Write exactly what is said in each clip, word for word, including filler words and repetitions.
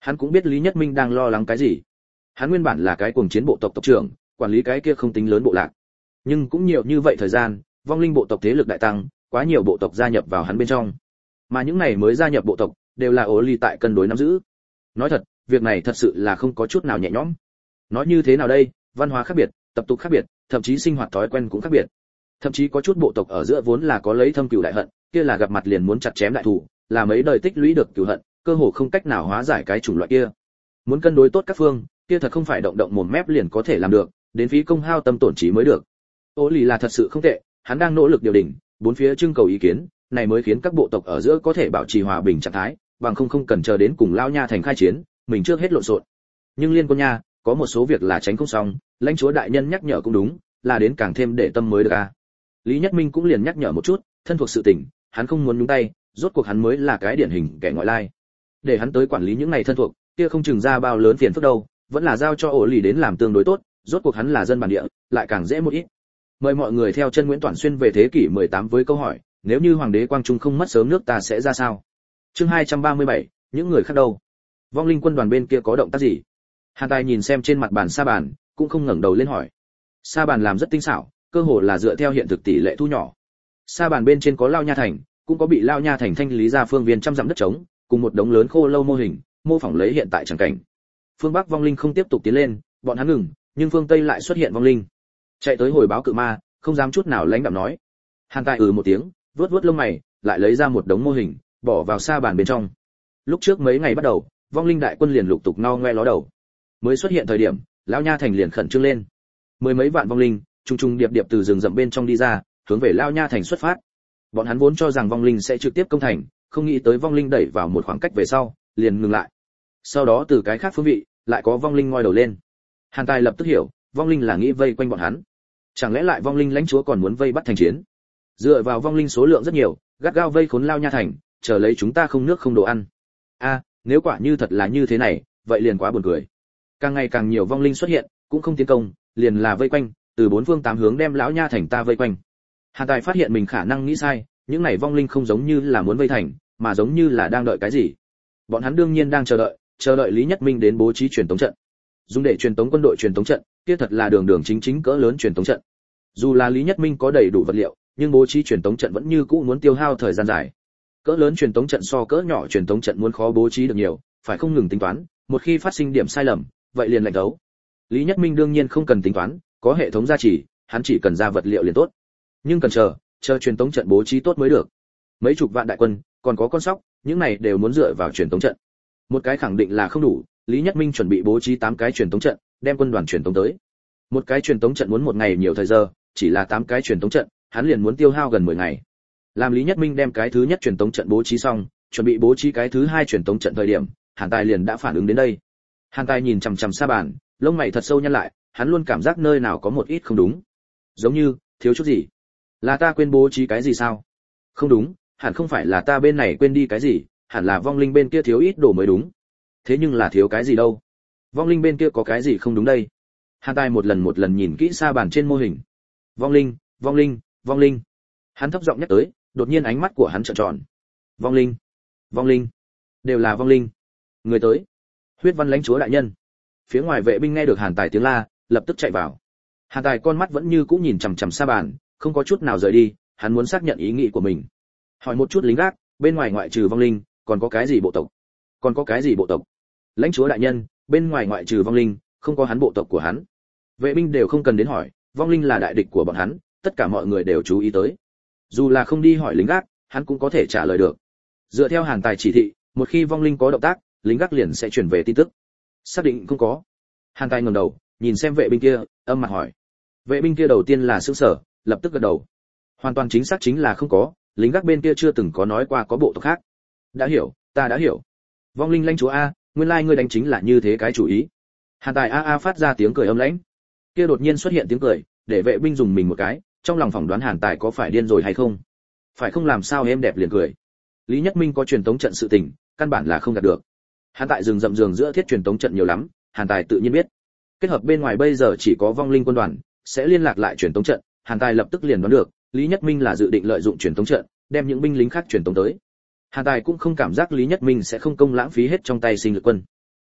Hắn cũng biết Lý Nhất Minh đang lo lắng cái gì. Hắn nguyên bản là cái cuồng chiến bộ tộc tộc trưởng, quản lý cái kia không tính lớn bộ lạc. Nhưng cũng nhiều như vậy thời gian, vong linh bộ tộc thế lực đại tăng, quá nhiều bộ tộc gia nhập vào hắn bên trong. Mà những này mới gia nhập bộ tộc, đều là ố ly tại cân đối nắm giữ. Nói thật, việc này thật sự là không có chút nào nhẹ nhõm. Nói như thế nào đây, văn hóa khác biệt, tập tục khác biệt, thậm chí sinh hoạt thói quen cũng khác biệt. Thậm chí có chút bộ tộc ở giữa vốn là có lấy thâm cừu đại hận, kia là gặp mặt liền muốn chặt chém đại thủ, là mấy đời tích lũy được cừu hận, cơ hồ không cách nào hóa giải cái chủng loại kia. Muốn cân đối tốt các phương, kia thật không phải động động mồm mép liền có thể làm được, đến phí công hao tâm tổn trí mới được. Ô lì là thật sự không tệ, hắn đang nỗ lực điều chỉnh, bốn phía trưng cầu ý kiến, này mới khiến các bộ tộc ở giữa có thể bảo trì hòa bình trạng thái, bằng không không cần chờ đến cùng lao nha thành khai chiến, mình trước hết lộn xộn. Nhưng liên quân nha, có một số việc là tránh không xong, lãnh chúa đại nhân nhắc nhở cũng đúng, là đến càng thêm để tâm mới được a. Lý Nhất Minh cũng liền nhắc nhở một chút, thân thuộc sự tình, hắn không muốn nhúng tay, rốt cuộc hắn mới là cái điển hình kẻ ngoại lai. Để hắn tới quản lý những này thân thuộc, kia không chừng ra bao lớn phiền phức đâu, vẫn là giao cho ổ lì đến làm tương đối tốt, rốt cuộc hắn là dân bản địa, lại càng dễ một ít. Mời mọi người theo chân Nguyễn Toản Xuyên về thế kỷ mười tám với câu hỏi, nếu như hoàng đế Quang Trung không mất sớm nước ta sẽ ra sao? Chương hai trăm ba mươi bảy, những người khác đâu? Vong linh quân đoàn bên kia có động tác gì? Hàn Tài nhìn xem trên mặt bàn sa bàn, cũng không ngẩng đầu lên hỏi. Sa bàn làm rất tinh xảo, cơ hồ là dựa theo hiện thực tỷ lệ thu nhỏ. Sa bàn bên trên có lao nha thành, cũng có bị lao nha thành thanh lý ra phương viên trăm dặm đất trống, cùng một đống lớn khô lâu mô hình, mô phỏng lấy hiện tại chẳng cảnh. Phương Bắc vong linh không tiếp tục tiến lên, bọn hắn ngừng, nhưng phương Tây lại xuất hiện vong linh. Chạy tới hồi báo cự ma, không dám chút nào lãnh đạm nói. Hàn Tài ừ một tiếng, vuốt vuốt lông mày, lại lấy ra một đống mô hình, bỏ vào sa bàn bên trong. Lúc trước mấy ngày bắt đầu, vong linh đại quân liền lục tục no ngoe ló đầu. Mới xuất hiện thời điểm, lão nha thành liền khẩn trương lên. Mười mấy vạn vong linh, trung trung điệp điệp từ rừng rậm bên trong đi ra, hướng về lão nha thành xuất phát. Bọn hắn vốn cho rằng vong linh sẽ trực tiếp công thành, không nghĩ tới vong linh đẩy vào một khoảng cách về sau, liền ngừng lại. Sau đó từ cái khác phương vị, lại có vong linh ngoi đầu lên. Hàn Tài lập tức hiểu, vong linh là nghĩ vây quanh bọn hắn. Chẳng lẽ lại vong linh lãnh chúa còn muốn vây bắt thành chiến? Dựa vào vong linh số lượng rất nhiều, gắt gao vây khốn lao nha thành, chờ lấy chúng ta không nước không đồ ăn. A, nếu quả như thật là như thế này, vậy liền quá buồn cười. Càng ngày càng nhiều vong linh xuất hiện, cũng không tiến công, liền là vây quanh, từ bốn phương tám hướng đem lão nha thành ta vây quanh. Hàn Tài phát hiện mình khả năng nghĩ sai, những này vong linh không giống như là muốn vây thành, mà giống như là đang đợi cái gì. Bọn hắn đương nhiên đang chờ đợi, chờ đợi Lý Nhất Minh đến bố trí truyền tống trận. Dùng để truyền tống quân đội truyền tống trận, kia thật là đường đường chính chính cỡ lớn truyền tống trận. Dù là Lý Nhất Minh có đầy đủ vật liệu, nhưng bố trí truyền tống trận vẫn như cũ muốn tiêu hao thời gian dài. Cỡ lớn truyền tống trận so cỡ nhỏ truyền tống trận muốn khó bố trí được nhiều, phải không ngừng tính toán, một khi phát sinh điểm sai lầm, vậy liền lệnh đấu. Lý Nhất Minh đương nhiên không cần tính toán, có hệ thống gia trì, hắn chỉ cần ra vật liệu liền tốt. Nhưng cần chờ, chờ truyền tống trận bố trí tốt mới được. Mấy chục vạn đại quân, còn có con sóc, những này đều muốn dựa vào truyền tống trận. Một cái khẳng định là không đủ, Lý Nhất Minh chuẩn bị bố trí tám cái truyền tống trận, đem quân đoàn truyền tống tới. Một cái truyền tống trận muốn một ngày nhiều thời giờ, chỉ là tám cái truyền tống trận, hắn liền muốn tiêu hao gần mười ngày. Làm Lý Nhất Minh đem cái thứ nhất truyền tống trận bố trí xong, chuẩn bị bố trí cái thứ hai truyền tống trận thời điểm, Hàn Tài liền đã phản ứng đến đây. Hàn Tài nhìn chằm chằm sa bàn, lông mày thật sâu nhăn lại, hắn luôn cảm giác nơi nào có một ít không đúng. Giống như thiếu chút gì. Là ta quên bố trí cái gì sao? Không đúng, hẳn không phải là ta bên này quên đi cái gì, hẳn là vong linh bên kia thiếu ít đồ mới đúng. Thế nhưng là thiếu cái gì đâu? Vong linh bên kia có cái gì không đúng đây? Hàn Tài một lần một lần nhìn kỹ sa bàn trên mô hình. Vong linh, vong linh, vong linh. Hắn thấp giọng nhắc tới, đột nhiên ánh mắt của hắn trợn tròn. Vong linh, vong linh, đều là vong linh. Người tới. Huyết văn lãnh chúa đại nhân. Phía ngoài vệ binh nghe được Hàn Tài tiếng la, lập tức chạy vào. Hàn Tài con mắt vẫn như cũ nhìn chằm chằm sa bàn, không có chút nào rời đi, hắn muốn xác nhận ý nghĩ của mình. Hỏi một chút lính gác, bên ngoài ngoại trừ vong linh, còn có cái gì bộ tộc? Còn có cái gì bộ tộc? Lãnh chúa đại nhân, bên ngoài ngoại trừ vong linh, không có hắn bộ tộc của hắn. Vệ binh đều không cần đến hỏi, vong linh là đại địch của bọn hắn, tất cả mọi người đều chú ý tới. Dù là không đi hỏi lính gác, hắn cũng có thể trả lời được. Dựa theo Hàn Tài chỉ thị, một khi vong linh có động tác, lính gác liền sẽ truyền về tin tức. Xác định không có. Hàn Tài ngẩng đầu, nhìn xem vệ binh kia, âm mặt hỏi. Vệ binh kia đầu tiên là sửng sở, lập tức gật đầu. Hoàn toàn chính xác chính là không có, lính gác bên kia chưa từng có nói qua có bộ tộc khác. Đã hiểu, ta đã hiểu. Vong linh lãnh chúa a, nguyên lai like ngươi đánh chính là như thế cái chủ ý. Hàn Tài a a phát ra tiếng cười âm lãnh. Kia đột nhiên xuất hiện tiếng cười, để vệ binh dùng mình một cái, trong lòng phỏng đoán Hàn Tài có phải điên rồi hay không. Phải không làm sao em đẹp liền cười. Lý Nhất Minh có truyền tống trận sự tình, căn bản là không đạt được. Hàn Tại rừng rậm rường giữa thiết truyền tống trận nhiều lắm, Hàn Tài tự nhiên biết. Kết hợp bên ngoài bây giờ chỉ có vong linh quân đoàn, sẽ liên lạc lại truyền tống trận, Hàn Tài lập tức liền đoán được, Lý Nhất Minh là dự định lợi dụng truyền tống trận, đem những binh lính khác truyền tống tới. Hàn Tài cũng không cảm giác Lý Nhất Minh sẽ không công lãng phí hết trong tay sinh lực quân.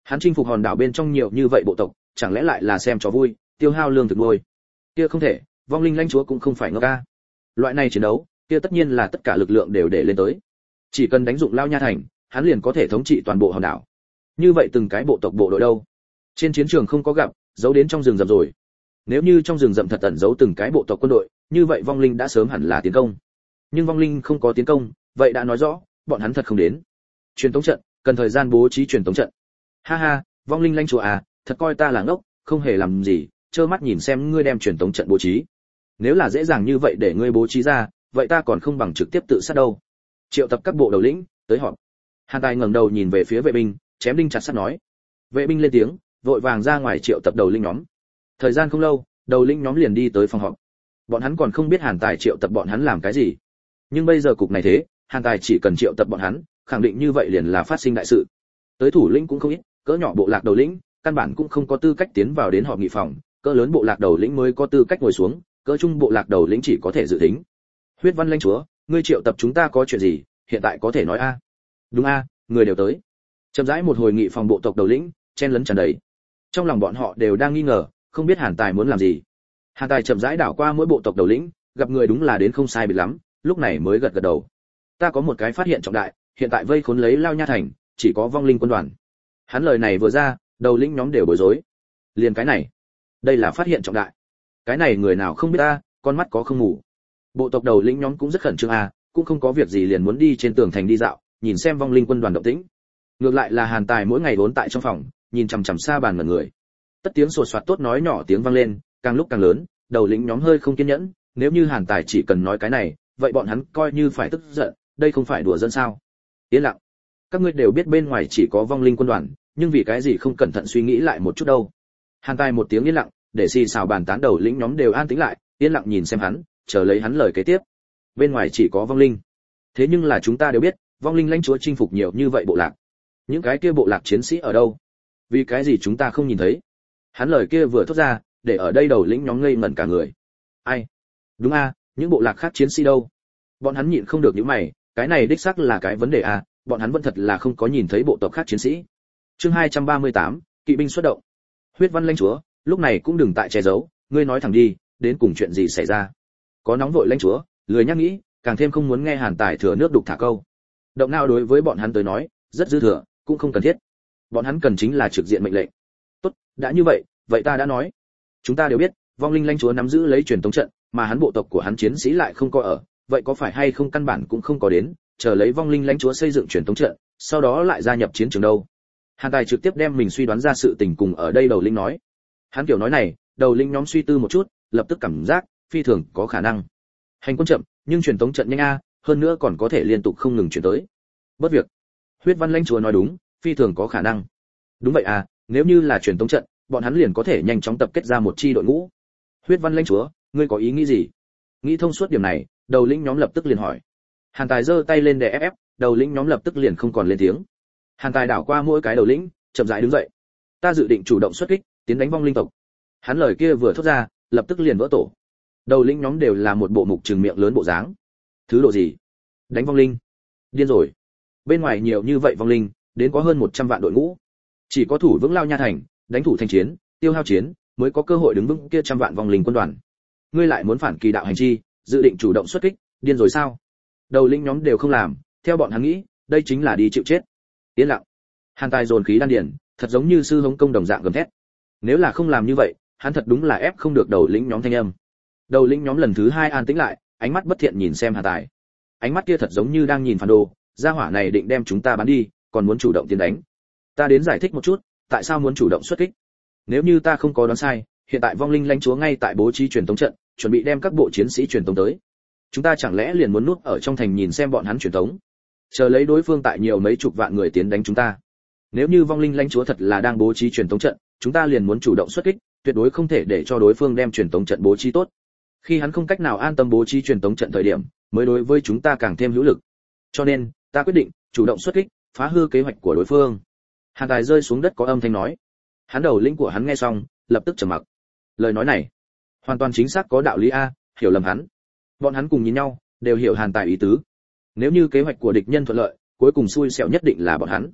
Hắn chinh phục hòn đảo bên trong nhiều như vậy bộ tộc, chẳng lẽ lại là xem trò vui, tiêu hao lương thực nuôi? Kia không thể, vong linh lãnh chúa cũng không phải ngốc ca. Loại này chiến đấu, kia tất nhiên là tất cả lực lượng đều để lên tới. Chỉ cần đánh dụng Lao Nha thành, hắn liền có thể thống trị toàn bộ hòn đảo. Như vậy từng cái bộ tộc bộ đội đâu? Trên chiến trường không có gặp, giấu đến trong rừng rậm rồi. Nếu như trong rừng rậm thật ẩn giấu từng cái bộ tộc quân đội, như vậy vong linh đã sớm hẳn là tiến công. Nhưng vong linh không có tiến công, vậy đã nói rõ, bọn hắn thật không đến. Truyền tống trận, cần thời gian bố trí truyền tống trận. Ha ha, vong linh lãnh chúa à, thật coi ta là ngốc, không hề làm gì, trơ mắt nhìn xem ngươi đem truyền tống trận bố trí. Nếu là dễ dàng như vậy để ngươi bố trí ra, vậy ta còn không bằng trực tiếp tự sát đâu. Triệu tập các bộ đầu lĩnh, tới họp. Hàn Tài ngẩng đầu nhìn về phía vệ binh, chém đinh chặt sắt nói. Vệ binh lên tiếng, vội vàng ra ngoài triệu tập đầu lĩnh nhóm. Thời gian không lâu, đầu lĩnh nhóm liền đi tới phòng họp. Bọn hắn còn không biết Hàn Tài triệu tập bọn hắn làm cái gì. Nhưng bây giờ cục này thế, Hàn Tài chỉ cần triệu tập bọn hắn, khẳng định như vậy liền là phát sinh đại sự. Tới thủ lĩnh cũng không ít, cỡ nhỏ bộ lạc đầu lĩnh, căn bản cũng không có tư cách tiến vào đến họp nghị phòng, cỡ lớn bộ lạc đầu lĩnh mới có tư cách ngồi xuống, cỡ trung bộ lạc đầu lĩnh chỉ có thể dự tính. Huyết Văn lãnh chúa, ngươi triệu tập chúng ta có chuyện gì, hiện tại có thể nói a? Đúng a, người đều tới. Chậm rãi một hồi nghị phòng bộ tộc đầu lĩnh, chen lấn tràn đầy. Trong lòng bọn họ đều đang nghi ngờ, không biết Hàn Tài muốn làm gì. Hàn Tài chậm rãi đảo qua mỗi bộ tộc đầu lĩnh, gặp người đúng là đến không sai biệt lắm, lúc này mới gật gật đầu. Ta có một cái phát hiện trọng đại, hiện tại vây khốn lấy Lao Nha thành, chỉ có vong linh quân đoàn. Hắn lời này vừa ra, đầu lĩnh nhóm đều bối rối. Liền cái này, đây là phát hiện trọng đại. Cái này người nào không biết ta, con mắt có không ngủ. Bộ tộc đầu lĩnh nhóm cũng rất khẩn trương à, cũng không có việc gì liền muốn đi trên tường thành đi dạo, nhìn xem vong linh quân đoàn động tĩnh. Ngược lại là Hàn Tài mỗi ngày vốn tại trong phòng, nhìn chằm chằm xa bàn ngẩn người. Tất tiếng sột soạt tốt nói nhỏ tiếng vang lên, càng lúc càng lớn, đầu lĩnh nhóm hơi không kiên nhẫn, nếu như Hàn Tài chỉ cần nói cái này, vậy bọn hắn coi như phải tức giận, đây không phải đùa dân sao? Yên lặng. Các ngươi đều biết bên ngoài chỉ có vong linh quân đoàn, nhưng vì cái gì không cẩn thận suy nghĩ lại một chút đâu? Hàn Tài một tiếng yên lặng, để xì xào bàn tán đầu lĩnh nhóm đều an tĩnh lại, yên lặng nhìn xem hắn, chờ lấy hắn lời kế tiếp. Bên ngoài chỉ có vong linh. Thế nhưng là chúng ta đều biết, vong linh lãnh chúa chinh phục nhiều như vậy bộ lạc. Những cái kia bộ lạc chiến sĩ ở đâu? Vì cái gì chúng ta không nhìn thấy? Hắn lời kia vừa thốt ra, để ở đây đầu lĩnh nhóm ngây ngẩn cả người. Ai? Đúng a, những bộ lạc khác chiến sĩ đâu? Bọn hắn nhịn không được những mày, cái này đích xác là cái vấn đề a, bọn hắn vẫn thật là không có nhìn thấy bộ tộc khác chiến sĩ. Chương hai trăm ba mươi tám, kỵ binh xuất động. Huyết Văn lãnh chúa, lúc này cũng đừng tại che giấu, ngươi nói thẳng đi, đến cùng chuyện gì xảy ra? Có nóng vội lãnh chúa, lười nhắc nghĩ, càng thêm không muốn nghe Hàn Tài thừa nước đục thả câu. Động nào đối với bọn hắn tới nói, rất dư thừa, cũng không cần thiết. Bọn hắn cần chính là trực diện mệnh lệnh. Tốt, đã như vậy, vậy ta đã nói. Chúng ta đều biết, vong linh lãnh chúa nắm giữ lấy truyền tống trận, mà hắn bộ tộc của hắn chiến sĩ lại không có ở, vậy có phải hay không căn bản cũng không có đến, chờ lấy vong linh lãnh chúa xây dựng truyền tống trận, sau đó lại gia nhập chiến trường đâu? Hàn Tài trực tiếp đem mình suy đoán ra sự tình cùng ở đây đầu linh nói. Hắn kiểu nói này, đầu linh nhóm suy tư một chút, lập tức cảm giác phi thường có khả năng. Hành quân chậm, nhưng truyền tống trận nhanh a, hơn nữa còn có thể liên tục không ngừng chuyển tới. Bất việc. Huyết Văn lãnh chúa nói đúng, phi thường có khả năng. Đúng vậy à, nếu như là truyền tống trận, bọn hắn liền có thể nhanh chóng tập kết ra một chi đội ngũ. Huyết Văn lãnh chúa, ngươi có ý nghĩ gì? Nghĩ thông suốt điểm này, đầu lĩnh nhóm lập tức liền hỏi. Hàn Tài giơ tay lên để ép ép, đầu lĩnh nhóm lập tức liền không còn lên tiếng. Hàn Tài đảo qua mỗi cái đầu lĩnh, chậm rãi đứng dậy. Ta dự định chủ động xuất kích, tiến đánh vong linh tộc. Hắn lời kia vừa thốt ra, lập tức liền vỡ tổ. Đầu lĩnh nhóm đều là một bộ mục trừng miệng lớn bộ dáng. Thứ độ gì? Đánh vong linh? Điên rồi. Bên ngoài nhiều như vậy vong linh, đến có hơn một trăm vạn đội ngũ. Chỉ có thủ vững Lao Nha thành, đánh thủ thành chiến, tiêu hao chiến, mới có cơ hội đứng vững kia trăm vạn vong linh quân đoàn. Ngươi lại muốn phản kỳ đạo hành chi, dự định chủ động xuất kích, điên rồi sao? Đầu lĩnh nhóm đều không làm, theo bọn hắn nghĩ, đây chính là đi chịu chết. Yên lặng. Hàn Tài dồn khí đan điền, thật giống như sư hống công đồng dạng gầm thét. Nếu là không làm như vậy, hắn thật đúng là ép không được đầu lĩnh nhóm thanh âm. Đầu lĩnh nhóm lần thứ hai an tĩnh lại, ánh mắt bất thiện nhìn xem Hàn Tài. Ánh mắt kia thật giống như đang nhìn phản đồ, gia hỏa này định đem chúng ta bán đi, còn muốn chủ động tiến đánh. Ta đến giải thích một chút, tại sao muốn chủ động xuất kích. Nếu như ta không có đoán sai, hiện tại vong linh lãnh chúa ngay tại bố trí truyền tống trận, chuẩn bị đem các bộ chiến sĩ truyền tống tới. Chúng ta chẳng lẽ liền muốn núp ở trong thành nhìn xem bọn hắn truyền tống, chờ lấy đối phương tại nhiều mấy chục vạn người tiến đánh chúng ta? Nếu như vong linh lãnh chúa thật là đang bố trí truyền tống trận, chúng ta liền muốn chủ động xuất kích, tuyệt đối không thể để cho đối phương đem truyền tống trận bố trí tốt. Khi hắn không cách nào an tâm bố trí truyền tống trận thời điểm, mới đối với chúng ta càng thêm hữu lực. Cho nên, ta quyết định chủ động xuất kích, phá hư kế hoạch của đối phương. Hàn Tài rơi xuống đất có âm thanh nói. Hắn đầu lĩnh của hắn nghe xong, lập tức trầm mặc. Lời nói này, hoàn toàn chính xác có đạo lý a, hiểu lầm hắn. Bọn hắn cùng nhìn nhau, đều hiểu Hàn Tài ý tứ. Nếu như kế hoạch của địch nhân thuận lợi, cuối cùng xui xẻo nhất định là bọn hắn.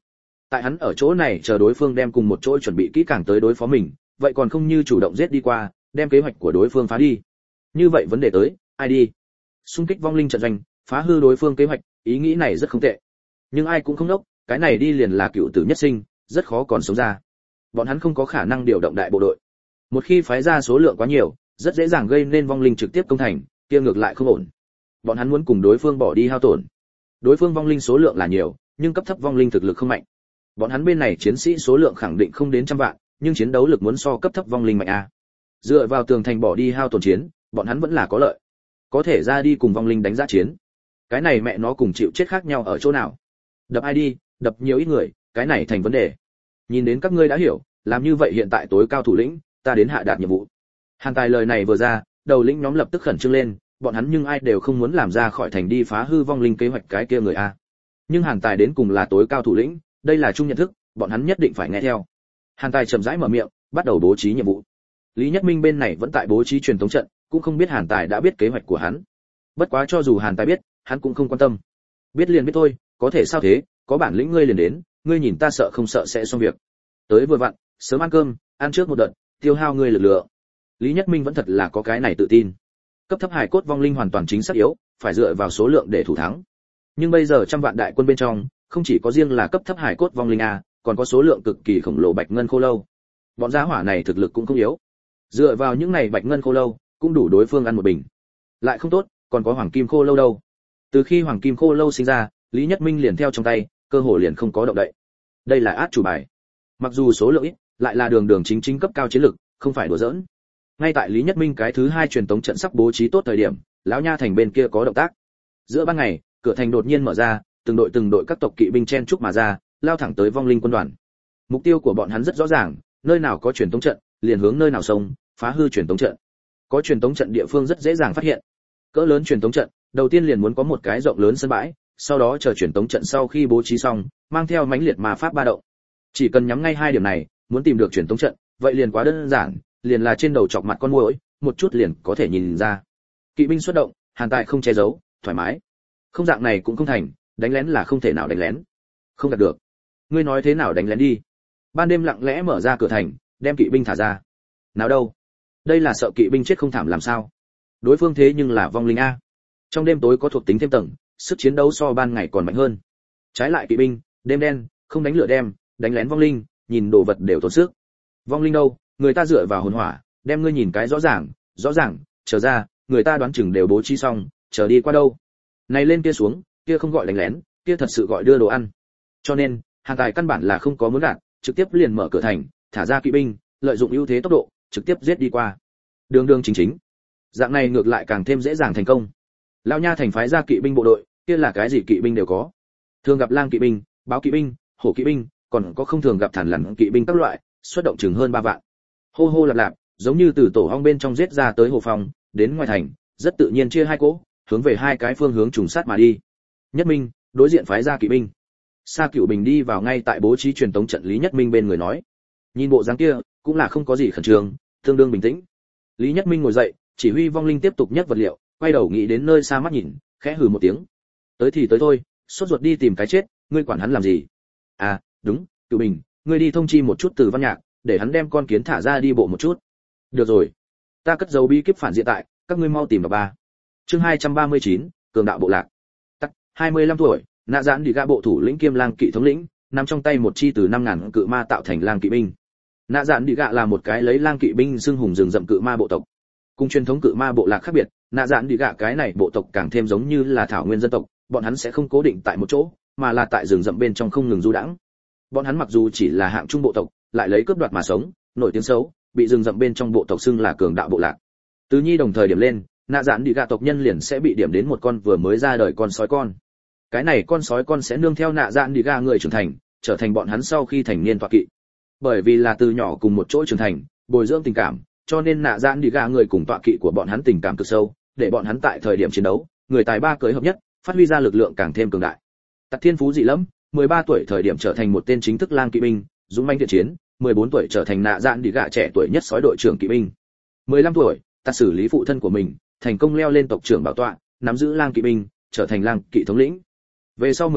Tại hắn ở chỗ này chờ đối phương đem cùng một chỗ chuẩn bị kỹ càng tới đối phó mình, vậy còn không như chủ động giết đi qua, đem kế hoạch của đối phương phá đi. Như vậy vấn đề tới, ai đi? Xung kích vong linh trận doanh, phá hư đối phương kế hoạch, ý nghĩ này rất không tệ. Nhưng ai cũng không đốc, cái này đi liền là cựu tử nhất sinh, rất khó còn sống ra. Bọn hắn không có khả năng điều động đại bộ đội. Một khi phái ra số lượng quá nhiều, rất dễ dàng gây nên vong linh trực tiếp công thành, kia ngược lại không ổn. Bọn hắn muốn cùng đối phương bỏ đi hao tổn. Đối phương vong linh số lượng là nhiều, nhưng cấp thấp vong linh thực lực không mạnh. Bọn hắn bên này chiến sĩ số lượng khẳng định không đến trăm vạn, nhưng chiến đấu lực muốn so cấp thấp vong linh mạnh a. Dựa vào tường thành bỏ đi hao tổn chiến, bọn hắn vẫn là có lợi. Có thể ra đi cùng vong linh đánh giá chiến. Cái này mẹ nó cùng chịu chết khác nhau ở chỗ nào? Đập ai đi, đập nhiều ít người, cái này thành vấn đề. Nhìn đến các ngươi đã hiểu, làm như vậy hiện tại tối cao thủ lĩnh, ta đến hạ đạt nhiệm vụ. Hàn Tài lời này vừa ra, đầu lĩnh nhóm lập tức khẩn trương lên, bọn hắn nhưng ai đều không muốn làm ra khỏi thành đi phá hư vong linh kế hoạch cái kia người a. Nhưng Hàn Tài đến cùng là tối cao thủ lĩnh, đây là chung nhận thức, bọn hắn nhất định phải nghe theo. Hàn Tài chậm rãi mở miệng, bắt đầu bố trí nhiệm vụ. Lý Nhất Minh bên này vẫn tại bố trí truyền tống trận, cũng không biết Hàn Tài đã biết kế hoạch của hắn. Bất quá cho dù Hàn Tài biết, hắn cũng không quan tâm. Biết liền biết thôi, có thể sao thế, có bản lĩnh ngươi liền đến, ngươi nhìn ta sợ không sợ sẽ xong việc. Tới vừa vặn, sớm ăn cơm, ăn trước một đợt, tiêu hao ngươi lực lượng. Lý Nhất Minh vẫn thật là có cái này tự tin. Cấp thấp hải cốt vong linh hoàn toàn chính xác yếu, phải dựa vào số lượng để thủ thắng. Nhưng bây giờ trăm vạn đại quân bên trong, không chỉ có riêng là cấp thấp hải cốt vong linh a, còn có số lượng cực kỳ khổng lồ bạch ngân khô lâu. Bọn gia hỏa này thực lực cũng không yếu. Dựa vào những này bạch ngân khô lâu, cũng đủ đối phương ăn một bình. Lại không tốt, còn có hoàng kim khô lâu đâu. Từ khi hoàng kim khô lâu sinh ra, Lý Nhất Minh liền theo trong tay, cơ hồ liền không có động đậy. Đây là át chủ bài. Mặc dù số lượng ít, lại là đường đường chính chính cấp cao chiến lực, không phải đùa giỡn. Ngay tại Lý Nhất Minh cái thứ hai truyền tống trận sắp bố trí tốt thời điểm, lão nha thành bên kia có động tác. Giữa ban ngày, cửa thành đột nhiên mở ra, từng đội từng đội các tộc kỵ binh chen chúc mà ra, lao thẳng tới vong linh quân đoàn. Mục tiêu của bọn hắn rất rõ ràng, nơi nào có truyền tống trận, liền hướng nơi nào xông, phá hư truyền tống trận. Có truyền tống trận địa phương rất dễ dàng phát hiện. Cỡ lớn truyền tống trận, đầu tiên liền muốn có một cái rộng lớn sân bãi, sau đó chờ truyền tống trận sau khi bố trí xong, mang theo mãnh liệt ma pháp ba động. Chỉ cần nhắm ngay hai điểm này, muốn tìm được truyền tống trận, vậy liền quá đơn giản, liền là trên đầu chọc mặt con muỗi, một chút liền có thể nhìn ra. Kỵ binh xuất động, Hàn Tài không che giấu, thoải mái. Không dạng này cũng không thành, đánh lén là không thể nào đánh lén. Không đạt được. Ngươi nói thế nào đánh lén đi? Ban đêm lặng lẽ mở ra cửa thành, đem kỵ binh thả ra. Nào đâu? Đây là sợ kỵ binh chết không thảm làm sao? Đối phương thế nhưng là vong linh a. Trong đêm tối có thuộc tính thêm tầng, sức chiến đấu so ban ngày còn mạnh hơn. Trái lại kỵ binh, đêm đen, không đánh lửa đem, đánh lén vong linh, nhìn đồ vật đều tốn sức. Vong linh đâu, người ta dựa vào hồn hỏa, đem ngươi nhìn cái rõ ràng, rõ ràng, chờ ra, người ta đoán chừng đều bố trí xong, chờ đi qua đâu. Này lên kia xuống, kia không gọi đánh lén, kia thật sự gọi đưa đồ ăn. Cho nên, Hàn Tài căn bản là không có muốn gạt, trực tiếp liền mở cửa thành, thả ra kỵ binh, lợi dụng ưu thế tốc độ, trực tiếp giết đi qua. Đường đường chính chính. Dạng này ngược lại càng thêm dễ dàng thành công. Lão nha thành phái ra kỵ binh bộ đội, kia là cái gì kỵ binh đều có. Thường gặp lang kỵ binh, báo kỵ binh, hổ kỵ binh, còn có không thường gặp thản lằn kỵ binh các loại, xuất động chừng hơn ba vạn. Hô hô lạp lạp, giống như từ tổ ong bên trong giết ra tới hồ phòng, đến ngoài thành, rất tự nhiên chia hai cỗ, hướng về hai cái phương hướng trùng sát mà đi. Nhất Minh, đối diện phái ra kỵ binh. Sa Cửu Bình đi vào ngay tại bố trí truyền tống trận Lý Nhất Minh bên người nói. Nhìn bộ dáng kia, cũng là không có gì khẩn trương, tương đương bình tĩnh. Lý Nhất Minh ngồi dậy, chỉ huy vong linh tiếp tục nhấc vật liệu, quay đầu nghĩ đến nơi xa mắt nhìn, khẽ hừ một tiếng. Tới thì tới thôi, sốt ruột đi tìm cái chết, ngươi quản hắn làm gì? À, đúng, Cửu Bình, ngươi đi thông chi một chút Từ Văn Nhạc, để hắn đem con kiến thả ra đi bộ một chút. Được rồi, ta cất dấu bí kíp phản diện tại, các ngươi mau tìm vào ba. Chương hai trăm ba mươi chín, cường đạo bộ lạc. Tắc, hai mươi lăm tuổi, Nạ Dãn Đi Gạ bộ thủ lĩnh kiêm lang kỵ thống lĩnh, nắm trong tay một chi từ năm ngàn cự ma tạo thành lang kỵ binh. Nạ Dãn Đi Gạ là một cái lấy lang kỵ binh xưng hùng rừng rậm cự ma bộ tộc. Cùng truyền thống cự ma bộ lạc khác biệt, Nạ Dãn Đi Gạ cái này bộ tộc càng thêm giống như là thảo nguyên dân tộc, bọn hắn sẽ không cố định tại một chỗ, mà là tại rừng rậm bên trong không ngừng du đãng. Bọn hắn mặc dù chỉ là hạng trung bộ tộc, lại lấy cướp đoạt mà sống, nổi tiếng xấu, bị rừng rậm bên trong bộ tộc xưng là cường đạo bộ lạc. Từ nhi đồng thời điểm lên, Nạ Dãn Đi Gạ tộc nhân liền sẽ bị điểm đến một con vừa mới ra đời con sói con. Cái này con sói con sẽ nương theo Nạ Dãn Đi Gạ người trưởng thành, trở thành bọn hắn sau khi thành niên tọa kỵ. Bởi vì là từ nhỏ cùng một chỗ trưởng thành, bồi dưỡng tình cảm, cho nên Nạ Dãn Đi Gạ người cùng tọa kỵ của bọn hắn tình cảm cực sâu, để bọn hắn tại thời điểm chiến đấu, người tài ba cưới hợp nhất, phát huy ra lực lượng càng thêm cường đại. Tặc Thiên Phú dị lắm, mười ba tuổi thời điểm trở thành một tên chính thức lang kỵ binh, dũng mãnh thiện chiến, mười bốn tuổi trở thành Nạ Dãn Đi Gạ trẻ tuổi nhất sói đội trưởng kỵ binh. mười lăm tuổi, ta xử lý phụ thân của mình, thành công leo lên tộc trưởng bảo tọa, nắm giữ lang kỵ binh, trở thành lang kỵ thống lĩnh. Về sau mười năm,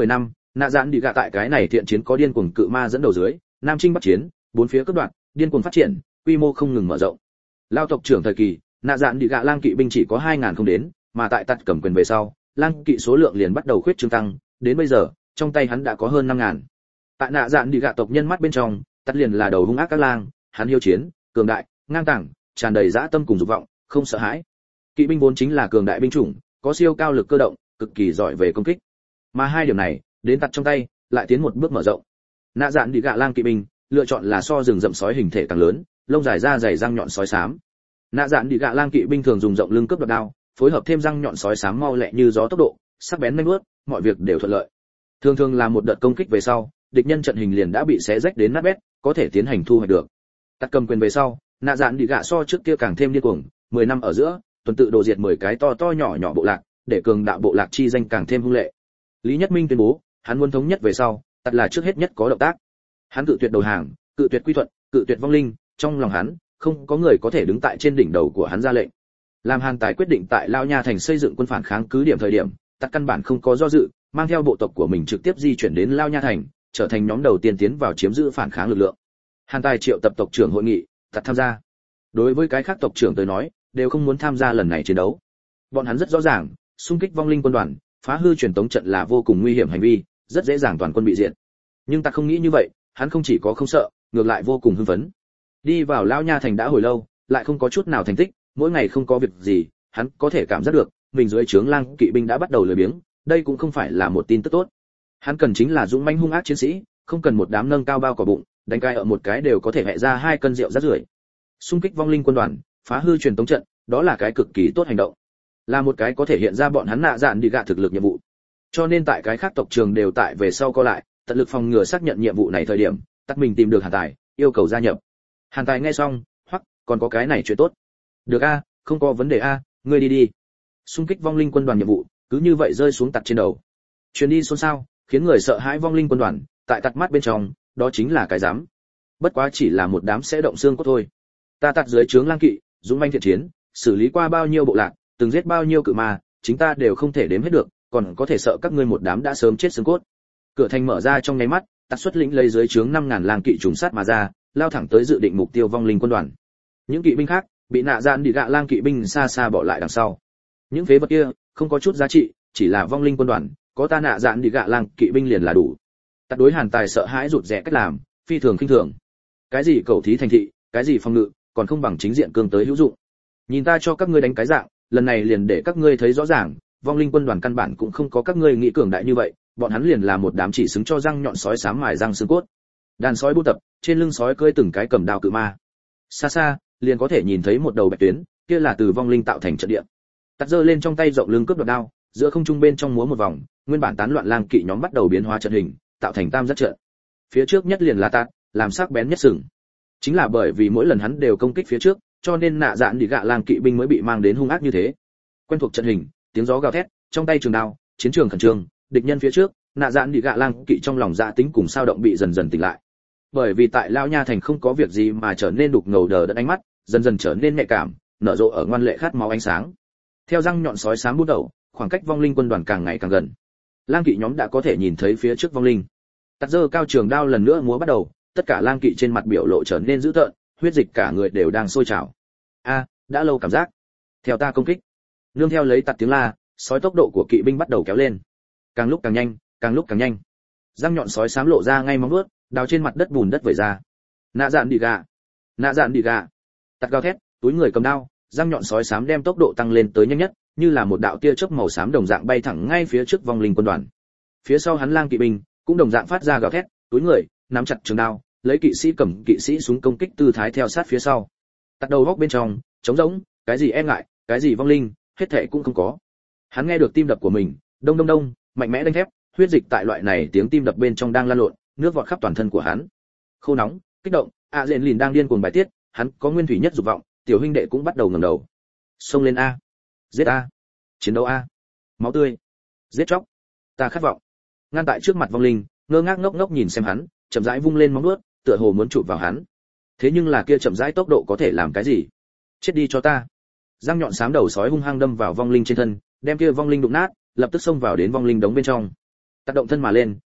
nạ dạn đi gạ tại cái này thiện chiến có điên cuồng cự ma dẫn đầu dưới, nam chinh bắc chiến, bốn phía cướp đoạt, điên cuồng phát triển, quy mô không ngừng mở rộng. Lao tộc trưởng thời kỳ, nạ dạn đi gạ lang kỵ binh chỉ có hai nghìn không đến, mà tại tắt cầm quyền về sau, lang kỵ số lượng liền bắt đầu khuyết trương tăng, đến bây giờ, trong tay hắn đã có hơn năm nghìn. Tại nạ dạn đi gạ tộc nhân mắt bên trong, tắt liền là đầu hung ác các lang, hắn hiếu chiến, cường đại, ngang tàng, tràn đầy dã tâm cùng dục vọng, không sợ hãi. Kỵ binh vốn chính là cường đại binh chủng, có siêu cao lực cơ động, cực kỳ giỏi về công kích. Mà hai điểm này, đến tắt trong tay, lại tiến một bước mở rộng. Nạ dạn đi gạ lang kỵ binh, lựa chọn là so rừng rậm sói hình thể càng lớn, lông dài da dày răng nhọn sói xám. Nạ dạn đi gạ lang kỵ binh thường dùng rộng lưng cướp đoạt đao, phối hợp thêm răng nhọn sói xám mau lẹ như gió tốc độ, sắc bén nhanh nuốt, mọi việc đều thuận lợi. Thường thường là một đợt công kích về sau, địch nhân trận hình liền đã bị xé rách đến nát bét, có thể tiến hành thu hoạch được. Tắt cầm quyền về sau, nạ dạn đi gạ so trước kia càng thêm điên cuồng, mười năm ở giữa, tuần tự đồ diệt mười cái to to nhỏ nhỏ bộ lạc, để cường đạo bộ lạc chi danh càng thêm hung lệ. Lý Nhất Minh tuyên bố, hắn muốn thống nhất về sau, tắt là trước hết nhất có động tác. Hắn cự tuyệt đầu hàng, cự tuyệt quy thuận, cự tuyệt vong linh, trong lòng hắn, không có người có thể đứng tại trên đỉnh đầu của hắn ra lệnh. Làm Hàn Tài quyết định tại Lao Nha thành xây dựng quân phản kháng cứ điểm thời điểm, tắt căn bản không có do dự, mang theo bộ tộc của mình trực tiếp di chuyển đến Lao Nha thành, trở thành nhóm đầu tiên tiến vào chiếm giữ phản kháng lực lượng. Hàn Tài triệu tập tộc trưởng hội nghị, tắt tham gia. Đối với cái khác tộc trưởng tới nói, đều không muốn tham gia lần này chiến đấu. Bọn hắn rất rõ ràng, xung kích vong linh quân đoàn, phá hư truyền tống trận là vô cùng nguy hiểm hành vi, rất dễ dàng toàn quân bị diệt. Nhưng ta không nghĩ như vậy, hắn không chỉ có không sợ, ngược lại vô cùng hưng phấn. Đi vào Lao Nha thành đã hồi lâu, lại không có chút nào thành tích, mỗi ngày không có việc gì, hắn có thể cảm giác được, mình dưới trướng lang kỵ binh đã bắt đầu lười biếng, đây cũng không phải là một tin tức tốt. Hắn cần chính là dũng mãnh hung ác chiến sĩ, không cần một đám nâng cao bao cỏ bụng, đánh cai ở một cái đều có thể hẹ ra hai cân rượu rác rưởi. Xung kích vong linh quân đoàn, phá hư truyền tống trận, đó là cái cực kỳ tốt hành động, là một cái có thể hiện ra bọn hắn nạ dạn đi gạ thực lực nhiệm vụ. Cho nên tại cái khác tộc trường đều tại về sau co lại, tận lực phòng ngừa xác nhận nhiệm vụ này thời điểm, tắt mình tìm được Hàn Tài, yêu cầu gia nhập. Hàn Tài nghe xong, hoặc còn có cái này chuyện tốt. Được a, không có vấn đề a, ngươi đi đi. Xung kích vong linh quân đoàn nhiệm vụ, cứ như vậy rơi xuống tặt trên đầu. Chuyến đi xôn xao, khiến người sợ hãi vong linh quân đoàn, tại tặt mắt bên trong, đó chính là cái dám. Bất quá chỉ là một đám sẽ động xương cốt thôi. Ta tặt dưới trướng lang kỵ, dũng manh thiện chiến, xử lý qua bao nhiêu bộ lạc, từng giết bao nhiêu cự ma, chính ta đều không thể đếm hết được, còn có thể sợ các ngươi một đám đã sớm chết xương cốt. Cửa thành mở ra trong nháy mắt, tắt xuất lĩnh lấy dưới trướng năm nghìn lang kỵ trùng sát mà ra, lao thẳng tới dự định mục tiêu vong linh quân đoàn. Những kỵ binh khác bị nạ dạn đi gạ lang kỵ binh xa xa bỏ lại đằng sau. Những phế vật kia không có chút giá trị, chỉ là vong linh quân đoàn, có ta nạ dạn đi gạ lang kỵ binh liền là đủ. Tắt đối Hàn Tài sợ hãi rụt rè cách làm, phi thường khinh thường. Cái gì cầu thí thành thị, cái gì phòng ngự, còn không bằng chính diện cương tới hữu dụng. Nhìn ta cho các ngươi đánh cái dạng, lần này liền để các ngươi thấy rõ ràng, vong linh quân đoàn căn bản cũng không có các ngươi nghĩ cường đại như vậy, bọn hắn liền là một đám chỉ xứng cho răng nhọn sói xám mài răng xương cốt. Đàn sói bu tập, trên lưng sói cưỡi từng cái cầm đao cự ma. Xa xa, liền có thể nhìn thấy một đầu bạch tuyến, kia là từ vong linh tạo thành trận địa. Tắt giơ lên trong tay rộng lưng cướp đoạt đao, giữa không trung bên trong múa một vòng, nguyên bản tán loạn lang kỵ nhóm bắt đầu biến hóa trận hình, tạo thành tam giác trận. Phía trước nhất liền là Tạt, làm sắc bén nhất sừng. Chính là bởi vì mỗi lần hắn đều công kích phía trước, cho nên nạ dạn đi gạ lang kỵ binh mới bị mang đến hung ác như thế. Quen thuộc trận hình, tiếng gió gào thét, trong tay trường đao, chiến trường khẩn trương, địch nhân phía trước, nạ dạn đi gạ lang kỵ trong lòng dạ tính cùng sao động bị dần dần tỉnh lại. Bởi vì tại Lao Nha thành không có việc gì mà trở nên đục ngầu đờ đẫn ánh mắt, dần dần trở nên nhạy cảm, nở rộ ở ngoan lệ khát máu ánh sáng. Theo răng nhọn sói xám bút đầu, khoảng cách vong linh quân đoàn càng ngày càng gần. Lang kỵ nhóm đã có thể nhìn thấy phía trước vong linh. Tạt giơ cao trường đao lần nữa múa bắt đầu, tất cả lang kỵ trên mặt biểu lộ trở nên dữ tợn, huyết dịch cả người đều đang sôi trào. A, đã lâu cảm giác. Theo ta công kích. Nương theo lấy tạt tiếng la, sói tốc độ của kỵ binh bắt đầu kéo lên. Càng lúc càng nhanh, càng lúc càng nhanh. Răng nhọn sói xám lộ ra ngay móng vuốt, đào trên mặt đất bùn đất vẩy ra. Nạ dạn đi gà, nạ dạn đi gà. Tạt gào thét, túi người cầm đao, răng nhọn sói xám đem tốc độ tăng lên tới nhanh nhất, như là một đạo tia chớp màu xám đồng dạng bay thẳng ngay phía trước vong linh quân đoàn. Phía sau hắn lang kỵ binh cũng đồng dạng phát ra gào thét, túi người, nắm chặt trường đao, lấy kỵ sĩ cầm kỵ sĩ súng công kích tư thái theo sát phía sau. Tạt đầu góc bên trong, trống rỗng, cái gì e ngại, cái gì vong linh, hết thảy cũng không có. Hắn nghe được tim đập của mình, đông đông đông, mạnh mẽ đánh thép, huyết dịch tại loại này tiếng tim đập bên trong đang lan lộn, nước vọt khắp toàn thân của hắn. Khô nóng, kích động, a dện lìn đang điên cuồng bài tiết, hắn có nguyên thủy nhất dục vọng, tiểu huynh đệ cũng bắt đầu ngẩng đầu. Xông lên a, giết a, chiến đấu a, máu tươi, giết chóc, ta khát vọng. Ngăn tại trước mặt vong linh, ngơ ngác ngốc ngốc nhìn xem hắn, chậm rãi vung lên móng vuốt, tựa hồ muốn chụp vào hắn. Thế nhưng là kia chậm rãi tốc độ có thể làm cái gì? Chết đi cho ta. Răng nhọn xám đầu sói hung hăng đâm vào vong linh trên thân, đem kia vong linh đụng nát, lập tức xông vào đến vong linh đống bên trong. Tác động thân mà lên,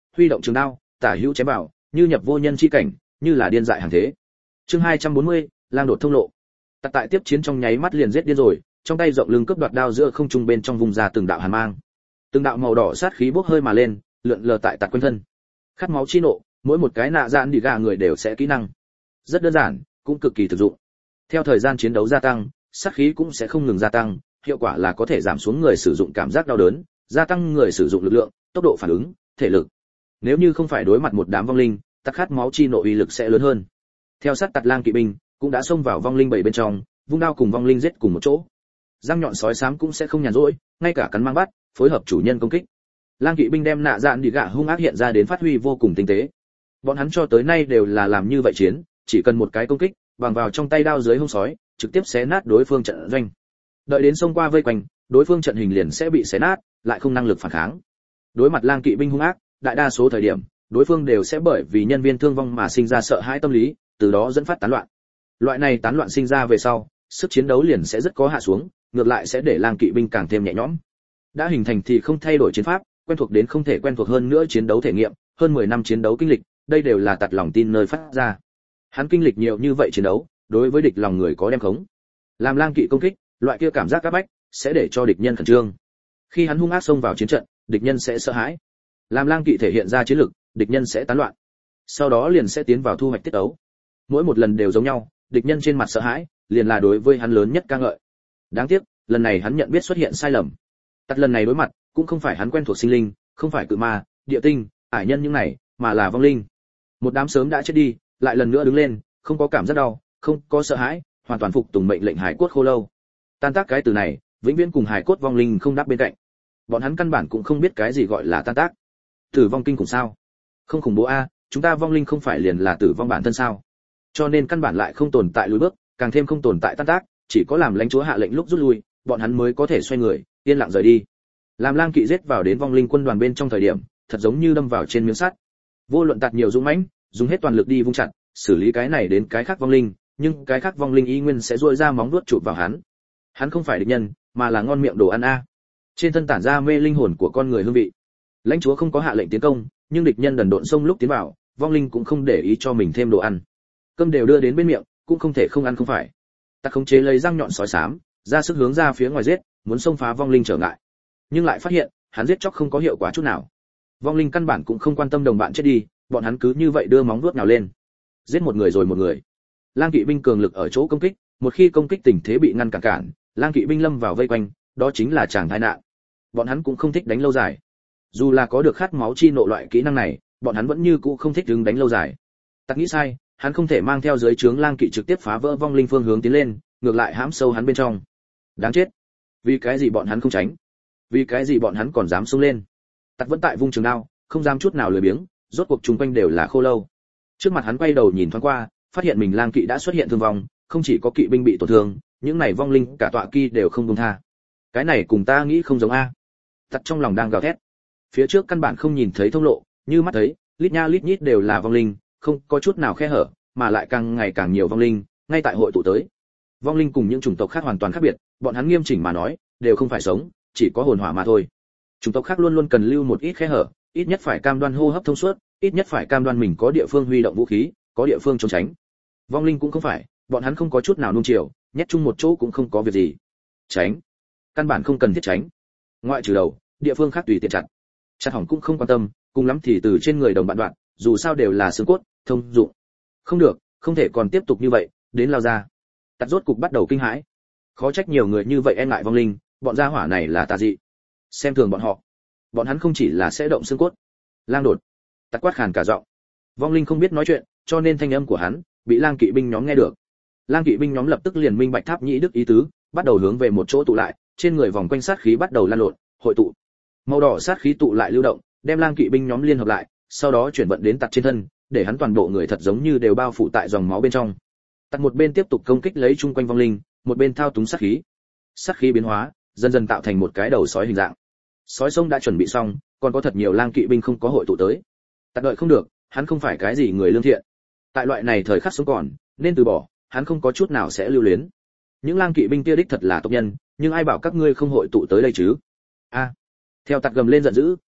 huy động trường đao, tả hữu chém vào, như nhập vô nhân chi cảnh, như là điên dại hàng thế. Chương hai trăm bốn mươi, lang đột thông lộ. Tặc tại tiếp chiến trong nháy mắt liền giết điên rồi, trong tay rộng lưng cướp đoạt đao giữa không trung bên trong vùng ra từng đạo hàn mang. Từng đạo màu đỏ sát khí bốc hơi mà lên, lượn lờ tại tặc quanh thân. Khát máu chi nộ, mỗi một cái nạ dạn đi gà người đều sẽ kỹ năng. Rất đơn giản, cũng cực kỳ thực dụng. Theo thời gian chiến đấu gia tăng, sát khí cũng sẽ không ngừng gia tăng, hiệu quả là có thể giảm xuống người sử dụng cảm giác đau đớn, gia tăng người sử dụng lực lượng, tốc độ phản ứng, thể lực. Nếu như không phải đối mặt một đám vong linh, tặc khát máu chi nộ uy lực sẽ lớn hơn. Theo sát tặc lang kỵ binh cũng đã xông vào vong linh bảy bên trong, vung đao cùng vong linh giết cùng một chỗ. Răng nhọn sói xám cũng sẽ không nhàn rỗi, ngay cả cắn mang bắt, phối hợp chủ nhân công kích. Lang kỵ binh đem nạ dạn đi gạ hung ác hiện ra đến phát huy vô cùng tinh tế. Bọn hắn cho tới nay đều là làm như vậy chiến, chỉ cần một cái công kích, bằng vào trong tay đao dưới hung sói, trực tiếp xé nát đối phương trận doanh. Đợi đến xông qua vây quanh, đối phương trận hình liền sẽ bị xé nát, lại không năng lực phản kháng. Đối mặt lang kỵ binh hung ác, đại đa số thời điểm, đối phương đều sẽ bởi vì nhân viên thương vong mà sinh ra sợ hãi tâm lý, từ đó dẫn phát tán loạn. Loại này tán loạn sinh ra về sau, sức chiến đấu liền sẽ rất có hạ xuống, ngược lại sẽ để lang kỵ binh càng thêm nhẹ nhõm. Đã hình thành thì không thay đổi chiến pháp, quen thuộc đến không thể quen thuộc hơn nữa chiến đấu thể nghiệm, hơn mười năm chiến đấu kinh lịch, đây đều là tật lòng tin nơi phát ra. Hắn kinh lịch nhiều như vậy chiến đấu, đối với địch lòng người có đem khống. Làm lang kỵ công kích, loại kia cảm giác áp bách sẽ để cho địch nhân khẩn trương. Khi hắn hung ác xông vào chiến trận, địch nhân sẽ sợ hãi. Làm lang kỵ thể hiện ra chiến lực, địch nhân sẽ tán loạn. Sau đó liền sẽ tiến vào thu hoạch tiết ấu. Mỗi một lần đều giống nhau, địch nhân trên mặt sợ hãi, liền là đối với hắn lớn nhất ca ngợi. Đáng tiếc, lần này hắn nhận biết xuất hiện sai lầm. Tật lần này đối mặt, cũng không phải hắn quen thuộc sinh linh, không phải cự ma, địa tinh, ải nhân những này, mà là vong linh. Một đám sớm đã chết đi, lại lần nữa đứng lên, không có cảm giác đau, không có sợ hãi, hoàn toàn phục tùng mệnh lệnh hải cốt khô lâu. Tan tác cái từ này, vĩnh viễn cùng hải cốt vong linh không đáp bên cạnh. Bọn hắn căn bản cũng không biết cái gì gọi là tan tác. Tử vong kinh khủng sao? Không khủng bố a, chúng ta vong linh không phải liền là tử vong bản thân sao? Cho nên căn bản lại không tồn tại lùi bước, càng thêm không tồn tại tan tác, chỉ có làm lãnh chúa hạ lệnh lúc rút lui, bọn hắn mới có thể xoay người, yên lặng rời đi. Làm lang kỵ giết vào đến vong linh quân đoàn bên trong thời điểm, thật giống như đâm vào trên miếng sắt. Vô luận tạt nhiều dũng mãnh, dùng hết toàn lực đi vung chặt, xử lý cái này đến cái khác vong linh, nhưng cái khác vong linh y nguyên sẽ duỗi ra móng vuốt chụp vào hắn. Hắn không phải địch nhân, mà là ngon miệng đồ ăn a. Trên thân tản ra mê linh hồn của con người hương vị. Lãnh chúa không có hạ lệnh tiến công, nhưng địch nhân đần độn xông lúc tiến vào, vong linh cũng không để ý cho mình thêm đồ ăn. Cơm đều đưa đến bên miệng, cũng không thể không ăn không phải. Ta khống chế lấy răng nhọn sói xám, ra sức hướng ra phía ngoài giết, muốn xông phá vong linh trở ngại. Nhưng lại phát hiện, hắn giết chóc không có hiệu quả chút nào. Vong linh căn bản cũng không quan tâm đồng bạn chết đi, bọn hắn cứ như vậy đưa móng vuốt nào lên. Giết một người rồi một người. Lang kỵ binh cường lực ở chỗ công kích, một khi công kích tình thế bị ngăn cản cản, lang kỵ binh lâm vào vây quanh, đó chính là chàng tai nạn. Bọn hắn cũng không thích đánh lâu dài. Dù là có được khát máu chi nộ loại kỹ năng này, bọn hắn vẫn như cũ không thích đứng đánh lâu dài. Tặc nghĩ sai, hắn không thể mang theo dưới trướng lang kỵ trực tiếp phá vỡ vong linh phương hướng tiến lên, ngược lại hãm sâu hắn bên trong. Đáng chết. Vì cái gì bọn hắn không tránh? Vì cái gì bọn hắn còn dám xông lên? Tặc vẫn tại vung trường đao, không dám chút nào lười biếng, rốt cuộc chung quanh đều là khô lâu. Trước mặt hắn quay đầu nhìn thoáng qua, phát hiện mình lang kỵ đã xuất hiện thương vong, không chỉ có kỵ binh bị tổn thương, những này vong linh cả tọa kỳ đều không buông tha. Cái này cùng ta nghĩ không giống a. Tặc trong lòng đang gào thét. Phía trước căn bản không nhìn thấy thông lộ, như mắt thấy, lít nha lít nhít đều là vong linh, không có chút nào khe hở, mà lại càng ngày càng nhiều vong linh, ngay tại hội tụ tới. Vong linh cùng những chủng tộc khác hoàn toàn khác biệt, bọn hắn nghiêm chỉnh mà nói, đều không phải sống, chỉ có hồn hỏa mà thôi. Chủng tộc khác luôn luôn cần lưu một ít khe hở, ít nhất phải cam đoan hô hấp thông suốt, ít nhất phải cam đoan mình có địa phương huy động vũ khí, có địa phương trốn tránh. Vong linh cũng không phải, bọn hắn không có chút nào nuông chiều, nhét chung một chỗ cũng không có việc gì. Tránh, căn bản không cần thiết tránh. Ngoại trừ đầu, địa phương khác tùy tiện chặt. Chặt hỏng cũng không quan tâm, cùng lắm thì từ trên người đồng bạn đoạn, dù sao đều là xương cốt, thông dụng. Không được, không thể còn tiếp tục như vậy, đến lao ra. Tạt rốt cục bắt đầu kinh hãi. Khó trách nhiều người như vậy e ngại vong linh, bọn gia hỏa này là tà dị. Xem thường bọn họ. Bọn hắn không chỉ là sẽ động xương cốt. Lang đột. Tạt quát khàn cả giọng. Vong linh không biết nói chuyện, cho nên thanh âm của hắn bị lang kỵ binh nhóm nghe được. Lang kỵ binh nhóm lập tức liền minh bạch Tháp Nhĩ Đức ý tứ, bắt đầu hướng về một chỗ tụ lại, trên người vòng quanh sát khí bắt đầu lan lộn, hội tụ. Màu đỏ sát khí tụ lại lưu động, đem lang kỵ binh nhóm liên hợp lại, sau đó chuyển vận đến Tạt trên thân, để hắn toàn bộ người thật giống như đều bao phủ tại dòng máu bên trong. Tạt một bên tiếp tục công kích lấy chung quanh vong linh, một bên thao túng sát khí. Sát khí biến hóa, dần dần tạo thành một cái đầu sói hình dạng. Sói sông đã chuẩn bị xong, còn có thật nhiều lang kỵ binh không có hội tụ tới. Tạt đợi không được, hắn không phải cái gì người lương thiện. Tại loại này thời khắc sống còn, nên từ bỏ, hắn không có chút nào sẽ lưu luyến. Những lang kỵ binh kia đích thật là tộc nhân, nhưng ai bảo các ngươi không hội tụ tới đây chứ? A. Theo Tạt gầm lên giận dữ,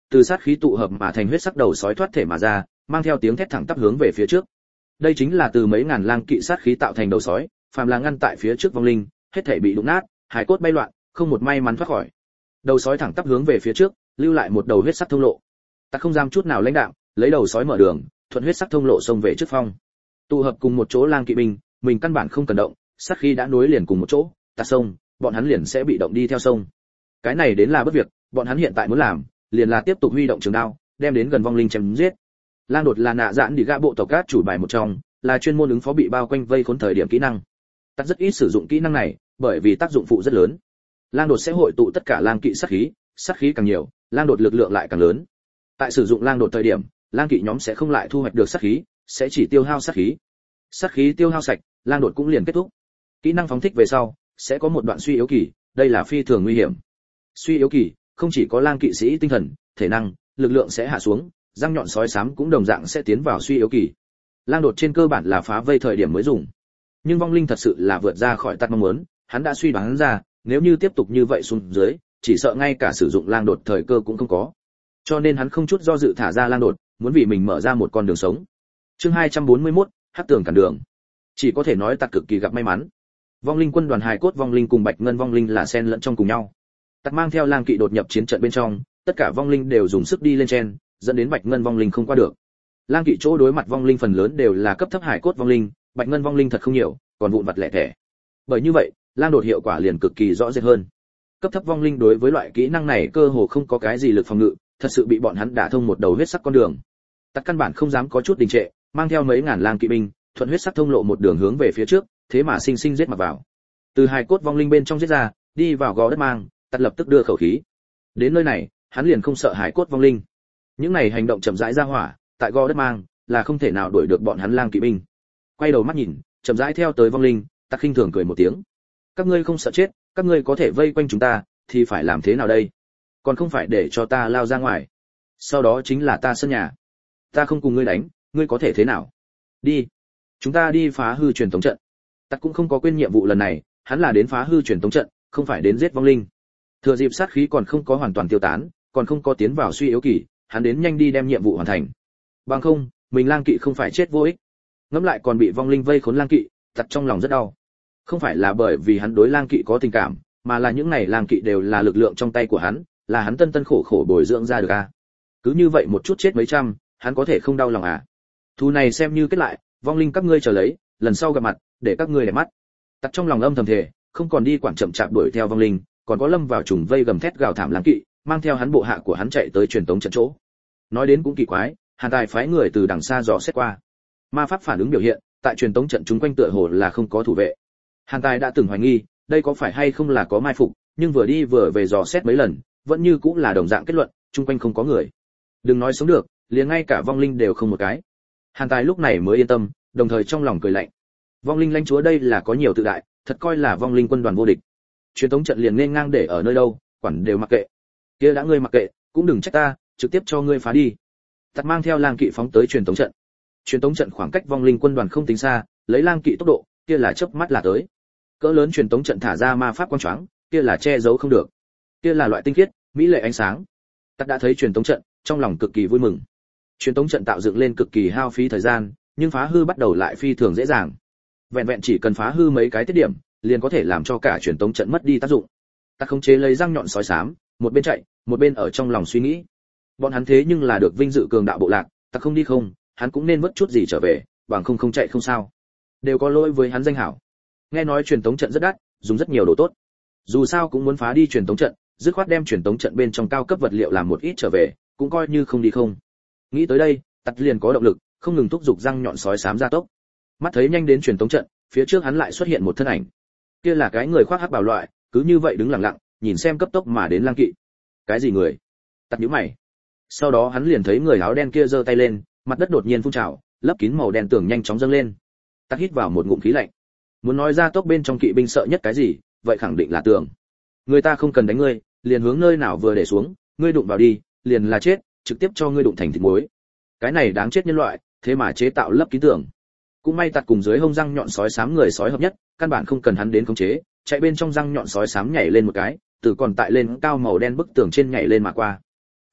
từ sát khí tụ hợp mà thành huyết sắc đầu sói thoát thể mà ra, mang theo tiếng thét thẳng tắp hướng về phía trước. Đây chính là từ mấy ngàn lang kỵ sát khí tạo thành đầu sói, phàm là ngăn tại phía trước vong linh, hết thể bị đụng nát, hải cốt bay loạn, không một may mắn thoát khỏi. Đầu sói thẳng tắp hướng về phía trước, lưu lại một đầu huyết sắc thông lộ. Ta không dám chút nào lãnh đạm, lấy đầu sói mở đường, thuận huyết sắc thông lộ xông về trước phong. Tụ hợp cùng một chỗ lang kỵ binh, mình căn bản không cần động, sát khí đã nối liền cùng một chỗ, ta sông, bọn hắn liền sẽ bị động đi theo sông. Cái này đến là bất việc, bọn hắn hiện tại muốn làm, liền là tiếp tục huy động trường đao, đem đến gần vong linh chém giết. Lang đột là nạ dạn đi gã bộ tộc cát chủ bài một trong, là chuyên môn ứng phó bị bao quanh vây khốn thời điểm kỹ năng. Tắt rất ít sử dụng kỹ năng này, bởi vì tác dụng phụ rất lớn. Lang đột sẽ hội tụ tất cả lang kỵ sát khí, sát khí càng nhiều, lang đột lực lượng lại càng lớn. Tại sử dụng lang đột thời điểm, lang kỵ nhóm sẽ không lại thu hoạch được sát khí, sẽ chỉ tiêu hao sát khí. Sát khí tiêu hao sạch, lang đột cũng liền kết thúc. Kỹ năng phóng thích về sau, sẽ có một đoạn suy yếu kỳ, đây là phi thường nguy hiểm. Suy yếu kỳ, không chỉ có lang kỵ sĩ tinh thần, thể năng, lực lượng sẽ hạ xuống, răng nhọn sói xám cũng đồng dạng sẽ tiến vào suy yếu kỳ. Lang đột trên cơ bản là phá vây thời điểm mới dùng. Nhưng vong linh thật sự là vượt ra khỏi tắt mong muốn, hắn đã suy đoán ra, nếu như tiếp tục như vậy xuống dưới, chỉ sợ ngay cả sử dụng lang đột thời cơ cũng không có. Cho nên hắn không chút do dự thả ra lang đột, muốn vì mình mở ra một con đường sống. Chương hai trăm bốn mươi mốt, hắc tường cản đường. Chỉ có thể nói tặc cực kỳ gặp may mắn. Vong linh quân đoàn hài cốt vong linh cùng bạch ngân vong linh là xen lẫn trong cùng nhau. Tặc mang theo lang kỵ đột nhập chiến trận bên trong, tất cả vong linh đều dùng sức đi lên trên, dẫn đến bạch ngân vong linh không qua được. Lang kỵ chỗ đối mặt vong linh phần lớn đều là cấp thấp hải cốt vong linh, bạch ngân vong linh thật không nhiều, còn vụn vặt lẻ tẻ. Bởi như vậy, lang đột hiệu quả liền cực kỳ rõ rệt hơn. Cấp thấp vong linh đối với loại kỹ năng này cơ hồ không có cái gì lực phòng ngự, thật sự bị bọn hắn đả thông một đầu huyết sắc con đường. Tặc căn bản không dám có chút đình trệ, mang theo mấy ngàn lang kỵ binh, thuận huyết sắc thông lộ một đường hướng về phía trước, thế mà sinh sinh giết mặt vào. Từ hải cốt vong linh bên trong giết ra, đi vào gò đất mang, Tặc lập tức đưa khẩu khí. Đến nơi này, hắn liền không sợ hải cốt vong linh. Những này hành động chậm rãi ra hỏa, tại gò đất mang, là không thể nào đuổi được bọn hắn lang kỵ binh. Quay đầu mắt nhìn, chậm rãi theo tới vong linh, Tặc khinh thường cười một tiếng. Các ngươi không sợ chết, các ngươi có thể vây quanh chúng ta, thì phải làm thế nào đây? Còn không phải để cho ta lao ra ngoài. Sau đó chính là ta sân nhà. Ta không cùng ngươi đánh, ngươi có thể thế nào? Đi, chúng ta đi phá hư truyền tống trận. Tặc cũng không có quên nhiệm vụ lần này, hắn là đến phá hư truyền tống trận, không phải đến giết vong linh. Thừa dịp sát khí còn không có hoàn toàn tiêu tán, còn không có tiến vào suy yếu kỳ, hắn đến nhanh đi đem nhiệm vụ hoàn thành. Bằng không, mình lang kỵ không phải chết vô ích. Ngẫm lại còn bị vong linh vây khốn lang kỵ, Tặc trong lòng rất đau. Không phải là bởi vì hắn đối lang kỵ có tình cảm, mà là những này lang kỵ đều là lực lượng trong tay của hắn, là hắn tân tân khổ khổ bồi dưỡng ra được à. Cứ như vậy một chút chết mấy trăm, hắn có thể không đau lòng à? Thù này xem như kết lại, vong linh các ngươi chờ lấy, lần sau gặp mặt, để các ngươi để mắt. Tặc trong lòng âm thầm thề, không còn đi quản chậm chạp đuổi theo vong linh, còn có lâm vào trùng vây gầm thét gào thảm lang kỵ, mang theo hắn bộ hạ của hắn chạy tới truyền tống trận chỗ. Nói đến cũng kỳ quái, Hàn Tài phái người từ đằng xa dò xét qua. Ma pháp phản ứng biểu hiện, tại truyền tống trận chúng quanh tựa hồ là không có thủ vệ. Hàn Tài đã từng hoài nghi, đây có phải hay không là có mai phục, nhưng vừa đi vừa về dò xét mấy lần, vẫn như cũng là đồng dạng kết luận, chung quanh không có người. Đừng nói sống được, liền ngay cả vong linh đều không một cái. Hàn Tài lúc này mới yên tâm, đồng thời trong lòng cười lạnh. Vong linh lãnh chúa đây là có nhiều tự đại, thật coi là vong linh quân đoàn vô địch. Truyền tống trận liền nên ngang để ở nơi đâu, quản đều mặc kệ. Kia đã ngươi mặc kệ, cũng đừng trách ta, trực tiếp cho ngươi phá đi. Tặc mang theo lang kỵ phóng tới truyền tống trận. Truyền tống trận khoảng cách vong linh quân đoàn không tính xa, lấy lang kỵ tốc độ, kia là chớp mắt là tới. Cỡ lớn truyền tống trận thả ra ma pháp quang choáng, kia là che giấu không được. Kia là loại tinh khiết, mỹ lệ ánh sáng. Tặc đã thấy truyền tống trận, trong lòng cực kỳ vui mừng. Truyền tống trận tạo dựng lên cực kỳ hao phí thời gian, nhưng phá hư bắt đầu lại phi thường dễ dàng. Vẹn vẹn chỉ cần phá hư mấy cái tiết điểm, liền có thể làm cho cả truyền tống trận mất đi tác dụng. Tặc khống chế lấy răng nhọn sói xám, một bên chạy, một bên ở trong lòng suy nghĩ. Bọn hắn thế nhưng là được vinh dự cường đạo bộ lạc, Tặc không đi không, hắn cũng nên vớt chút gì trở về, bằng không không chạy không sao. Đều có lỗi với hắn danh hảo. Nghe nói truyền tống trận rất đắt, dùng rất nhiều đồ tốt. Dù sao cũng muốn phá đi truyền tống trận, dứt khoát đem truyền tống trận bên trong cao cấp vật liệu làm một ít trở về, cũng coi như không đi không. Nghĩ tới đây, Tặc liền có động lực, không ngừng thúc giục răng nhọn sói xám ra tốc. Mắt thấy nhanh đến truyền tống trận, phía trước hắn lại xuất hiện một thân ảnh. Kia là cái người khoác hắc bào loại, cứ như vậy đứng lặng lặng, nhìn xem cấp tốc mà đến lang kỵ. Cái gì người? Tặc nhíu mày. Sau đó hắn liền thấy người áo đen kia giơ tay lên, mặt đất đột nhiên phun trào, lấp kín màu đen tường nhanh chóng dâng lên. Tặc hít vào một ngụm khí lạnh. Muốn nói ra tốc bên trong kỵ binh sợ nhất cái gì, vậy khẳng định là tường. Người ta không cần đánh ngươi, liền hướng nơi nào vừa để xuống, ngươi đụng vào đi, liền là chết, trực tiếp cho ngươi đụng thành thịt muối. Cái này đáng chết nhân loại, thế mà chế tạo lấp kín tường. Cũng may Tặc cùng dưới hông răng nhọn sói xám người sói hợp nhất, căn bản không cần hắn đến khống chế, chạy bên trong răng nhọn sói xám nhảy lên một cái, từ còn tại lên cao màu đen bức tường trên nhảy lên mà qua.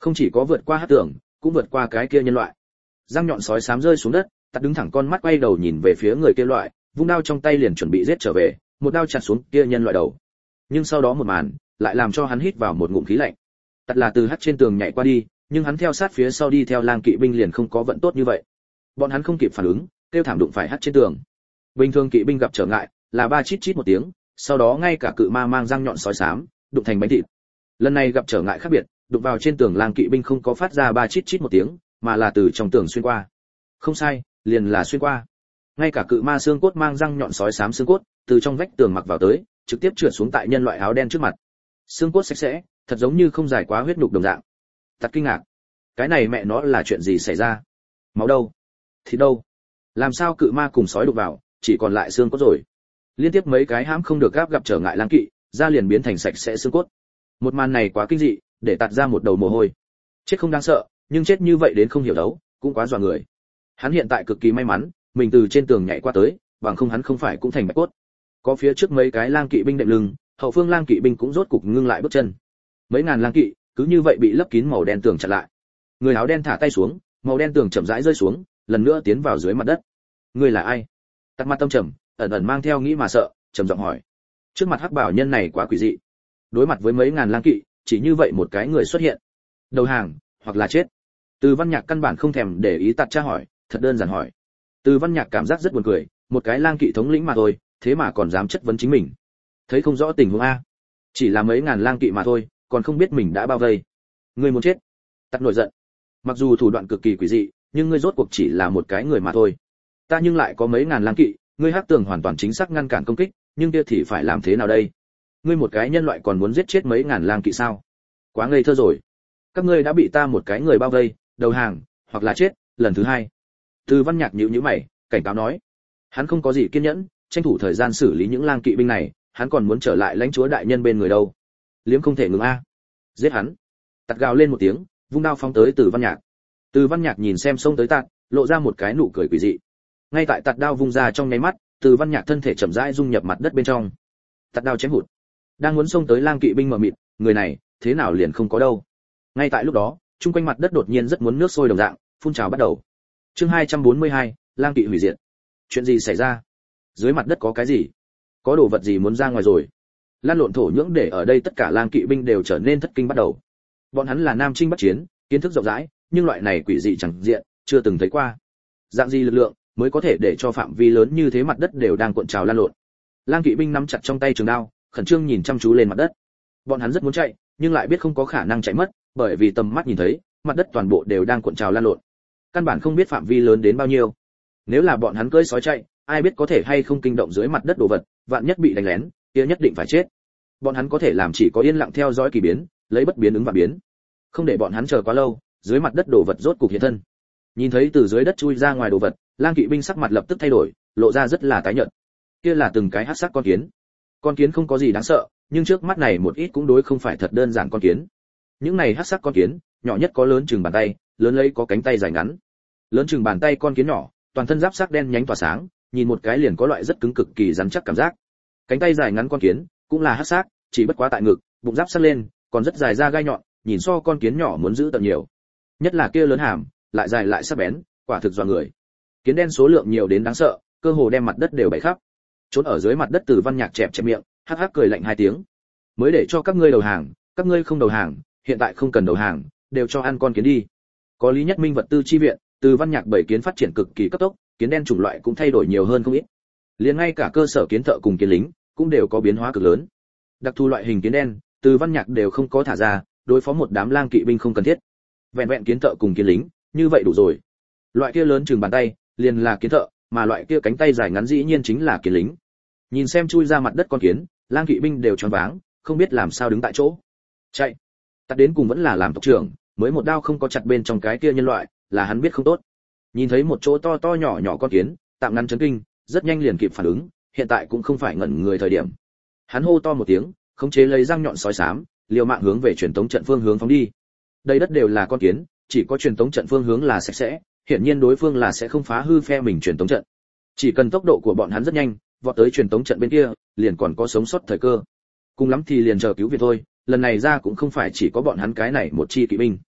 Không chỉ có vượt qua hắc tường, cũng vượt qua cái kia nhân loại. Răng nhọn sói xám rơi xuống đất, Tạt đứng thẳng con mắt quay đầu nhìn về phía người kia loại, vung đao trong tay liền chuẩn bị giết trở về, một đao chặt xuống kia nhân loại đầu. Nhưng sau đó một màn lại làm cho hắn hít vào một ngụm khí lạnh. Tạt là từ hắt trên tường nhảy qua đi, nhưng hắn theo sát phía sau đi theo lang kỵ binh liền không có vận tốt như vậy. Bọn hắn không kịp phản ứng, kêu thảm đụng phải hắt trên tường. Bình thường kỵ binh gặp trở ngại, là ba chít chít một tiếng, sau đó ngay cả cự ma mang răng nhọn sói xám, đụng thành bánh thịt. Lần này gặp trở ngại khác biệt, đụng vào trên tường lang kỵ binh không có phát ra ba chít chít một tiếng, mà là từ trong tường xuyên qua. Không sai, liền là xuyên qua. Ngay cả cự ma xương cốt mang răng nhọn sói xám xương cốt, từ trong vách tường mặc vào tới, trực tiếp trượt xuống tại nhân loại áo đen trước mặt. Xương cốt sạch sẽ, thật giống như không dài quá huyết nhục đồng dạng. Thật kinh ngạc. Cái này mẹ nó là chuyện gì xảy ra? Máu đâu? Thịt đâu? Làm sao cự ma cùng sói đụng vào, chỉ còn lại xương cốt rồi. Liên tiếp mấy cái hãm không được gáp gặp trở ngại lang kỵ, da liền biến thành sạch sẽ xương cốt. Một màn này quá kinh dị, để tạt ra một đầu mồ hôi. Chết không đáng sợ, nhưng chết như vậy đến không hiểu đấu, cũng quá dọa người. Hắn hiện tại cực kỳ may mắn, mình từ trên tường nhảy qua tới, bằng không hắn không phải cũng thành bạch cốt. Có phía trước mấy cái lang kỵ binh đệm lưng, hậu phương lang kỵ binh cũng rốt cục ngưng lại bước chân. Mấy ngàn lang kỵ cứ như vậy bị lấp kín màu đen tường chặn lại. Người áo đen thả tay xuống, màu đen tường chậm rãi rơi xuống, lần nữa tiến vào dưới mặt đất. Ngươi là ai? Tắt mặt tâm trầm, ẩn ẩn mang theo nghĩ mà sợ, trầm giọng hỏi. Trước mặt hắc bảo nhân này quá quỷ dị. Đối mặt với mấy ngàn lang kỵ, chỉ như vậy một cái người xuất hiện. Đầu hàng, hoặc là chết. Từ Văn Nhạc căn bản không thèm để ý tạt tra hỏi, thật đơn giản hỏi. Từ Văn Nhạc cảm giác rất buồn cười, một cái lang kỵ thống lĩnh mà thôi, thế mà còn dám chất vấn chính mình. Thấy không rõ tình huống a. Chỉ là mấy ngàn lang kỵ mà thôi, còn không biết mình đã bao vây. Ngươi muốn chết? Tạt nổi giận. Mặc dù thủ đoạn cực kỳ quỷ dị, nhưng ngươi rốt cuộc chỉ là một cái người mà thôi. Ta nhưng lại có mấy ngàn lang kỵ, ngươi hắc tường hoàn toàn chính xác ngăn cản công kích, nhưng kia thì phải làm thế nào đây? Ngươi một cái nhân loại còn muốn giết chết mấy ngàn lang kỵ sao? Quá ngây thơ rồi. Các ngươi đã bị ta một cái người bao vây, đầu hàng, hoặc là chết, lần thứ hai. Từ Văn Nhạc nhíu nhíu mày, cảnh cáo nói. Hắn không có gì kiên nhẫn, tranh thủ thời gian xử lý những lang kỵ binh này, hắn còn muốn trở lại lãnh chúa đại nhân bên người đâu. Liếm không thể ngừng a. Giết hắn. Tạt gào lên một tiếng, vung đao phóng tới Từ Văn Nhạc. Từ Văn Nhạc nhìn xem xông tới Tạt, lộ ra một cái nụ cười quỷ dị. Ngay tại Tạt đao vung ra trong nháy mắt, Từ Văn Nhạc thân thể chậm rãi dung nhập mặt đất bên trong. Tạt đao chém hụt. Đang muốn xông tới lang kỵ binh mờ mịt, người này, thế nào liền không có đâu. Ngay tại lúc đó, chung quanh mặt đất đột nhiên rất muốn nước sôi đồng dạng, phun trào bắt đầu. Chương hai trăm bốn mươi hai, lang kỵ hủy diệt. Chuyện gì xảy ra? Dưới mặt đất có cái gì? Có đồ vật gì muốn ra ngoài rồi? Lan lộn thổ nhưỡng để ở đây tất cả lang kỵ binh đều trở nên thất kinh bắt đầu. Bọn hắn là nam chinh bắc chiến, kiến thức rộng rãi, nhưng loại này quỷ dị chẳng diện, chưa từng thấy qua. Dạng gì lực lượng mới có thể để cho phạm vi lớn như thế mặt đất đều đang cuộn trào lan lộn? Lang kỵ binh nắm chặt trong tay trường đao, khẩn trương nhìn chăm chú lên mặt đất. Bọn hắn rất muốn chạy, nhưng lại biết không có khả năng chạy mất, bởi vì tầm mắt nhìn thấy, mặt đất toàn bộ đều đang cuộn trào lan lộn. Căn bản không biết phạm vi lớn đến bao nhiêu. Nếu là bọn hắn cưỡi sói chạy, ai biết có thể hay không kinh động dưới mặt đất đồ vật, vạn nhất bị đánh lén, kia nhất định phải chết. Bọn hắn có thể làm chỉ có yên lặng theo dõi kỳ biến, lấy bất biến ứng và biến. Không để bọn hắn chờ quá lâu, dưới mặt đất đồ vật rốt cục hiện thân. Nhìn thấy từ dưới đất chui ra ngoài đồ vật, lang kỵ binh sắc mặt lập tức thay đổi, lộ ra rất là tái nhợt. Kia là từng cái hắc sắc con kiến. Con kiến không có gì đáng sợ, nhưng trước mắt này một ít cũng đối không phải thật đơn giản con kiến. Những này hắc sắc con kiến, nhỏ nhất có lớn chừng bàn tay, lớn lấy có cánh tay dài ngắn. Lớn chừng bàn tay con kiến nhỏ, toàn thân giáp sắc đen nhánh tỏa sáng, nhìn một cái liền có loại rất cứng cực kỳ rắn chắc cảm giác. Cánh tay dài ngắn con kiến, cũng là hắc sắc, chỉ bất quá tại ngực, bụng giáp sắc lên, còn rất dài ra gai nhọn, nhìn so con kiến nhỏ muốn giữ tận nhiều. Nhất là kia lớn hàm, lại dài lại sắc bén, quả thực dọa người. Kiến đen số lượng nhiều đến đáng sợ, cơ hồ đem mặt đất đều bày khắp. Trốn ở dưới mặt đất Từ Văn Nhạc chẹp chẹp miệng, hắc hắc cười lạnh hai tiếng. Mới để cho các ngươi đầu hàng, các ngươi không đầu hàng, hiện tại không cần đầu hàng, đều cho ăn con kiến đi. Có Lý Nhất Minh vật tư chi viện, Từ Văn Nhạc bảy kiến phát triển cực kỳ cấp tốc, kiến đen chủng loại cũng thay đổi nhiều hơn không ít. Liền ngay cả cơ sở kiến thợ cùng kiến lính cũng đều có biến hóa cực lớn. Đặc thù loại hình kiến đen, Từ Văn Nhạc đều không có thả ra, đối phó một đám lang kỵ binh không cần thiết. Vẹn vẹn kiến thợ cùng kiến lính, như vậy đủ rồi. Loại kia lớn chừng bàn tay, liền là kiến thợ, mà loại kia cánh tay dài ngắn dĩ nhiên chính là kiến lính. Nhìn xem chui ra mặt đất con kiến, lang kỵ binh đều choáng váng, không biết làm sao đứng tại chỗ. Chạy. Tắt đến cùng vẫn là làm tộc trưởng, mới một đao không có chặt bên trong cái kia nhân loại, là hắn biết không tốt. Nhìn thấy một chỗ to to nhỏ nhỏ con kiến, tạm ngăn chấn kinh, rất nhanh liền kịp phản ứng, hiện tại cũng không phải ngẩn người thời điểm. Hắn hô to một tiếng, khống chế lấy răng nhọn sói xám, liều mạng hướng về truyền tống trận phương hướng phóng đi. Đây đất đều là con kiến, chỉ có truyền tống trận phương hướng là sạch sẽ, hiển nhiên đối phương là sẽ không phá hư phe mình truyền tống trận. Chỉ cần tốc độ của bọn hắn rất nhanh, vọt tới truyền tống trận bên kia, liền còn có sống sót thời cơ. Cùng lắm thì liền chờ cứu viện thôi, lần này ra cũng không phải chỉ có bọn hắn cái này một chi kỵ binh.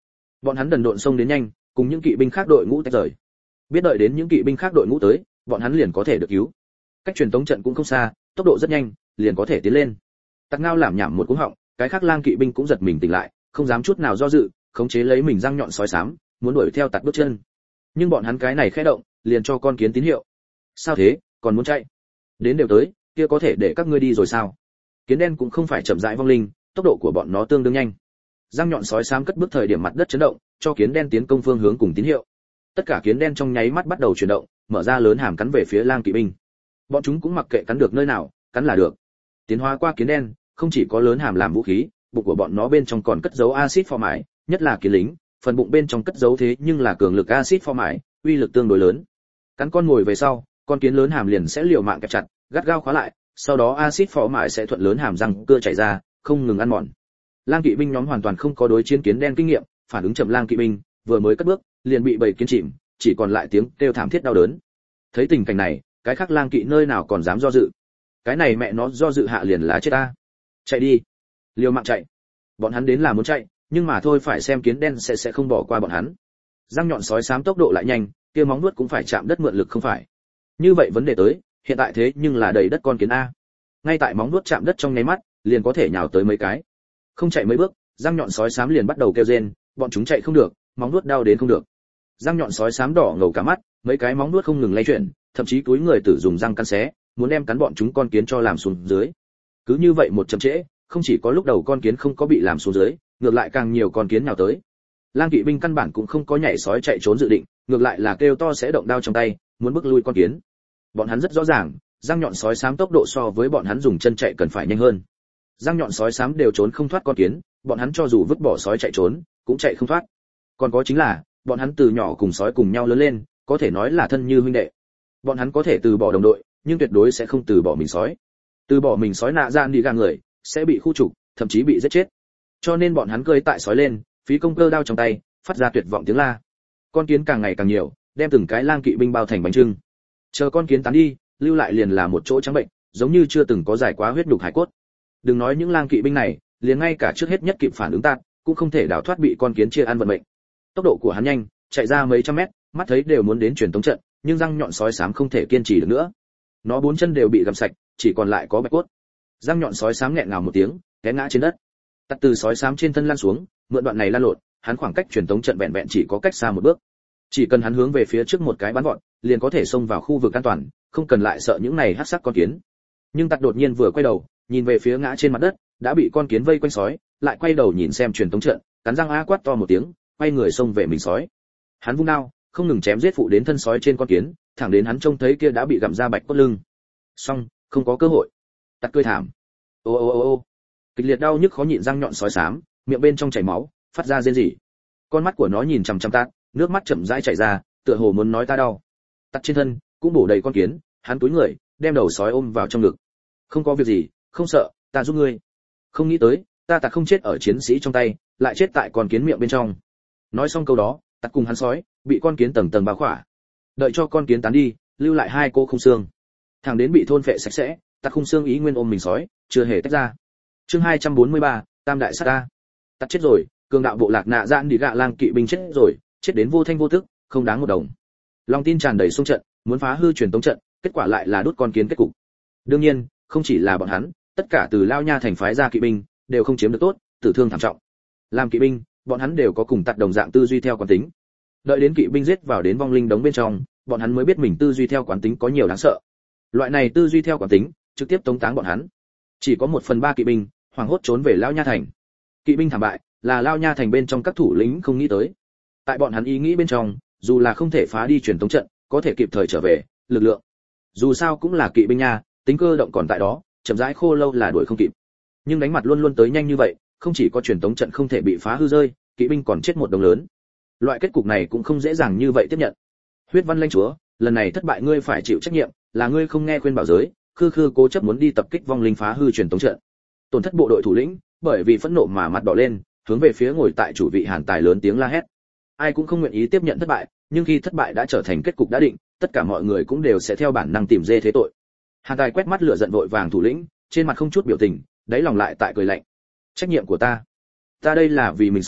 Bọn hắn đần độn xông đến nhanh, cùng những kỵ binh khác đội ngũ tách rời. Biết đợi đến những kỵ binh khác đội ngũ tới, bọn hắn liền có thể được cứu. Cách truyền tống trận cũng không xa, tốc độ rất nhanh, liền có thể tiến lên. Tặc Ngao làm nhảm một cú họng, cái khác lang kỵ binh cũng giật mình tỉnh lại, không dám chút nào do dự, khống chế lấy mình răng nhọn sói xám, muốn đuổi theo Tặc bước chân. Nhưng bọn hắn cái này khẽ động, liền cho con kiến tín hiệu. Sao thế, còn muốn chạy? Đến đều tới, kia có thể để các ngươi đi rồi sao? Kiến đen cũng không phải chậm rãi vong linh, tốc độ của bọn nó tương đương nhanh. Răng nhọn sói xám cất bước thời điểm mặt đất chấn động, cho kiến đen tiến công phương hướng cùng tín hiệu. Tất cả kiến đen trong nháy mắt bắt đầu chuyển động, mở ra lớn hàm cắn về phía lang kỵ binh. Bọn chúng cũng mặc kệ cắn được nơi nào, cắn là được. Tiến hóa qua kiến đen, không chỉ có lớn hàm làm vũ khí, bụng của bọn nó bên trong còn cất giấu axit pho mái, nhất là kiến lính, phần bụng bên trong cất giấu thế nhưng là cường lực axit pho mái, uy lực tương đối lớn. Cắn con mồi về sau, con kiến lớn hàm liền sẽ liều mạng kẹp chặt, gắt gao khóa lại, sau đó axit pho mái sẽ thuận lớn hàm răng cưa chảy ra, không ngừng ăn mòn. Lang kỵ binh nhóm hoàn toàn không có đối chiến kiến đen kinh nghiệm, phản ứng chậm lang kỵ binh, vừa mới cất bước, liền bị bầy kiến chìm, chỉ còn lại tiếng kêu thảm thiết đau đớn. Thấy tình cảnh này, cái khác lang kỵ nơi nào còn dám do dự. Cái này mẹ nó do dự hạ liền lá chết ta. Chạy đi, liều mạng chạy. Bọn hắn đến là muốn chạy, nhưng mà thôi phải xem kiến đen sẽ sẽ không bỏ qua bọn hắn. Răng nhọn sói xám tốc độ lại nhanh, kia móng vuốt cũng phải chạm đất mượn lực không phải. Như vậy vấn đề tới, hiện tại thế nhưng là đầy đất con kiến a. Ngay tại móng vuốt chạm đất trong nháy mắt, liền có thể nhào tới mấy cái. Không chạy mấy bước, răng nhọn sói xám liền bắt đầu kêu rên, bọn chúng chạy không được, móng vuốt đau đến không được. Răng nhọn sói xám đỏ ngầu cả mắt, mấy cái móng vuốt không ngừng lay chuyển, thậm chí túi người tử dùng răng cắn xé, muốn đem cắn bọn chúng con kiến cho làm xuống dưới. Cứ như vậy một chậm trễ, không chỉ có lúc đầu con kiến không có bị làm xuống dưới, ngược lại càng nhiều con kiến nào tới. Lang kỵ binh căn bản cũng không có nhảy sói chạy trốn dự định, ngược lại là kêu to sẽ động đao trong tay, muốn bức lui con kiến. Bọn hắn rất rõ ràng, răng nhọn sói xám tốc độ so với bọn hắn dùng chân chạy cần phải nhanh hơn. Răng nhọn sói xám đều trốn không thoát con kiến, bọn hắn cho dù vứt bỏ sói chạy trốn, cũng chạy không thoát. Còn có chính là, bọn hắn từ nhỏ cùng sói cùng nhau lớn lên, có thể nói là thân như huynh đệ. Bọn hắn có thể từ bỏ đồng đội, nhưng tuyệt đối sẽ không từ bỏ mình sói. Từ bỏ mình sói nạ ra đi gà người, sẽ bị khu trục, thậm chí bị giết chết. Cho nên bọn hắn cơi tại sói lên, phí công cơ đao trong tay, phát ra tuyệt vọng tiếng la. Con kiến càng ngày càng nhiều, đem từng cái lang kỵ binh bao thành bánh trưng. Chờ con kiến tán đi, lưu lại liền là một chỗ trắng bệnh, giống như chưa từng có giải quá huyết nhục hải cốt. Đừng nói những lang kỵ binh này, liền ngay cả trước hết nhất kịp phản ứng tạt, cũng không thể đào thoát bị con kiến chia ăn vận mệnh. Tốc độ của hắn nhanh, chạy ra mấy trăm mét, mắt thấy đều muốn đến truyền tống trận, nhưng răng nhọn sói xám không thể kiên trì được nữa. Nó bốn chân đều bị gặm sạch, chỉ còn lại có bạch cốt. Răng nhọn sói xám nghẹn ngào một tiếng, té ngã trên đất. Tạt từ sói xám trên thân lăn xuống, mượn đoạn này lăn lộn, hắn khoảng cách truyền tống trận vẹn vẹn chỉ có cách xa một bước. Chỉ cần hắn hướng về phía trước một cái bắn vọt, liền có thể xông vào khu vực an toàn, không cần lại sợ những này hắc sắc con kiến. Nhưng Tạt đột nhiên vừa quay đầu, nhìn về phía ngã trên mặt đất, đã bị con kiến vây quanh sói, lại quay đầu nhìn xem truyền tống trận, cắn răng a quát to một tiếng, quay người xông về mình sói. Hắn vung đao, không ngừng chém giết phụ đến thân sói trên con kiến, thẳng đến hắn trông thấy kia đã bị gặm ra bạch cốt lưng. Xong, không có cơ hội. Tạt cười thảm. Ô ô ô ô. Kịch liệt đau nhức khó nhịn răng nhọn sói xám, miệng bên trong chảy máu, phát ra rên rỉ. Con mắt của nó nhìn chằm chằm Tạt, nước mắt chậm rãi chảy ra, tựa hồ muốn nói ta đau. Tạt trên thân cũng bổ đầy con kiến, hắn túi người, đem đầu sói ôm vào trong ngực. Không có việc gì, không sợ, ta giúp ngươi. Không nghĩ tới, ta Tạt không chết ở chiến sĩ trong tay, lại chết tại con kiến miệng bên trong. Nói xong câu đó, Tạt cùng hắn sói bị con kiến tầng tầng bao khỏa. Đợi cho con kiến tán đi, lưu lại hai cô khung xương. Thằng đến bị thôn phệ sạch sẽ, Tạt khung xương ý nguyên ôm mình sói, chưa hề tách ra. Chương hai trăm bốn mươi ba, Tam đại sát ta. Tạt chết rồi, cường đạo bộ lạc nạ dạn đi gạ lang kỵ binh chết rồi, chết đến vô thanh vô tức, không đáng một đồng. Long tin tràn đầy xung trận, muốn phá hư truyền tống trận, kết quả lại là đốt con kiến kết cục. Đương nhiên, không chỉ là bọn hắn, tất cả từ lao nha thành phái ra kỵ binh đều không chiếm được tốt, tử thương thảm trọng. Làm kỵ binh, bọn hắn đều có cùng Tạt đồng dạng tư duy theo quán tính. Đợi đến kỵ binh giết vào đến vong linh đống bên trong, bọn hắn mới biết mình tư duy theo quán tính có nhiều đáng sợ. Loại này tư duy theo quán tính, trực tiếp tống táng bọn hắn. Chỉ có một phần ba kỵ binh hoảng hốt trốn về lao nha thành. Kỵ binh thảm bại, là lao nha thành bên trong các thủ lĩnh không nghĩ tới. Tại bọn hắn ý nghĩ bên trong, dù là không thể phá đi truyền tống trận, có thể kịp thời trở về, lực lượng. Dù sao cũng là kỵ binh nha, tính cơ động còn tại đó, chậm rãi khô lâu là đuổi không kịp. Nhưng đánh mặt luôn luôn tới nhanh như vậy, không chỉ có truyền tống trận không thể bị phá hư rơi, kỵ binh còn chết một đồng lớn. Loại kết cục này cũng không dễ dàng như vậy tiếp nhận. Huyết Văn lãnh chúa, lần này thất bại ngươi phải chịu trách nhiệm, là ngươi không nghe khuyên bảo giới, khư khư cố chấp muốn đi tập kích vong linh phá hư truyền tống trận. Tổn thất bộ đội thủ lĩnh, bởi vì phẫn nộ mà mặt đỏ lên, hướng về phía ngồi tại chủ vị Hàn Tài lớn tiếng la hét. Ai cũng không nguyện ý tiếp nhận thất bại, nhưng khi thất bại đã trở thành kết cục đã định, tất cả mọi người cũng đều sẽ theo bản năng tìm dê thế tội. Hàn Tài quét mắt lửa giận vội vàng thủ lĩnh, trên mặt không chút biểu tình, đáy lòng lại tại cười lạnh. Trách nhiệm của ta, ta đây là vì mình sao?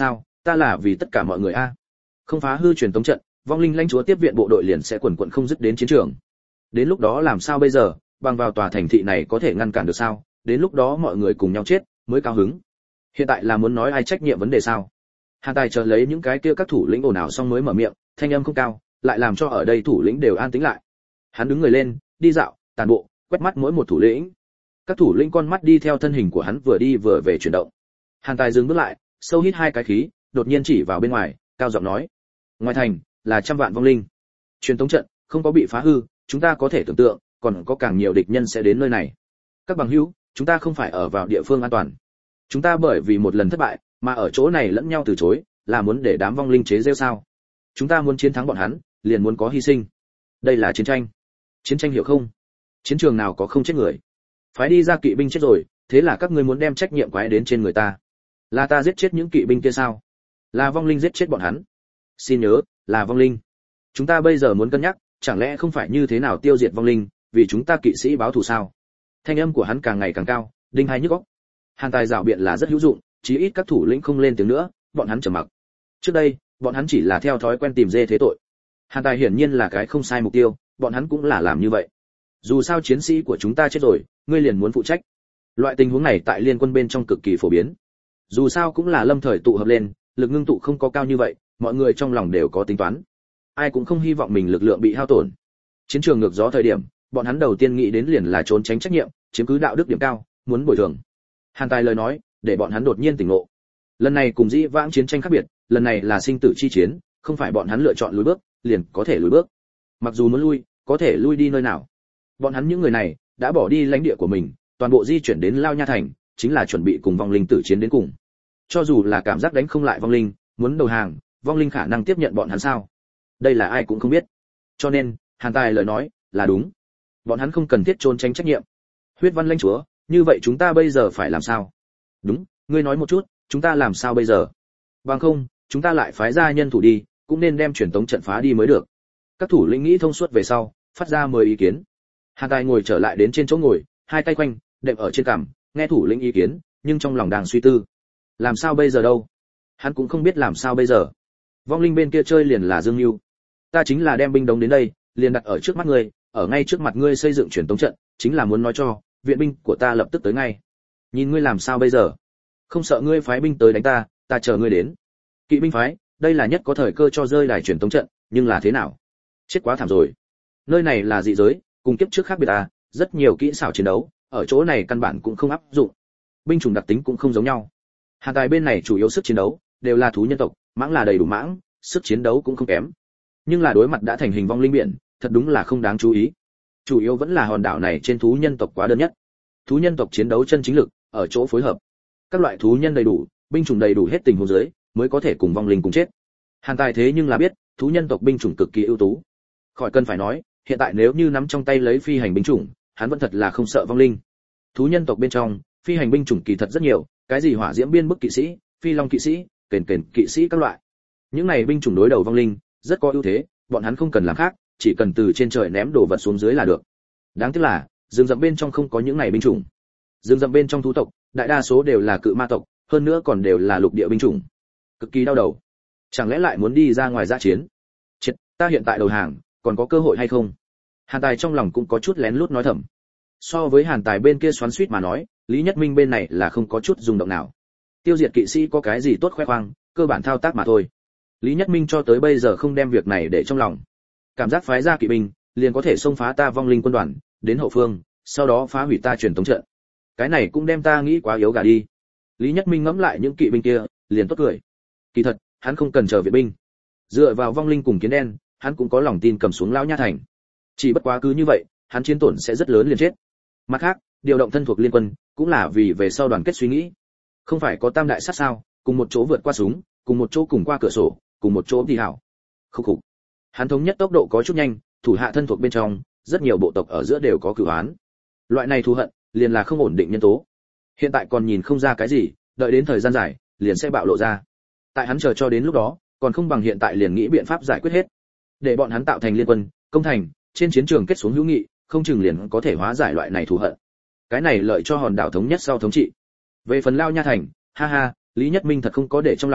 ta là vì tất cả mọi người a. Không phá hư truyền tống trận, vong linh lãnh chúa tiếp viện bộ đội liền sẽ quần quật không dứt đến chiến trường. Đến lúc đó làm sao bây giờ, bằng vào tòa thành thị này có thể ngăn cản được sao? Đến lúc đó mọi người cùng nhau chết mới cao hứng. Hiện tại là muốn nói ai trách nhiệm vấn đề sao? Hàn Tài chờ lấy những cái kia các thủ lĩnh ồn ào xong mới mở miệng, thanh âm không cao, lại làm cho ở đây thủ lĩnh đều an tĩnh lại. Hắn đứng người lên, đi dạo, tàn bộ, quét mắt mỗi một thủ lĩnh. Các thủ lĩnh con mắt đi theo thân hình của hắn vừa đi vừa về chuyển động. Hàn Tài dừng bước lại, sâu hít hai cái khí, đột nhiên chỉ vào bên ngoài, cao giọng nói: "Ngoài thành là trăm vạn vong linh. Truyền tống trận không có bị phá hư, chúng ta có thể tưởng tượng, còn có càng nhiều địch nhân sẽ đến nơi này. Các bằng hữu, chúng ta không phải ở vào địa phương an toàn. Chúng ta bởi vì một lần thất bại, mà ở chỗ này lẫn nhau từ chối, là muốn để đám vong linh chế giễu sao? Chúng ta muốn chiến thắng bọn hắn, liền muốn có hy sinh. Đây là chiến tranh. Chiến tranh hiểu không? Chiến trường nào có không chết người? Phái đi ra kỵ binh chết rồi, thế là các ngươi muốn đem trách nhiệm quái đến trên người ta. Là ta giết chết những kỵ binh kia sao? Là vong linh giết chết bọn hắn. Xin nhớ, là vong linh. Chúng ta bây giờ muốn cân nhắc, chẳng lẽ không phải như thế nào tiêu diệt vong linh, vì chúng ta kỵ sĩ báo thù sao?" Thanh âm của hắn càng ngày càng cao, đinh hai nhức óc. Hàn Tài rảo biện là rất hữu dụng, chí ít các thủ lĩnh không lên tiếng nữa, bọn hắn trầm mặc. Trước đây, bọn hắn chỉ là theo thói quen tìm dê thế tội. Hàn Tài hiển nhiên là cái không sai mục tiêu, bọn hắn cũng là làm như vậy. Dù sao chiến sĩ của chúng ta chết rồi, ngươi liền muốn phụ trách. Loại tình huống này tại liên quân bên trong cực kỳ phổ biến. Dù sao cũng là lâm thời tụ hợp lên, lực ngưng tụ không có cao như vậy, mọi người trong lòng đều có tính toán. Ai cũng không hy vọng mình lực lượng bị hao tổn. Chiến trường ngược gió thời điểm, bọn hắn đầu tiên nghĩ đến liền là trốn tránh trách nhiệm, chiếm cứ đạo đức điểm cao, muốn bồi thường. Hàn Tài lời nói, để bọn hắn đột nhiên tỉnh ngộ. Lần này cùng dĩ vãng chiến tranh khác biệt, lần này là sinh tử chi chiến, không phải bọn hắn lựa chọn lùi bước, liền có thể lùi bước. Mặc dù muốn lui, có thể lui đi nơi nào. Bọn hắn những người này đã bỏ đi lãnh địa của mình, toàn bộ di chuyển đến Lao Nha thành, chính là chuẩn bị cùng vong linh tử chiến đến cùng. Cho dù là cảm giác đánh không lại vong linh, muốn đầu hàng, vong linh khả năng tiếp nhận bọn hắn sao? Đây là ai cũng không biết. Cho nên, Hàn Tài lời nói là đúng. Bọn hắn không cần thiết trốn tránh trách nhiệm. Huyết Văn lãnh chúa, như vậy chúng ta bây giờ phải làm sao? Đúng, ngươi nói một chút, chúng ta làm sao bây giờ? Bằng không, chúng ta lại phái ra nhân thủ đi, cũng nên đem truyền tống trận phá đi mới được. Các thủ lĩnh nghĩ thông suốt về sau, phát ra mười ý kiến. Hàn Tài ngồi trở lại đến trên chỗ ngồi, hai tay quanh, đệm ở trên cằm, nghe thủ lĩnh ý kiến, nhưng trong lòng đang suy tư. Làm sao bây giờ đâu? Hắn cũng không biết làm sao bây giờ. Vong linh bên kia chơi liền là Dương Nưu. Ta chính là đem binh đóng đến đây, liền đặt ở trước mắt ngươi, ở ngay trước mặt ngươi xây dựng truyền tống trận, chính là muốn nói cho, viện binh của ta lập tức tới ngay. Nhìn ngươi làm sao bây giờ? Không sợ ngươi phái binh tới đánh ta, ta chờ ngươi đến. Kỵ binh phái, đây là nhất có thời cơ cho rơi đài truyền tống trận, nhưng là thế nào? Chết quá thảm rồi. Nơi này là dị giới, cùng kiếp trước khác biệt à, rất nhiều kỹ xảo chiến đấu, ở chỗ này căn bản cũng không áp dụng. Binh chủng đặc tính cũng không giống nhau. Hàn Tài bên này chủ yếu sức chiến đấu đều là thú nhân tộc, mãng là đầy đủ mãng, sức chiến đấu cũng không kém. Nhưng là đối mặt đã thành hình vong linh biển, thật đúng là không đáng chú ý. Chủ yếu vẫn là hòn đảo này trên thú nhân tộc quá đơn nhất. Thú nhân tộc chiến đấu chân chính lực ở chỗ phối hợp. Các loại thú nhân đầy đủ, binh chủng đầy đủ hết tình huống dưới, mới có thể cùng vong linh cùng chết. Hàn Tài thế nhưng là biết, thú nhân tộc binh chủng cực kỳ ưu tú. Khỏi cần phải nói, hiện tại nếu như nắm trong tay lấy phi hành binh chủng, hắn vẫn thật là không sợ vong linh. Thú nhân tộc bên trong, phi hành binh chủng kỳ thật rất nhiều, cái gì hỏa diễm biên bức kỵ sĩ, phi long kỵ sĩ, kền kền kỵ sĩ các loại. Những này binh chủng đối đầu vong linh, rất có ưu thế, bọn hắn không cần làm khác, chỉ cần từ trên trời ném đồ vật xuống dưới là được. Đáng tiếc là, rừng rậm bên trong không có những này binh chủng. Rừng rậm bên trong thú tộc, đại đa số đều là cự ma tộc, hơn nữa còn đều là lục địa binh chủng. Cực kỳ đau đầu. Chẳng lẽ lại muốn đi ra ngoài dã chiến? Chết, ta hiện tại đầu hàng, còn có cơ hội hay không? Hàn Tài trong lòng cũng có chút lén lút nói thầm. So với Hàn Tài bên kia xoắn xuýt mà nói, Lý Nhất Minh bên này là không có chút rung động nào. Tiêu diệt kỵ sĩ có cái gì tốt khoe khoang, cơ bản thao tác mà thôi. Lý Nhất Minh cho tới bây giờ không đem việc này để trong lòng. Cảm giác phái ra kỵ binh, liền có thể xông phá ta vong linh quân đoàn, đến hậu phương, sau đó phá hủy ta truyền tống trận. Cái này cũng đem ta nghĩ quá yếu gà đi. Lý Nhất Minh ngẫm lại những kỵ binh kia, liền tốt cười. Kỳ thật, hắn không cần chờ viện binh. Dựa vào vong linh cùng kiến đen, hắn cũng có lòng tin cầm xuống lão nha thành. Chỉ bất quá cứ như vậy, hắn chiến tổn sẽ rất lớn liền chết. Mặt khác, điều động thân thuộc liên quân, cũng là vì về sau đoàn kết suy nghĩ. Không phải có tam đại sát sao, cùng một chỗ vượt qua súng, cùng một chỗ cùng qua cửa sổ, cùng một chỗ thì hảo. Khúc khục. Hắn thống nhất tốc độ có chút nhanh, thủ hạ thân thuộc bên trong, rất nhiều bộ tộc ở giữa đều có cửu án. Loại này thù hận, liền là không ổn định nhân tố. Hiện tại còn nhìn không ra cái gì, đợi đến thời gian dài, liền sẽ bạo lộ ra. Tại hắn chờ cho đến lúc đó, còn không bằng hiện tại liền nghĩ biện pháp giải quyết hết. Để bọn hắn tạo thành liên quân, công thành, trên chiến trường kết xuống hữu nghị, không chừng liền có thể hóa giải loại này thù hận. Cái này lợi cho hòn đảo thống nhất sau thống trị. Về phần Lao Nha thành, ha ha, Lý Nhất Minh thật không có để trong lòng,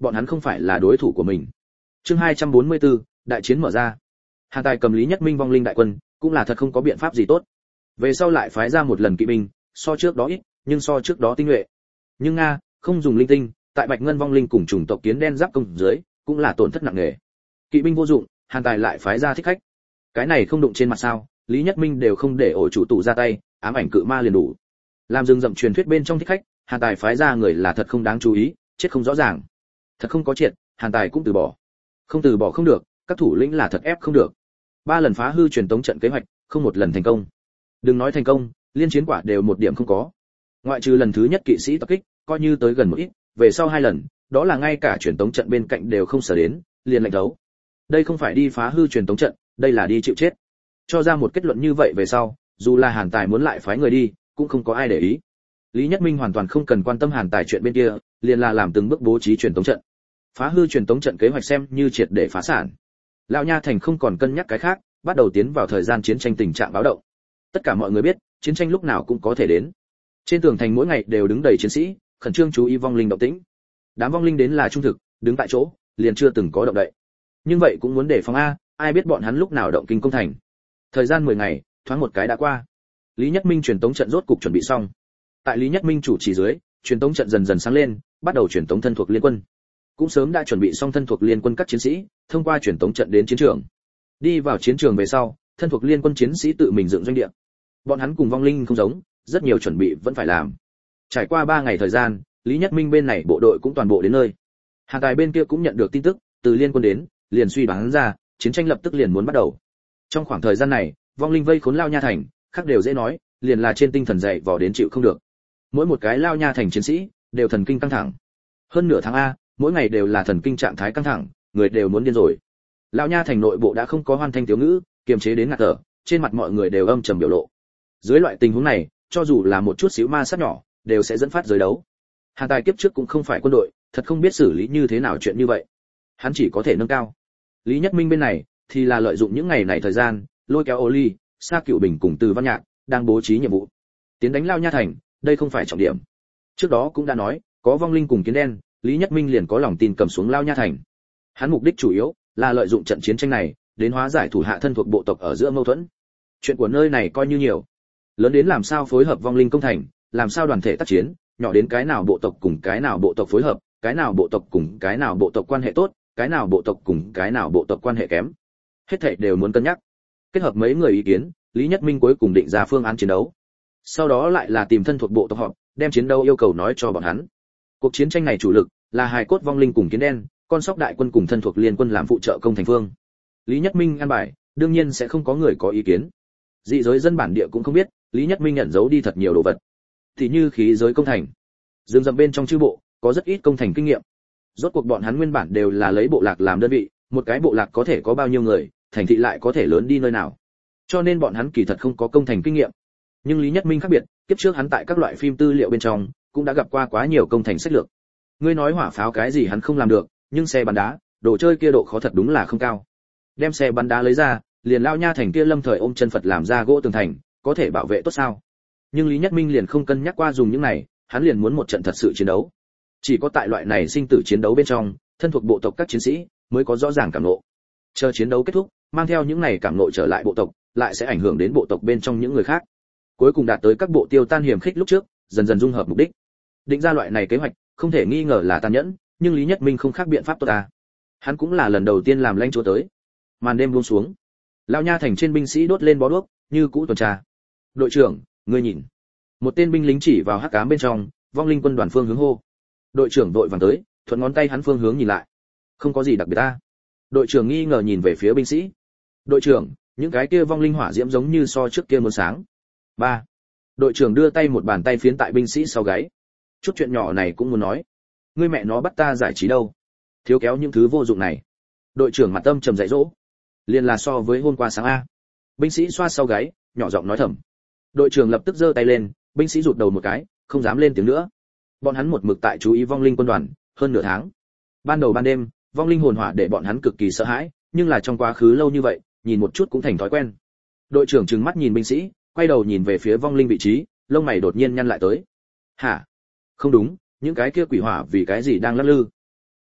bọn hắn không phải là đối thủ của mình. Chương hai trăm bốn mươi tư, đại chiến mở ra. Hàn Tài cầm Lý Nhất Minh vong linh đại quân, cũng là thật không có biện pháp gì tốt. Về sau lại phái ra một lần kỵ binh, so trước đó ít, nhưng so trước đó tinh nhuệ. Nhưng nga, không dùng linh tinh, tại Bạch Ngân vong linh cùng chủng tộc kiến đen giáp công dưới, cũng là tổn thất nặng nề. Kỵ binh vô dụng, Hàn Tài lại phái ra thích khách. Cái này không đụng trên mặt sao? Lý Nhất Minh đều không để ổ chủ tụ ra tay, ám ảnh cự ma liền đủ. Làm rừng rậm truyền thuyết bên trong thích khách, Hàn Tài phái ra người là thật không đáng chú ý, chết không rõ ràng. Thật không có triệt, Hàn Tài cũng từ bỏ. Không từ bỏ không được, các thủ lĩnh là thật ép không được. Ba lần phá hư truyền tống trận kế hoạch, không một lần thành công. Đừng nói thành công, liên chiến quả đều một điểm không có. Ngoại trừ lần thứ nhất kỵ sĩ tập kích, coi như tới gần một ít, về sau hai lần, đó là ngay cả truyền tống trận bên cạnh đều không sở đến, liền lệnh đấu. Đây không phải đi phá hư truyền tống trận, đây là đi chịu chết. Cho ra một kết luận như vậy về sau, dù là Hàn Tài muốn lại phái người đi, cũng không có ai để ý. Lý Nhất Minh hoàn toàn không cần quan tâm Hàn Tài chuyện bên kia, liền là làm từng bước bố trí truyền tống trận. Phá hư truyền tống trận kế hoạch xem như triệt để phá sản. Lão Nha Thành không còn cân nhắc cái khác, bắt đầu tiến vào thời gian chiến tranh tình trạng báo động. Tất cả mọi người biết, chiến tranh lúc nào cũng có thể đến. Trên tường thành mỗi ngày đều đứng đầy chiến sĩ, khẩn trương chú ý vong linh động tĩnh. Đám vong linh đến là trung thực, đứng tại chỗ, liền chưa từng có động đậy. Nhưng vậy cũng muốn đề phòng a, ai biết bọn hắn lúc nào động kinh công thành. Thời gian mười ngày, thoáng một cái đã qua. Lý Nhất Minh truyền tống trận rốt cục chuẩn bị xong. Tại Lý Nhất Minh chủ trì dưới, truyền tống trận dần dần sáng lên, bắt đầu truyền tống thân thuộc liên quân. Cũng sớm đã chuẩn bị xong thân thuộc liên quân các chiến sĩ, thông qua truyền tống trận đến chiến trường. Đi vào chiến trường về sau, thân thuộc liên quân chiến sĩ tự mình dựng doanh địa. Bọn hắn cùng vong linh không giống, rất nhiều chuẩn bị vẫn phải làm. Trải qua ba ngày thời gian, Lý Nhất Minh bên này bộ đội cũng toàn bộ đến nơi. Hàn Tài bên kia cũng nhận được tin tức, từ liên quân đến, liền suy đoán ra, chiến tranh lập tức liền muốn bắt đầu. Trong khoảng thời gian này, vong linh vây khốn Lao Nha Thành, khác đều dễ nói, liền là trên tinh thần dậy vò đến chịu không được. Mỗi một cái Lao Nha Thành chiến sĩ đều thần kinh căng thẳng. Hơn nửa tháng a, mỗi ngày đều là thần kinh trạng thái căng thẳng, người đều muốn điên rồi. Lao Nha Thành nội bộ đã không có hoan thanh thiếu ngữ, kiềm chế đến ngạt thở, trên mặt mọi người đều âm trầm biểu lộ. Dưới loại tình huống này, cho dù là một chút xíu ma sát nhỏ, đều sẽ dẫn phát giới đấu. Hàn Tài kiếp trước cũng không phải quân đội, thật không biết xử lý như thế nào chuyện như vậy. Hắn chỉ có thể nâng cao. Lý Nhất Minh bên này thì là lợi dụng những ngày này thời gian, lôi kéo Ô Ly, Sa Cửu Bình cùng Từ Văn Nhạc đang bố trí nhiệm vụ. Tiến đánh Lao Nha Thành, đây không phải trọng điểm. Trước đó cũng đã nói, có vong linh cùng kiến đen, Lý Nhất Minh liền có lòng tin cầm xuống Lao Nha Thành. Hắn mục đích chủ yếu là lợi dụng trận chiến tranh này, đến hóa giải thủ hạ thân thuộc bộ tộc ở giữa mâu thuẫn. Chuyện của nơi này coi như nhiều, lớn đến làm sao phối hợp vong linh công thành, làm sao đoàn thể tác chiến, nhỏ đến cái nào bộ tộc cùng cái nào bộ tộc phối hợp, cái nào bộ tộc cùng cái nào bộ tộc quan hệ tốt, cái nào bộ tộc cùng cái nào bộ tộc quan hệ kém. Hết thảy đều muốn cân nhắc. Kết hợp mấy người ý kiến, Lý Nhất Minh cuối cùng định ra phương án chiến đấu. Sau đó lại là tìm thân thuộc bộ tộc họp, đem chiến đấu yêu cầu nói cho bọn hắn. Cuộc chiến tranh này chủ lực là hài cốt vong linh cùng kiến đen, con sóc đại quân cùng thân thuộc liên quân làm phụ trợ công thành phương. Lý Nhất Minh an bài, đương nhiên sẽ không có người có ý kiến. Dị giới dân bản địa cũng không biết, Lý Nhất Minh nhận giấu đi thật nhiều đồ vật. Thì như khí giới công thành, rừng rậm bên trong chư bộ có rất ít công thành kinh nghiệm. Rốt cuộc bọn hắn nguyên bản đều là lấy bộ lạc làm đơn vị, một cái bộ lạc có thể có bao nhiêu người, thành thị lại có thể lớn đi nơi nào. Cho nên bọn hắn kỳ thật không có công thành kinh nghiệm. Nhưng Lý Nhất Minh khác biệt, kiếp trước hắn tại các loại phim tư liệu bên trong cũng đã gặp qua quá nhiều công thành sách lược. Ngươi nói hỏa pháo cái gì hắn không làm được, nhưng xe bắn đá, đồ chơi kia độ khó thật đúng là không cao. Đem xe bắn đá lấy ra, liền Lao Nha Thành kia lâm thời ôm chân Phật làm ra gỗ tường thành, có thể bảo vệ tốt sao? Nhưng Lý Nhất Minh liền không cân nhắc qua dùng những này, hắn liền muốn một trận thật sự chiến đấu. Chỉ có tại loại này sinh tử chiến đấu bên trong, thân thuộc bộ tộc các chiến sĩ mới có rõ ràng cảm ngộ. Chờ chiến đấu kết thúc, mang theo những này cảm ngộ trở lại bộ tộc, lại sẽ ảnh hưởng đến bộ tộc bên trong những người khác. Cuối cùng đạt tới các bộ tiêu tan hiểm khích lúc trước, dần dần dung hợp mục đích. Định ra loại này kế hoạch, không thể nghi ngờ là tàn nhẫn, nhưng Lý Nhất Minh không khác biện pháp tốt à. Hắn cũng là lần đầu tiên làm lãnh chúa tới. Màn đêm buông xuống, Lao Nha Thành trên binh sĩ đốt lên bó đuốc, như cũ tuần tra. Đội trưởng, ngươi nhìn. Một tên binh lính chỉ vào hắc ám bên trong, vong linh quân đoàn phương hướng hô. Đội trưởng đội vàng tới, thuận ngón tay hắn phương hướng nhìn lại. Không có gì đặc biệt ta. Đội trưởng nghi ngờ nhìn về phía binh sĩ. Đội trưởng, những cái kia vong linh hỏa diễm giống như so trước kia muốn sáng. Ba. Đội trưởng đưa tay một bàn tay phiến tại binh sĩ sau gáy. Chút chuyện nhỏ này cũng muốn nói. Ngươi mẹ nó bắt ta giải trí đâu? Thiếu kéo những thứ vô dụng này. Đội trưởng mặt âm trầm dạy dỗ. Liên là so với hôm qua sáng a. Binh sĩ xoa sau gáy, nhỏ giọng nói thầm. Đội trưởng lập tức giơ tay lên, binh sĩ rụt đầu một cái, không dám lên tiếng nữa. Bọn hắn một mực tại chú ý vong linh quân đoàn hơn nửa tháng. Ban đầu ban đêm, vong linh hồn hỏa để bọn hắn cực kỳ sợ hãi, nhưng là trong quá khứ lâu như vậy, nhìn một chút cũng thành thói quen. Đội trưởng trừng mắt nhìn binh sĩ, quay đầu nhìn về phía vong linh vị trí, lông mày đột nhiên nhăn lại tới. Hả? Không đúng, những cái kia quỷ hỏa vì cái gì đang lắc lư?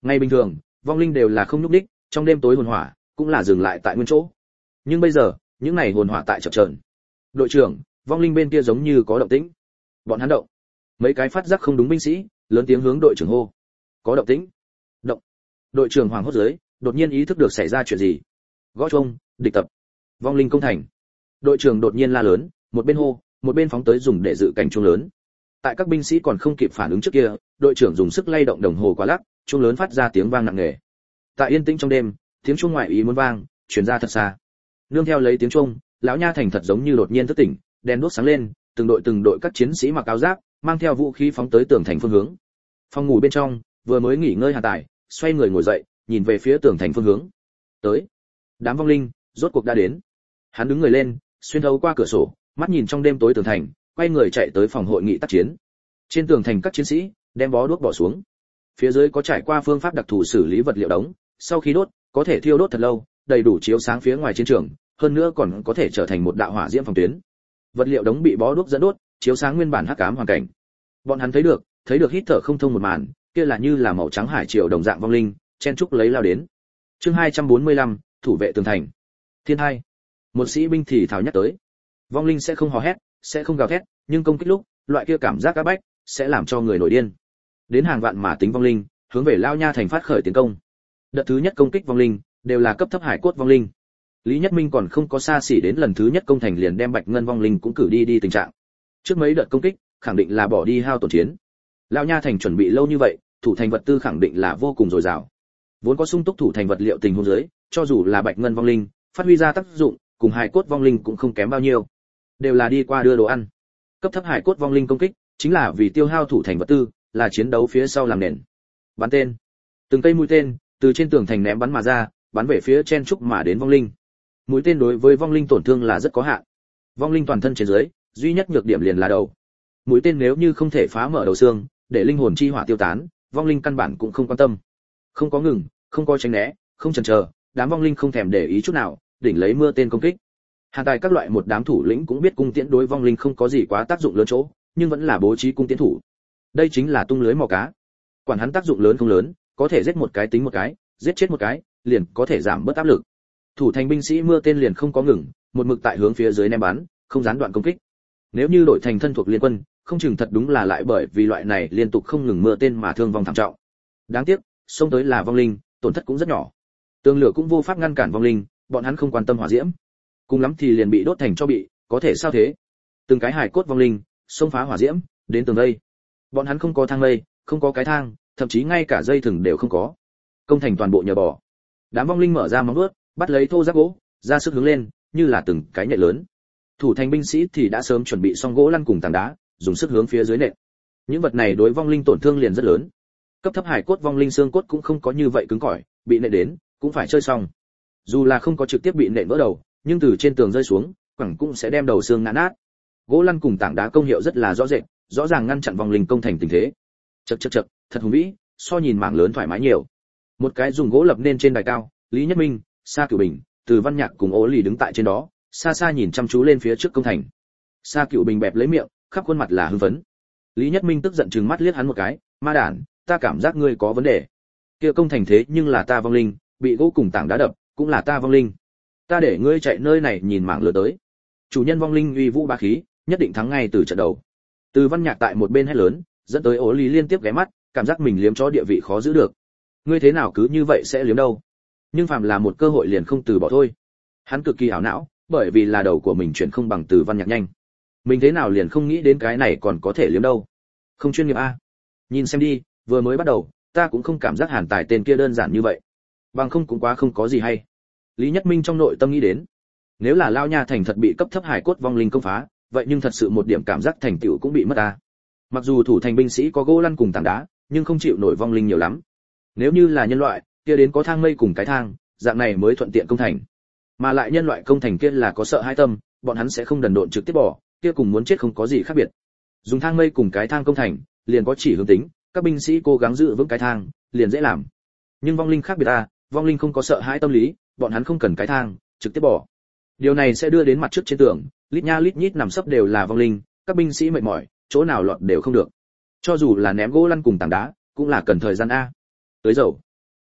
Ngày bình thường, vong linh đều là không nhúc đích, trong đêm tối hồn hỏa cũng là dừng lại tại nguyên chỗ. Nhưng bây giờ, những này hồn hỏa tại chập chờn. Đội trưởng, vong linh bên kia giống như có động tĩnh. Bọn hắn động. Mấy cái phát giác không đúng binh sĩ, lớn tiếng hướng đội trưởng hô. Có động tĩnh. Động. Đội trưởng hoảng hốt dưới, đột nhiên ý thức được xảy ra chuyện gì. Gõ chuông, địch tập. Vong linh công thành. Đội trưởng đột nhiên la lớn, một bên hô, một bên phóng tới dùng để dự cảnh chuông lớn. Tại các binh sĩ còn không kịp phản ứng trước kia, đội trưởng dùng sức lay động đồng hồ quá lắc, chuông lớn phát ra tiếng vang nặng nề. Tại yên tĩnh trong đêm, tiếng chuông ngoại ý muốn vang, truyền ra thật xa. Nương theo lấy tiếng chuông, lão nha thành thật giống như đột nhiên thức tỉnh, đèn đuốc sáng lên, từng đội từng đội các chiến sĩ mặc áo giáp, mang theo vũ khí phóng tới tường thành phương hướng. Phòng ngủ bên trong, vừa mới nghỉ ngơi Hà Tài, xoay người ngồi dậy, nhìn về phía tường thành phương hướng. Tới. Đám vong linh, rốt cuộc đã đến. Hắn đứng người lên, xuyên thấu qua cửa sổ, mắt nhìn trong đêm tối tường thành, quay người chạy tới phòng hội nghị tác chiến. Trên tường thành các chiến sĩ đem bó đuốc bỏ xuống. Phía dưới có trải qua phương pháp đặc thù xử lý vật liệu đống, sau khi đốt, có thể thiêu đốt thật lâu, đầy đủ chiếu sáng phía ngoài chiến trường, hơn nữa còn có thể trở thành một đạo hỏa diễm phòng tuyến. Vật liệu đống bị bó đuốc dẫn đốt, chiếu sáng nguyên bản hắc ám hoàn cảnh. Bọn hắn thấy được, thấy được hít thở không thông một màn, kia là như là màu trắng hải triều đồng dạng vong linh, chen trúc lấy lao đến. Chương hai trăm bốn mươi lăm, thủ vệ tường thành. Thiên hai. Một sĩ binh thì thào nhắc tới. Vong linh sẽ không hò hét, sẽ không gào thét, nhưng công kích lúc, loại kia cảm giác áp bách sẽ làm cho người nổi điên. Đến hàng vạn mà tính vong linh, hướng về lao nha thành phát khởi tiến công. Đợt thứ nhất công kích vong linh đều là cấp thấp hải cốt vong linh. Lý Nhất Minh còn không có xa xỉ đến lần thứ nhất công thành liền đem Bạch Ngân vong linh cũng cử đi đi tình trạng. Trước mấy đợt công kích, khẳng định là bỏ đi hao tổn chiến. Lao nha thành chuẩn bị lâu như vậy, thủ thành vật tư khẳng định là vô cùng dồi dào. Vốn có sung túc thủ thành vật liệu tình huống dưới, cho dù là Bạch Ngân vong linh, phát huy ra tác dụng, cùng hải cốt vong linh cũng không kém bao nhiêu. Đều là đi qua đưa đồ ăn. Cấp thấp hải cốt vong linh công kích, chính là vì tiêu hao thủ thành vật tư, là chiến đấu phía sau làm nền. Bắn tên. Từng cây mũi tên từ trên tường thành ném bắn mà ra, bắn về phía chen trúc mà đến vong linh. Mũi tên đối với vong linh tổn thương là rất có hạn. Vong linh toàn thân trên dưới, duy nhất nhược điểm liền là đầu. Mũi tên nếu như không thể phá mở đầu xương, để linh hồn chi hỏa tiêu tán, vong linh căn bản cũng không quan tâm. Không có ngừng, không có tránh né, không chần chờ, đám vong linh không thèm để ý chút nào, đỉnh lấy mưa tên công kích. Hàn Tài các loại một đám thủ lĩnh cũng biết cung tiễn đối vong linh không có gì quá tác dụng lớn chỗ, nhưng vẫn là bố trí cung tiễn thủ. Đây chính là tung lưới mò cá. Quản hắn tác dụng lớn không lớn, có thể giết một cái tính một cái, giết chết một cái, liền có thể giảm bớt áp lực. Thủ thành binh sĩ mưa tên liền không có ngừng, một mực tại hướng phía dưới ném bắn, không gián đoạn công kích. Nếu như đổi thành thân thuộc liên quân, không chừng thật đúng là lại bởi vì loại này liên tục không ngừng mưa tên mà thương vong thảm trọng. Đáng tiếc, xông tới là vong linh, tổn thất cũng rất nhỏ. Tường lửa cũng vô pháp ngăn cản vong linh, bọn hắn không quan tâm hỏa diễm. Cùng lắm thì liền bị đốt thành cho bị, có thể sao thế? Từng cái hài cốt vong linh, xông phá hỏa diễm, đến tường đây. Bọn hắn không có thang lây, không có cái thang, thậm chí ngay cả dây thừng đều không có. Công thành toàn bộ nhờ bò. Đám vong linh mở ra móng vuốt, bắt lấy thô giáp gỗ, ra sức hướng lên, như là từng cái nhện lớn. Thủ thành binh sĩ thì đã sớm chuẩn bị xong gỗ lăn cùng tảng đá, dùng sức hướng phía dưới nện. Những vật này đối vong linh tổn thương liền rất lớn. Cấp thấp hải cốt vong linh xương cốt cũng không có như vậy cứng cỏi, bị nện đến, cũng phải chơi xong. Dù là không có trực tiếp bị nện vỡ đầu, nhưng từ trên tường rơi xuống, quẳng cũng sẽ đem đầu xương ngã nát. Gỗ lăn cùng tảng đá công hiệu rất là rõ rệt, rõ ràng ngăn chặn vong linh công thành tình thế. Chậc chậc chậc, thật hùng vĩ, so nhìn mảng lớn thoải mái nhiều. Một cái dùng gỗ lập nên trên đài cao, Lý Nhất Minh, Sa Cửu Bình, Từ Văn Nhạc cùng Ô Lì đứng tại trên đó, xa xa nhìn chăm chú lên phía trước công thành. Sa Cửu Bình bẹp lấy miệng, khắp khuôn mặt là hưng phấn. Lý Nhất Minh tức giận trừng mắt liếc hắn một cái, ma đản, ta cảm giác ngươi có vấn đề. Kia công thành thế nhưng là ta vong linh, bị gỗ cùng tảng đá đập, cũng là ta vong linh. Ta để ngươi chạy nơi này nhìn mảng lửa tới. Chủ nhân vong linh uy vũ bá khí, nhất định thắng ngay từ trận đầu. Từ Văn Nhạc tại một bên hét lớn, dẫn tới Ô Lý liên tiếp ghé mắt, cảm giác mình liếm chó địa vị khó giữ được. Ngươi thế nào cứ như vậy sẽ liếm đâu? Nhưng phàm là một cơ hội liền không từ bỏ thôi. Hắn cực kỳ ảo não, bởi vì là đầu của mình chuyển không bằng Từ Văn Nhạc nhanh. Mình thế nào liền không nghĩ đến cái này còn có thể liếm đâu? Không chuyên nghiệp a. Nhìn xem đi, vừa mới bắt đầu, ta cũng không cảm giác Hàn Tài tên kia đơn giản như vậy. Bằng không cũng quá không có gì hay. Lý Nhất Minh trong nội tâm nghĩ đến, nếu là Lao Nha thành thật bị cấp thấp hải cốt vong linh công phá, vậy nhưng thật sự một điểm cảm giác thành tựu cũng bị mất ta. Mặc dù thủ thành binh sĩ có gỗ lăn cùng tảng đá, nhưng không chịu nổi vong linh nhiều lắm. Nếu như là nhân loại, kia đến có thang mây cùng cái thang, dạng này mới thuận tiện công thành. Mà lại nhân loại công thành kia là có sợ hãi tâm, bọn hắn sẽ không đần độn trực tiếp bỏ, kia cùng muốn chết không có gì khác biệt. Dùng thang mây cùng cái thang công thành, liền có chỉ hướng tính, các binh sĩ cố gắng giữ vững cái thang, liền dễ làm. Nhưng vong linh khác biệt à, vong linh không có sợ hãi tâm lý, bọn hắn không cần cái thang, trực tiếp bỏ. Điều này sẽ đưa đến mặt trước trên tường, lít nha lít nhít nằm sấp đều là vong linh, các binh sĩ mệt mỏi, chỗ nào lọt đều không được. Cho dù là ném gỗ lăn cùng tảng đá, cũng là cần thời gian a. Tới dầu,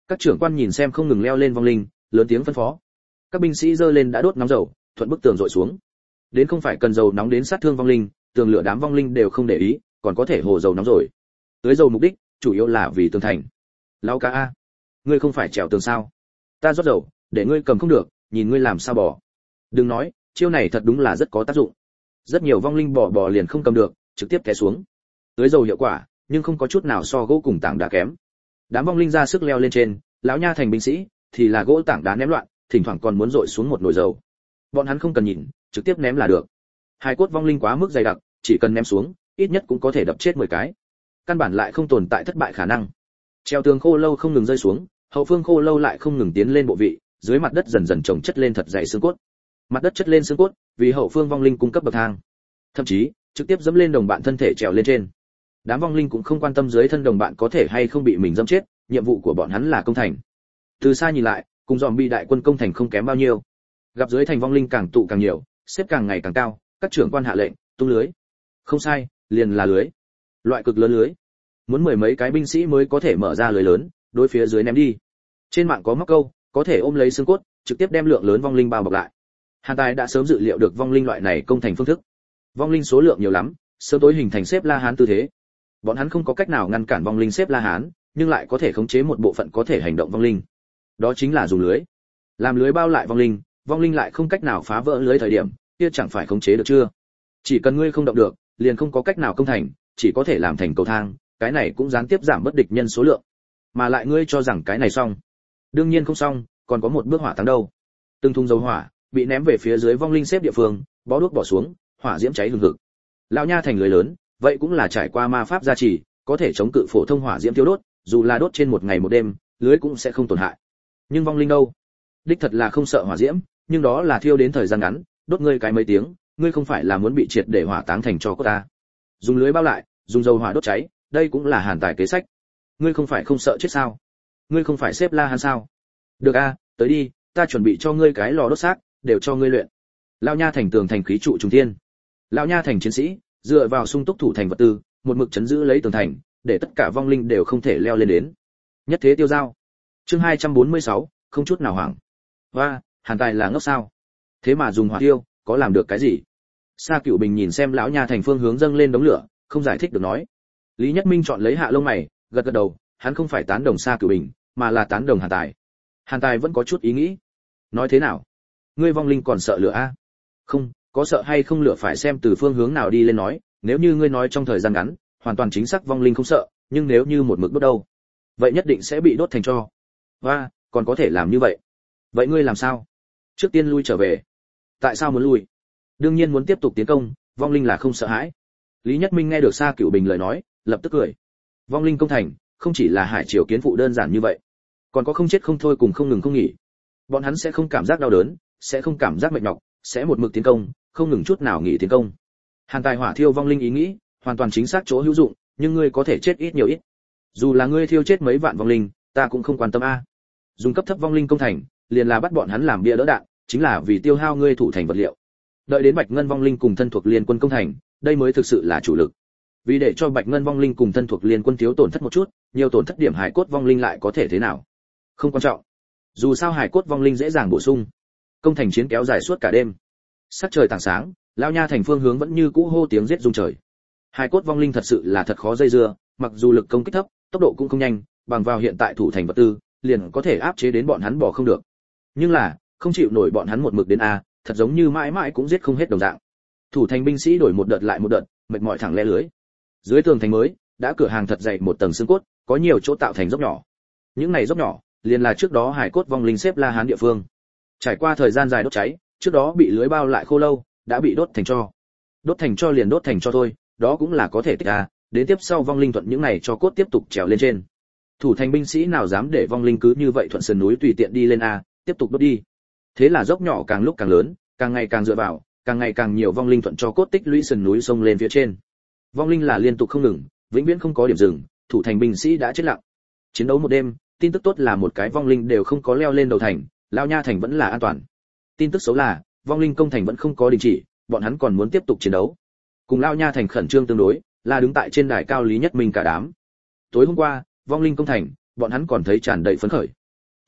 Các trưởng quan nhìn xem không ngừng leo lên vong linh, lớn tiếng phân phó. Các binh sĩ giơ lên đã đốt nóng dầu, thuận bức tường dội xuống. Đến không phải cần dầu nóng đến sát thương vong linh, tường lửa đám vong linh đều không để ý, còn có thể hồ dầu nóng rồi. Tưới dầu mục đích chủ yếu là vì tường thành. Lão ca a, ngươi không phải trèo tường sao? Ta rót dầu, để ngươi cầm không được, nhìn ngươi làm sao bỏ. Đừng nói, chiêu này thật đúng là rất có tác dụng. Rất nhiều vong linh bỏ bò liền không cầm được, trực tiếp té xuống. Tưới dầu hiệu quả, nhưng không có chút nào so gỗ cùng tảng đá kém. Đám vong linh ra sức leo lên trên, lão nha thành binh sĩ thì là gỗ tảng đá ném loạn, thỉnh thoảng còn muốn dội xuống một nồi dầu. Bọn hắn không cần nhìn, trực tiếp ném là được. Hai cốt vong linh quá mức dày đặc, chỉ cần ném xuống, ít nhất cũng có thể đập chết mười cái. Căn bản lại không tồn tại thất bại khả năng. Treo tường khô lâu không ngừng rơi xuống, hậu phương khô lâu lại không ngừng tiến lên bộ vị, dưới mặt đất dần dần chồng chất lên thật dày xương cốt. Mặt đất chất lên xương cốt, vì hậu phương vong linh cung cấp bậc thang. Thậm chí, trực tiếp dẫm lên đồng bạn thân thể trèo lên trên. Đám vong linh cũng không quan tâm dưới thân đồng bạn có thể hay không bị mình dẫm chết, nhiệm vụ của bọn hắn là công thành. Từ xa nhìn lại, cùng zombie đại quân công thành không kém bao nhiêu. Gặp dưới thành vong linh càng tụ càng nhiều, xếp càng ngày càng cao, các trưởng quan hạ lệnh, tung lưới. Không sai, liền là lưới. Loại cực lớn lưới. Muốn mười mấy cái binh sĩ mới có thể mở ra lưới lớn, đối phía dưới ném đi. Trên mạng có móc câu, có thể ôm lấy xương cốt, trực tiếp đem lượng lớn vong linh bao bọc lại. Hàn Tài đã sớm dự liệu được vong linh loại này công thành phương thức. Vong linh số lượng nhiều lắm, sớm tối hình thành xếp La Hán tư thế. Bọn hắn không có cách nào ngăn cản vong linh xếp La Hán, nhưng lại có thể khống chế một bộ phận có thể hành động vong linh. Đó chính là dùng lưới. Làm lưới bao lại vong linh, vong linh lại không cách nào phá vỡ lưới thời điểm, kia chẳng phải khống chế được chưa? Chỉ cần ngươi không động được, liền không có cách nào công thành, chỉ có thể làm thành cầu thang, cái này cũng gián tiếp giảm bất địch nhân số lượng. Mà lại ngươi cho rằng cái này xong? Đương nhiên không xong, còn có một bước hỏa táng đâu. Từng thùng dầu hỏa bị ném về phía dưới vong linh xếp địa phương, bó đuốc bỏ xuống, hỏa diễm cháy hừng hực. Lão nha thành lưới lớn, vậy cũng là trải qua ma pháp gia trì, có thể chống cự phổ thông hỏa diễm thiêu đốt, dù là đốt trên một ngày một đêm, lưới cũng sẽ không tổn hại. Nhưng vong linh đâu? Đích thật là không sợ hỏa diễm, nhưng đó là thiêu đến thời gian ngắn, đốt ngươi cái mấy tiếng, ngươi không phải là muốn bị triệt để hỏa táng thành cho cốt ta. Dùng lưới bao lại, dùng dầu hỏa đốt cháy, đây cũng là Hàn Tài kế sách. Ngươi không phải không sợ chết sao? Ngươi không phải xếp La Hán sao? Được a, tới đi, ta chuẩn bị cho ngươi cái lò đốt xác, đều cho ngươi luyện. Lão nha thành tường thành khí trụ trùng thiên. Lão nha thành chiến sĩ, dựa vào sung túc thủ thành vật tư, một mực chấn giữ lấy tường thành, để tất cả vong linh đều không thể leo lên đến. Nhất thế tiêu giao. Chương hai trăm bốn mươi sáu, không chút nào hoảng. Hoa, Hàn Tài là ngốc sao? Thế mà dùng hỏa tiêu, có làm được cái gì? Sa Cửu Bình nhìn xem lão nha thành phương hướng dâng lên đống lửa, không giải thích được nói. Lý Nhất Minh chọn lấy hạ lông mày, gật gật đầu, hắn không phải tán đồng Sa Cửu Bình, mà là tán đồng Hàn Tài. Hàn Tài vẫn có chút ý nghĩ. Nói thế nào? Ngươi vong linh còn sợ lửa a? Không, có sợ hay không lửa phải xem từ phương hướng nào đi lên nói, nếu như ngươi nói trong thời gian ngắn, hoàn toàn chính xác vong linh không sợ, nhưng nếu như một mực đốt đâu, vậy nhất định sẽ bị đốt thành tro. Và, còn có thể làm như vậy. Vậy ngươi làm sao? Trước tiên lui trở về. Tại sao muốn lui? Đương nhiên muốn tiếp tục tiến công, vong linh là không sợ hãi. Lý Nhất Minh nghe được Sa Cửu Bình lời nói, lập tức cười. Vong linh công thành, không chỉ là hải triều kiến phụ đơn giản như vậy, còn có không chết không thôi cùng không ngừng không nghỉ. Bọn hắn sẽ không cảm giác đau đớn, sẽ không cảm giác mệt nhọc, sẽ một mực tiến công, không ngừng chút nào nghỉ tiến công. Hàn Tài hỏa thiêu vong linh ý nghĩ, hoàn toàn chính xác chỗ hữu dụng, nhưng ngươi có thể chết ít nhiều ít. Dù là ngươi thiêu chết mấy vạn vong linh, ta cũng không quan tâm a. Dùng cấp thấp vong linh công thành, liền là bắt bọn hắn làm bia đỡ đạn, chính là vì tiêu hao ngươi thủ thành vật liệu. Đợi đến Bạch Ngân vong linh cùng thân thuộc liên quân công thành, đây mới thực sự là chủ lực. Vì để cho Bạch Ngân vong linh cùng thân thuộc liên quân thiếu tổn thất một chút, nhiều tổn thất điểm hải cốt vong linh lại có thể thế nào? Không quan trọng. Dù sao hải cốt vong linh dễ dàng bổ sung. Công thành chiến kéo dài suốt cả đêm. Sắc trời tảng sáng, lão nha thành phương hướng vẫn như cũ hô tiếng giết rung trời. Hải cốt vong linh thật sự là thật khó dây dưa, mặc dù lực công kích thấp, tốc độ cũng không nhanh, bằng vào hiện tại thủ thành vật tư, liền có thể áp chế đến bọn hắn bỏ không được. Nhưng là, không chịu nổi bọn hắn một mực đến a, thật giống như mãi mãi cũng giết không hết đồng dạng. Thủ thành binh sĩ đổi một đợt lại một đợt, mệt mỏi thẳng le lưới. Dưới tường thành mới, đã cửa hàng thật dày một tầng xương cốt, có nhiều chỗ tạo thành dốc nhỏ. Những này dốc nhỏ, liền là trước đó hải cốt vong linh xếp La Hán địa phương. Trải qua thời gian dài đốt cháy, trước đó bị lưới bao lại khô lâu, đã bị đốt thành tro. Đốt thành tro liền đốt thành tro thôi, đó cũng là có thể tích a, đến tiếp sau vong linh thuận những này cho cốt tiếp tục trèo lên trên. Thủ thành binh sĩ nào dám để vong linh cứ như vậy thuận sườn núi tùy tiện đi lên a, tiếp tục đốt đi. Thế là dốc nhỏ càng lúc càng lớn, càng ngày càng dựa vào, càng ngày càng nhiều vong linh thuận cho cốt tích lũy sườn núi sông lên phía trên. Vong linh là liên tục không ngừng, vĩnh viễn không có điểm dừng, thủ thành binh sĩ đã chết lặng. Chiến đấu một đêm, tin tức tốt là một cái vong linh đều không có leo lên đầu thành, Lão nha thành vẫn là an toàn. Tin tức xấu là, vong linh công thành vẫn không có đình chỉ, bọn hắn còn muốn tiếp tục chiến đấu. Cùng Lão nha thành khẩn trương tương đối, là đứng tại trên đài cao Lý Nhất Minh cả đám. Tối hôm qua, vong linh công thành, bọn hắn còn thấy tràn đầy phấn khởi.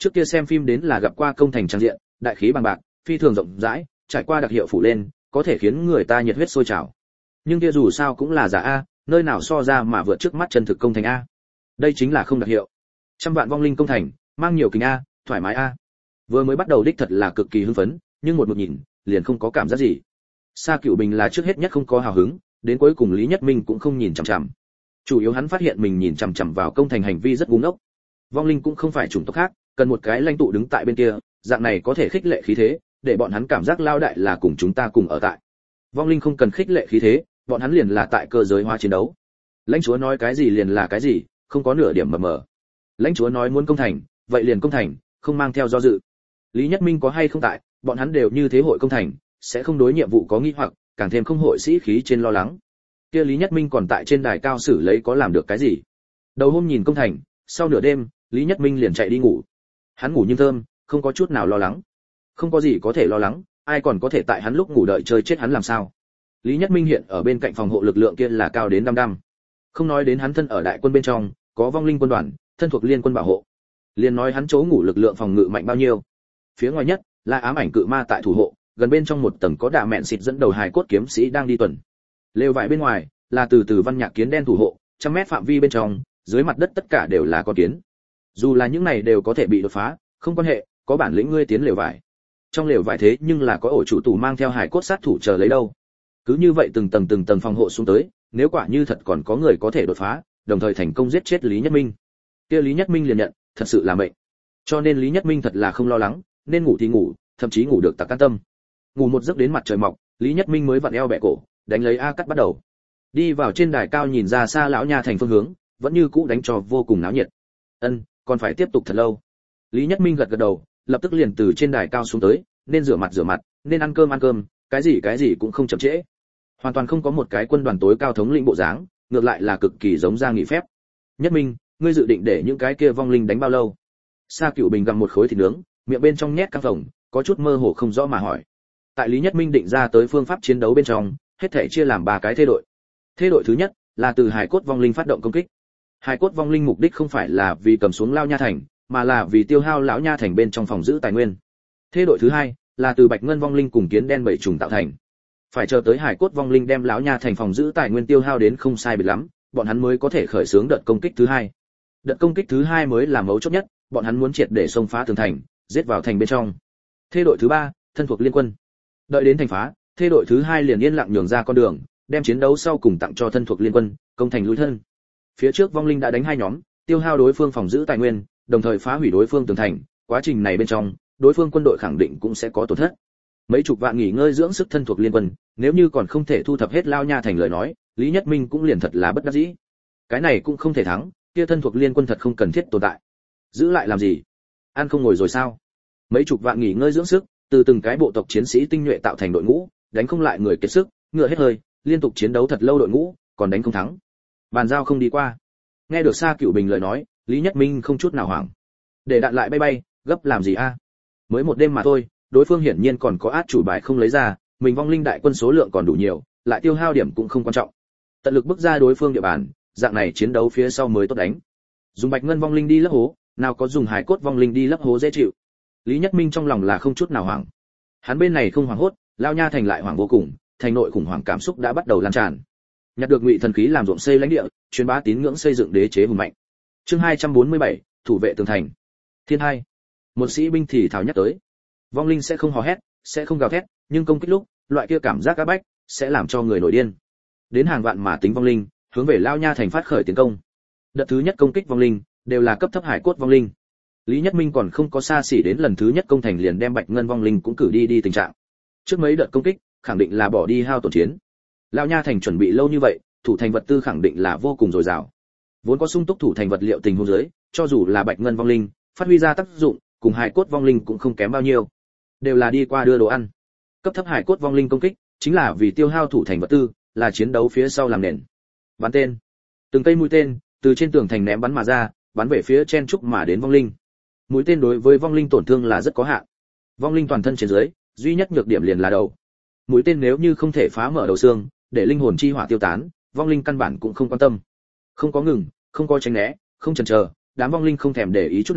Trước kia xem phim đến là gặp qua công thành trang diện, đại khí bằng bạc, phi thường rộng rãi, trải qua đặc hiệu phủ lên, có thể khiến người ta nhiệt huyết sôi trào. Nhưng kia dù sao cũng là giả a, nơi nào so ra mà vượt trước mắt chân thực công thành a. Đây chính là không đặc hiệu. Trăm vạn vong linh công thành, mang nhiều kính a, thoải mái a. Vừa mới bắt đầu đích thật là cực kỳ hưng phấn, nhưng một một nhìn, liền không có cảm giác gì. Sa Cửu Bình là trước hết nhất không có hào hứng, đến cuối cùng Lý Nhất Minh cũng không nhìn chằm chằm. Chủ yếu hắn phát hiện mình nhìn chằm chằm vào công thành hành vi rất ngu ngốc. Vong linh cũng không phải chủng tộc khác, cần một cái lãnh tụ đứng tại bên kia, dạng này có thể khích lệ khí thế, để bọn hắn cảm giác lao đại là cùng chúng ta cùng ở tại. Vong linh không cần khích lệ khí thế, bọn hắn liền là tại cơ giới hóa chiến đấu. Lãnh chúa nói cái gì liền là cái gì, không có nửa điểm mờ mờ. Lãnh chúa nói muốn công thành, vậy liền công thành, không mang theo do dự. Lý Nhất Minh có hay không tại, bọn hắn đều như thế hội công thành, sẽ không đối nhiệm vụ có nghi hoặc, càng thêm không hội sĩ khí trên lo lắng. Kia Lý Nhất Minh còn tại trên đài cao xử lấy có làm được cái gì? Đầu hôm nhìn công thành, sau nửa đêm, Lý Nhất Minh liền chạy đi ngủ. Hắn ngủ nhưng thơm, không có chút nào lo lắng. Không có gì có thể lo lắng, ai còn có thể tại hắn lúc ngủ đợi chơi chết hắn làm sao? Lý Nhất Minh hiện ở bên cạnh phòng hộ lực lượng kia là cao đến đăm đăm. Không nói đến hắn thân ở đại quân bên trong, có vong linh quân đoàn, thân thuộc liên quân bảo hộ. Liên nói hắn chỗ ngủ lực lượng phòng ngự mạnh bao nhiêu. Phía ngoài nhất là ám ảnh cự ma tại thủ hộ, gần bên trong một tầng có đà mẹn xịt dẫn đầu hài cốt kiếm sĩ đang đi tuần. Lều vải bên ngoài là từ từ văn nhạc kiến đen thủ hộ, trăm mét phạm vi bên trong, dưới mặt đất tất cả đều là con kiến. Dù là những này đều có thể bị đột phá, không quan hệ, có bản lĩnh ngươi tiến lều vải. Trong lều vải thế nhưng là có ổ chủ tù mang theo hài cốt sát thủ chờ lấy đâu. Cứ như vậy từng tầng từng tầng phòng hộ xuống tới, nếu quả như thật còn có người có thể đột phá, đồng thời thành công giết chết Lý Nhất Minh. Kia Lý Nhất Minh liền nhận, thật sự là mệnh. Cho nên Lý Nhất Minh thật là không lo lắng, nên ngủ thì ngủ, thậm chí ngủ được tặc can tâm. Ngủ một giấc đến mặt trời mọc, Lý Nhất Minh mới vặn eo bẻ cổ, đánh lấy a cắt bắt đầu. Đi vào trên đài cao nhìn ra xa lão nha thành phương hướng, vẫn như cũ đánh cho vô cùng náo nhiệt. Ân, còn phải tiếp tục thật lâu. Lý Nhất Minh gật gật đầu, lập tức liền từ trên đài cao xuống tới, nên rửa mặt rửa mặt, nên ăn cơm ăn cơm, cái gì cái gì cũng không chậm trễ. Hoàn toàn không có một cái quân đoàn tối cao thống lĩnh bộ dáng, ngược lại là cực kỳ giống ra nghỉ phép. Nhất Minh, ngươi dự định để những cái kia vong linh đánh bao lâu? Sa Cửu Bình gặm một khối thịt nướng, miệng bên trong nhét căng phồng, có chút mơ hồ không rõ mà hỏi. Tại Lý Nhất Minh định ra tới phương pháp chiến đấu bên trong, hết thảy chia làm ba cái thế đội. Thế đội thứ nhất là từ hải cốt vong linh phát động công kích. Hải cốt vong linh mục đích không phải là vì cầm xuống lao nha thành, mà là vì tiêu hao lão nha thành bên trong phòng giữ tài nguyên. Thế đội thứ hai là từ bạch ngân vong linh cùng kiến đen bảy trùng tạo thành. Phải chờ tới hải cốt vong linh đem lão nha thành phòng giữ tài nguyên tiêu hao đến không sai biệt lắm, bọn hắn mới có thể khởi xướng đợt công kích thứ hai. Đợt công kích thứ hai mới là mấu chốt nhất, bọn hắn muốn triệt để xông phá tường thành, giết vào thành bên trong. Thế đội thứ ba, thân thuộc liên quân. Đợi đến thành phá, thế đội thứ hai liền yên lặng nhường ra con đường, đem chiến đấu sau cùng tặng cho thân thuộc liên quân, công thành lùi thân. Phía trước vong linh đã đánh hai nhóm, tiêu hao đối phương phòng giữ tài nguyên, đồng thời phá hủy đối phương tường thành, quá trình này bên trong, đối phương quân đội khẳng định cũng sẽ có tổn thất. Mấy chục vạn nghỉ ngơi dưỡng sức thân thuộc liên quân, nếu như còn không thể thu thập hết lao nha thành lời nói, Lý Nhất Minh cũng liền thật là bất đắc dĩ. Cái này cũng không thể thắng, kia thân thuộc liên quân thật không cần thiết tồn tại. Giữ lại làm gì? Ăn không ngồi rồi sao? Mấy chục vạn nghỉ ngơi dưỡng sức, từ từng cái bộ tộc chiến sĩ tinh nhuệ tạo thành đội ngũ, đánh không lại người kiệt sức, ngựa hết hơi, liên tục chiến đấu thật lâu đội ngũ, còn đánh không thắng. Bàn giao không đi qua. Nghe được Sa Cửu Bình lời nói, Lý Nhất Minh không chút nào hoảng. Để đạn lại bay bay, gấp làm gì a? Mới một đêm mà thôi, đối phương hiển nhiên còn có át chủ bài không lấy ra, mình vong linh đại quân số lượng còn đủ nhiều, lại tiêu hao điểm cũng không quan trọng. Tận lực bước ra đối phương địa bàn, dạng này chiến đấu phía sau mới tốt đánh. Dùng bạch ngân vong linh đi lấp hố, nào có dùng hải cốt vong linh đi lấp hố dễ chịu. Lý Nhất Minh trong lòng là không chút nào hoảng. Hắn bên này không hoảng hốt, lao nha thành lại hoảng vô cùng, thành nội khủng hoảng cảm xúc đã bắt đầu lan tràn. Nhặt được ngụy thần khí làm ruộng xây lãnh địa, truyền bá tín ngưỡng xây dựng đế chế hùng mạnh. Chương hai trăm bốn mươi bảy, thủ vệ tường thành. Thiên hai. Một sĩ binh thì thào nhắc tới. Vong linh sẽ không hò hét, sẽ không gào thét, nhưng công kích lúc, loại kia cảm giác áp bách sẽ làm cho người nổi điên. Đến hàng vạn mà tính vong linh, hướng về lao nha thành phát khởi tiến công. Đợt thứ nhất công kích vong linh đều là cấp thấp hải cốt vong linh. Lý Nhất Minh còn không có xa xỉ đến lần thứ nhất công thành liền đem bạch ngân vong linh cũng cử đi đi tình trạng. Trước mấy đợt công kích, khẳng định là bỏ đi hao tổn chiến. Lão nha thành chuẩn bị lâu như vậy, thủ thành vật tư khẳng định là vô cùng dồi dào. Vốn có sung túc thủ thành vật liệu tình huống dưới, cho dù là bạch ngân vong linh, phát huy ra tác dụng, cùng hải cốt vong linh cũng không kém bao nhiêu. Đều là đi qua đưa đồ ăn. Cấp thấp hải cốt vong linh công kích, chính là vì tiêu hao thủ thành vật tư, là chiến đấu phía sau làm nền. Bắn tên. Từng cây mũi tên từ trên tường thành ném bắn mà ra, bắn về phía chen trúc mà đến vong linh. Mũi tên đối với vong linh tổn thương là rất có hạn. Vong linh toàn thân trên dưới, duy nhất nhược điểm liền là đầu. Mũi tên nếu như không thể phá mở đầu xương, để linh hồn chi hỏa tiêu tán, vong linh căn bản cũng không quan tâm. Không có ngừng, không có tránh né, không chần chờ, đám vong linh không thèm để ý chút nào,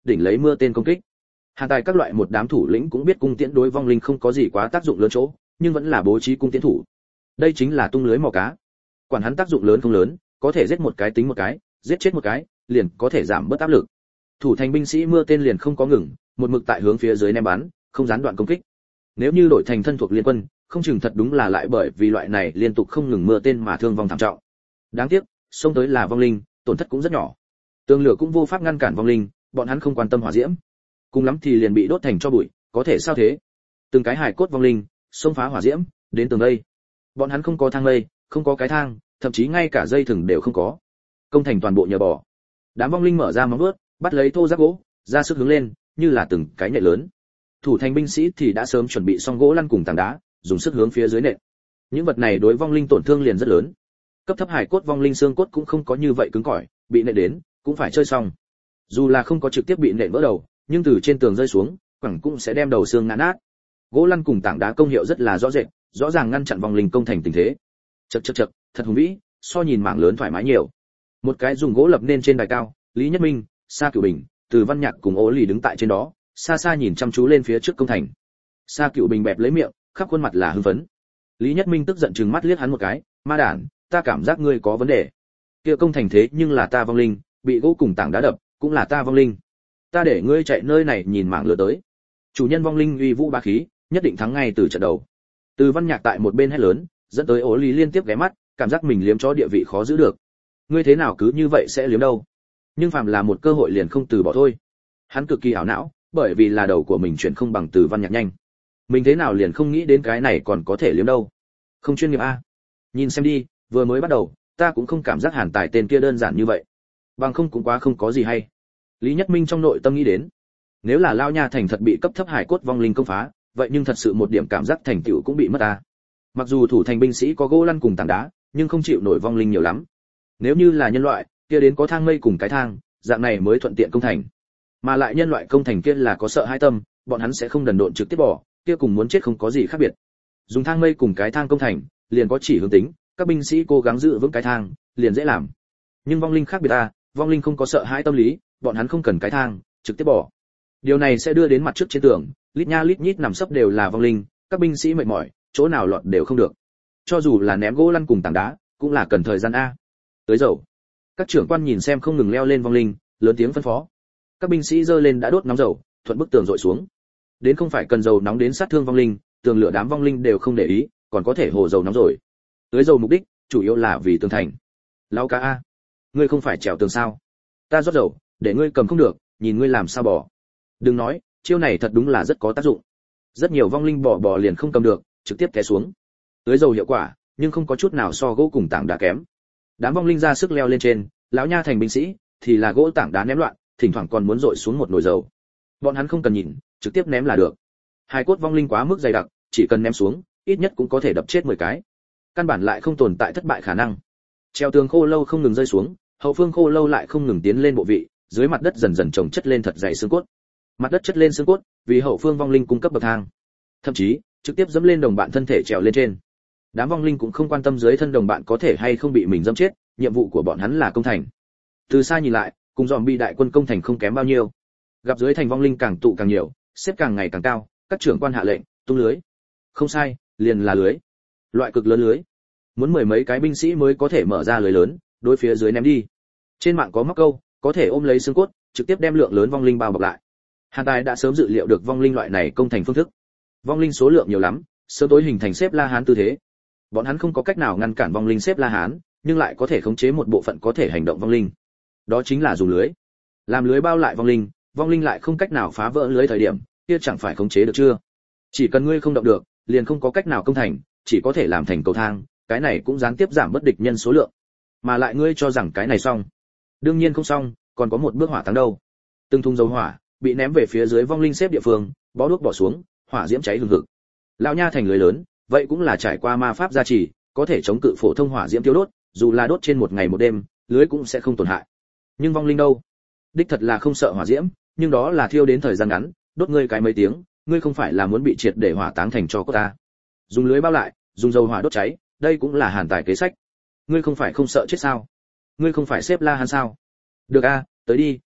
đỉnh lấy mưa tên công kích. Hàn Tài các loại một đám thủ lĩnh cũng biết cung tiễn đối vong linh không có gì quá tác dụng lớn chỗ, nhưng vẫn là bố trí cung tiễn thủ. Đây chính là tung lưới mò cá. Quản hắn tác dụng lớn không lớn, có thể giết một cái tính một cái, giết chết một cái, liền có thể giảm bớt áp lực. Thủ thành binh sĩ mưa tên liền không có ngừng, một mực tại hướng phía dưới ném bắn, không gián đoạn công kích. Nếu như đổi thành thân thuộc liên quân, không chừng thật đúng là lại bởi vì loại này liên tục không ngừng mưa tên mà thương vong thảm trọng. Đáng tiếc, xông tới là vong linh, tổn thất cũng rất nhỏ. Tường lửa cũng vô pháp ngăn cản vong linh, bọn hắn không quan tâm hỏa diễm, cùng lắm thì liền bị đốt thành tro bụi, có thể sao thế? Từng cái hài cốt vong linh, xông phá hỏa diễm, đến tường đây. Bọn hắn không có thang lây, không có cái thang, thậm chí ngay cả dây thừng đều không có. Công thành toàn bộ nhờ bò. Đám vong linh mở ra móng vuốt, bắt lấy thô rác gỗ, ra sức hướng lên, như là từng cái nhện lớn. Thủ thành binh sĩ thì đã sớm chuẩn bị xong gỗ lăn cùng tảng đá, dùng sức hướng phía dưới nện. Những vật này đối vong linh tổn thương liền rất lớn. Cấp thấp hài cốt vong linh xương cốt cũng không có như vậy cứng cỏi, bị nện đến, cũng phải chơi xong. Dù là không có trực tiếp bị nện vỡ đầu, nhưng từ trên tường rơi xuống, quẳng cũng sẽ đem đầu xương ngã nát. Gỗ lăn cùng tảng đá công hiệu rất là rõ rệt, rõ ràng ngăn chặn vong linh công thành tình thế. Chậc chậc chậc, thật hùng vĩ, so nhìn mảng lớn thoải mái nhiều. Một cái dùng gỗ lập nên trên đài cao, Lý Nhất Minh, Sa Cửu Bình, Từ Văn Nhạc cùng Ô Lì đứng tại trên đó, xa xa nhìn chăm chú lên phía trước công thành. Sa Cửu Bình bẹp lấy miệng, khắp khuôn mặt là hưng phấn. Lý Nhất Minh tức giận trừng mắt liếc hắn một cái, ma đản, ta cảm giác ngươi có vấn đề. Kia công thành thế nhưng là ta vong linh, bị gỗ cùng tảng đá đập, cũng là ta vong linh. Ta để ngươi chạy nơi này nhìn mảng lửa tới. Chủ nhân vong linh uy vũ bá khí, nhất định thắng ngay từ trận đầu. Từ Văn Nhạc tại một bên hét lớn, dẫn tới Ô Lý liên tiếp ghé mắt, cảm giác mình liếm chó địa vị khó giữ được. Ngươi thế nào cứ như vậy sẽ liếm đâu? Nhưng phàm là một cơ hội liền không từ bỏ thôi. Hắn cực kỳ ảo não, bởi vì là đầu của mình chuyển không bằng Từ Văn Nhạc nhanh. Mình thế nào liền không nghĩ đến cái này còn có thể liếm đâu? Không chuyên nghiệp a. Nhìn xem đi, vừa mới bắt đầu, ta cũng không cảm giác Hàn Tài tên kia đơn giản như vậy. Bằng không cũng quá không có gì hay. Lý Nhất Minh trong nội tâm nghĩ đến, nếu là Lao Nha thành thật bị cấp thấp hải cốt vong linh công phá, vậy nhưng thật sự một điểm cảm giác thành tựu cũng bị mất ta. Mặc dù thủ thành binh sĩ có gỗ lăn cùng tảng đá, nhưng không chịu nổi vong linh nhiều lắm. Nếu như là nhân loại, kia đến có thang mây cùng cái thang, dạng này mới thuận tiện công thành. Mà lại nhân loại công thành kia là có sợ hai tâm, bọn hắn sẽ không đần độn trực tiếp bỏ, kia cùng muốn chết không có gì khác biệt. Dùng thang mây cùng cái thang công thành, liền có chỉ hướng tính, các binh sĩ cố gắng giữ vững cái thang, liền dễ làm. Nhưng vong linh khác biệt ta, vong linh không có sợ hãi tâm lý, bọn hắn không cần cái thang, trực tiếp bỏ. Điều này sẽ đưa đến mặt trước trên tường, lít nha lít nhít nằm sấp đều là vong linh, các binh sĩ mệt mỏi, chỗ nào lọt đều không được. Cho dù là ném gỗ lăn cùng tảng đá, cũng là cần thời gian a. Tới dầu. Các trưởng quan nhìn xem không ngừng leo lên vong linh, lớn tiếng phân phó. Các binh sĩ giơ lên đã đốt nóng dầu, thuận bức tường dội xuống. Đến không phải cần dầu nóng đến sát thương vong linh, tường lửa đám vong linh đều không để ý, còn có thể hồ dầu nóng rồi. Tới dầu mục đích, chủ yếu là vì tường thành. Lão cá a, ngươi không phải trèo tường sao? Ta rót dầu, để ngươi cầm không được, nhìn ngươi làm sao bỏ. Đừng nói, chiêu này thật đúng là rất có tác dụng. Rất nhiều vong linh bỏ bò liền không cầm được, trực tiếp té xuống. Tưới dầu hiệu quả, nhưng không có chút nào so gỗ cùng tảng đá kém. Đám vong linh ra sức leo lên trên, lão Nha thành binh sĩ thì là gỗ tảng đá ném loạn, thỉnh thoảng còn muốn dội xuống một nồi dầu. Bọn hắn không cần nhìn, trực tiếp ném là được. Hai cốt vong linh quá mức dày đặc, chỉ cần ném xuống, ít nhất cũng có thể đập chết mười cái. Căn bản lại không tồn tại thất bại khả năng. Treo tường khô lâu không ngừng rơi xuống, hậu phương khô lâu lại không ngừng tiến lên bộ vị, dưới mặt đất dần dần chồng chất lên thật dày xương cốt. Mặt đất chất lên xương cốt, vì hậu phương vong linh cung cấp bậc thang. Thậm chí, trực tiếp dẫm lên đồng bạn thân thể trèo lên trên. Đám vong linh cũng không quan tâm dưới thân đồng bạn có thể hay không bị mình dẫm chết, nhiệm vụ của bọn hắn là công thành. Từ xa nhìn lại, cùng zombie đại quân công thành không kém bao nhiêu. Gặp dưới thành vong linh càng tụ càng nhiều, xếp càng ngày càng cao, các trưởng quan hạ lệnh, tung lưới. Không sai, liền là lưới. Loại cực lớn lưới. Muốn mười mấy cái binh sĩ mới có thể mở ra lưới lớn, đối phía dưới ném đi. Trên mạng có móc câu, có thể ôm lấy xương cốt, trực tiếp đem lượng lớn vong linh bao bọc lại. Hàn Tài đã sớm dự liệu được vong linh loại này công thành phương thức. Vong linh số lượng nhiều lắm, sớm tối hình thành xếp La Hán tư thế. Bọn hắn không có cách nào ngăn cản vong linh xếp La Hán, nhưng lại có thể khống chế một bộ phận có thể hành động vong linh. Đó chính là dùng lưới. Làm lưới bao lại vong linh, vong linh lại không cách nào phá vỡ lưới thời điểm, kia chẳng phải khống chế được chưa? Chỉ cần ngươi không động được, liền không có cách nào công thành, chỉ có thể làm thành cầu thang, cái này cũng gián tiếp giảm bất địch nhân số lượng. Mà lại ngươi cho rằng cái này xong? Đương nhiên không xong, còn có một bước hỏa tăng đâu. Từng thùng dầu hỏa bị ném về phía dưới vong linh xếp địa phương, bó đuốc bỏ xuống, hỏa diễm cháy hừng hực. Lão Nha thành lưới lớn, vậy cũng là trải qua ma pháp gia trì, có thể chống cự phổ thông hỏa diễm tiêu đốt, dù là đốt trên một ngày một đêm, lưới cũng sẽ không tổn hại. Nhưng vong linh đâu? Đích thật là không sợ hỏa diễm, nhưng đó là thiêu đến thời gian ngắn, đốt ngươi cái mấy tiếng, ngươi không phải là muốn bị triệt để hỏa táng thành cho cốt ta. Dùng lưới bao lại, dùng dầu hỏa đốt cháy, đây cũng là Hàn Tài kế sách. Ngươi không phải không sợ chết sao? Ngươi không phải xếp La Hán sao? Được a, tới đi,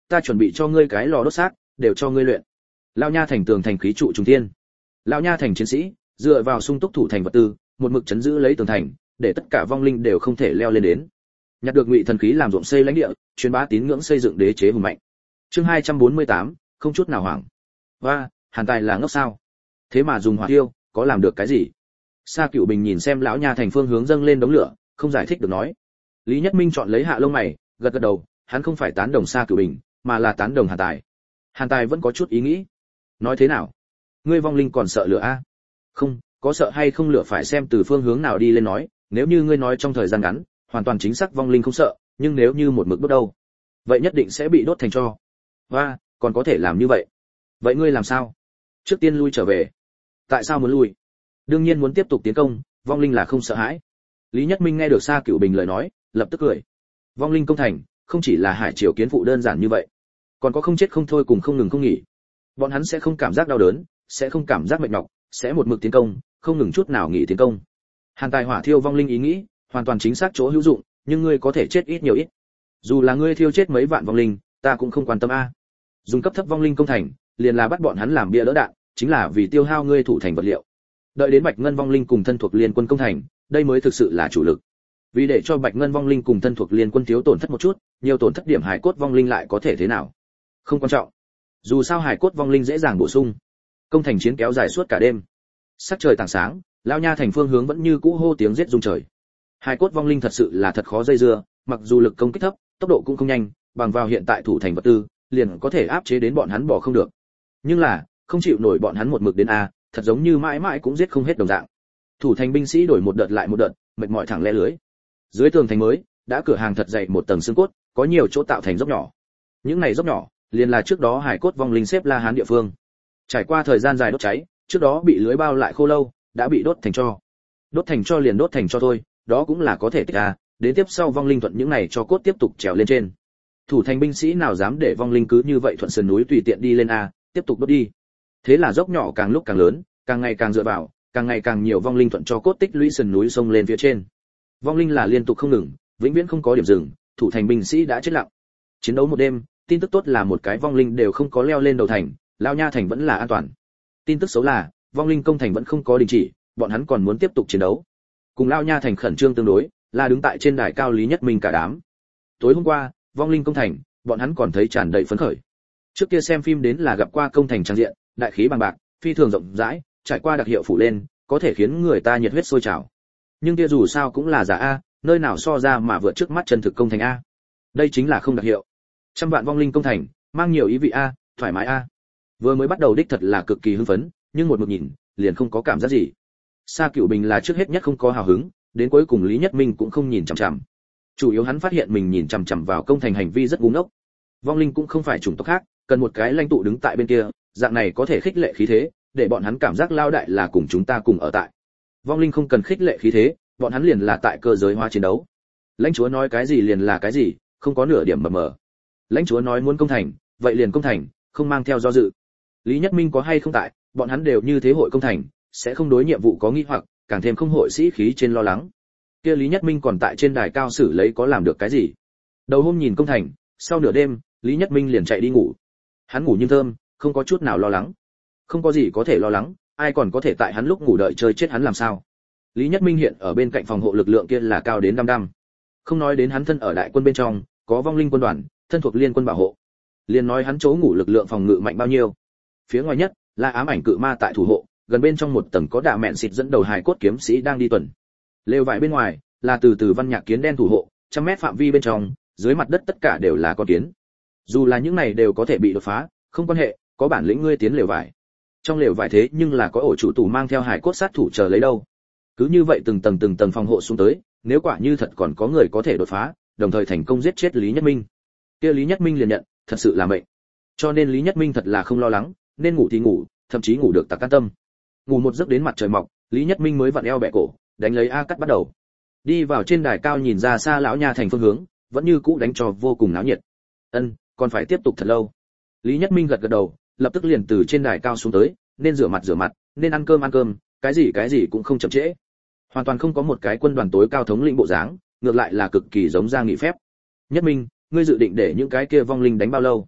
ta chuẩn bị cho ngươi cái lò đốt xác, đều cho ngươi luyện. Lão Nha thành tường thành khí trụ trung thiên. Lão Nha thành chiến sĩ, dựa vào sung túc thủ thành vật tư, một mực chấn giữ lấy tường thành, để tất cả vong linh đều không thể leo lên đến. Nhặt được ngụy thần khí làm ruộng xây lãnh địa, truyền bá tín ngưỡng xây dựng đế chế hùng mạnh. Chương hai trăm bốn mươi tám, không chút nào hoảng. Và, Hàn Tài là ngốc sao? Thế mà dùng hỏa tiêu, có làm được cái gì? Sa Cửu Bình nhìn xem lão Nha thành phương hướng dâng lên đống lửa, không giải thích được nói. Lý Nhất Minh chọn lấy hạ lông mày, gật gật đầu, hắn không phải tán đồng Sa Cửu Bình, mà là tán đồng Hàn Tài. Hàn Tài vẫn có chút ý nghĩ. Nói thế nào? Ngươi vong linh còn sợ lửa a? Không, có sợ hay không lửa phải xem từ phương hướng nào đi lên nói, nếu như ngươi nói trong thời gian ngắn, hoàn toàn chính xác vong linh không sợ, nhưng nếu như một mực bước đầu, vậy nhất định sẽ bị đốt thành tro. Và, còn có thể làm như vậy. Vậy ngươi làm sao? Trước tiên lui trở về. Tại sao muốn lui? Đương nhiên muốn tiếp tục tiến công, vong linh là không sợ hãi. Lý Nhất Minh nghe được Sa Cửu Bình lời nói, lập tức cười. Vong linh công thành, không chỉ là hải triều kiến phụ đơn giản như vậy, còn có không chết không thôi cùng không ngừng không nghỉ. Bọn hắn sẽ không cảm giác đau đớn, sẽ không cảm giác mệt nhọc, sẽ một mực tiến công, không ngừng chút nào nghỉ tiến công. Hàn Tài hỏa thiêu vong linh ý nghĩ, hoàn toàn chính xác chỗ hữu dụng, nhưng ngươi có thể chết ít nhiều ít. Dù là ngươi thiêu chết mấy vạn vong linh, ta cũng không quan tâm a. Dùng cấp thấp vong linh công thành, liền là bắt bọn hắn làm bia đỡ đạn, chính là vì tiêu hao ngươi thủ thành vật liệu. Đợi đến Bạch Ngân vong linh cùng thân thuộc liên quân công thành, đây mới thực sự là chủ lực. Vì để cho Bạch Ngân vong linh cùng thân thuộc liên quân thiếu tổn thất một chút, nhiều tổn thất điểm hải cốt vong linh lại có thể thế nào? Không quan trọng. Dù sao hải cốt vong linh dễ dàng bổ sung. Công thành chiến kéo dài suốt cả đêm. Sắc trời tảng sáng, lão Nha thành phương hướng vẫn như cũ hô tiếng giết rung trời. Hải cốt vong linh thật sự là thật khó dây dưa, mặc dù lực công kích thấp, tốc độ cũng không nhanh, bằng vào hiện tại thủ thành vật tư, liền có thể áp chế đến bọn hắn bỏ không được. Nhưng là, không chịu nổi bọn hắn một mực đến a, thật giống như mãi mãi cũng giết không hết đồng dạng. Thủ thành binh sĩ đổi một đợt lại một đợt, mệt mỏi thẳng le lưới. Dưới tường thành mới, đã cửa hàng thật dày một tầng xương cốt, có nhiều chỗ tạo thành dốc nhỏ. Những này dốc nhỏ, liền là trước đó hải cốt vong linh xếp La Hán địa phương. Trải qua thời gian dài đốt cháy, trước đó bị lưới bao lại khô lâu, đã bị đốt thành tro. Đốt thành tro liền đốt thành tro thôi, đó cũng là có thể tích a, đến tiếp sau vong linh thuận những này cho cốt tiếp tục trèo lên trên. Thủ thành binh sĩ nào dám để vong linh cứ như vậy thuận sườn núi tùy tiện đi lên a, tiếp tục đốt đi. Thế là dốc nhỏ càng lúc càng lớn, càng ngày càng dựa vào, càng ngày càng nhiều vong linh thuận cho cốt tích lũy sườn núi sông lên phía trên. Vong linh là liên tục không ngừng, vĩnh viễn không có điểm dừng, thủ thành binh sĩ đã chết lặng. Chiến đấu một đêm, tin tức tốt là một cái vong linh đều không có leo lên đầu thành, Lão Nha thành vẫn là an toàn. Tin tức xấu là, vong linh công thành vẫn không có đình chỉ, bọn hắn còn muốn tiếp tục chiến đấu. Cùng Lão Nha thành khẩn trương tương đối, là đứng tại trên đài cao Lý Nhất Minh cả đám. Tối hôm qua, vong linh công thành, bọn hắn còn thấy tràn đầy phấn khởi. Trước kia xem phim đến là gặp qua công thành trang diện, đại khí bằng bạc, phi thường rộng rãi, trải qua đặc hiệu phủ lên, có thể khiến người ta nhiệt huyết sôi trào. Nhưng kia dù sao cũng là giả a, nơi nào so ra mà vượt trước mắt chân thực công thành a. Đây chính là không đặc hiệu. Trăm vạn vong linh công thành, mang nhiều ý vị a, thoải mái a. Vừa mới bắt đầu đích thật là cực kỳ hưng phấn, nhưng một một nhìn, liền không có cảm giác gì. Sa Cửu Bình là trước hết nhất không có hào hứng, đến cuối cùng Lý Nhất Minh cũng không nhìn chằm chằm. Chủ yếu hắn phát hiện mình nhìn chằm chằm vào công thành hành vi rất ngu ngốc. Vong linh cũng không phải chủng tộc khác, cần một cái lãnh tụ đứng tại bên kia, dạng này có thể khích lệ khí thế, để bọn hắn cảm giác lao đại là cùng chúng ta cùng ở tại. Vong linh không cần khích lệ khí thế, bọn hắn liền là tại cơ giới hóa chiến đấu. Lãnh chúa nói cái gì liền là cái gì, không có nửa điểm mờ mờ. Lãnh chúa nói muốn công thành, vậy liền công thành, không mang theo do dự. Lý Nhất Minh có hay không tại, bọn hắn đều như thế hội công thành, sẽ không đối nhiệm vụ có nghi hoặc, càng thêm không hội sĩ khí trên lo lắng. Kia Lý Nhất Minh còn tại trên đài cao xử lấy có làm được cái gì? Đầu hôm nhìn công thành, sau nửa đêm, Lý Nhất Minh liền chạy đi ngủ. Hắn ngủ như thơm, không có chút nào lo lắng. Không có gì có thể lo lắng, ai còn có thể tại hắn lúc ngủ đợi chơi chết hắn làm sao? Lý Nhất Minh hiện ở bên cạnh phòng hộ lực lượng kia là cao đến đăm đăm. Không nói đến hắn thân ở đại quân bên trong, có vong linh quân đoàn, thân thuộc liên quân bảo hộ. Liền nói hắn chỗ ngủ lực lượng phòng ngự mạnh bao nhiêu. Phía ngoài nhất là ám ảnh cự ma tại thủ hộ, gần bên trong một tầng có đạ mẹn xịt dẫn đầu hài cốt kiếm sĩ đang đi tuần. Lều vải bên ngoài là từ từ văn nhạc kiến đen thủ hộ, trăm mét phạm vi bên trong, dưới mặt đất tất cả đều là con kiến. Dù là những này đều có thể bị đột phá, không quan hệ, có bản lĩnh ngươi tiến lều vải. Trong lều vải thế nhưng là có ổ chủ tù mang theo hài cốt sát thủ chờ lấy đâu. Cứ như vậy từng tầng từng tầng phòng hộ xuống tới, nếu quả như thật còn có người có thể đột phá, đồng thời thành công giết chết Lý Nhất Minh. Kia Lý Nhất Minh liền nhận, thật sự là mệnh. Cho nên Lý Nhất Minh thật là không lo lắng, nên ngủ thì ngủ, thậm chí ngủ được tặc can tâm. Ngủ một giấc đến mặt trời mọc, Lý Nhất Minh mới vặn eo bẻ cổ, đánh lấy a cắt bắt đầu. Đi vào trên đài cao nhìn ra xa lão Nha thành phương hướng, vẫn như cũ đánh trò vô cùng náo nhiệt. Ân, còn phải tiếp tục thật lâu. Lý Nhất Minh gật gật đầu, lập tức liền từ trên đài cao xuống tới, nên rửa mặt rửa mặt, nên ăn cơm ăn cơm, cái gì cái gì cũng không chậm trễ. Hoàn toàn không có một cái quân đoàn tối cao thống lĩnh bộ dáng, ngược lại là cực kỳ giống ra nghị phép. Nhất Minh, ngươi dự định để những cái kia vong linh đánh bao lâu?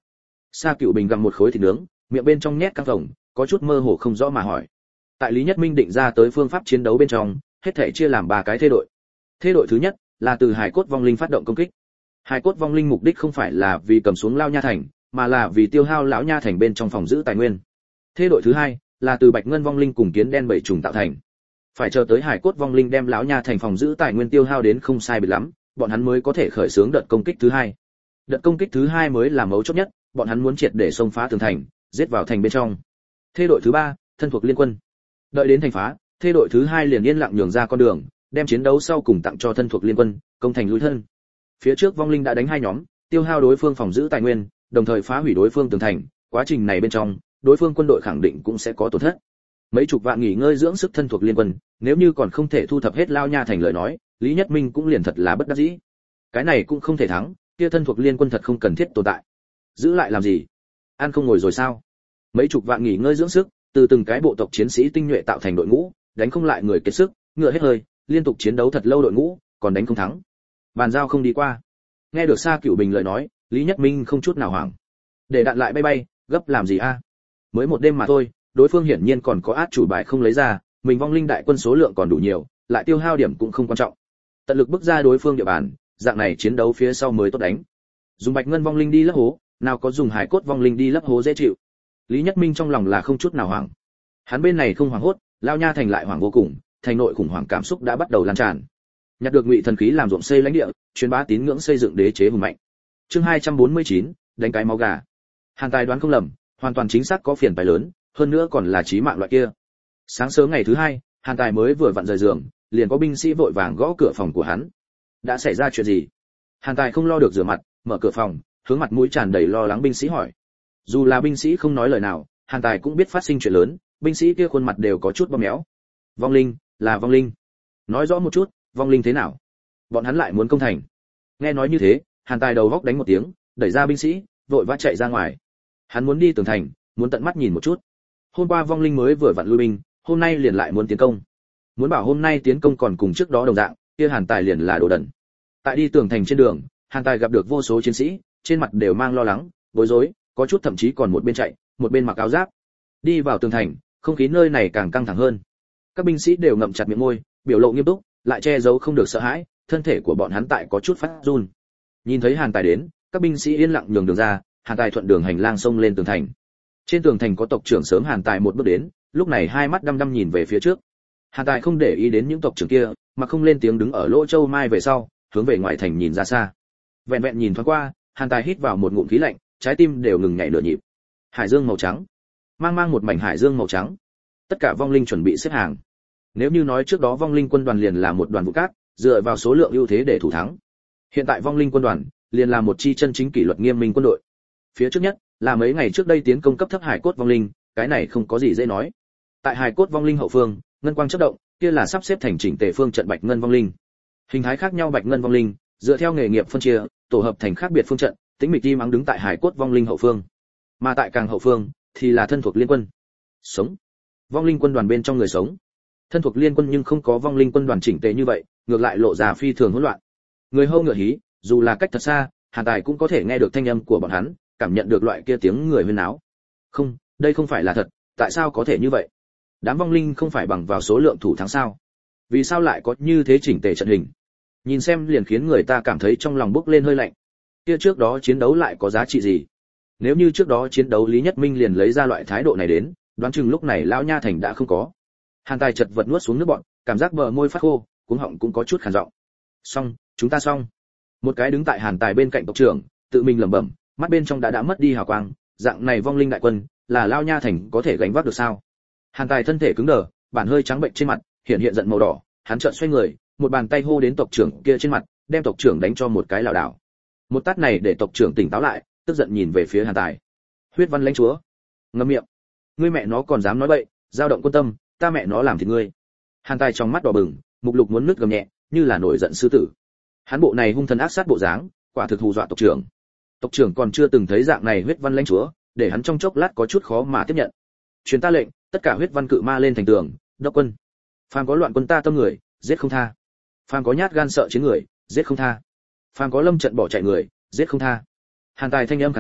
Sa Cửu Bình gặm một khối thịt nướng, miệng bên trong nhét căng phồng, có chút mơ hồ không rõ mà hỏi. Tại Lý Nhất Minh định ra tới phương pháp chiến đấu bên trong, hết thảy chia làm ba cái thế đội. Thế đội thứ nhất là từ Hải Cốt Vong Linh phát động công kích. Hải Cốt Vong Linh mục đích không phải là vì cầm xuống Lao Nha Thành, mà là vì tiêu hao lão Nha Thành bên trong phòng giữ tài nguyên. Thế đội thứ hai là từ Bạch Ngân Vong Linh cùng Kiến Đen bảy trùng tạo thành. Phải chờ tới Hải Cốt Vong Linh đem lão Nha Thành phòng giữ tài nguyên tiêu hao đến không sai biệt lắm, bọn hắn mới có thể khởi xướng đợt công kích thứ hai. Đợt công kích thứ hai mới là mấu chốt nhất, bọn hắn muốn triệt để xông phá tường thành, giết vào thành bên trong. Thế đội thứ ba, thân thuộc liên quân. Đợi đến thành phá, thế đội thứ hai liền yên lặng nhường ra con đường, đem chiến đấu sau cùng tặng cho thân thuộc liên quân, công thành lui thân. Phía trước Vong Linh đã đánh hai nhóm, tiêu hao đối phương phòng giữ tài nguyên, đồng thời phá hủy đối phương tường thành, quá trình này bên trong, đối phương quân đội khẳng định cũng sẽ có tổn thất. Mấy chục vạn nghỉ ngơi dưỡng sức thân thuộc liên quân, nếu như còn không thể thu thập hết Lao Nha Thành lời nói, Lý Nhất Minh cũng liền thật là bất đắc dĩ. Cái này cũng không thể thắng, kia thân thuộc liên quân thật không cần thiết tồn tại. Giữ lại làm gì? Ăn không ngồi rồi sao? Mấy chục vạn nghỉ ngơi dưỡng sức, từ từng cái bộ tộc chiến sĩ tinh nhuệ tạo thành đội ngũ, đánh không lại người kiệt sức, ngựa hết hơi, liên tục chiến đấu thật lâu đội ngũ, còn đánh không thắng. Bàn giao không đi qua. Nghe được Sa Cửu Bình lời nói, Lý Nhất Minh không chút nào hoảng. Để đạn lại bay bay, gấp làm gì a? Mới một đêm mà thôi, đối phương hiển nhiên còn có át chủ bài không lấy ra, mình Vong Linh đại quân số lượng còn đủ nhiều, lại tiêu hao điểm cũng không quan trọng. Tận lực bước ra đối phương địa bàn, dạng này chiến đấu phía sau mới tốt đánh. Dùng Bạch Ngân Vong Linh đi lấp hố, nào có dùng Hải Cốt Vong Linh đi lấp hố dễ chịu. Lý Nhất Minh trong lòng là không chút nào hoảng. Hắn bên này không hoảng hốt, Lao Nha Thành lại hoảng vô cùng, thành nội khủng hoảng cảm xúc đã bắt đầu lan tràn. Nhặt được Ngụy thần khí làm ruộng xây lãnh địa, truyền bá tín ngưỡng xây dựng đế chế hùng mạnh. Chương hai trăm bốn mươi chín, đánh cái máu gà. Hàn Tài đoán không lầm, hoàn toàn chính xác có phiền phải lớn, hơn nữa còn là chí mạng loại kia. Sáng sớm ngày thứ hai, Hàn Tài mới vừa vặn rời giường, liền có binh sĩ vội vàng gõ cửa phòng của hắn. Đã xảy ra chuyện gì? Hàn Tài không lo được rửa mặt, mở cửa phòng, hướng mặt mũi tràn đầy lo lắng binh sĩ hỏi. Dù là binh sĩ không nói lời nào, Hàn Tài cũng biết phát sinh chuyện lớn, binh sĩ kia khuôn mặt đều có chút bầm méo. Vong Linh, là Vong Linh. Nói rõ một chút, Vong Linh thế nào? Bọn hắn lại muốn công thành. Nghe nói như thế, Hàn Tài đầu góc đánh một tiếng, đẩy ra binh sĩ, vội vã chạy ra ngoài. Hắn muốn đi tường thành, muốn tận mắt nhìn một chút. Hôm qua Vong Linh mới vừa vặn lui binh, hôm nay liền lại muốn tiến công. Muốn bảo hôm nay tiến công còn cùng trước đó đồng dạng, kia Hàn Tài liền là đồ đần. Tại đi tường thành trên đường, Hàn Tài gặp được vô số chiến sĩ, trên mặt đều mang lo lắng, bối rối, có chút thậm chí còn một bên chạy, một bên mặc áo giáp. Đi vào tường thành, không khí nơi này càng căng thẳng hơn. Các binh sĩ đều ngậm chặt miệng môi, biểu lộ nghiêm túc, lại che giấu không được sợ hãi, thân thể của bọn hắn tại có chút phát run. Nhìn thấy Hàn Tài đến, các binh sĩ yên lặng nhường đường ra, Hàn Tài thuận đường hành lang xông lên tường thành. Trên tường thành có tộc trưởng sớm Hàn Tài một bước đến, lúc này hai mắt đăm đăm nhìn về phía trước. Hàn Tài không để ý đến những tộc trưởng kia, mà không lên tiếng đứng ở lỗ châu mai về sau, hướng về ngoài thành nhìn ra xa. Vẹn vẹn nhìn thoáng qua, Hàn Tài hít vào một ngụm khí lạnh, trái tim đều ngừng nhảy nửa nhịp. Hải dương màu trắng, mang mang một mảnh hải dương màu trắng. Tất cả vong linh chuẩn bị xếp hàng. Nếu như nói trước đó vong linh quân đoàn liền là một đoàn vũ cát, dựa vào số lượng ưu thế để thủ thắng. Hiện tại vong linh quân đoàn liền là một chi chân chính kỷ luật nghiêm minh quân đội. Phía trước nhất là mấy ngày trước đây tiến công cấp thấp hải cốt vong linh, cái này không có gì dễ nói. Tại hải cốt vong linh hậu phương, ngân quang chớp động, kia là sắp xếp thành chỉnh tề phương trận bạch ngân vong linh. Hình thái khác nhau bạch ngân vong linh, dựa theo nghề nghiệp phân chia, tổ hợp thành khác biệt phương trận, tính mịch đi mắng đứng tại hải cốt vong linh hậu phương. Mà tại càng hậu phương thì là thân thuộc liên quân. Sống. Vong linh quân đoàn bên trong người sống. Thân thuộc liên quân nhưng không có vong linh quân đoàn chỉnh tề như vậy, ngược lại lộ ra phi thường hỗn loạn. Người hâu ngựa hí, dù là cách thật xa, Hàn Tài cũng có thể nghe được thanh âm của bọn hắn, cảm nhận được loại kia tiếng người huyên náo. Không, đây không phải là thật, tại sao có thể như vậy? Đám vong linh không phải bằng vào số lượng thủ thắng sao? Vì sao lại có như thế chỉnh tề trận hình? Nhìn xem liền khiến người ta cảm thấy trong lòng bốc lên hơi lạnh. Kia trước đó chiến đấu lại có giá trị gì? Nếu như trước đó chiến đấu Lý Nhất Minh liền lấy ra loại thái độ này đến, đoán chừng lúc này lão nha thành đã không có. Hàn Tài chật vật nuốt xuống nước bọt, cảm giác bờ môi phát khô, cuống họng cũng có chút khàn giọng. Xong, chúng ta xong. Một cái đứng tại Hàn Tài bên cạnh tộc trưởng, tự mình lẩm bẩm, mắt bên trong đã đã mất đi hào quang, dạng này vong linh đại quân, là lão nha thành có thể gánh vác được sao? Hàn Tài thân thể cứng đờ, bản hơi trắng bệnh trên mặt, hiện hiện giận màu đỏ, hắn chợt xoay người, một bàn tay hô đến tộc trưởng kia trên mặt, đem tộc trưởng đánh cho một cái lảo đảo. Một tát này để tộc trưởng tỉnh táo lại, tức giận nhìn về phía Hàn Tài. Huyết văn lãnh chúa, ngậm miệng. Ngươi mẹ nó còn dám nói bậy, dao động quân tâm, ta mẹ nó làm thịt ngươi. Hàn Tài trong mắt đỏ bừng, mục lục muốn nứt gầm nhẹ, như là nổi giận sư tử. Hắn bộ này hung thần ác sát bộ dáng, quả thực hù dọa tộc trưởng. Tộc trưởng còn chưa từng thấy dạng này huyết văn lãnh chúa, để hắn trong chốc lát có chút khó mà tiếp nhận. Truyền ta lệnh, tất cả huyết văn cự ma lên thành tường, đốc quân. Phàm có loạn quân ta tâm người, giết không tha. Phàm có nhát gan sợ chiến người, giết không tha. Phàm có lâm trận bỏ chạy người, giết không tha. Hàn Tài thanh âm khàn khàn,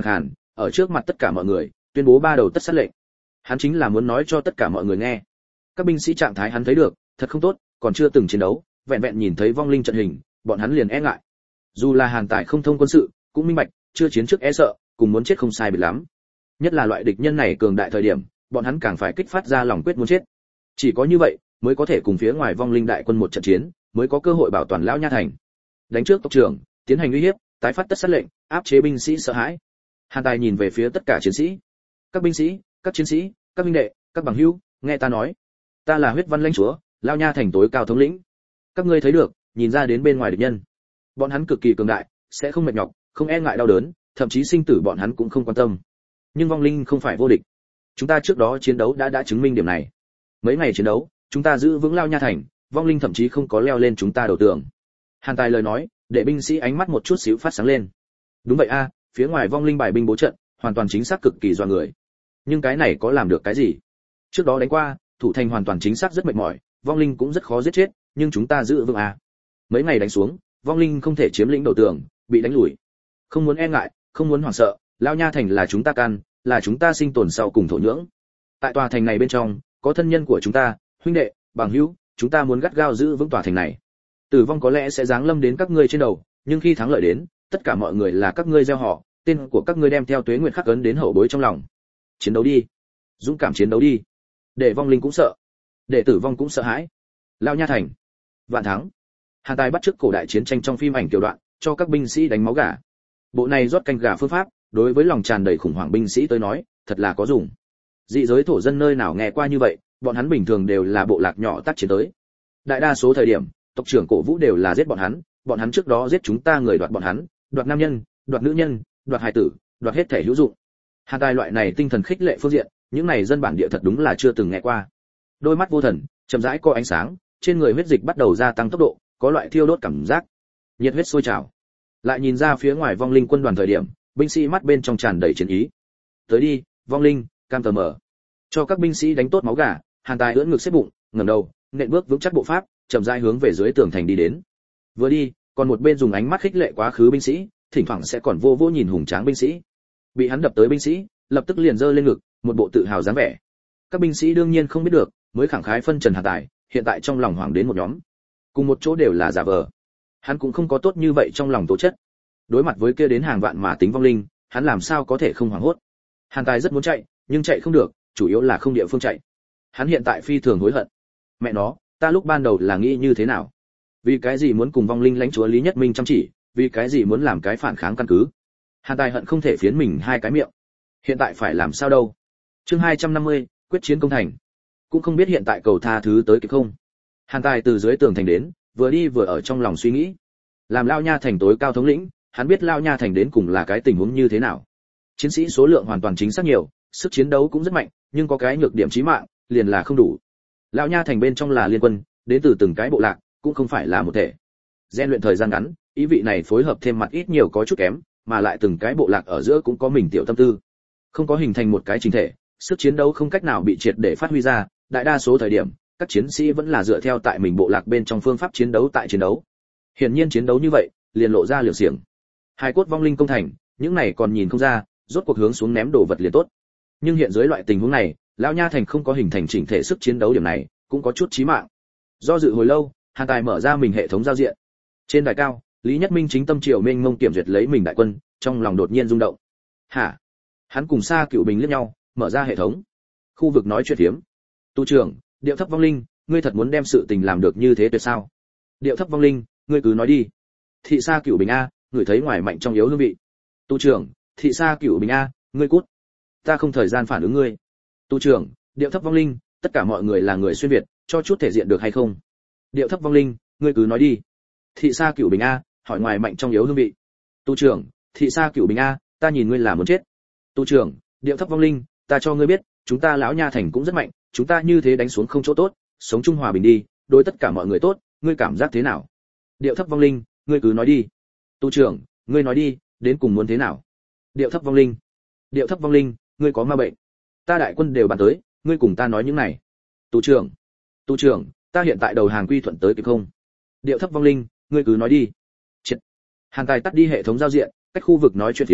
ở trước mặt tất cả mọi người tuyên bố ba đầu tất sát lệnh. Hắn chính là muốn nói cho tất cả mọi người nghe. Các binh sĩ trạng thái hắn thấy được, thật không tốt, còn chưa từng chiến đấu, vẹn vẹn nhìn thấy vong linh trận hình, bọn hắn liền e ngại. Dù là Hàn Tài không thông quân sự, cũng minh bạch, chưa chiến trước e sợ, cùng muốn chết không sai biệt lắm. Nhất là loại địch nhân này cường đại thời điểm, bọn hắn càng phải kích phát ra lòng quyết muốn chết. Chỉ có như vậy, mới có thể cùng phía ngoài vong linh đại quân một trận chiến, mới có cơ hội bảo toàn lão nha thành. Đánh trước tộc trưởng, tiến hành uy hiếp, tái phát tất sát lệnh, áp chế binh sĩ sợ hãi. Hàn Tài nhìn về phía tất cả chiến sĩ, các binh sĩ, các chiến sĩ, các minh đệ, các bằng hữu, nghe ta nói, ta là huyết văn lãnh chúa, lão nha thành tối cao thống lĩnh. Các ngươi thấy được, nhìn ra đến bên ngoài địch nhân, bọn hắn cực kỳ cường đại, sẽ không mệt nhọc, không e ngại đau đớn, thậm chí sinh tử bọn hắn cũng không quan tâm. Nhưng vong linh không phải vô địch. Chúng ta trước đó chiến đấu đã đã chứng minh điểm này. Mấy ngày chiến đấu, chúng ta giữ vững lão nha thành, vong linh thậm chí không có leo lên chúng ta đầu tường. Hàn Tài lời nói, để binh sĩ ánh mắt một chút xíu phát sáng lên. Đúng vậy a, phía ngoài vong linh bài binh bố trận, hoàn toàn chính xác cực kỳ doa người. Nhưng cái này có làm được cái gì? Trước đó đánh qua, thủ thành hoàn toàn chính xác rất mệt mỏi, vong linh cũng rất khó giết chết, nhưng chúng ta giữ vững a. Mấy ngày đánh xuống, vong linh không thể chiếm lĩnh đầu tường, bị đánh lùi. Không muốn e ngại, không muốn hoảng sợ, lão nha thành là chúng ta căn, là chúng ta sinh tồn sau cùng thổ nhưỡng. Tại tòa thành này bên trong, có thân nhân của chúng ta, huynh đệ, bằng hữu, chúng ta muốn gắt gao giữ vững tòa thành này. Tử vong có lẽ sẽ giáng lâm đến các ngươi trên đầu, nhưng khi thắng lợi đến, tất cả mọi người là các ngươi gieo họ, tên của các ngươi đem theo tuế nguyệt khắc ấn đến hậu bối trong lòng. Chiến đấu đi, dũng cảm chiến đấu đi, để vong linh cũng sợ, để tử vong cũng sợ hãi. Lão nha thành, vạn thắng. Hàn Tài bắt chước cổ đại chiến tranh trong phim ảnh tiểu đoạn, cho các binh sĩ đánh máu gà. Bộ này rót canh gà phương pháp, đối với lòng tràn đầy khủng hoảng binh sĩ tới nói, thật là có dùng. Dị giới thổ dân nơi nào nghe qua như vậy, bọn hắn bình thường đều là bộ lạc nhỏ tác chiến tới. Đại đa số thời điểm, tộc trưởng cổ vũ đều là giết bọn hắn, bọn hắn trước đó giết chúng ta người đoạt bọn hắn, đoạt nam nhân, đoạt nữ nhân, đoạt hài tử, đoạt hết thể hữu dụng. Hàn Tài loại này tinh thần khích lệ phương diện, những này dân bản địa thật đúng là chưa từng nghe qua. Đôi mắt vô thần, chậm rãi có ánh sáng, trên người huyết dịch bắt đầu gia tăng tốc độ, có loại thiêu đốt cảm giác, nhiệt huyết sôi trào. Lại nhìn ra phía ngoài vong linh quân đoàn thời điểm, binh sĩ mắt bên trong tràn đầy chiến ý. Tới đi, vong linh, cam tờ mở. Cho các binh sĩ đánh tốt máu gà, Hàn Tài ưỡn ngực xếp bụng, ngẩng đầu, nện bước vững chắc bộ pháp, chậm rãi hướng về dưới tường thành đi đến. Vừa đi, còn một bên dùng ánh mắt khích lệ quá khứ binh sĩ, thỉnh thoảng sẽ còn vô vô nhìn hùng tráng binh sĩ. Bị hắn đập tới binh sĩ, lập tức liền giơ lên ngực, một bộ tự hào dáng vẻ. Các binh sĩ đương nhiên không biết được, mới khẳng khái phân trần Hàn Tài, hiện tại trong lòng hoảng đến một nhóm. Cùng một chỗ đều là giả vờ. Hắn cũng không có tốt như vậy trong lòng tố chất. Đối mặt với kia đến hàng vạn mà tính vong linh, hắn làm sao có thể không hoảng hốt. Hàn Tài rất muốn chạy, nhưng chạy không được, chủ yếu là không địa phương chạy. Hắn hiện tại phi thường hối hận. Mẹ nó, ta lúc ban đầu là nghĩ như thế nào? Vì cái gì muốn cùng vong linh lãnh chúa Lý Nhất Minh chăm chỉ, vì cái gì muốn làm cái phản kháng căn cứ? Hàn Tài hận không thể phiến mình hai cái miệng. Hiện tại phải làm sao đâu? Chương hai trăm năm mươi, quyết chiến công thành. Cũng không biết hiện tại cầu tha thứ tới kịp không. Hàn Tài từ dưới tường thành đến, vừa đi vừa ở trong lòng suy nghĩ. Làm Lao Nha thành tối cao thống lĩnh, hắn biết Lao Nha thành đến cùng là cái tình huống như thế nào. Chiến sĩ số lượng hoàn toàn chính xác nhiều, sức chiến đấu cũng rất mạnh, nhưng có cái nhược điểm chí mạng, liền là không đủ. Lão Nha thành bên trong là liên quân, đến từ từng cái bộ lạc, cũng không phải là một thể. Gen luyện thời gian ngắn, ý vị này phối hợp thêm mặt ít nhiều có chút kém, mà lại từng cái bộ lạc ở giữa cũng có mình tiểu tâm tư, không có hình thành một cái chính thể, sức chiến đấu không cách nào bị triệt để phát huy ra. Đại đa số thời điểm, các chiến sĩ vẫn là dựa theo tại mình bộ lạc bên trong phương pháp chiến đấu tại chiến đấu. Hiển nhiên chiến đấu như vậy, liền lộ ra liều xiềng. Hai cốt vong linh công thành, những này còn nhìn không ra, rốt cuộc hướng xuống ném đồ vật liền tốt. Nhưng hiện dưới loại tình huống này, Lão Nha thành không có hình thành chỉnh thể sức chiến đấu, điểm này cũng có chút chí mạng. Do dự hồi lâu, Hàn Tài mở ra mình hệ thống giao diện. Trên đài cao, Lý Nhất Minh chính tâm triều mênh mông kiểm duyệt lấy mình đại quân, trong lòng đột nhiên rung động. Hả? Hắn cùng Sa Cựu Bình liếc nhau, mở ra hệ thống. Khu vực nói chuyện phiếm. Tu trưởng, Điệu Thấp vong linh, ngươi thật muốn đem sự tình làm được như thế tuyệt sao? Điệu Thấp vong linh, ngươi cứ nói đi. Thị Sa Cựu Bình a, người thấy ngoài mạnh trong yếu hương vị. Tu trưởng, Thị Sa Cựu Bình a, ngươi cút. Ta không thời gian phản ứng ngươi. Tu trưởng, Điệu Thấp vong linh, tất cả mọi người là người xuyên việt, cho chút thể diện được hay không? Điệu Thấp vong linh, ngươi cứ nói đi. Thị Sa Cựu Bình a, hỏi ngoài mạnh trong yếu hương vị. Tu trưởng, Thị Sa Cựu Bình a, ta nhìn ngươi là muốn chết. Tu trưởng, Điệu Thấp vong linh, ta cho ngươi biết, chúng ta Lão Nha thành cũng rất mạnh, chúng ta như thế đánh xuống không chỗ tốt, sống chung hòa bình đi, đối tất cả mọi người tốt, ngươi cảm giác thế nào? Điệu Thấp vong linh, ngươi cứ nói đi. Tu trưởng, ngươi nói đi, đến cùng muốn thế nào? Điệu Thấp vong linh, Điệu Thấp vong linh, ngươi có ma bệnh. Ta đại quân đều bàn tới, ngươi cùng ta nói những này. Tu trưởng, Tu trưởng, ta hiện tại đầu hàng quy thuận tới kịp không? Điệu Thấp vong linh, ngươi cứ nói đi. Triệt. Hàn Tài tắt đi hệ thống giao diện, cách khu vực nói chuyện phiếm,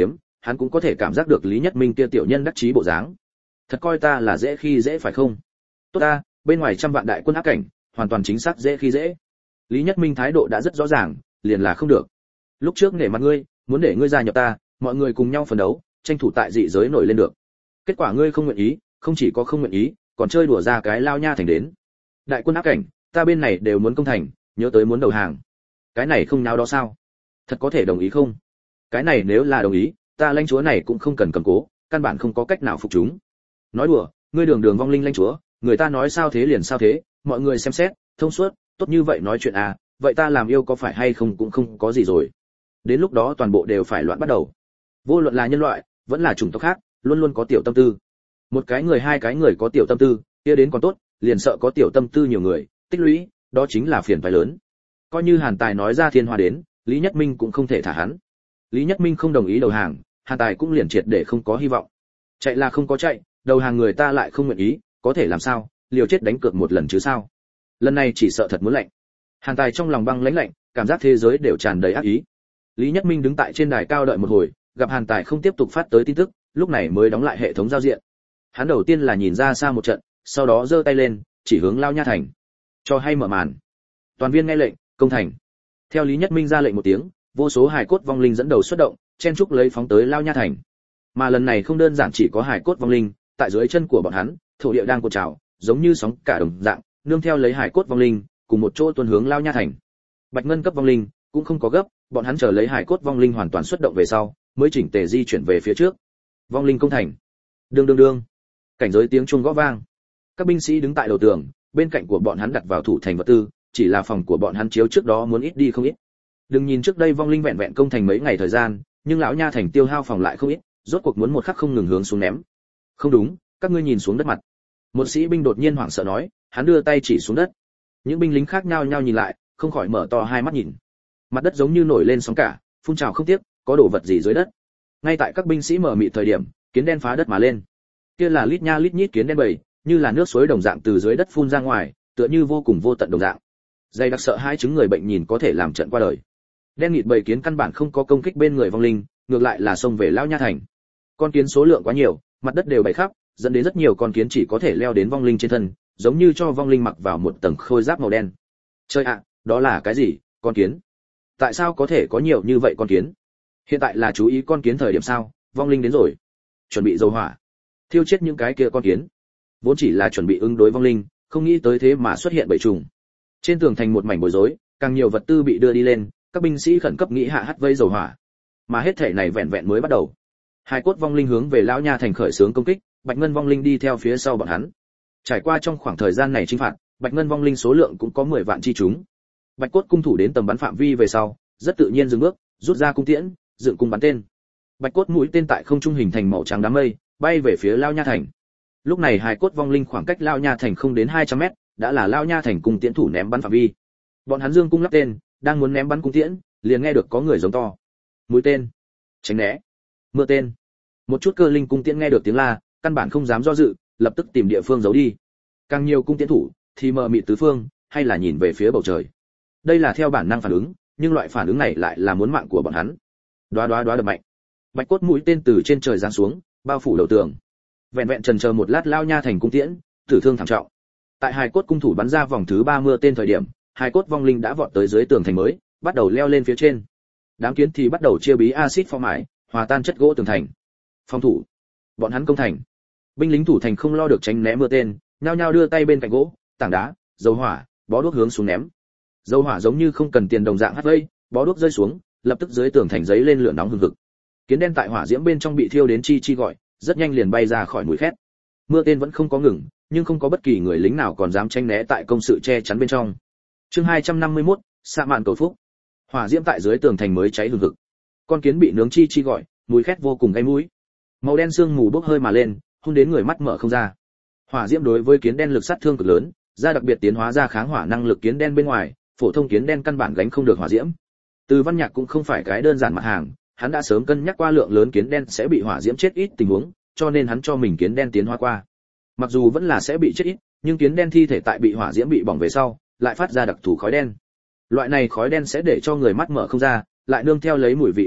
hắn cũng có thể cảm giác được Lý Nhất Minh kia tiểu nhân đắc chí bộ dáng. Thật coi ta là dễ khi dễ phải không? Tốt ta, bên ngoài trăm vạn đại quân áp cảnh, hoàn toàn chính xác dễ khi dễ. Lý Nhất Minh thái độ đã rất rõ ràng, liền là không được. Lúc trước nể mặt ngươi, muốn để ngươi gia nhập ta, mọi người cùng nhau phấn đấu, tranh thủ tại dị giới nổi lên được. Kết quả ngươi không nguyện ý, không chỉ có không nguyện ý, còn chơi đùa ra cái lao nha thành đến. Đại quân áp cảnh, ta bên này đều muốn công thành, nhớ tới muốn đầu hàng. Cái này không náo đó sao? Thật có thể đồng ý không? Cái này nếu là đồng ý, ta lãnh chúa này cũng không cần cầm cố, căn bản không có cách nào phục chúng. Nói đùa, ngươi đường đường vong linh lãnh chúa, người ta nói sao thế liền sao thế, mọi người xem xét, thông suốt, tốt như vậy nói chuyện à, vậy ta làm yêu có phải hay không cũng không có gì rồi. Đến lúc đó toàn bộ đều phải loạn bắt đầu. Vô luận là nhân loại, vẫn là chủng tộc khác, luôn luôn có tiểu tâm tư. Một cái người hai cái người có tiểu tâm tư, kia đến còn tốt, liền sợ có tiểu tâm tư nhiều người, tích lũy, đó chính là phiền toái lớn. Coi như Hàn Tài nói ra thiên hoa đến, Lý Nhất Minh cũng không thể thả hắn. Lý Nhất Minh không đồng ý đầu hàng, Hàn Tài cũng liền triệt để không có hy vọng. Chạy là không có chạy, đầu hàng người ta lại không nguyện ý, có thể làm sao, liều chết đánh cược một lần chứ sao? Lần này chỉ sợ thật muốn lạnh. Hàn Tài trong lòng băng lãnh lạnh, cảm giác thế giới đều tràn đầy ác ý. Lý Nhất Minh đứng tại trên đài cao đợi một hồi, gặp Hàn Tài không tiếp tục phát tới tin tức, lúc này mới đóng lại hệ thống giao diện. Hắn đầu tiên là nhìn ra xa một trận, sau đó giơ tay lên, chỉ hướng Lao Nha thành. Cho hay mở màn. Toàn viên nghe lệnh, công thành. Theo Lý Nhất Minh ra lệnh một tiếng, vô số hài cốt vong linh dẫn đầu xuất động, chen trúc lấy phóng tới Lao Nha thành. Mà lần này không đơn giản chỉ có hài cốt vong linh, tại dưới chân của bọn hắn, thổ địa đang cuộn trào, giống như sóng cả đồng dạng, nương theo lấy hài cốt vong linh, cùng một chỗ tuôn hướng Lao Nha thành. Bạch ngân cấp vong linh cũng không có gấp, bọn hắn chờ lấy hài cốt vong linh hoàn toàn xuất động về sau, mới chỉnh tề di chuyển về phía trước. Vong linh công thành. Đương đương đương. Cảnh giới tiếng chuông gõ vang. Các binh sĩ đứng tại đầu tường, bên cạnh của bọn hắn đặt vào thủ thành vật tư, chỉ là phòng của bọn hắn chiếu trước đó muốn ít đi không ít. Đừng nhìn trước đây vong linh vẹn vẹn công thành mấy ngày thời gian, nhưng lão Nha thành tiêu hao phòng lại không ít, rốt cuộc muốn một khắc không ngừng hướng xuống ném. Không đúng, các ngươi nhìn xuống đất mặt. Một sĩ binh đột nhiên hoảng sợ nói, hắn đưa tay chỉ xuống đất. Những binh lính khác nhao nhao nhìn lại, không khỏi mở to hai mắt nhìn. Mặt đất giống như nổi lên sóng cả, phun trào không tiếc, có đồ vật gì dưới đất. Ngay tại các binh sĩ mở mịt thời điểm, kiến đen phá đất mà lên. Kia là lít nha lít nhít kiến đen bầy, như là nước suối đồng dạng từ dưới đất phun ra ngoài, tựa như vô cùng vô tận đồng dạng. Dây đặc sợ hai chứng người bệnh nhìn có thể làm trận qua đời. Đen nghịt bầy kiến căn bản không có công kích bên người vong linh, ngược lại là xông về Lão Nha thành. Con kiến số lượng quá nhiều, mặt đất đều bày khắp, dẫn đến rất nhiều con kiến chỉ có thể leo đến vong linh trên thân, giống như cho vong linh mặc vào một tầng khôi giáp màu đen. Chơi ạ, đó là cái gì? Con kiến? Tại sao có thể có nhiều như vậy con kiến? Hiện tại là chú ý con kiến thời điểm sao? Vong linh đến rồi. Chuẩn bị dầu hỏa, thiêu chết những cái kia con kiến. Vốn chỉ là chuẩn bị ứng đối vong linh, không nghĩ tới thế mà xuất hiện bầy trùng. Trên tường thành một mảnh bối rối, càng nhiều vật tư bị đưa đi lên, các binh sĩ khẩn cấp nghĩ hạ hắt vây dầu hỏa. Mà hết thể này vẹn vẹn mới bắt đầu. Hai cốt vong linh hướng về Lão Nha thành khởi xướng công kích, Bạch ngân vong linh đi theo phía sau bọn hắn. Trải qua trong khoảng thời gian này chinh phạt, Bạch ngân vong linh số lượng cũng có mười vạn chi chúng. Bạch cốt cung thủ đến tầm bắn phạm vi về sau, rất tự nhiên dừng bước, rút ra cung tiễn, dựng cung bắn tên. Bạch cốt mũi tên tại không trung hình thành màu trắng đám mây, bay về phía Lão Nha thành. Lúc này hài cốt vong linh khoảng cách Lão Nha thành không đến hai trăm mét, đã là Lão Nha thành cung tiễn thủ ném bắn phạm vi. Bọn hắn dương cung lắp tên, đang muốn ném bắn cung tiễn, liền nghe được có người giống to. Mũi tên, tránh né, mưa tên. Một chút cơ linh cung tiễn nghe được tiếng la, căn bản không dám do dự, lập tức tìm địa phương giấu đi. Càng nhiều cung tiễn thủ thì mờ mịt tứ phương, hay là nhìn về phía bầu trời. Đây là theo bản năng phản ứng, nhưng loại phản ứng này lại là muốn mạng của bọn hắn. Đoá đoá đoá đập mạnh. Bạch cốt mũi tên từ trên trời giáng xuống, bao phủ đầu tường. Vẹn vẹn chần chờ một lát Lão Nha thành cung tiễn, tử thương thảm trọng. Tại hài cốt cung thủ bắn ra vòng thứ ba mưa tên thời điểm, hài cốt vong linh đã vọt tới dưới tường thành mới, bắt đầu leo lên phía trên. Đám kiến thì bắt đầu chia bí axit phó mãi, hòa tan chất gỗ tường thành. Phòng thủ, bọn hắn công thành. Binh lính thủ thành không lo được tránh né mưa tên, nhao nhao đưa tay bên cạnh gỗ, tảng đá, dầu hỏa, bó đuốc hướng xuống ném. Dầu hỏa giống như không cần tiền đồng dạng hắt vây, bó đuốc rơi xuống, lập tức dưới tường thành giấy lên lửa nóng hừng hực. Kiến đen tại hỏa diễm bên trong bị thiêu đến chi chi gọi, rất nhanh liền bay ra khỏi mũi khét. Mưa tên vẫn không có ngừng, nhưng không có bất kỳ người lính nào còn dám tránh né tại công sự che chắn bên trong. Chương hai trăm năm mươi mốt, xạ mạn cầu phúc. Hỏa diễm tại dưới tường thành mới cháy hừng hực. Con kiến bị nướng chi chi gọi, mùi khét vô cùng gây mũi. Màu đen sương mù bốc hơi mà lên, hun đến người mắt mở không ra. Hỏa diễm đối với kiến đen lực sát thương cực lớn, ra đặc biệt tiến hóa ra kháng hỏa năng lực kiến đen bên ngoài, phổ thông kiến đen căn bản gánh không được hỏa diễm. Từ Văn Nhạc cũng không phải cái đơn giản mặt hàng, hắn đã sớm cân nhắc qua lượng lớn kiến đen sẽ bị hỏa diễm chết ít tình huống, cho nên hắn cho mình kiến đen tiến hóa qua. Mặc dù vẫn là sẽ bị chết ít, nhưng kiến đen thi thể tại bị hỏa diễm bị bỏng về sau, lại phát ra đặc thù khói đen. Loại này khói đen sẽ để cho người mắt mở không ra, lại nương theo lấy mùi vị kích thích,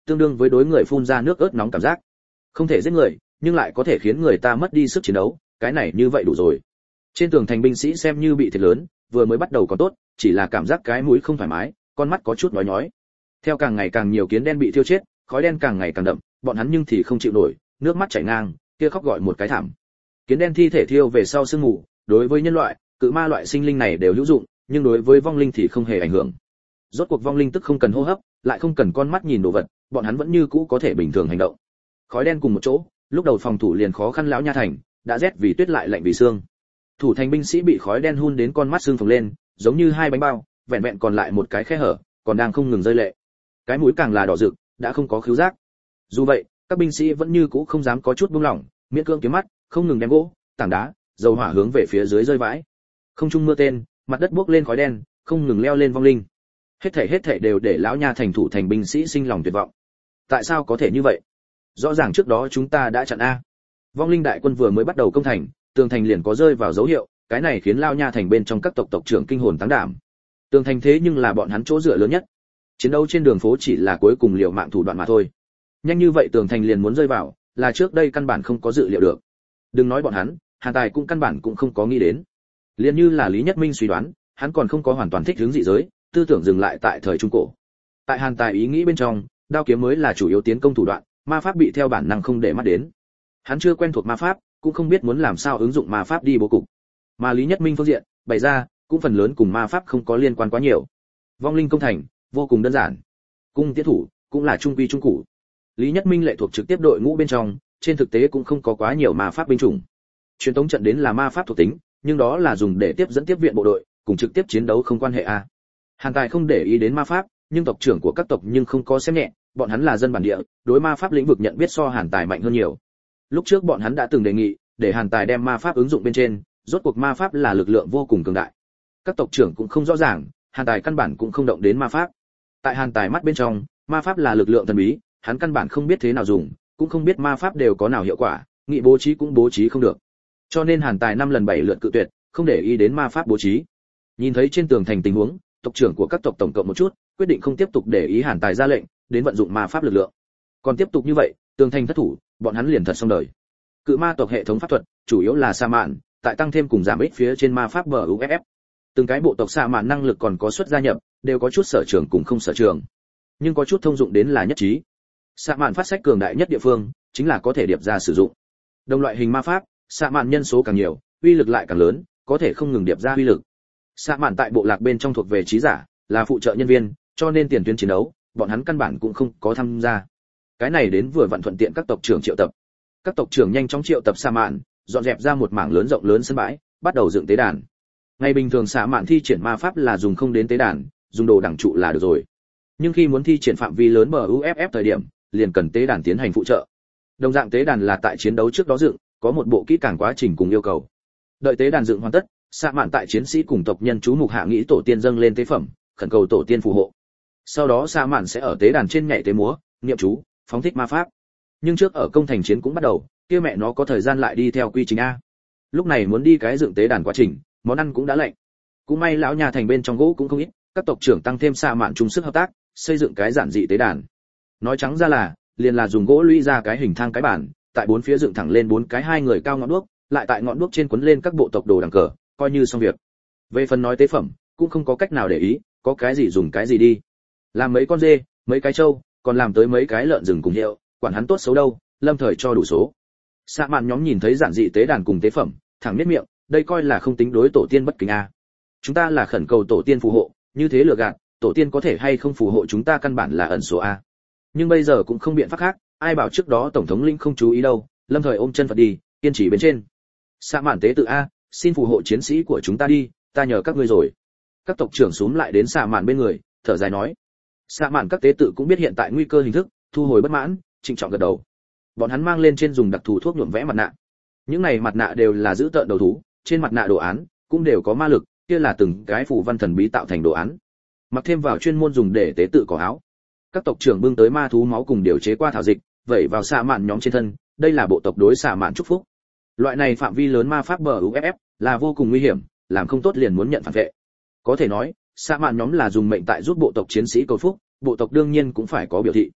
tương đương với đối người phun ra nước ớt nóng cảm giác. Không thể giết người, nhưng lại có thể khiến người ta mất đi sức chiến đấu, cái này như vậy đủ rồi. Trên tường thành binh sĩ xem như bị thiệt lớn, vừa mới bắt đầu còn tốt, chỉ là cảm giác cái mũi không thoải mái, con mắt có chút nhói nhói. Theo càng ngày càng nhiều kiến đen bị thiêu chết, khói đen càng ngày càng đậm, bọn hắn nhưng thì không chịu nổi, nước mắt chảy ngang, kia khóc gọi một cái thảm. Kiến đen thi thể thiêu về sau sương mù, đối với nhân loại, cự ma loại sinh linh này đều hữu dụng, nhưng đối với vong linh thì không hề ảnh hưởng. Rốt cuộc vong linh tức không cần hô hấp, lại không cần con mắt nhìn đồ vật, bọn hắn vẫn như cũ có thể bình thường hành động. Khói đen cùng một chỗ, lúc đầu phòng thủ liền khó khăn lão nha thành, đã rét vì tuyết lại lạnh vì xương. Thủ thành binh sĩ bị khói đen hun đến con mắt sưng phồng lên, giống như hai bánh bao, vẹn vẹn còn lại một cái khe hở, còn đang không ngừng rơi lệ. Cái mũi càng là đỏ rực, đã không có khứu giác. Dù vậy, các binh sĩ vẫn như cũ không dám có chút buông lỏng, miễn cưỡng kiếm mắt, không ngừng đem gỗ, tảng đá, dầu hỏa hướng về phía dưới rơi vãi. Không trung mưa tên, mặt đất bốc lên khói đen, không ngừng leo lên vong linh. Hết thảy hết thảy đều để lão nha thành thủ thành binh sĩ sinh lòng tuyệt vọng. Tại sao có thể như vậy? Rõ ràng trước đó chúng ta đã chặn a. Vong linh đại quân vừa mới bắt đầu công thành, tường thành liền có rơi vào dấu hiệu, cái này khiến lão nha thành bên trong các tộc tộc trưởng kinh hồn táng đảm. Tường thành thế nhưng là bọn hắn chỗ dựa lớn nhất. Chiến đấu trên đường phố chỉ là cuối cùng liều mạng thủ đoạn mà thôi. Nhanh như vậy tường thành liền muốn rơi vào, là trước đây căn bản không có dự liệu được. Đừng nói bọn hắn, Hàn Tài cũng căn bản cũng không có nghĩ đến. Liên như là Lý Nhất Minh suy đoán, hắn còn không có hoàn toàn thích ứng dị giới, tư tưởng dừng lại tại thời trung cổ. Tại Hàn Tài ý nghĩ bên trong, đao kiếm mới là chủ yếu tiến công thủ đoạn, ma pháp bị theo bản năng không để mắt đến. Hắn chưa quen thuộc ma pháp, cũng không biết muốn làm sao ứng dụng ma pháp đi bố cục. Mà Lý Nhất Minh phương diện, bày ra, cũng phần lớn cùng ma pháp không có liên quan quá nhiều. Vong linh công thành, vô cùng đơn giản. Cung tiết thủ, cũng là trung quy trung cụ. Lý Nhất Minh lệ thuộc trực tiếp đội ngũ bên trong, trên thực tế cũng không có quá nhiều ma pháp binh chủng. Truyền thống trận đến là ma pháp thuộc tính, nhưng đó là dùng để tiếp dẫn tiếp viện bộ đội, cùng trực tiếp chiến đấu không quan hệ a. Hàn Tài không để ý đến ma pháp, nhưng tộc trưởng của các tộc nhưng không có xem nhẹ, bọn hắn là dân bản địa, đối ma pháp lĩnh vực nhận biết so Hàn Tài mạnh hơn nhiều. Lúc trước bọn hắn đã từng đề nghị, để Hàn Tài đem ma pháp ứng dụng bên trên, rốt cuộc ma pháp là lực lượng vô cùng cường đại. Các tộc trưởng cũng không rõ ràng, Hàn Tài căn bản cũng không động đến ma pháp. Tại Hàn Tài mắt bên trong, ma pháp là lực lượng thần bí, hắn căn bản không biết thế nào dùng, cũng không biết ma pháp đều có nào hiệu quả, nghị bố trí cũng bố trí không được. Cho nên Hàn Tài năm lần bảy lượt cự tuyệt, không để ý đến ma pháp bố trí. Nhìn thấy trên tường thành tình huống, tộc trưởng của các tộc tổng cộng một chút, quyết định không tiếp tục để ý Hàn Tài ra lệnh, đến vận dụng ma pháp lực lượng. Còn tiếp tục như vậy, tường thành thất thủ, bọn hắn liền thật xong đời. Cự ma tộc hệ thống pháp thuật, chủ yếu là sa mạn, tại tăng thêm cùng giảm ít phía trên ma pháp bờ u ép ép. Từng cái bộ tộc sa mạn năng lực còn có suất gia nhập, đều có chút sở trường cùng không sở trường, nhưng có chút thông dụng đến là nhất trí. Sa mạn phát sách cường đại nhất địa phương, chính là có thể điệp ra sử dụng. Đồng loại hình ma pháp, sa mạn nhân số càng nhiều, uy lực lại càng lớn, có thể không ngừng điệp ra uy lực. Sa mạn tại bộ lạc bên trong thuộc về trí giả, là phụ trợ nhân viên, cho nên tiền tuyến chiến đấu, bọn hắn căn bản cũng không có tham gia. Cái này đến vừa vặn thuận tiện các tộc trưởng triệu tập. Các tộc trưởng nhanh chóng triệu tập sa mạn, dọn dẹp ra một mảng lớn rộng lớn sân bãi, bắt đầu dựng tế đàn. Ngày bình thường sa mạn thi triển ma pháp là dùng không đến tế đàn, dùng đồ đẳng trụ là được rồi. Nhưng khi muốn thi triển phạm vi lớn bờ u ép ép thời điểm, liền cần tế đàn tiến hành phụ trợ. Đồng dạng tế đàn là tại chiến đấu trước đó dựng, có một bộ kỹ càng quá trình cùng yêu cầu. Đợi tế đàn dựng hoàn tất, sa mạn tại chiến sĩ cùng tộc nhân chú mục hạ nghĩ tổ tiên dâng lên tế phẩm, khẩn cầu tổ tiên phù hộ. Sau đó sa mạn sẽ ở tế đàn trên nhảy tế múa, niệm chú, phóng thích ma pháp. Nhưng trước ở công thành chiến cũng bắt đầu, kia mẹ nó có thời gian lại đi theo quy trình a. Lúc này muốn đi cái dựng tế đàn quá trình, món ăn cũng đã lạnh. Cũng may lão nhà thành bên trong gỗ cũng không ít, các tộc trưởng tăng thêm sa mạn chung sức hợp tác, xây dựng cái giản dị tế đàn. Nói trắng ra là, liền là dùng gỗ lũy ra cái hình thang cái bản, tại bốn phía dựng thẳng lên bốn cái hai người cao ngọn đuốc, lại tại ngọn đuốc trên quấn lên các bộ tộc đồ đằng cờ, coi như xong việc. Về phần nói tế phẩm, cũng không có cách nào để ý, có cái gì dùng cái gì đi. Làm mấy con dê, mấy cái trâu, còn làm tới mấy cái lợn rừng cùng hiệu, quản hắn tốt xấu đâu, lâm thời cho đủ số. Sa mạn nhóm nhìn thấy giản dị tế đàn cùng tế phẩm, thẳng miết miệng, đây coi là không tính đối tổ tiên bất kính a. Chúng ta là khẩn cầu tổ tiên phù hộ, như thế lừa gạt, tổ tiên có thể hay không phù hộ chúng ta căn bản là ẩn số a. Nhưng bây giờ cũng không biện pháp khác, ai bảo trước đó tổng thống linh không chú ý đâu, lâm thời ôm chân Phật đi, kiên trì bên trên. Sa mạn tế tự a, xin phù hộ chiến sĩ của chúng ta đi, ta nhờ các ngươi rồi. Các tộc trưởng xúm lại đến Sa mạn bên người, thở dài nói. Sa mạn các tế tự cũng biết hiện tại nguy cơ hình thức, thu hồi bất mãn, trịnh trọng gật đầu. Bọn hắn mang lên trên dùng đặc thù thuốc nhuộm vẽ mặt nạ. Những này mặt nạ đều là giữ tợn đầu thú, trên mặt nạ đồ án cũng đều có ma lực, kia là từng cái phù văn thần bí tạo thành đồ án. Mặc thêm vào chuyên môn dùng để tế tự cỏ áo. Các tộc trưởng bưng tới ma thú máu cùng điều chế qua thảo dịch, vẩy vào Sa mạn nhóm trên thân, đây là bộ tộc đối Sa mạn chúc phúc. Loại này phạm vi lớn ma pháp bờ u ép ép là vô cùng nguy hiểm, làm không tốt liền muốn nhận phản vệ. Có thể nói, Sa mạn nhóm là dùng mệnh tại giúp bộ tộc chiến sĩ cầu phúc, bộ tộc đương nhiên cũng phải có biểu thị.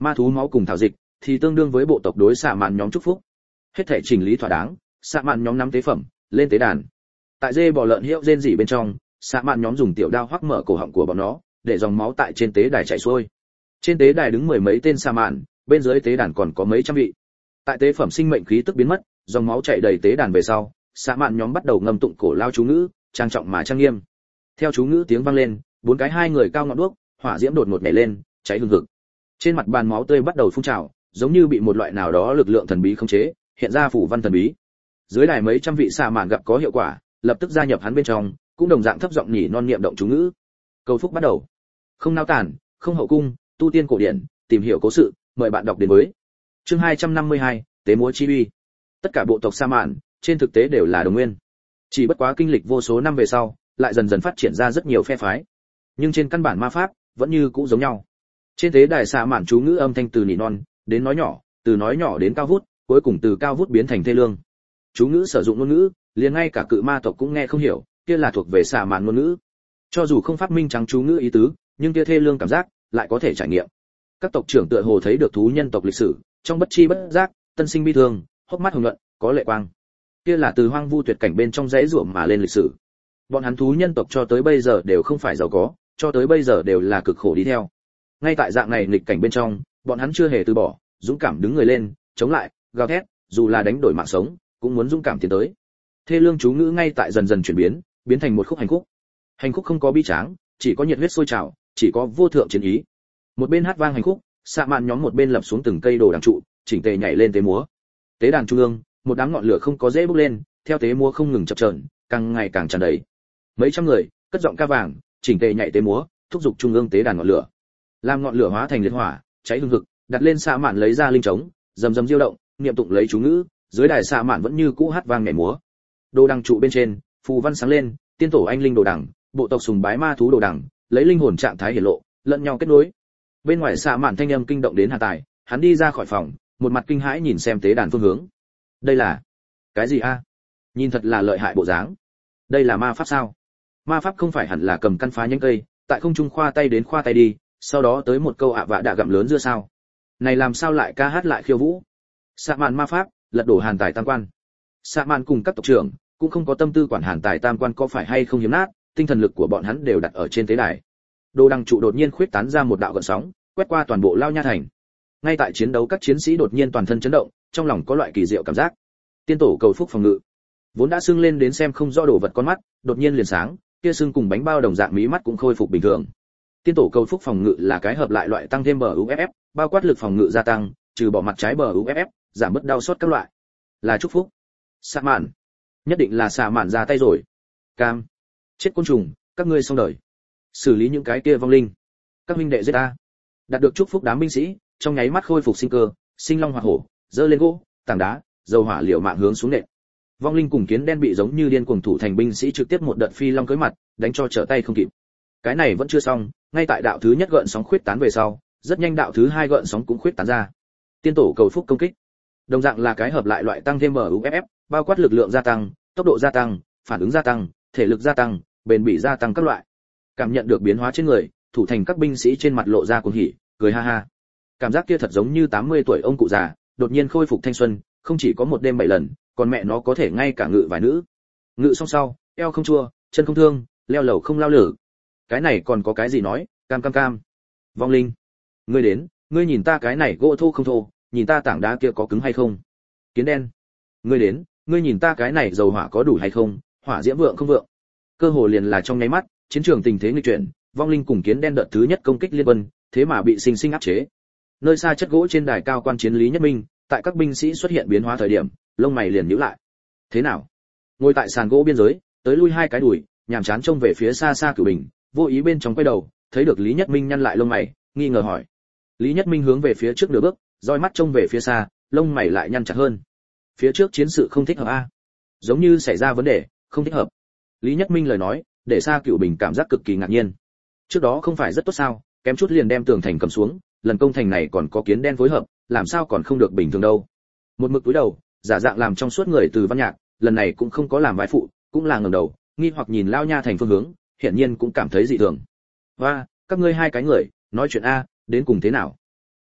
Ma thú máu cùng thảo dịch thì tương đương với bộ tộc đối xạ mạn nhóm chúc phúc. Hết thể chỉnh lý thỏa đáng, xạ mạn nhóm nắm tế phẩm lên tế đàn. Tại dê bò lợn hiệu rên rỉ bên trong, xạ mạn nhóm dùng tiểu đao hoắc mở cổ họng của bọn nó, để dòng máu tại trên tế đài chảy xuôi. Trên tế đài đứng mười mấy tên xạ mạn, bên dưới tế đàn còn có mấy trăm vị. Tại tế phẩm sinh mệnh khí tức biến mất, dòng máu chảy đầy tế đàn về sau, xạ mạn nhóm bắt đầu ngâm tụng cổ lao chú ngữ, trang trọng mà trang nghiêm. Theo chú ngữ tiếng vang lên, bốn cái hai người cao ngọn đuốc, hỏa diễm đột ngột nhảy lên, cháy hừng hực. Trên mặt bàn máu tươi bắt đầu phun trào, giống như bị một loại nào đó lực lượng thần bí khống chế, hiện ra phủ văn thần bí. Dưới đài mấy trăm vị xạ mạn gặp có hiệu quả, lập tức gia nhập hắn bên trong, cũng đồng dạng thấp giọng nhỉ non niệm động chú ngữ. Cầu phúc bắt đầu. Không nao tản, không hậu cung, tu tiên cổ điển, tìm hiểu cố sự, mời bạn đọc đến với. Chương hai trăm năm mươi hai, tế múa chi uy. Tất cả bộ tộc Sa Mạn, trên thực tế đều là đồng nguyên. Chỉ bất quá kinh lịch vô số năm về sau, lại dần dần phát triển ra rất nhiều phe phái. Nhưng trên căn bản ma pháp vẫn như cũ giống nhau. Trên tế đài Sa Mạn chú ngữ âm thanh từ nỉ non đến nói nhỏ, từ nói nhỏ đến cao vút, cuối cùng từ cao vút biến thành thê lương. Chú ngữ sử dụng ngôn ngữ, liền ngay cả cự ma tộc cũng nghe không hiểu, kia là thuộc về Sa Mạn ngôn ngữ. Cho dù không phát minh trắng chú ngữ ý tứ, nhưng kia thê lương cảm giác lại có thể trải nghiệm. Các tộc trưởng tựa hồ thấy được thú nhân tộc lịch sử, trong bất chi bất giác, tân sinh bi thương, hốc mắt hồng nhuận, có lệ quang. Kia là từ hoang vu tuyệt cảnh bên trong dãy ruộng mà lên lịch sử. Bọn hắn thú nhân tộc cho tới bây giờ đều không phải giàu có, cho tới bây giờ đều là cực khổ đi theo. Ngay tại dạng này nghịch cảnh bên trong, bọn hắn chưa hề từ bỏ, dũng cảm đứng người lên, chống lại, gào thét, dù là đánh đổi mạng sống, cũng muốn dũng cảm tiến tới. Thê lương chú ngữ ngay tại dần dần chuyển biến, biến thành một khúc hành khúc. Hành khúc không có bi tráng, chỉ có nhiệt huyết sôi trào, chỉ có vô thượng chiến ý. Một bên hát vang hành khúc, Sa Mạn nhóm một bên lập xuống từng cây đồ đằng trụ, chỉnh tề nhảy lên tế múa. Tế đàn trung ương, một đám ngọn lửa không có dễ bốc lên, theo tế múa không ngừng chập chờn, càng ngày càng tràn đầy. Mấy trăm người, cất giọng ca vàng, chỉnh tề nhảy tế múa, thúc giục trung ương tế đàn ngọn lửa. Làm ngọn lửa hóa thành liệt hỏa, cháy hừng hực, đặt lên Sa Mạn lấy ra linh trống, rầm rầm diêu động, niệm tụng lấy chú ngữ, dưới đài Sa Mạn vẫn như cũ hát vang nhảy múa. Đồ đằng trụ bên trên, phù văn sáng lên, tiên tổ anh linh đồ đằng, bộ tộc sùng bái ma thú đồ đằng, lấy linh hồn trạng thái hiển lộ, lẫn nhau kết nối. Bên ngoài Sa Mạn thanh âm kinh động đến Hà Tài, hắn đi ra khỏi phòng, một mặt kinh hãi nhìn xem tế đàn phương hướng. Đây là cái gì a? Nhìn thật là lợi hại bộ dáng. Đây là ma pháp sao? Ma pháp không phải hẳn là cầm căn phá nhánh cây, tại không trung khoa tay đến khoa tay đi, sau đó tới một câu ạ vạ đạ gặm lớn dưa sao? Này làm sao lại ca hát lại khiêu vũ? Sa Mạn ma pháp, lật đổ Hàn Tài tam quan. Sa Mạn cùng các tộc trưởng cũng không có tâm tư quản Hàn Tài tam quan có phải hay không hiếm nát, tinh thần lực của bọn hắn đều đặt ở trên tế đài. Đồ đằng trụ đột nhiên khuyết tán ra một đạo gợn sóng, quét qua toàn bộ Lao Nha thành. Ngay tại chiến đấu các chiến sĩ đột nhiên toàn thân chấn động, trong lòng có loại kỳ diệu cảm giác. Tiên tổ cầu phúc phòng ngự, vốn đã sưng lên đến xem không rõ đồ vật con mắt, đột nhiên liền sáng, kia sưng cùng bánh bao đồng dạng mí mắt cũng khôi phục bình thường. Tiên tổ cầu phúc phòng ngự là cái hợp lại loại tăng thêm bờ u ép ép, bao quát lực phòng ngự gia tăng, trừ bỏ mặt trái bờ u ép ép, giảm bớt đau sốt các loại. Là chúc phúc. Sa Mạn, nhất định là Sa Mạn ra tay rồi. Cam, chết côn trùng, các ngươi xong đời. Xử lý những cái kia vong linh. Các huynh đệ giết ta. Đạt được chúc phúc đám binh sĩ, trong nháy mắt khôi phục sinh cơ, sinh long hỏa hổ, giơ lên gỗ, tảng đá, dầu hỏa liều mạng hướng xuống nện. Vong linh cùng kiến đen bị giống như điên cuồng thủ thành binh sĩ trực tiếp một đợt phi long cưới mặt, đánh cho trở tay không kịp. Cái này vẫn chưa xong, ngay tại đạo thứ nhất gợn sóng khuyết tán về sau, rất nhanh đạo thứ hai gợn sóng cũng khuyết tán ra. Tiên tổ cầu phúc công kích, đồng dạng là cái hợp lại loại tăng thêm bờ u ép ép, bao quát lực lượng gia tăng, tốc độ gia tăng, phản ứng gia tăng, thể lực gia tăng, bền bỉ gia tăng các loại. Cảm nhận được biến hóa trên người, thủ thành các binh sĩ trên mặt lộ ra cuồng hỉ, cười ha ha. Cảm giác kia thật giống như tám mươi tuổi ông cụ già, đột nhiên khôi phục thanh xuân, không chỉ có một đêm bảy lần, còn mẹ nó có thể ngay cả ngự vài nữ. Ngự xong sau, eo không chua, chân không thương, leo lầu không lao lử. Cái này còn có cái gì nói, cam cam cam. Vong linh, ngươi đến, ngươi nhìn ta cái này gỗ thô không thô, nhìn ta tảng đá kia có cứng hay không. Kiến đen, ngươi đến, ngươi nhìn ta cái này dầu hỏa có đủ hay không, hỏa diễm vượng không vượng. Cơ hồ liền là trong nháy mắt, chiến trường tình thế nghịch chuyển, vong linh cùng kiến đen đợt thứ nhất công kích liên quân, thế mà bị sinh sinh áp chế. Nơi xa chất gỗ trên đài cao quan chiến Lý Nhất Minh, tại các binh sĩ xuất hiện biến hóa thời điểm, lông mày liền nhíu lại. Thế nào? Ngồi tại sàn gỗ biên giới, tới lui hai cái đùi, nhàm chán trông về phía xa xa Cửu Bình, vô ý bên trong quay đầu, thấy được Lý Nhất Minh nhăn lại lông mày, nghi ngờ hỏi. Lý Nhất Minh hướng về phía trước nửa bước, dõi mắt trông về phía xa, lông mày lại nhăn chặt hơn. Phía trước chiến sự không thích hợp a? Giống như xảy ra vấn đề, không thích hợp. Lý Nhất Minh lời nói, để xa Cửu Bình cảm giác cực kỳ ngạc nhiên. Trước đó không phải rất tốt sao, kém chút liền đem tường thành cầm xuống, lần công thành này còn có kiến đen phối hợp, làm sao còn không được bình thường đâu. Một mực cúi đầu, giả dạng làm trong suốt người từ Văn Nhạc, lần này cũng không có làm vai phụ, cũng là ngẩng đầu, nghi hoặc nhìn Lao Nha thành phương hướng, hiển nhiên cũng cảm thấy dị thường. Và, các ngươi hai cái người, nói chuyện a, đến cùng thế nào?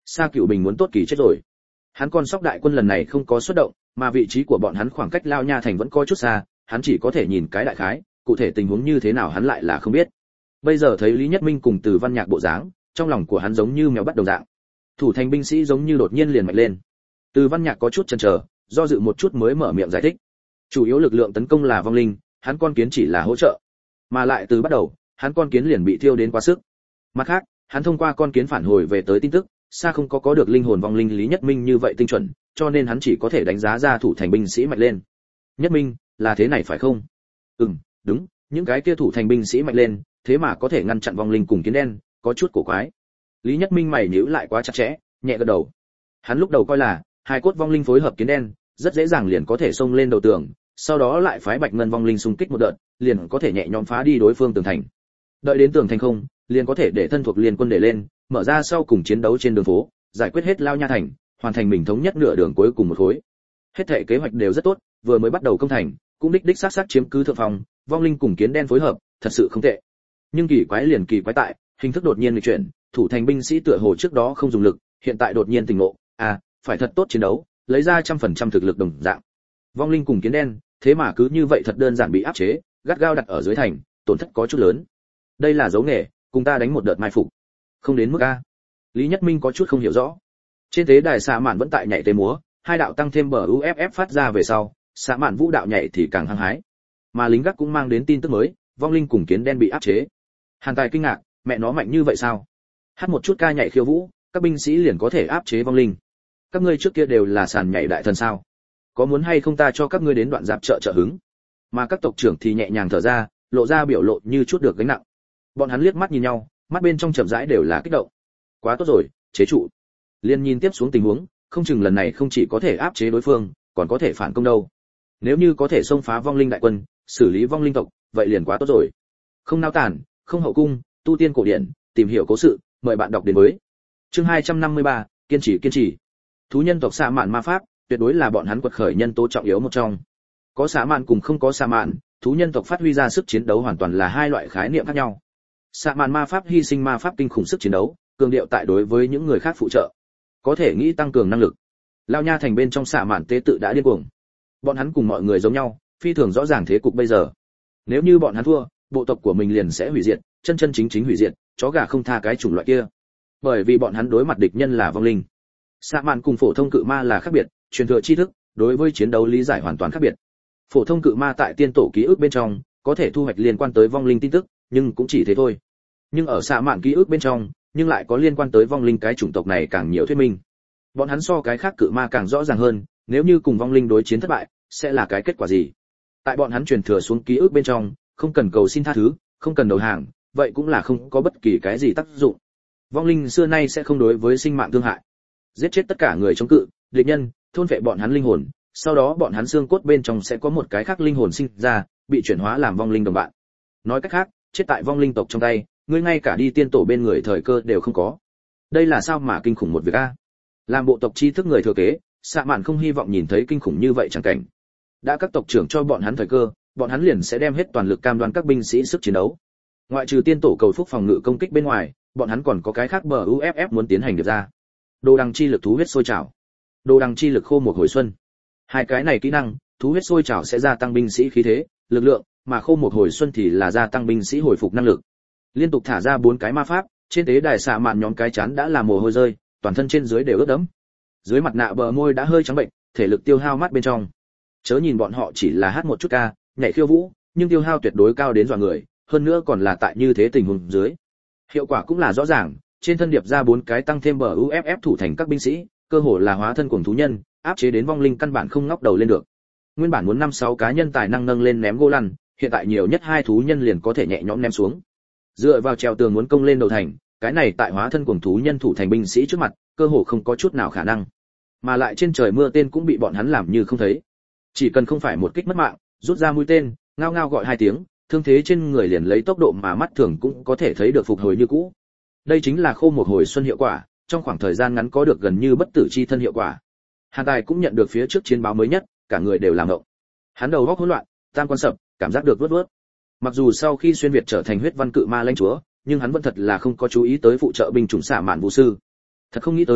Sa Cựu Bình muốn tốt kỳ chết rồi. Hắn con sóc đại quân lần này không có xuất động, mà vị trí của bọn hắn khoảng cách Lao Nha thành vẫn có chút xa, hắn chỉ có thể nhìn cái đại khái, cụ thể tình huống như thế nào hắn lại là không biết. Bây giờ thấy Lý Nhất Minh cùng Từ Văn Nhạc bộ dáng, trong lòng của hắn giống như mèo bắt đầu dạng. Thủ thành binh sĩ giống như đột nhiên liền mạnh lên. Từ Văn Nhạc có chút chần chờ, do dự một chút mới mở miệng giải thích. Chủ yếu lực lượng tấn công là vong linh, hắn con kiến chỉ là hỗ trợ. Mà lại từ bắt đầu, hắn con kiến liền bị thiêu đến quá sức. Mặt khác, hắn thông qua con kiến phản hồi về tới tin tức, xa không có có được linh hồn vong linh Lý Nhất Minh như vậy tinh chuẩn, cho nên hắn chỉ có thể đánh giá ra thủ thành binh sĩ mạnh lên. Nhất Minh, là thế này phải không? Ừm, đúng, những cái kia thủ thành binh sĩ mạnh lên, thế mà có thể ngăn chặn vong linh cùng kiến đen, có chút cổ quái. Lý Nhất Minh mày nhíu lại quá chặt chẽ, nhẹ gật đầu. Hắn lúc đầu coi là hai cốt vong linh phối hợp kiến đen, rất dễ dàng liền có thể xông lên đầu tường, sau đó lại phái bạch ngân vong linh xung kích một đợt, liền có thể nhẹ nhõm phá đi đối phương tường thành. Đợi đến tường thành không, liền có thể để thân thuộc liên quân để lên, mở ra sau cùng chiến đấu trên đường phố, giải quyết hết Lao Nha thành, hoàn thành mình thống nhất nửa đường cuối cùng một khối. Hết thảy kế hoạch đều rất tốt, vừa mới bắt đầu công thành, cũng đích đích xác xác chiếm cứ thượng phòng, vong linh cùng kiến đen phối hợp, thật sự không tệ. Nhưng kỳ quái liền kỳ quái tại, hình thức đột nhiên nghịch chuyển, thủ thành binh sĩ tựa hồ trước đó không dùng lực, hiện tại đột nhiên tỉnh ngộ, à, phải thật tốt chiến đấu, lấy ra trăm phần trăm thực lực đồng dạng. Vong linh cùng kiến đen, thế mà cứ như vậy thật đơn giản bị áp chế, gắt gao đặt ở dưới thành, tổn thất có chút lớn. Đây là dấu nghề, cùng ta đánh một đợt mai phục. Không đến mức a. Lý Nhất Minh có chút không hiểu rõ. Trên tế đài xạ mạn vẫn tại nhảy tế múa, hai đạo tăng thêm bờ u ép ép phát ra về sau, xạ mạn vũ đạo nhảy thì càng hăng hái. Mà lính gác cũng mang đến tin tức mới, vong linh cùng kiến đen bị áp chế. Hàn Tài kinh ngạc, mẹ nó mạnh như vậy sao? Hát một chút ca nhảy khiêu vũ, các binh sĩ liền có thể áp chế vong linh. Các ngươi trước kia đều là sàn nhảy đại thần sao? Có muốn hay không ta cho các ngươi đến đoạn giáp trợ trợ hứng? Mà các tộc trưởng thì nhẹ nhàng thở ra, lộ ra biểu lộ như chút được gánh nặng. Bọn hắn liếc mắt nhìn nhau, mắt bên trong chậm rãi đều là kích động. Quá tốt rồi, chế trụ. Liên nhìn tiếp xuống tình huống, không chừng lần này không chỉ có thể áp chế đối phương, còn có thể phản công đâu. Nếu như có thể xông phá vong linh đại quân, xử lý vong linh tộc, vậy liền quá tốt rồi. Không nao tản, không hậu cung, tu tiên cổ điển, tìm hiểu cố sự, mời bạn đọc đến với. Chương hai trăm năm mươi ba, kiên trì kiên trì. Thú nhân tộc xạ mạn ma pháp, tuyệt đối là bọn hắn quật khởi nhân tố trọng yếu một trong. Có xạ mạn cùng không có xạ mạn, thú nhân tộc phát huy ra sức chiến đấu hoàn toàn là hai loại khái niệm khác nhau. Xạ mạn ma pháp hy sinh ma pháp kinh khủng sức chiến đấu, cường điệu tại đối với những người khác phụ trợ, có thể nghĩ tăng cường năng lực. Lao Nha thành bên trong xạ mạn tế tự đã điên cuồng. Bọn hắn cùng mọi người giống nhau, phi thường rõ ràng thế cục bây giờ. Nếu như bọn hắn thua, bộ tộc của mình liền sẽ hủy diệt, chân chân chính chính hủy diệt, chó gà không tha cái chủng loại kia. Bởi vì bọn hắn đối mặt địch nhân là vong linh. Xạ mạn cùng phổ thông cự ma là khác biệt, truyền thừa tri thức, đối với chiến đấu lý giải hoàn toàn khác biệt. Phổ thông cự ma tại tiên tổ ký ức bên trong, có thể thu hoạch liên quan tới vong linh tin tức, nhưng cũng chỉ thế thôi. Nhưng ở xạ mạn ký ức bên trong, nhưng lại có liên quan tới vong linh cái chủng tộc này càng nhiều thuyết minh. Bọn hắn so cái khác cự ma càng rõ ràng hơn, nếu như cùng vong linh đối chiến thất bại, sẽ là cái kết quả gì? Tại bọn hắn truyền thừa xuống ký ức bên trong, không cần cầu xin tha thứ, không cần đầu hàng, vậy cũng là không có bất kỳ cái gì tác dụng. Vong linh xưa nay sẽ không đối với sinh mạng thương hại, giết chết tất cả người chống cự, địch nhân, thôn vệ bọn hắn linh hồn, sau đó bọn hắn xương cốt bên trong sẽ có một cái khác linh hồn sinh ra, bị chuyển hóa làm vong linh đồng bạn. Nói cách khác, chết tại vong linh tộc trong tay, ngươi ngay cả đi tiên tổ bên người thời cơ đều không có. Đây là sao mà kinh khủng một việc a? Làm bộ tộc tri thức người thừa kế, xạ mạn không hy vọng nhìn thấy kinh khủng như vậy chẳng cảnh. Đã các tộc trưởng cho bọn hắn thời cơ, bọn hắn liền sẽ đem hết toàn lực cam đoan các binh sĩ sức chiến đấu. Ngoại trừ tiên tổ cầu phúc phòng ngự công kích bên ngoài, bọn hắn còn có cái khác bờ u ép ép muốn tiến hành được ra. Đồ đằng chi lực thú huyết sôi trào, đồ đằng chi lực khô một hồi xuân. Hai cái này kỹ năng, thú huyết sôi trào sẽ gia tăng binh sĩ khí thế, lực lượng, mà khô một hồi xuân thì là gia tăng binh sĩ hồi phục năng lực. Liên tục thả ra bốn cái ma pháp, trên tế đài xạ mạn nhóm cái chán đã là mồ hôi rơi, toàn thân trên dưới đều ướt đẫm. Dưới mặt nạ bờ môi đã hơi trắng bệnh, thể lực tiêu hao mắt bên trong. Chớ nhìn bọn họ chỉ là hát một chút ca, nhảy khiêu vũ, nhưng tiêu hao tuyệt đối cao đến dọa người, hơn nữa còn là tại như thế tình huống dưới. Hiệu quả cũng là rõ ràng, trên thân điệp ra bốn cái tăng thêm bờ u ép ép thủ thành các binh sĩ, cơ hồ là hóa thân cuồng thú nhân, áp chế đến vong linh căn bản không ngóc đầu lên được. Nguyên bản muốn năm sáu cá nhân tài năng nâng lên ném gỗ lăn, hiện tại nhiều nhất hai thú nhân liền có thể nhẹ nhõm ném xuống. Dựa vào treo tường muốn công lên đầu thành, cái này tại hóa thân cuồng thú nhân thủ thành binh sĩ trước mặt, cơ hồ không có chút nào khả năng. Mà lại trên trời mưa tên cũng bị bọn hắn làm như không thấy. Chỉ cần không phải một kích mất mạng, rút ra mũi tên, ngao ngao gọi hai tiếng, thương thế trên người liền lấy tốc độ mà mắt thường cũng có thể thấy được phục hồi như cũ. Đây chính là khô một hồi xuân hiệu quả, trong khoảng thời gian ngắn có được gần như bất tử chi thân hiệu quả. Hàn Tài cũng nhận được phía trước chiến báo mới nhất, cả người đều làm ngộng. Hắn đầu óc hỗn loạn, tam quan sập, cảm giác được vớt vớt. Mặc dù sau khi xuyên việt trở thành huyết văn cự ma lãnh chúa, nhưng hắn vẫn thật là không có chú ý tới phụ trợ binh chủng xạ mạn vũ sư. Thật không nghĩ tới,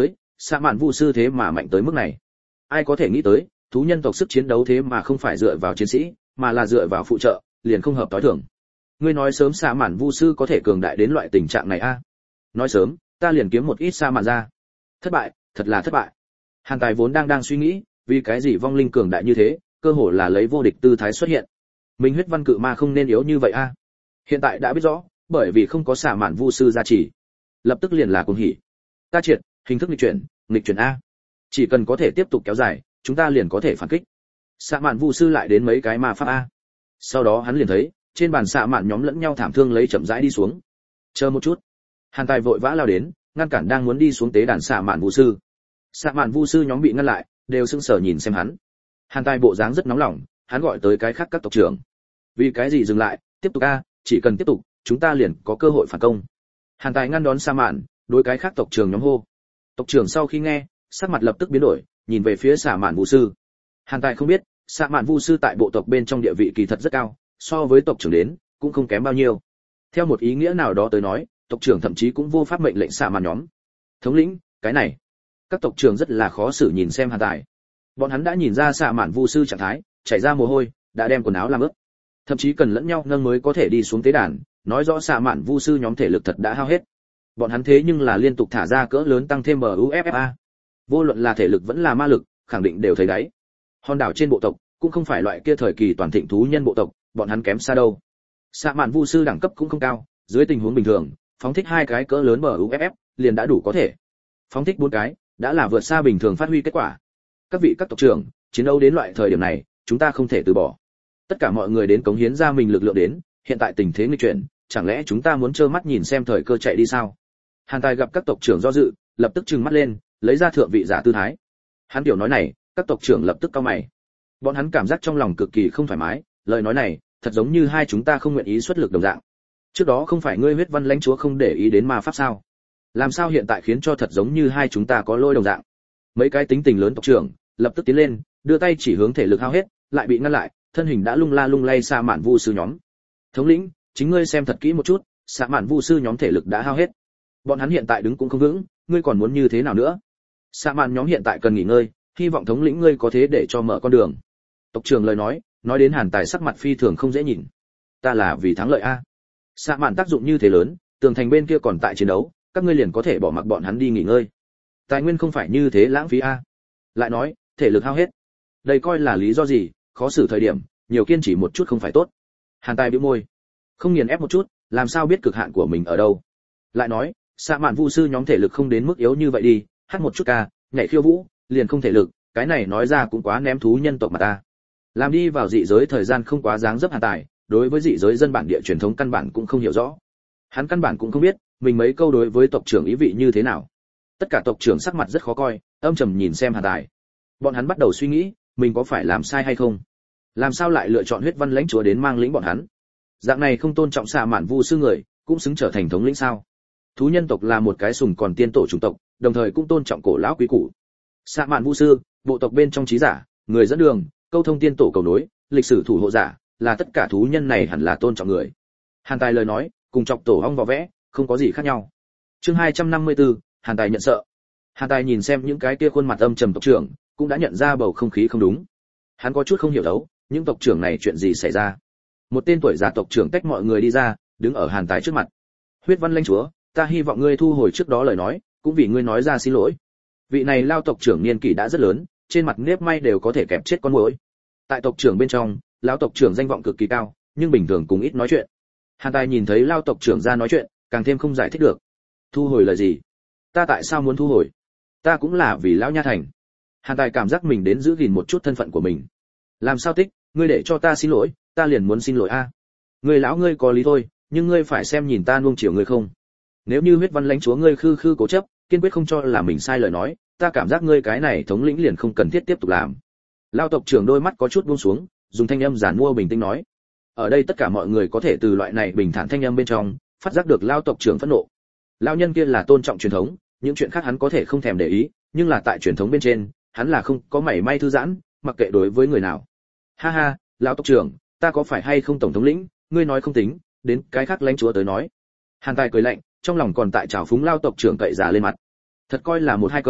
Sa mạn vu sư thế mà mạnh tới mức này. Ai có thể nghĩ tới, thú nhân tộc sức chiến đấu thế mà không phải dựa vào chiến sĩ, mà là dựa vào phụ trợ, liền không hợp tối thường. Ngươi nói sớm sa mạn vu sư có thể cường đại đến loại tình trạng này a? À? Nói sớm, ta liền kiếm một ít sa mạn ra. Thất bại, thật là thất bại. Hàn Tài vốn đang đang suy nghĩ, vì cái gì vong linh cường đại như thế, cơ hồ là lấy vô địch tư thái xuất hiện. Mình huyết văn cự ma không nên yếu như vậy a. À? Hiện tại đã biết rõ, bởi vì không có sa mạn vu sư gia trì, lập tức liền là cuồng hỉ. Ta triệt, hình thức nghịch chuyển, nghịch chuyển a. Chỉ cần có thể tiếp tục kéo dài, chúng ta liền có thể phản kích. Sa mạn vu sư lại đến mấy cái ma pháp a. Sau đó hắn liền thấy, trên bàn sa mạn nhóm lẫn nhau thảm thương lấy chậm rãi đi xuống. Chờ một chút. Hàn Tài vội vã lao đến, ngăn cản đang muốn đi xuống tế đàn sa mạn vu sư. Sa mạn vu sư nhóm bị ngăn lại, đều sững sờ nhìn xem hắn. Hàn Tài bộ dáng rất nóng lòng, hắn gọi tới cái khác các tộc trưởng. Vì cái gì dừng lại, tiếp tục a, chỉ cần tiếp tục, chúng ta liền có cơ hội phản công. Hàn Tài ngăn đón sa mạn, đối cái khác tộc trưởng nhóm hô. Tộc trưởng sau khi nghe, sắc mặt lập tức biến đổi, nhìn về phía sa mạn vu sư. Hàn Tài không biết, sa mạn vu sư tại bộ tộc bên trong địa vị kỳ thật rất cao, so với tộc trưởng đến, cũng không kém bao nhiêu. Theo một ý nghĩa nào đó tới nói, tộc trưởng thậm chí cũng vô pháp mệnh lệnh sa mạn nhóm. Thống lĩnh, cái này, các tộc trưởng rất là khó xử nhìn xem Hàn Tài. Bọn hắn đã nhìn ra sa mạn vu sư trạng thái, chảy ra mồ hôi, đã đem quần áo làm ướt, thậm chí cần lẫn nhau nâng mới có thể đi xuống tế đàn, nói rõ sa mạn vu sư nhóm thể lực thật đã hao hết. Bọn hắn thế nhưng là liên tục thả ra cỡ lớn tăng thêm bờ u ép ép a. Vô luận là thể lực vẫn là ma lực, khẳng định đều thấy đáy. Hòn đảo trên bộ tộc cũng không phải loại kia thời kỳ toàn thịnh thú nhân bộ tộc, bọn hắn kém xa đâu. Sa mạn vu sư đẳng cấp cũng không cao, dưới tình huống bình thường, phóng thích hai cái cỡ lớn bờ u ép ép liền đã đủ có thể. Phóng thích bốn cái, đã là vượt xa bình thường phát huy kết quả. Các vị các tộc trưởng, chiến đấu đến loại thời điểm này, chúng ta không thể từ bỏ. Tất cả mọi người đến cống hiến ra mình lực lượng đến, hiện tại tình thế nghịch chuyển, chẳng lẽ chúng ta muốn trơ mắt nhìn xem thời cơ chạy đi sao? Hàn Tài gặp các tộc trưởng do dự, lập tức trừng mắt lên, lấy ra thượng vị giả tư thái. Hắn tiểu nói này, các tộc trưởng lập tức cau mày. Bọn hắn cảm giác trong lòng cực kỳ không thoải mái, lời nói này, thật giống như hai chúng ta không nguyện ý xuất lực đồng dạng. Trước đó không phải ngươi huyết văn lãnh chúa không để ý đến ma pháp sao? Làm sao hiện tại khiến cho thật giống như hai chúng ta có lỗi đồng dạng? Mấy cái tính tình lớn tộc trưởng lập tức tiến lên, đưa tay chỉ hướng thể lực hao hết, lại bị ngăn lại, thân hình đã lung la lung lay sa mạn vu sư nhóm. Thống lĩnh, chính ngươi xem thật kỹ một chút, sa mạn vu sư nhóm thể lực đã hao hết. Bọn hắn hiện tại đứng cũng không vững, ngươi còn muốn như thế nào nữa? Sa mạn nhóm hiện tại cần nghỉ ngơi, hy vọng thống lĩnh ngươi có thế để cho mở con đường. Tộc trưởng lời nói, nói đến Hàn Tài sắc mặt phi thường không dễ nhìn. Ta là vì thắng lợi a. Sa mạn tác dụng như thế lớn, tường thành bên kia còn tại chiến đấu, các ngươi liền có thể bỏ mặc bọn hắn đi nghỉ ngơi. Tài nguyên không phải như thế lãng phí a. Lại nói, thể lực hao hết. Đây coi là lý do gì, khó xử thời điểm, nhiều kiên trì một chút không phải tốt. Hàn Tài bĩu môi, không nghiền ép một chút, làm sao biết cực hạn của mình ở đâu. Lại nói, sa mạn vu sư nhóm thể lực không đến mức yếu như vậy đi, hát một chút ca, nhảy khiêu vũ, liền không thể lực, cái này nói ra cũng quá ném thú nhân tộc mà ta. Làm đi vào dị giới thời gian không quá dáng dấp Hàn Tài, đối với dị giới dân bản địa truyền thống căn bản cũng không hiểu rõ. Hắn căn bản cũng không biết, mình mấy câu đối với tộc trưởng ý vị như thế nào. Tất cả tộc trưởng sắc mặt rất khó coi, âm trầm nhìn xem Hàn Tài. Bọn hắn bắt đầu suy nghĩ, mình có phải làm sai hay không? Làm sao lại lựa chọn huyết văn lãnh chúa đến mang lĩnh bọn hắn? Dạng này không tôn trọng sa mạn vu sư người, cũng xứng trở thành thống lĩnh sao? Thú nhân tộc là một cái sùng còn tiên tổ chủng tộc, đồng thời cũng tôn trọng cổ lão quý củ. Sa mạn vu sư, bộ tộc bên trong trí giả, người dẫn đường, câu thông tiên tổ cầu nối, lịch sử thủ hộ giả, là tất cả thú nhân này hẳn là tôn trọng người. Hàn Tài lời nói, cùng chọc tổ ong vò vẽ, không có gì khác nhau. Chương hai trăm năm mươi tư, Hàn Tài nhận sợ. Hàn Tài nhìn xem những cái kia khuôn mặt âm trầm tộc trưởng, cũng đã nhận ra bầu không khí không đúng. Hắn có chút không hiểu đấu, những tộc trưởng này chuyện gì xảy ra? Một tên tuổi già tộc trưởng tách mọi người đi ra, đứng ở Hàn Tài trước mặt. Huyết văn lãnh chúa, ta hy vọng ngươi thu hồi trước đó lời nói, cũng vì ngươi nói ra xin lỗi. Vị này lao tộc trưởng niên kỷ đã rất lớn, trên mặt nếp may đều có thể kẹp chết con muỗi. Tại tộc trưởng bên trong, lão tộc trưởng danh vọng cực kỳ cao, nhưng bình thường cũng ít nói chuyện. Hàn Tài nhìn thấy lao tộc trưởng ra nói chuyện, càng thêm không giải thích được. Thu hồi lời gì? Ta tại sao muốn thu hồi? Ta cũng là vì lão nha thành. Hàn Tài cảm giác mình đến giữ gìn một chút thân phận của mình. Làm sao tích, ngươi để cho ta xin lỗi, ta liền muốn xin lỗi a. À. Ngươi lão ngươi có lý thôi, nhưng ngươi phải xem nhìn ta nuông chiều ngươi không. Nếu như huyết văn lãnh chúa ngươi khư khư cố chấp, kiên quyết không cho là mình sai lời nói, ta cảm giác ngươi cái này thống lĩnh liền không cần thiết tiếp tục làm. Lao tộc trưởng đôi mắt có chút buông xuống, dùng thanh âm giản mua bình tĩnh nói. Ở đây tất cả mọi người có thể từ loại này bình thản thanh âm bên trong, phát giác được lao tộc trưởng phẫn nộ. Lao nhân kia là tôn trọng truyền thống, những chuyện khác hắn có thể không thèm để ý, nhưng là tại truyền thống bên trên, hắn là không có mảy may thư giãn, mặc kệ đối với người nào. Ha ha, lão tộc trưởng, ta có phải hay không tổng thống lĩnh, ngươi nói không tính, đến cái khác lãnh chúa tới nói. Hàn Tài cười lạnh, trong lòng còn tại trào phúng lao tộc trưởng cậy giả lên mặt. Thật coi là một hai câu,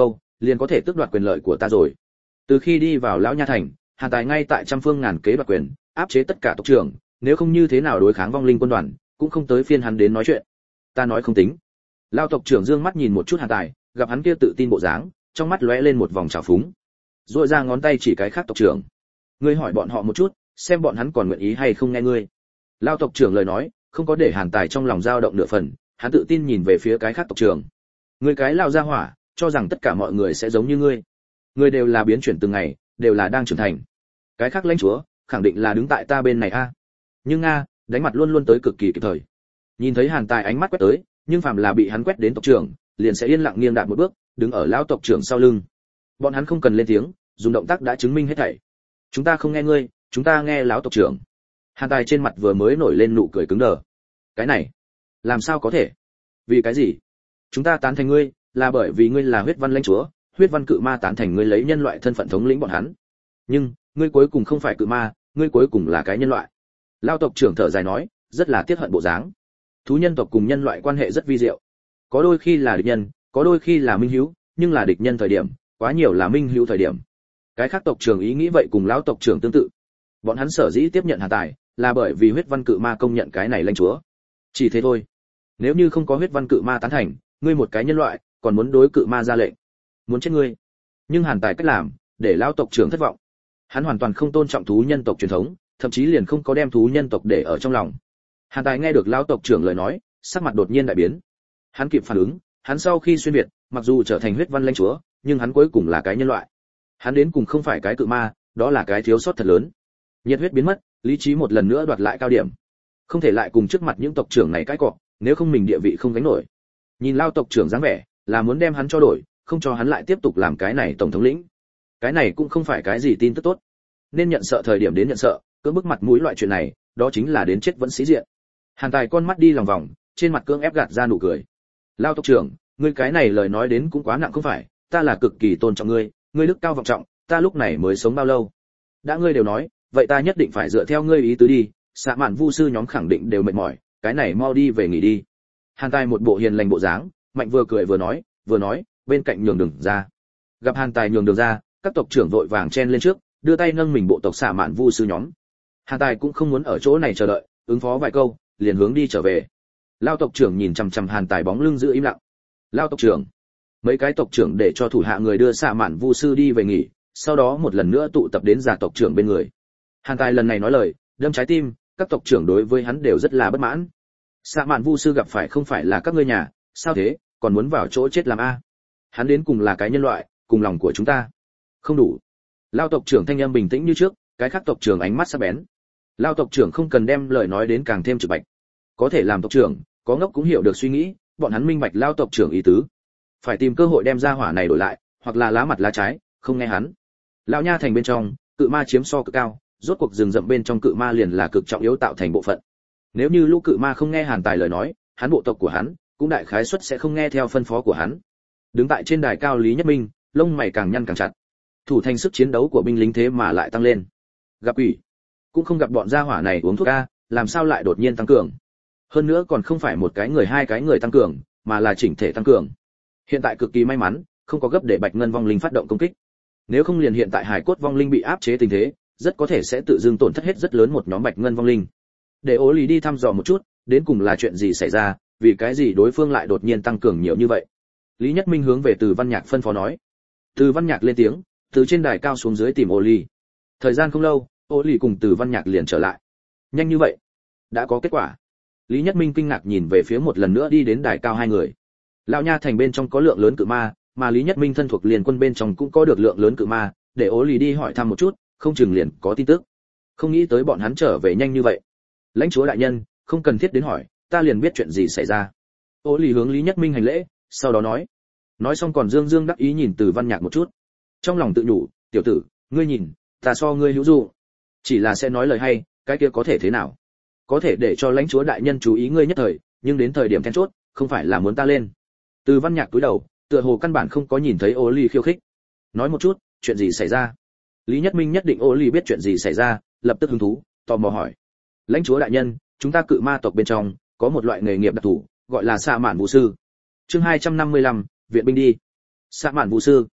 liền có thể tước đoạt quyền lợi của ta rồi. Từ khi đi vào lão nha thành, Hàn Tài ngay tại trăm phương ngàn kế đoạt quyền, áp chế tất cả tộc trưởng, nếu không như thế nào đối kháng vong linh quân đoàn, cũng không tới phiên hắn đến nói chuyện. Ta nói không tính. Lão tộc trưởng dương mắt nhìn một chút Hàn Tài, gặp hắn kia tự tin bộ dáng, trong mắt lóe lên một vòng trào phúng. Rồi ra ngón tay chỉ cái khác tộc trưởng. Ngươi hỏi bọn họ một chút, xem bọn hắn còn nguyện ý hay không nghe ngươi. Lão tộc trưởng lời nói, không có để Hàn Tài trong lòng dao động nửa phần, hắn tự tin nhìn về phía cái khác tộc trưởng. Ngươi cái lão gia hỏa, cho rằng tất cả mọi người sẽ giống như ngươi. Ngươi đều là biến chuyển từng ngày, đều là đang trưởng thành. Cái khác lãnh chúa, khẳng định là đứng tại ta bên này a. Nhưng nga, đánh mặt luôn luôn tới cực kỳ kịp thời. Nhìn thấy Hàn Tài ánh mắt quét tới, nhưng phàm là bị hắn quét đến tộc trưởng, liền sẽ yên lặng nghiêng đạp một bước, đứng ở lão tộc trưởng sau lưng. Bọn hắn không cần lên tiếng, dùng động tác đã chứng minh hết thảy. Chúng ta không nghe ngươi, chúng ta nghe lão tộc trưởng. Hàn Tài trên mặt vừa mới nổi lên nụ cười cứng đờ. Cái này, làm sao có thể? Vì cái gì? Chúng ta tán thành ngươi, là bởi vì ngươi là huyết văn lãnh chúa, huyết văn cự ma tán thành ngươi lấy nhân loại thân phận thống lĩnh bọn hắn. Nhưng, ngươi cuối cùng không phải cự ma, ngươi cuối cùng là cái nhân loại. Lão tộc trưởng thở dài nói, rất là tiếc hận bộ dáng. Thú nhân tộc cùng nhân loại quan hệ rất vi diệu. Có đôi khi là địch nhân, có đôi khi là minh hữu, nhưng là địch nhân thời điểm, quá nhiều là minh hữu thời điểm. Cái khác tộc trưởng ý nghĩ vậy cùng lão tộc trưởng tương tự. Bọn hắn sở dĩ tiếp nhận Hàn Tài, là bởi vì huyết văn cự ma công nhận cái này lãnh chúa. Chỉ thế thôi. Nếu như không có huyết văn cự ma tán thành, ngươi một cái nhân loại, còn muốn đối cự ma ra lệnh, muốn chết ngươi. Nhưng Hàn Tài cách làm, để lão tộc trưởng thất vọng. Hắn hoàn toàn không tôn trọng thú nhân tộc truyền thống, thậm chí liền không có đem thú nhân tộc để ở trong lòng. Hàn Tài nghe được lão tộc trưởng lời nói, sắc mặt đột nhiên đại biến. Hắn kịp phản ứng, hắn sau khi xuyên việt, mặc dù trở thành huyết văn lãnh chúa, nhưng hắn cuối cùng là cái nhân loại. Hắn đến cùng không phải cái cự ma, đó là cái thiếu sót thật lớn. Nhiệt huyết biến mất, lý trí một lần nữa đoạt lại cao điểm. Không thể lại cùng trước mặt những tộc trưởng này cãi cọ, nếu không mình địa vị không gánh nổi. Nhìn lao tộc trưởng dáng vẻ, là muốn đem hắn cho đổi, không cho hắn lại tiếp tục làm cái này tổng thống lĩnh. Cái này cũng không phải cái gì tin tức tốt. Nên nhận sợ thời điểm đến nhận sợ, cưỡng bức mặt mũi loại chuyện này, đó chính là đến chết vẫn sĩ diện. Hàn Tài con mắt đi lòng vòng, trên mặt cưỡng ép gạt ra nụ cười. Lao tộc trưởng, ngươi cái này lời nói đến cũng quá nặng không phải, ta là cực kỳ tôn trọng ngươi, ngươi đức cao vọng trọng, ta lúc này mới sống bao lâu. Đã ngươi đều nói, vậy ta nhất định phải dựa theo ngươi ý tứ đi, xạ mạn vu sư nhóm khẳng định đều mệt mỏi, cái này mau đi về nghỉ đi. Hàn Tài một bộ hiền lành bộ dáng, mạnh vừa cười vừa nói, vừa nói, bên cạnh nhường đường ra. Gặp Hàn Tài nhường đường ra, các tộc trưởng vội vàng chen lên trước, đưa tay nâng mình bộ tộc xạ mạn vu sư nhóm. Hàn Tài cũng không muốn ở chỗ này chờ đợi, ứng phó vài câu, liền hướng đi trở về. Lao tộc trưởng nhìn chằm chằm Hàn Tài bóng lưng giữ im lặng. Lao tộc trưởng, mấy cái tộc trưởng để cho thủ hạ người đưa xạ mạn vu sư đi về nghỉ, sau đó một lần nữa tụ tập đến giả tộc trưởng bên người. Hàn Tài lần này nói lời, đâm trái tim, các tộc trưởng đối với hắn đều rất là bất mãn. Xạ mạn vu sư gặp phải không phải là các ngươi nhà, sao thế, còn muốn vào chỗ chết làm a? Hắn đến cùng là cái nhân loại, cùng lòng của chúng ta. Không đủ. Lao tộc trưởng thanh âm bình tĩnh như trước, cái khác tộc trưởng ánh mắt sắc bén. Lao tộc trưởng không cần đem lời nói đến càng thêm trực bạch. Có thể làm tộc trưởng, có ngốc cũng hiểu được suy nghĩ, bọn hắn minh bạch lao tộc trưởng ý tứ. Phải tìm cơ hội đem ra hỏa này đổi lại, hoặc là lá mặt lá trái, không nghe hắn. Lão nha thành bên trong, cự ma chiếm so cực cao, rốt cuộc rừng rậm bên trong cự ma liền là cực trọng yếu tạo thành bộ phận. Nếu như lũ cự ma không nghe Hàn Tài lời nói, hắn bộ tộc của hắn cũng đại khái suất sẽ không nghe theo phân phó của hắn. Đứng tại trên đài cao Lý Nhất Minh, lông mày càng nhăn càng chặt. Thủ thành sức chiến đấu của binh lính thế mà lại tăng lên. Gặp ủy, cũng không gặp bọn gia hỏa này uống thuốc a, làm sao lại đột nhiên tăng cường? Hơn nữa còn không phải một cái người hai cái người tăng cường, mà là chỉnh thể tăng cường. Hiện tại cực kỳ may mắn, không có gấp để Bạch Ngân vong linh phát động công kích. Nếu không liền hiện tại hải cốt vong linh bị áp chế tình thế, rất có thể sẽ tự dưng tổn thất hết rất lớn một nhóm Bạch Ngân vong linh. Để Ô Lý đi thăm dò một chút, đến cùng là chuyện gì xảy ra, vì cái gì đối phương lại đột nhiên tăng cường nhiều như vậy. Lý Nhất Minh hướng về Từ Văn Nhạc phân phó nói. Từ Văn Nhạc lên tiếng, từ trên đài cao xuống dưới tìm Ô Lý. Thời gian không lâu, Ô Lý cùng Từ Văn Nhạc liền trở lại. Nhanh như vậy, đã có kết quả. Lý Nhất Minh kinh ngạc nhìn về phía một lần nữa đi đến đài cao hai người. Lão nha thành bên trong có lượng lớn cự ma, mà Lý Nhất Minh thân thuộc liền quân bên trong cũng có được lượng lớn cự ma, để Ô Lý đi hỏi thăm một chút, không chừng liền có tin tức. Không nghĩ tới bọn hắn trở về nhanh như vậy. Lãnh chúa đại nhân, không cần thiết đến hỏi, ta liền biết chuyện gì xảy ra. Ô Lý hướng Lý Nhất Minh hành lễ, sau đó nói. Nói xong còn dương dương đắc ý nhìn Từ Văn Nhạc một chút. Trong lòng tự nhủ, tiểu tử, ngươi nhìn, ta so ngươi hữu dụng. Chỉ là sẽ nói lời hay, cái kia có thể thế nào? Có thể để cho lãnh chúa đại nhân chú ý ngươi nhất thời, nhưng đến thời điểm then chốt, không phải là muốn ta lên. Từ Văn Nhạc cúi đầu, tựa hồ căn bản không có nhìn thấy Ô Lý khiêu khích. Nói một chút, chuyện gì xảy ra? Lý Nhất Minh nhất định Ô Lý biết chuyện gì xảy ra, lập tức hứng thú, tò mò hỏi. Lãnh chúa đại nhân, chúng ta cự ma tộc bên trong có một loại nghề nghiệp đặc thù, gọi là xạ mạn vũ sư. Chương hai trăm năm mươi lăm, viện binh đi. Xạ mạn vũ sư.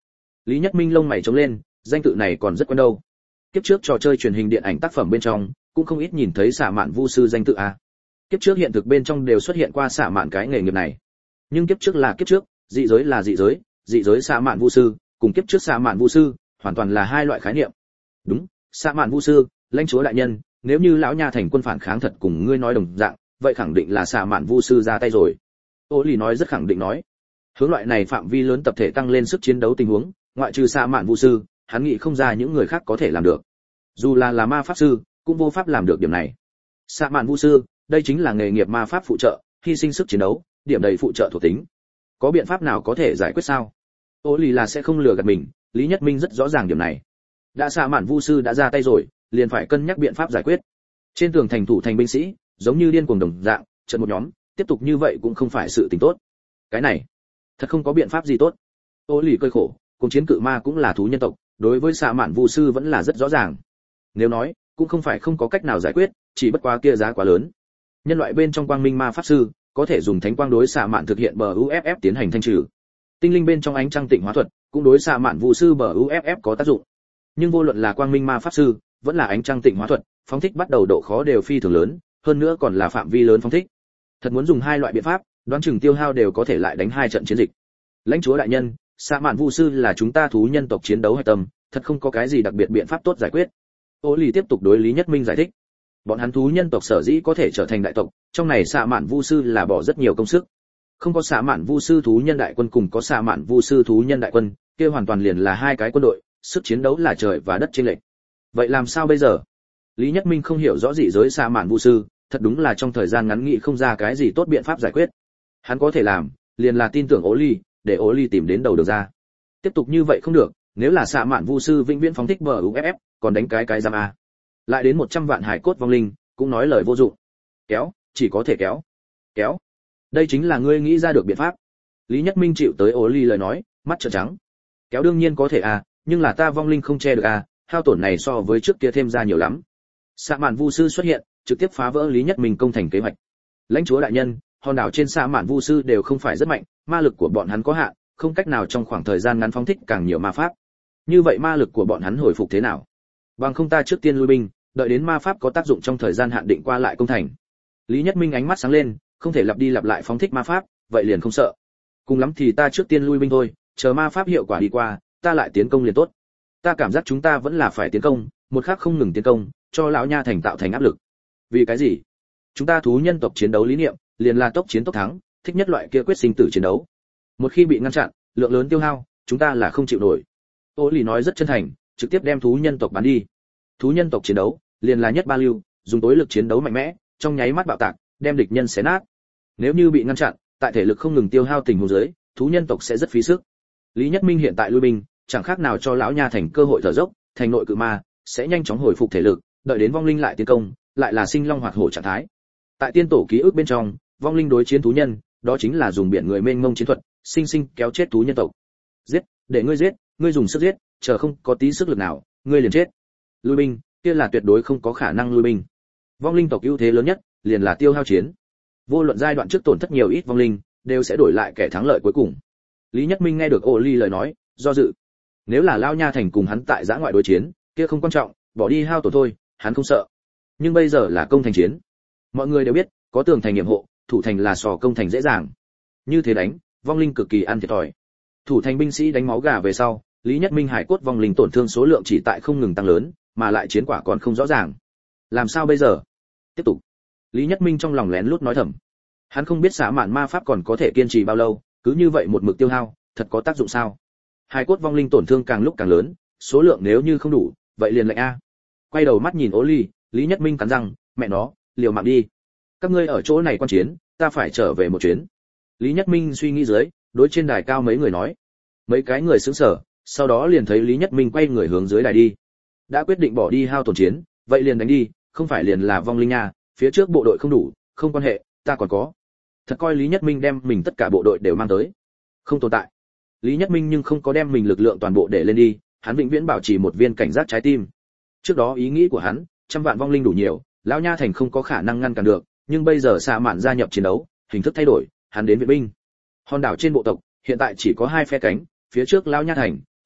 Lý Nhất Minh lông mày trống lên, danh tự này còn rất quen đâu. Kiếp trước trò chơi truyền hình điện ảnh tác phẩm bên trong, cũng không ít nhìn thấy xạ mạn vu sư danh tự a. Kiếp trước hiện thực bên trong đều xuất hiện qua xạ mạn cái nghề nghiệp này. Nhưng kiếp trước là kiếp trước, dị giới là dị giới, dị giới xạ mạn vu sư, cùng kiếp trước xạ mạn vu sư, hoàn toàn là hai loại khái niệm. Đúng, xạ mạn vu sư, lãnh chúa đại nhân, nếu như lão nha thành quân phản kháng thật cùng ngươi nói đồng dạng, vậy khẳng định là xạ mạn vu sư ra tay rồi. Ô Lì nói rất khẳng định nói. Hướng loại này phạm vi lớn tập thể tăng lên sức chiến đấu tình huống, ngoại trừ xạ mạn vu sư, hắn nghĩ không ra những người khác có thể làm được. Dù là là ma pháp sư, cũng vô pháp làm được điểm này. Xạ mạn vu sư, đây chính là nghề nghiệp ma pháp phụ trợ, hy sinh sức chiến đấu, điểm đầy phụ trợ thuộc tính. Có biện pháp nào có thể giải quyết sao? Ô Lì là sẽ không lừa gạt mình, Lý Nhất Minh rất rõ ràng điểm này. Đã xạ mạn vu sư đã ra tay rồi, liền phải cân nhắc biện pháp giải quyết. Trên tường thành thủ thành binh sĩ, giống như điên cuồng đồng dạng, trận một nhóm, tiếp tục như vậy cũng không phải sự tình tốt. Cái này, thật không có biện pháp gì tốt. Ô Lì cơi khổ, cùng chiến cự ma cũng là thú nhân tộc, đối với xạ mạn vu sư vẫn là rất rõ ràng. Nếu nói, cũng không phải không có cách nào giải quyết, chỉ bất quá kia giá quá lớn. Nhân loại bên trong quang minh ma pháp sư, có thể dùng thánh quang đối xạ mạn thực hiện bờ u ép ép tiến hành thanh trừ. Tinh linh bên trong ánh trăng tịnh hóa thuật, cũng đối xạ mạn vu sư bờ u ép ép có tác dụng. Nhưng vô luận là quang minh ma pháp sư, vẫn là ánh trăng tịnh hóa thuật, phóng thích bắt đầu độ khó đều phi thường lớn, hơn nữa còn là phạm vi lớn phóng thích. Thật muốn dùng hai loại biện pháp, đoán chừng tiêu hao đều có thể lại đánh hai trận chiến dịch. Lãnh chúa đại nhân, xạ mạn vu sư là chúng ta thú nhân tộc chiến đấu hệ tâm, thật không có cái gì đặc biệt biện pháp tốt giải quyết. Ô Lì tiếp tục đối Lý Nhất Minh giải thích. Bọn hắn thú nhân tộc sở dĩ có thể trở thành đại tộc, trong này xạ mạn vu sư là bỏ rất nhiều công sức. Không có xạ mạn vu sư thú nhân đại quân cùng có xạ mạn vu sư thú nhân đại quân, kia hoàn toàn liền là hai cái quân đội, sức chiến đấu là trời và đất chênh lệch. Vậy làm sao bây giờ? Lý Nhất Minh không hiểu rõ dị giới xạ mạn vu sư, thật đúng là trong thời gian ngắn nghĩ không ra cái gì tốt biện pháp giải quyết. Hắn có thể làm, liền là tin tưởng Ô Lì, để Ô Lì tìm đến đầu được ra. Tiếp tục như vậy không được, nếu là xạ mạn vu sư vĩnh viễn phóng thích bờ u ép ép, còn đánh cái cái giam a. Lại đến một trăm vạn hải cốt vong linh, cũng nói lời vô dụng. Kéo, chỉ có thể kéo. Kéo. Đây chính là ngươi nghĩ ra được biện pháp. Lý Nhất Minh chịu tới Ô Lì lời nói, mắt trợn trắng. Kéo đương nhiên có thể à, nhưng là ta vong linh không che được à, hao tổn này so với trước kia thêm ra nhiều lắm. Xạ mạn vu sư xuất hiện, trực tiếp phá vỡ Lý Nhất Minh công thành kế hoạch. Lãnh chúa đại nhân, hòn đảo trên xạ mạn vu sư đều không phải rất mạnh, ma lực của bọn hắn có hạn, không cách nào trong khoảng thời gian ngắn phóng thích càng nhiều ma pháp. Như vậy ma lực của bọn hắn hồi phục thế nào? Bằng không ta trước tiên lui binh, đợi đến ma pháp có tác dụng trong thời gian hạn định qua lại công thành. Lý Nhất Minh ánh mắt sáng lên, không thể lặp đi lặp lại phóng thích ma pháp, vậy liền không sợ. Cùng lắm thì ta trước tiên lui binh thôi, chờ ma pháp hiệu quả đi qua, ta lại tiến công liền tốt. Ta cảm giác chúng ta vẫn là phải tiến công, một khắc không ngừng tiến công, cho lão nha thành tạo thành áp lực. Vì cái gì? Chúng ta thú nhân tộc chiến đấu lý niệm, liền là tốc chiến tốc thắng, thích nhất loại kia quyết sinh tử chiến đấu. Một khi bị ngăn chặn, lượng lớn tiêu hao, chúng ta là không chịu nổi. Ô Lì nói rất chân thành, trực tiếp đem thú nhân tộc bán đi. Thú nhân tộc chiến đấu, liền là nhất ba lưu, dùng tối lực chiến đấu mạnh mẽ, trong nháy mắt bạo tạc, đem địch nhân xé nát. Nếu như bị ngăn chặn, tại thể lực không ngừng tiêu hao tình huống dưới, thú nhân tộc sẽ rất phí sức. Lý Nhất Minh hiện tại lui binh, chẳng khác nào cho lão nha thành cơ hội thở dốc, thành nội cự ma sẽ nhanh chóng hồi phục thể lực, đợi đến vong linh lại tiến công, lại là sinh long hoạt hổ trạng thái. Tại tiên tổ ký ức bên trong, vong linh đối chiến thú nhân, đó chính là dùng biển người mênh mông chiến thuật, sinh sinh kéo chết thú nhân tộc. Giết, để ngươi giết, ngươi dùng sức giết, chờ không có tí sức lực nào, ngươi liền chết. Lui binh, kia là tuyệt đối không có khả năng lui binh. Vong linh tộc ưu thế lớn nhất, liền là tiêu hao chiến. Vô luận giai đoạn trước tổn thất nhiều ít vong linh, đều sẽ đổi lại kẻ thắng lợi cuối cùng. Lý Nhất Minh nghe được Ô Ly lời nói, do dự. Nếu là Lao Nha thành cùng hắn tại giã ngoại đối chiến, kia không quan trọng, bỏ đi hao tổn thôi, hắn không sợ. Nhưng bây giờ là công thành chiến. Mọi người đều biết, có tường thành nhiệm hộ, thủ thành là sò công thành dễ dàng. Như thế đánh, vong linh cực kỳ ăn thiệt thòi. Thủ thành binh sĩ đánh máu gà về sau, Lý Nhất Minh hải cốt vong linh tổn thương số lượng chỉ tại không ngừng tăng lớn, mà lại chiến quả còn không rõ ràng. Làm sao bây giờ? Tiếp tục. Lý Nhất Minh trong lòng lén lút nói thầm. Hắn không biết xả mạn ma pháp còn có thể kiên trì bao lâu, cứ như vậy một mực tiêu hao, thật có tác dụng sao? Hải cốt vong linh tổn thương càng lúc càng lớn, số lượng nếu như không đủ, vậy liền lệnh a. Quay đầu mắt nhìn Ô Ly, Lý Nhất Minh cắn răng, mẹ nó, liều mạng đi. Các ngươi ở chỗ này quan chiến, ta phải trở về một chuyến. Lý Nhất Minh suy nghĩ dưới, đối trên đài cao mấy người nói. Mấy cái người sững sờ, sau đó liền thấy Lý Nhất Minh quay người hướng dưới đài đi. Đã quyết định bỏ đi hao tổn chiến, vậy liền đánh đi, không phải liền là vong linh nha, phía trước bộ đội không đủ, không quan hệ, ta còn có. Thật coi Lý Nhất Minh đem mình tất cả bộ đội đều mang tới. Không tồn tại. Lý Nhất Minh nhưng không có đem mình lực lượng toàn bộ để lên đi, hắn vĩnh viễn bảo trì một viên cảnh giác trái tim. Trước đó ý nghĩ của hắn, trăm vạn vong linh đủ nhiều, lão nha thành không có khả năng ngăn cản được, nhưng bây giờ xạ mạn gia nhập chiến đấu, hình thức thay đổi, hắn đến viện binh. Hòn đảo trên bộ tộc, hiện tại chỉ có hai phe cánh, phía trước lão nha thành,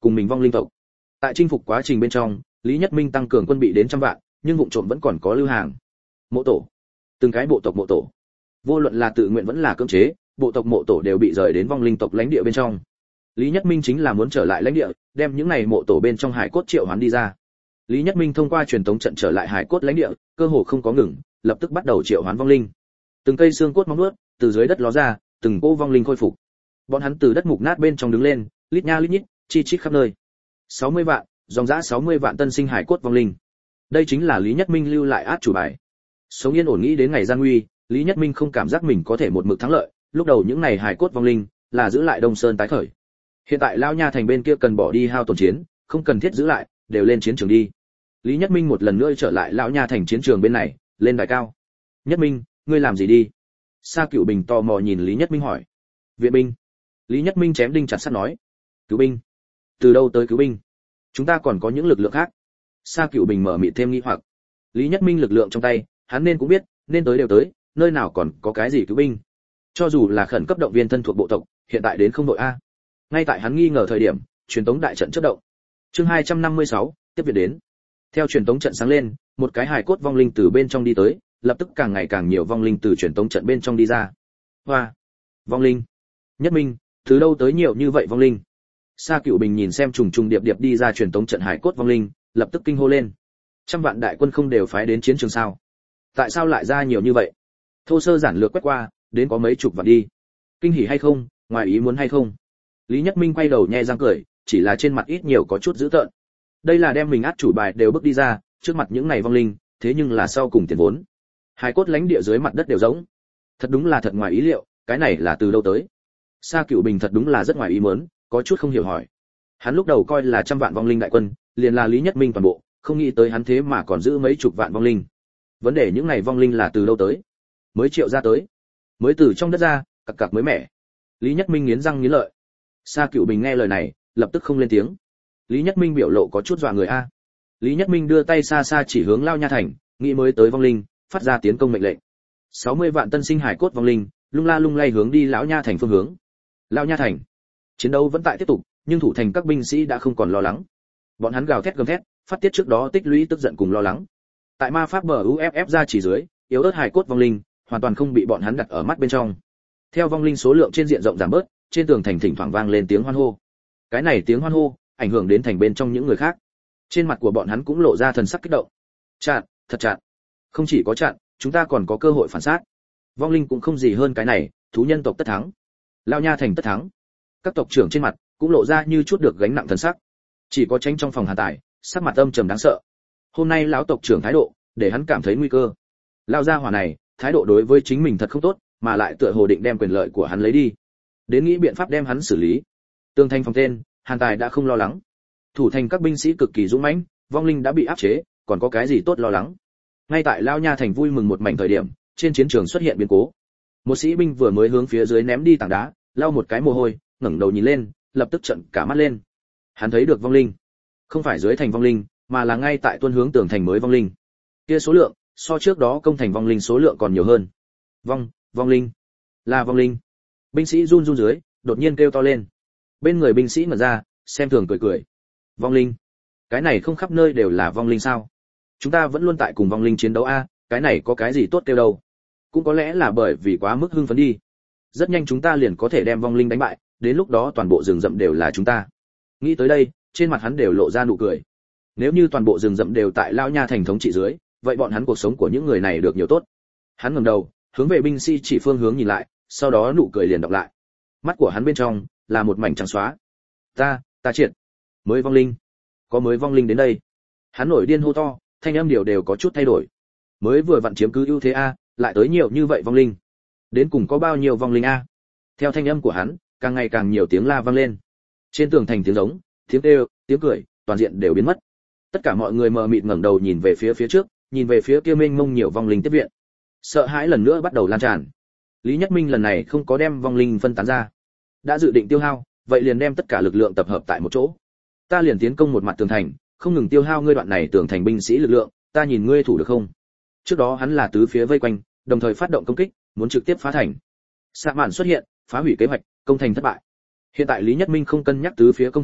cùng mình vong linh tộc. Tại chinh phục quá trình bên trong, Lý Nhất Minh tăng cường quân bị đến trăm vạn, nhưng vụng trộm vẫn còn có lưu hàng. Mộ tổ, từng cái bộ tộc mộ tổ, vô luận là tự nguyện vẫn là cưỡng chế, bộ tộc mộ tổ đều bị rời đến vong linh tộc lãnh địa bên trong. Lý Nhất Minh chính là muốn trở lại lãnh địa, đem những này mộ tổ bên trong hải cốt triệu hoán đi ra. Lý Nhất Minh thông qua truyền tống trận trở lại hải cốt lãnh địa, cơ hồ không có ngừng, lập tức bắt đầu triệu hoán vong linh. Từng cây xương cốt móng nuốt từ dưới đất ló ra, từng cô vong linh khôi phục. Bọn hắn từ đất mục nát bên trong đứng lên, lít nha lít nhít, chi chít khắp nơi. sáu mươi vạn, dòng dã sáu mươi vạn tân sinh hải cốt vong linh. Đây chính là Lý Nhất Minh lưu lại át chủ bài. Sống yên ổn nghĩ đến ngày gian nguy, Lý Nhất Minh không cảm giác mình có thể một mực thắng lợi, lúc đầu những này hải cốt vong linh là giữ lại Đông Sơn tái khởi. Hiện tại Lão Nha thành bên kia cần bỏ đi hao tổn chiến, không cần thiết giữ lại, đều lên chiến trường đi. Lý Nhất Minh một lần nữa trở lại Lão Nha thành chiến trường bên này, lên đài cao. Nhất Minh, ngươi làm gì đi? Sa Cửu Bình tò mò nhìn Lý Nhất Minh hỏi. Viện binh. Lý Nhất Minh chém đinh chặt sắt nói. Cứu binh? Từ đâu tới cứu binh? Chúng ta còn có những lực lượng khác. Sa Cửu Bình mở mịt thêm nghi hoặc. Lý Nhất Minh lực lượng trong tay, hắn nên cũng biết, nên tới đều tới, nơi nào còn có cái gì cứu binh? Cho dù là khẩn cấp động viên thân thuộc bộ tộc, hiện tại đến không đội a. Ngay tại hắn nghi ngờ thời điểm, truyền tống đại trận chớp động. Chương hai trăm năm mươi sáu, tiếp viện đến. Theo truyền tống trận sáng lên, một cái hài cốt vong linh từ bên trong đi tới, lập tức càng ngày càng nhiều vong linh từ truyền tống trận bên trong đi ra. Hoa, vong linh. Nhất Minh, từ đâu tới nhiều như vậy vong linh? Sa Cửu Bình nhìn xem trùng trùng điệp điệp đi ra truyền tống trận hải cốt vong linh, lập tức kinh hô lên. Trăm vạn đại quân không đều phái đến chiến trường sao? Tại sao lại ra nhiều như vậy? Thô sơ giản lược quét qua, đến có mấy chục vạn đi. Kinh hỉ hay không, ngoài ý muốn hay không? Lý Nhất Minh quay đầu nhe răng cười, chỉ là trên mặt ít nhiều có chút dữ tợn. Đây là đem mình át chủ bài đều bước đi ra, trước mặt những này vong linh, thế nhưng là sau cùng tiền vốn. Hải cốt lãnh địa dưới mặt đất đều rỗng. Thật đúng là thật ngoài ý liệu, cái này là từ đâu tới? Sa Cửu Bình thật đúng là rất ngoài ý muốn, có chút không hiểu hỏi. Hắn lúc đầu coi là trăm vạn vong linh đại quân, liền là Lý Nhất Minh toàn bộ, không nghĩ tới hắn thế mà còn giữ mấy chục vạn vong linh. Vấn đề những này vong linh là từ đâu tới? Mới triệu ra tới, mới từ trong đất ra, cặc cặc mới mẻ. Lý Nhất Minh nghiến răng nghiến lợi. Sa Cửu Bình nghe lời này, lập tức không lên tiếng. Lý Nhất Minh biểu lộ có chút dọa người a. Lý Nhất Minh đưa tay xa xa chỉ hướng Lao Nha thành, nghĩ mới tới vong linh, phát ra tiến công mệnh lệnh. sáu mươi vạn tân sinh hải cốt vong linh, lung la lung lay hướng đi lão Nha thành phương hướng. Lao Nha thành. Chiến đấu vẫn tại tiếp tục, nhưng thủ thành các binh sĩ đã không còn lo lắng. Bọn hắn gào thét gầm thét, phát tiết trước đó tích lũy tức giận cùng lo lắng. Tại ma pháp bờ u ép ép ra chỉ dưới, yếu ớt hải cốt vong linh, hoàn toàn không bị bọn hắn đặt ở mắt bên trong. Theo vong linh số lượng trên diện rộng giảm bớt, trên tường thành thỉnh thoảng vang lên tiếng hoan hô. Cái này tiếng hoan hô ảnh hưởng đến thành bên trong những người khác. Trên mặt của bọn hắn cũng lộ ra thần sắc kích động. Chặn, thật chặn. Không chỉ có chặn, chúng ta còn có cơ hội phản sát. Vong linh cũng không gì hơn cái này, thú nhân tộc tất thắng. Lao Nha thành tất thắng. Các tộc trưởng trên mặt cũng lộ ra như chút được gánh nặng thần sắc. Chỉ có Tránh trong phòng Hàn Tài, sắc mặt âm trầm đáng sợ. Hôm nay lão tộc trưởng thái độ, để hắn cảm thấy nguy cơ. Lao gia hỏa này, thái độ đối với chính mình thật không tốt, mà lại tựa hồ định đem quyền lợi của hắn lấy đi. Đến nghĩ biện pháp đem hắn xử lý. Tường thành phòng tên, Hàn Tài đã không lo lắng. Thủ thành các binh sĩ cực kỳ dũng mãnh, vong linh đã bị áp chế, còn có cái gì tốt lo lắng? Ngay tại Lao Nha thành vui mừng một mảnh thời điểm, trên chiến trường xuất hiện biến cố. Một sĩ binh vừa mới hướng phía dưới ném đi tảng đá, lau một cái mồ hôi, ngẩng đầu nhìn lên, lập tức trợn cả mắt lên. Hắn thấy được vong linh, không phải dưới thành vong linh, mà là ngay tại tuôn hướng tường thành mới vong linh. Kia số lượng, so trước đó công thành vong linh số lượng còn nhiều hơn. Vong, vong linh, là vong linh. Binh sĩ run run dưới, đột nhiên kêu to lên. Bên người binh sĩ mở ra, xem thường cười cười. Vong linh, cái này không khắp nơi đều là vong linh sao? Chúng ta vẫn luôn tại cùng vong linh chiến đấu a, cái này có cái gì tốt kêu đâu? Cũng có lẽ là bởi vì quá mức hưng phấn đi. Rất nhanh chúng ta liền có thể đem vong linh đánh bại, đến lúc đó toàn bộ rừng rậm đều là chúng ta. Nghĩ tới đây, trên mặt hắn đều lộ ra nụ cười. Nếu như toàn bộ rừng rậm đều tại Lao Nha thành thống trị dưới, vậy bọn hắn cuộc sống của những người này được nhiều tốt. Hắn ngẩng đầu, hướng về binh sĩ chỉ phương hướng nhìn lại, sau đó nụ cười liền đọc lại. Mắt của hắn bên trong là một mảnh trắng xóa. Ta, ta triệt. Mới vong linh, có mới vong linh đến đây. Hắn nổi điên hô to, thanh âm điều đều có chút thay đổi. Mới vừa vặn chiếm cứ ưu thế a, lại tới nhiều như vậy vong linh. Đến cùng có bao nhiêu vong linh a? Theo thanh âm của hắn, càng ngày càng nhiều tiếng la vang lên. Trên tường thành tiếng giống, tiếng kêu, tiếng cười, toàn diện đều biến mất. Tất cả mọi người mờ mịt ngẩng đầu nhìn về phía phía trước, nhìn về phía kia mênh mông nhiều vong linh tiếp viện. Sợ hãi lần nữa bắt đầu lan tràn. Lý Nhất Minh lần này không có đem vong linh phân tán ra, đã dự định tiêu hao, vậy liền đem tất cả lực lượng tập hợp tại một chỗ. Ta liền tiến công một mặt tường thành, không ngừng tiêu hao ngươi đoạn này tường thành binh sĩ lực lượng, ta nhìn ngươi thủ được không? Trước đó hắn là tứ phía vây quanh, đồng thời phát động công kích, muốn trực tiếp phá thành. Sạ mạn xuất hiện, phá hủy kế hoạch, công thành thất bại. Hiện tại Lý Nhất Minh không cân nhắc tứ phía công thành,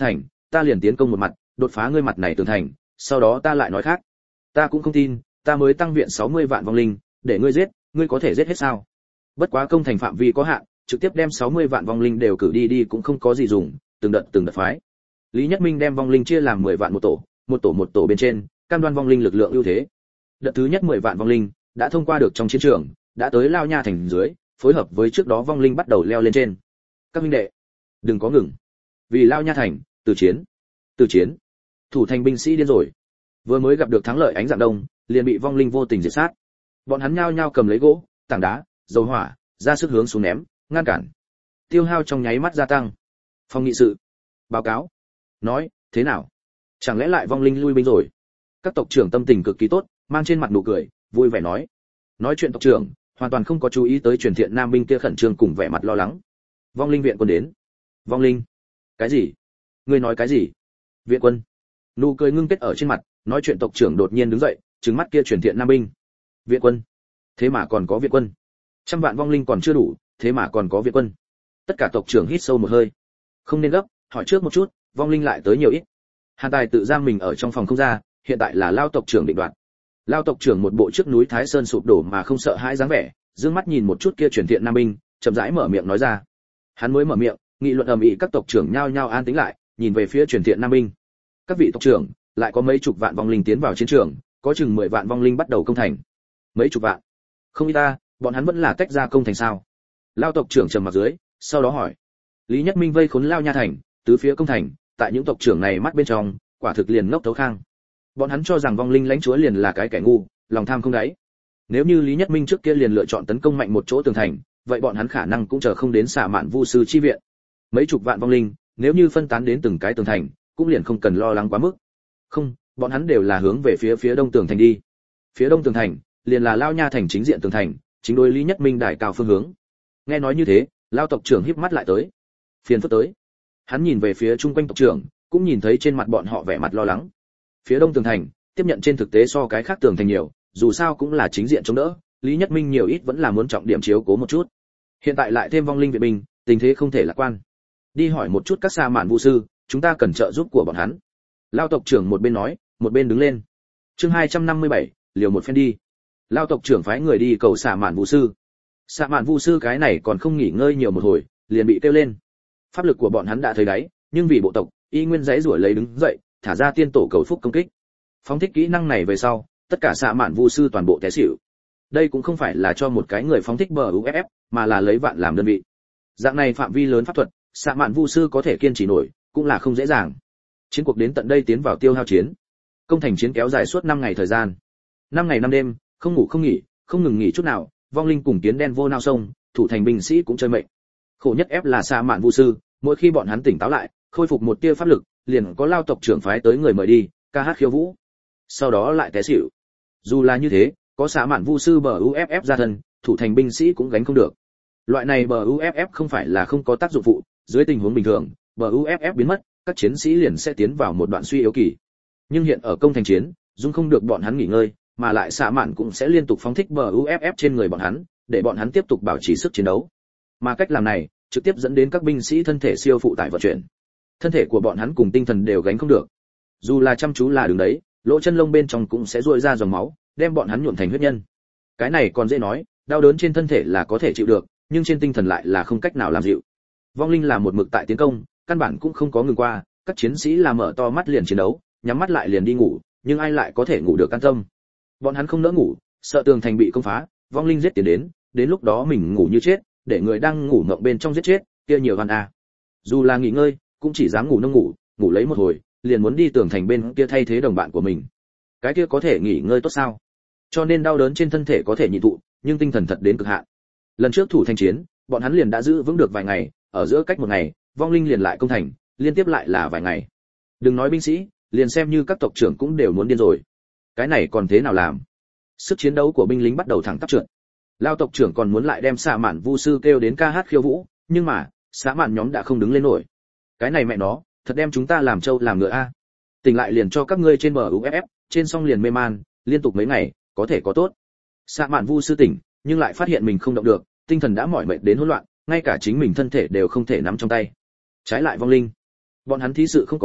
ta liền tiến công một mặt, đột phá ngươi mặt này tường thành, sau đó ta lại nói khác. Ta cũng không tin, ta mới tăng viện sáu mươi vạn vong linh, để ngươi giết, ngươi có thể giết hết sao? Bất quá công thành phạm vi có hạn, trực tiếp đem sáu mươi vạn vong linh đều cử đi đi cũng không có gì dùng, từng đợt từng đợt phái. Lý Nhất Minh đem vong linh chia làm mười vạn một tổ, một tổ một tổ bên trên, cam đoan vong linh lực lượng ưu thế. Đợt thứ nhất mười vạn vong linh đã thông qua được trong chiến trường, đã tới Lao Nha thành dưới, phối hợp với trước đó vong linh bắt đầu leo lên trên. Các huynh đệ, đừng có ngừng. Vì Lao Nha thành, từ chiến, từ chiến. Thủ thành binh sĩ điên rồi. Vừa mới gặp được thắng lợi ánh dạng đông, liền bị vong linh vô tình diệt sát. Bọn hắn nhao nhao cầm lấy gỗ, tảng đá, dầu hỏa, ra sức hướng xuống ném, ngăn cản. Tiêu hao trong nháy mắt gia tăng. Phòng nghị sự, báo cáo. Nói, thế nào? Chẳng lẽ lại vong linh lui binh rồi? Các tộc trưởng tâm tình cực kỳ tốt, mang trên mặt nụ cười, vui vẻ nói. Nói chuyện tộc trưởng, hoàn toàn không có chú ý tới truyền thiện nam binh kia khẩn trương cùng vẻ mặt lo lắng. Vong linh viện quân đến. Vong linh? Cái gì? Ngươi nói cái gì? Viện quân? Nụ cười ngưng kết ở trên mặt, nói chuyện tộc trưởng đột nhiên đứng dậy, trừng mắt kia truyền thiện nam binh. Viện quân? Thế mà còn có viện quân? Trăm vạn vong linh còn chưa đủ, thế mà còn có viện quân? Tất cả tộc trưởng hít sâu một hơi. Không nên gấp, hỏi trước một chút, vong linh lại tới nhiều ít. Hàn Tài tự giam mình ở trong phòng không ra, hiện tại là Lao tộc trưởng định đoạt. Lao tộc trưởng một bộ trước núi Thái Sơn sụp đổ mà không sợ hãi dáng vẻ, dương mắt nhìn một chút kia truyền thiện nam binh, chậm rãi mở miệng nói ra. Hắn mới mở miệng, nghị luận ầm ĩ các tộc trưởng nhao nhao an tĩnh lại, nhìn về phía truyền thiện nam binh. Các vị tộc trưởng, lại có mấy chục vạn vong linh tiến vào chiến trường, có chừng mười vạn vong linh bắt đầu công thành. Mấy chục vạn? Không ý ta, bọn hắn vẫn là tách ra công thành sao? Lao tộc trưởng trầm mặt dưới, sau đó hỏi. Lý Nhất Minh vây khốn Lao Nha thành, tứ phía công thành, tại những tộc trưởng này mắt bên trong, quả thực liền ngốc thấu khang. Bọn hắn cho rằng vong linh lãnh chúa liền là cái kẻ ngu, lòng tham không đáy. Nếu như Lý Nhất Minh trước kia liền lựa chọn tấn công mạnh một chỗ tường thành, vậy bọn hắn khả năng cũng chờ không đến xạ mạn vu sư chi viện. Mấy chục vạn vong linh, nếu như phân tán đến từng cái tường thành, cũng liền không cần lo lắng quá mức. Không, bọn hắn đều là hướng về phía phía đông tường thành đi. Phía đông tường thành, liền là Lao Nha thành chính diện tường thành, chính đối Lý Nhất Minh đài cao phương hướng. Nghe nói như thế, Lao tộc trưởng híp mắt lại tới. Phiền phức tới. Hắn nhìn về phía chung quanh tộc trưởng, cũng nhìn thấy trên mặt bọn họ vẻ mặt lo lắng. Phía đông tường thành, tiếp nhận trên thực tế so cái khác tường thành nhiều, dù sao cũng là chính diện chống đỡ, Lý Nhất Minh nhiều ít vẫn là muốn trọng điểm chiếu cố một chút. Hiện tại lại thêm vong linh viện binh, tình thế không thể lạc quan. Đi hỏi một chút các sa mạn vu sư, chúng ta cần trợ giúp của bọn hắn. Lao tộc trưởng một bên nói, một bên đứng lên. Chương hai trăm năm mươi bảy, liều một phen đi. Lao tộc trưởng phái người đi cầu sa mạn vu sư. Sa mạn vu sư cái này còn không nghỉ ngơi nhiều một hồi, liền bị kêu lên. Pháp lực của bọn hắn đã thấy đáy, nhưng vì bộ tộc, y nguyên giấy rủi lấy đứng dậy, thả ra tiên tổ cầu phúc công kích. Phóng thích kỹ năng này về sau, tất cả sa mạn vu sư toàn bộ té xỉu. Đây cũng không phải là cho một cái người phóng thích bờ u ép ép, mà là lấy vạn làm đơn vị. Dạng này phạm vi lớn pháp thuật, sa mạn vu sư có thể kiên trì nổi, cũng là không dễ dàng. Chiến cuộc đến tận đây tiến vào tiêu hao chiến. Công thành chiến kéo dài suốt năm ngày thời gian. năm ngày năm đêm, không ngủ không nghỉ, không ngừng nghỉ chút nào, vong linh cùng kiến đen vô nao sông, thủ thành binh sĩ cũng chơi mệnh. Khổ nhất ép là sa mạn vu sư, mỗi khi bọn hắn tỉnh táo lại, khôi phục một tia pháp lực, liền có Lao tộc trưởng phái tới người mời đi, ca hát khiêu vũ. Sau đó lại té xỉu. Dù là như thế, có sa mạn vu sư bờ u ép ép ra thân, thủ thành binh sĩ cũng gánh không được. Loại này bờ u ép ép không phải là không có tác dụng phụ, dưới tình huống bình thường, bờ u ép ép biến mất, các chiến sĩ liền sẽ tiến vào một đoạn suy yếu kỳ. Nhưng hiện ở công thành chiến, dung không được bọn hắn nghỉ ngơi, mà lại sa mạn cũng sẽ liên tục phóng thích bờ u ép ép trên người bọn hắn, để bọn hắn tiếp tục bảo trì sức chiến đấu. Mà cách làm này, trực tiếp dẫn đến các binh sĩ thân thể siêu phụ tải vận chuyển. Thân thể của bọn hắn cùng tinh thần đều gánh không được. Dù là chăm chú là đứng đấy, lỗ chân lông bên trong cũng sẽ rũa ra dòng máu, đem bọn hắn nhuộm thành huyết nhân. Cái này còn dễ nói, đau đớn trên thân thể là có thể chịu được, nhưng trên tinh thần lại là không cách nào làm dịu. Vong linh là một mực tại tiến công, căn bản cũng không có ngừng qua, các chiến sĩ là mở to mắt liền chiến đấu, nhắm mắt lại liền đi ngủ, nhưng ai lại có thể ngủ được an tâm. Bọn hắn không nỡ ngủ, sợ tường thành bị công phá, vong linh giết tiến đến, đến lúc đó mình ngủ như chết, để người đang ngủ ngộng bên trong giết chết, kia nhiều hoàn a. Dù là nghỉ ngơi, cũng chỉ dám ngủ nông ngủ, ngủ lấy một hồi, liền muốn đi tường thành bên kia thay thế đồng bạn của mình. Cái kia có thể nghỉ ngơi tốt sao? Cho nên đau đớn trên thân thể có thể nhịn thụ, nhưng tinh thần thật đến cực hạn. Lần trước thủ thành chiến, bọn hắn liền đã giữ vững được vài ngày, ở giữa cách một ngày, vong linh liền lại công thành, liên tiếp lại là vài ngày. Đừng nói binh sĩ, liền xem như các tộc trưởng cũng đều muốn điên rồi. Cái này còn thế nào làm? Sức chiến đấu của binh lính bắt đầu thẳng tắp trượt. Lao tộc trưởng còn muốn lại đem sa mạn vu sư kêu đến ca hát khiêu vũ, nhưng mà, xã mạn nhóm đã không đứng lên nổi. Cái này mẹ nó, thật đem chúng ta làm trâu làm ngựa a. Tỉnh lại liền cho các ngươi trên bờ u ép ép, trên song liền mê man, liên tục mấy ngày, có thể có tốt. Sa mạn vu sư tỉnh, nhưng lại phát hiện mình không động được, tinh thần đã mỏi mệt đến hỗn loạn, ngay cả chính mình thân thể đều không thể nắm trong tay. Trái lại vong linh, bọn hắn thí sự không có,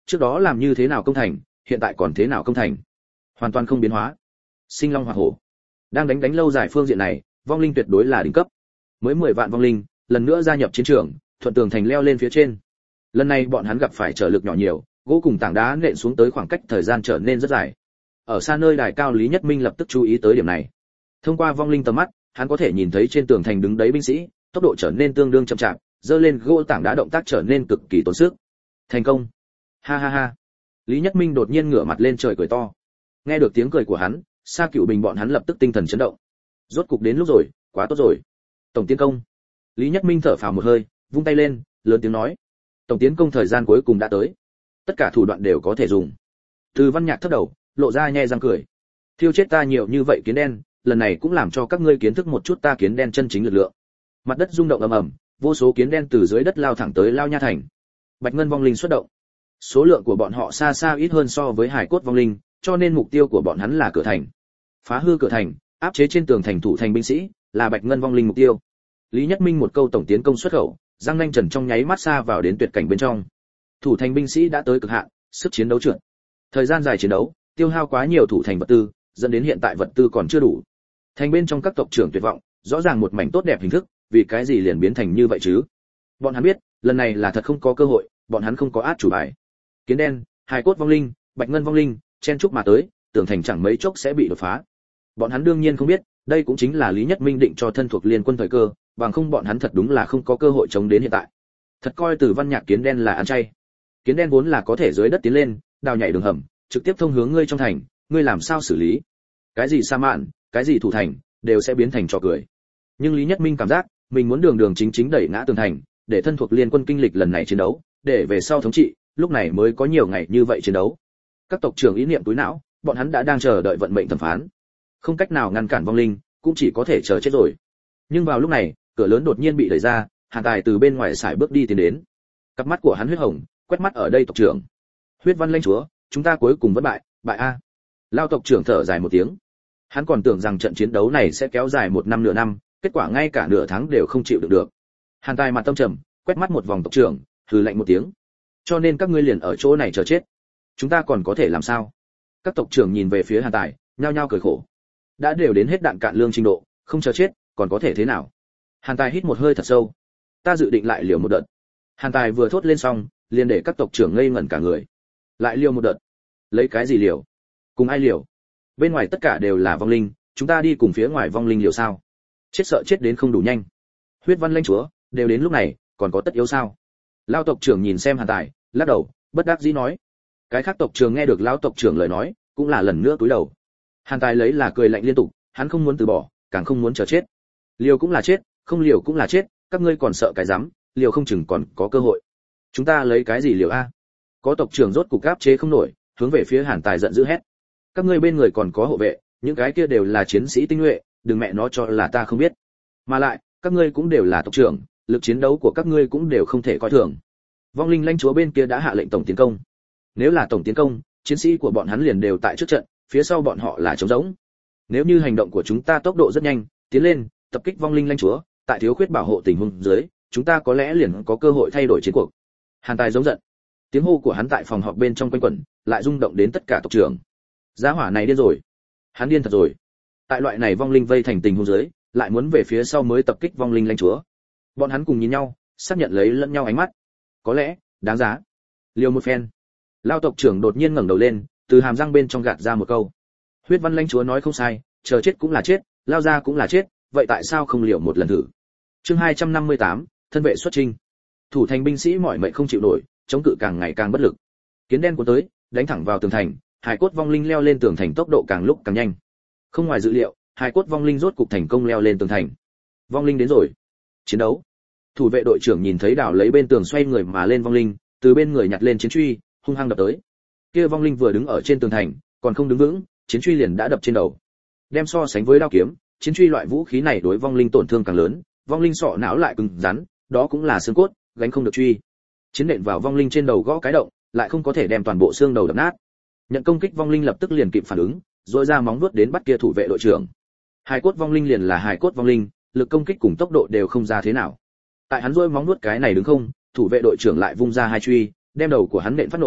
Trước đó làm như thế nào công thành, hiện tại còn thế nào công thành, hoàn toàn không biến hóa. Sinh long hỏa hổ, đang đánh đánh lâu dài phương diện này, vong linh tuyệt đối là đỉnh cấp. Mới mười vạn vong linh, lần nữa gia nhập chiến trường, thuận tường thành leo lên phía trên. Lần này bọn hắn gặp phải trở lực nhỏ nhiều, gỗ cùng tảng đá nện xuống tới khoảng cách thời gian trở nên rất dài. Ở xa nơi đài cao Lý Nhất Minh lập tức chú ý tới điểm này. Thông qua vong linh tầm mắt, hắn có thể nhìn thấy trên tường thành đứng đấy binh sĩ, tốc độ trở nên tương đương chậm chạp, dơ lên gỗ tảng đá động tác trở nên cực kỳ tốn sức. Thành công! Ha ha ha! Lý Nhất Minh đột nhiên ngửa mặt lên trời cười to. Nghe được tiếng cười của hắn, Sa Cửu Bình bọn hắn lập tức tinh thần chấn động. Rốt cục đến lúc rồi, quá tốt rồi. Tổng tiến công. Lý Nhất Minh thở phào một hơi, vung tay lên, lớn tiếng nói: tổng tiến công thời gian cuối cùng đã tới. Tất cả thủ đoạn đều có thể dùng. Từ Văn Nhạc thấp đầu, lộ ra nhe răng cười. Thiêu chết ta nhiều như vậy kiến đen, lần này cũng làm cho các ngươi kiến thức một chút ta kiến đen chân chính lực lượng. Mặt đất rung động ầm ầm, vô số kiến đen từ dưới đất lao thẳng tới Lao Nha thành. Bạch Ngân vong linh xuất động. Số lượng của bọn họ xa xa ít hơn so với hải cốt vong linh, cho nên mục tiêu của bọn hắn là cửa thành. Phá hư cửa thành, áp chế trên tường thành thủ thành binh sĩ, là Bạch Ngân vong linh mục tiêu. Lý Nhất Minh một câu tổng tiến công xuất khẩu, Giang Nanh Trần trong nháy mắt xa vào đến tuyệt cảnh bên trong. Thủ thành binh sĩ đã tới cực hạn, sức chiến đấu trượt. Thời gian dài chiến đấu, tiêu hao quá nhiều thủ thành vật tư, dẫn đến hiện tại vật tư còn chưa đủ. Thành bên trong các tộc trưởng tuyệt vọng, rõ ràng một mảnh tốt đẹp hình thức, vì cái gì liền biến thành như vậy chứ? Bọn hắn biết, lần này là thật không có cơ hội, bọn hắn không có át chủ bài. Kiến đen, hài cốt vong linh, Bạch Ngân vong linh, chen chúc mà tới, tường thành chẳng mấy chốc sẽ bị đột phá. Bọn hắn đương nhiên không biết, đây cũng chính là Lý Nhất Minh định cho thân thuộc liên quân thời cơ, bằng không bọn hắn thật đúng là không có cơ hội chống đến hiện tại. Thật coi Từ Văn Nhạc kiến đen là ăn chay. Kiến đen vốn là có thể dưới đất tiến lên, đào nhảy đường hầm, trực tiếp thông hướng ngươi trong thành, ngươi làm sao xử lý? Cái gì sa mạn, cái gì thủ thành, đều sẽ biến thành trò cười. Nhưng Lý Nhất Minh cảm giác, mình muốn đường đường chính chính đẩy ngã tường thành, để thân thuộc liên quân kinh lịch lần này chiến đấu, để về sau thống trị, lúc này mới có nhiều ngày như vậy chiến đấu. Các tộc trưởng ý niệm túi não, bọn hắn đã đang chờ đợi vận mệnh thẩm phán. Không cách nào ngăn cản vong linh, cũng chỉ có thể chờ chết rồi. Nhưng vào lúc này, cửa lớn đột nhiên bị đẩy ra, Hàn Tài từ bên ngoài sải bước đi tiến đến. Cặp mắt của hắn huyết hồng, quét mắt ở đây tộc trưởng. Huyết Văn lãnh chúa, chúng ta cuối cùng vẫn bại, bại a. Lao tộc trưởng thở dài một tiếng. Hắn còn tưởng rằng trận chiến đấu này sẽ kéo dài một năm nửa năm, kết quả ngay cả nửa tháng đều không chịu được được. Hàn Tài mặt tâm trầm, quét mắt một vòng tộc trưởng, hừ lạnh một tiếng. Cho nên các ngươi liền ở chỗ này chờ chết. Chúng ta còn có thể làm sao? Các tộc trưởng nhìn về phía Hàn Tài, nhao nhao cười khổ. Đã đều đến hết đạn cạn lương trình độ, không chờ chết, còn có thể thế nào? Hàn Tài hít một hơi thật sâu. Ta dự định lại liều một đợt. Hàn Tài vừa thốt lên xong, liền để các tộc trưởng ngây ngẩn cả người. Lại liều một đợt? Lấy cái gì liều? Cùng ai liều? Bên ngoài tất cả đều là vong linh, chúng ta đi cùng phía ngoài vong linh liều sao? Chết sợ chết đến không đủ nhanh. Huyết Văn lãnh chúa, đều đến lúc này, còn có tất yếu sao? Lão tộc trưởng nhìn xem Hàn Tài, lắc đầu, bất đắc dĩ nói. Cái khác tộc trưởng nghe được lão tộc trưởng lời nói, cũng là lần nữa cúi đầu. Hàn Tài lấy là cười lạnh liên tục, hắn không muốn từ bỏ, càng không muốn chờ chết. Liều cũng là chết, không liều cũng là chết, các ngươi còn sợ cái rắm, liều không chừng còn có cơ hội. Chúng ta lấy cái gì liều a? Có tộc trưởng rốt cục áp chế không nổi, hướng về phía Hàn Tài giận dữ hét. Các ngươi bên người còn có hộ vệ, những cái kia đều là chiến sĩ tinh nhuệ, đừng mẹ nó cho là ta không biết. Mà lại, các ngươi cũng đều là tộc trưởng, lực chiến đấu của các ngươi cũng đều không thể coi thường. Vong linh lãnh chúa bên kia đã hạ lệnh tổng tiến công. Nếu là tổng tiến công, chiến sĩ của bọn hắn liền đều tại trước trận, phía sau bọn họ là trống rỗng. Nếu như hành động của chúng ta tốc độ rất nhanh, tiến lên, tập kích vong linh lãnh chúa, tại thiếu khuyết bảo hộ tình huống dưới, chúng ta có lẽ liền có cơ hội thay đổi chiến cuộc. Hàn Tài giống giận. Tiếng hô của hắn tại phòng họp bên trong quanh quẩn, lại rung động đến tất cả tộc trưởng. Giá hỏa này điên rồi. Hắn điên thật rồi. Tại loại này vong linh vây thành tình huống dưới, lại muốn về phía sau mới tập kích vong linh lãnh chúa. Bọn hắn cùng nhìn nhau, xác nhận lấy lẫn nhau ánh mắt. Có lẽ, đáng giá. Liều một phen. Lao tộc trưởng đột nhiên ngẩng đầu lên, từ hàm răng bên trong gạt ra một câu. Huyết Văn lãnh chúa nói không sai, chờ chết cũng là chết, lao ra cũng là chết, vậy tại sao không liều một lần thử? Chương hai trăm năm mươi tám, thân vệ xuất chinh. Thủ thành binh sĩ mỏi mệt không chịu nổi, chống cự càng ngày càng bất lực. Kiến đen cuốn tới, đánh thẳng vào tường thành, hải cốt vong linh leo lên tường thành tốc độ càng lúc càng nhanh. Không ngoài dự liệu, hải cốt vong linh rốt cục thành công leo lên tường thành. Vong linh đến rồi. Chiến đấu. Thủ vệ đội trưởng nhìn thấy đảo lấy bên tường xoay người mà lên vong linh, từ bên người nhặt lên chiến truy, hung hăng đập tới. Kia vong linh vừa đứng ở trên tường thành, còn không đứng vững, chiến truy liền đã đập trên đầu. Đem so sánh với đao kiếm, chiến truy loại vũ khí này đối vong linh tổn thương càng lớn, vong linh sọ não lại cứng rắn, đó cũng là xương cốt, gánh không được truy. Chiến nện vào vong linh trên đầu gõ cái động, lại không có thể đem toàn bộ xương đầu đập nát. Nhận công kích vong linh lập tức liền kịp phản ứng, rồi ra móng vuốt đến bắt kia thủ vệ đội trưởng. Hài cốt vong linh liền là hài cốt vong linh, lực công kích cùng tốc độ đều không ra thế nào. Tại hắn rôi móng vuốt cái này đứng không, thủ vệ đội trưởng lại vung ra hai truy, đem đầu của hắn nện phát nổ,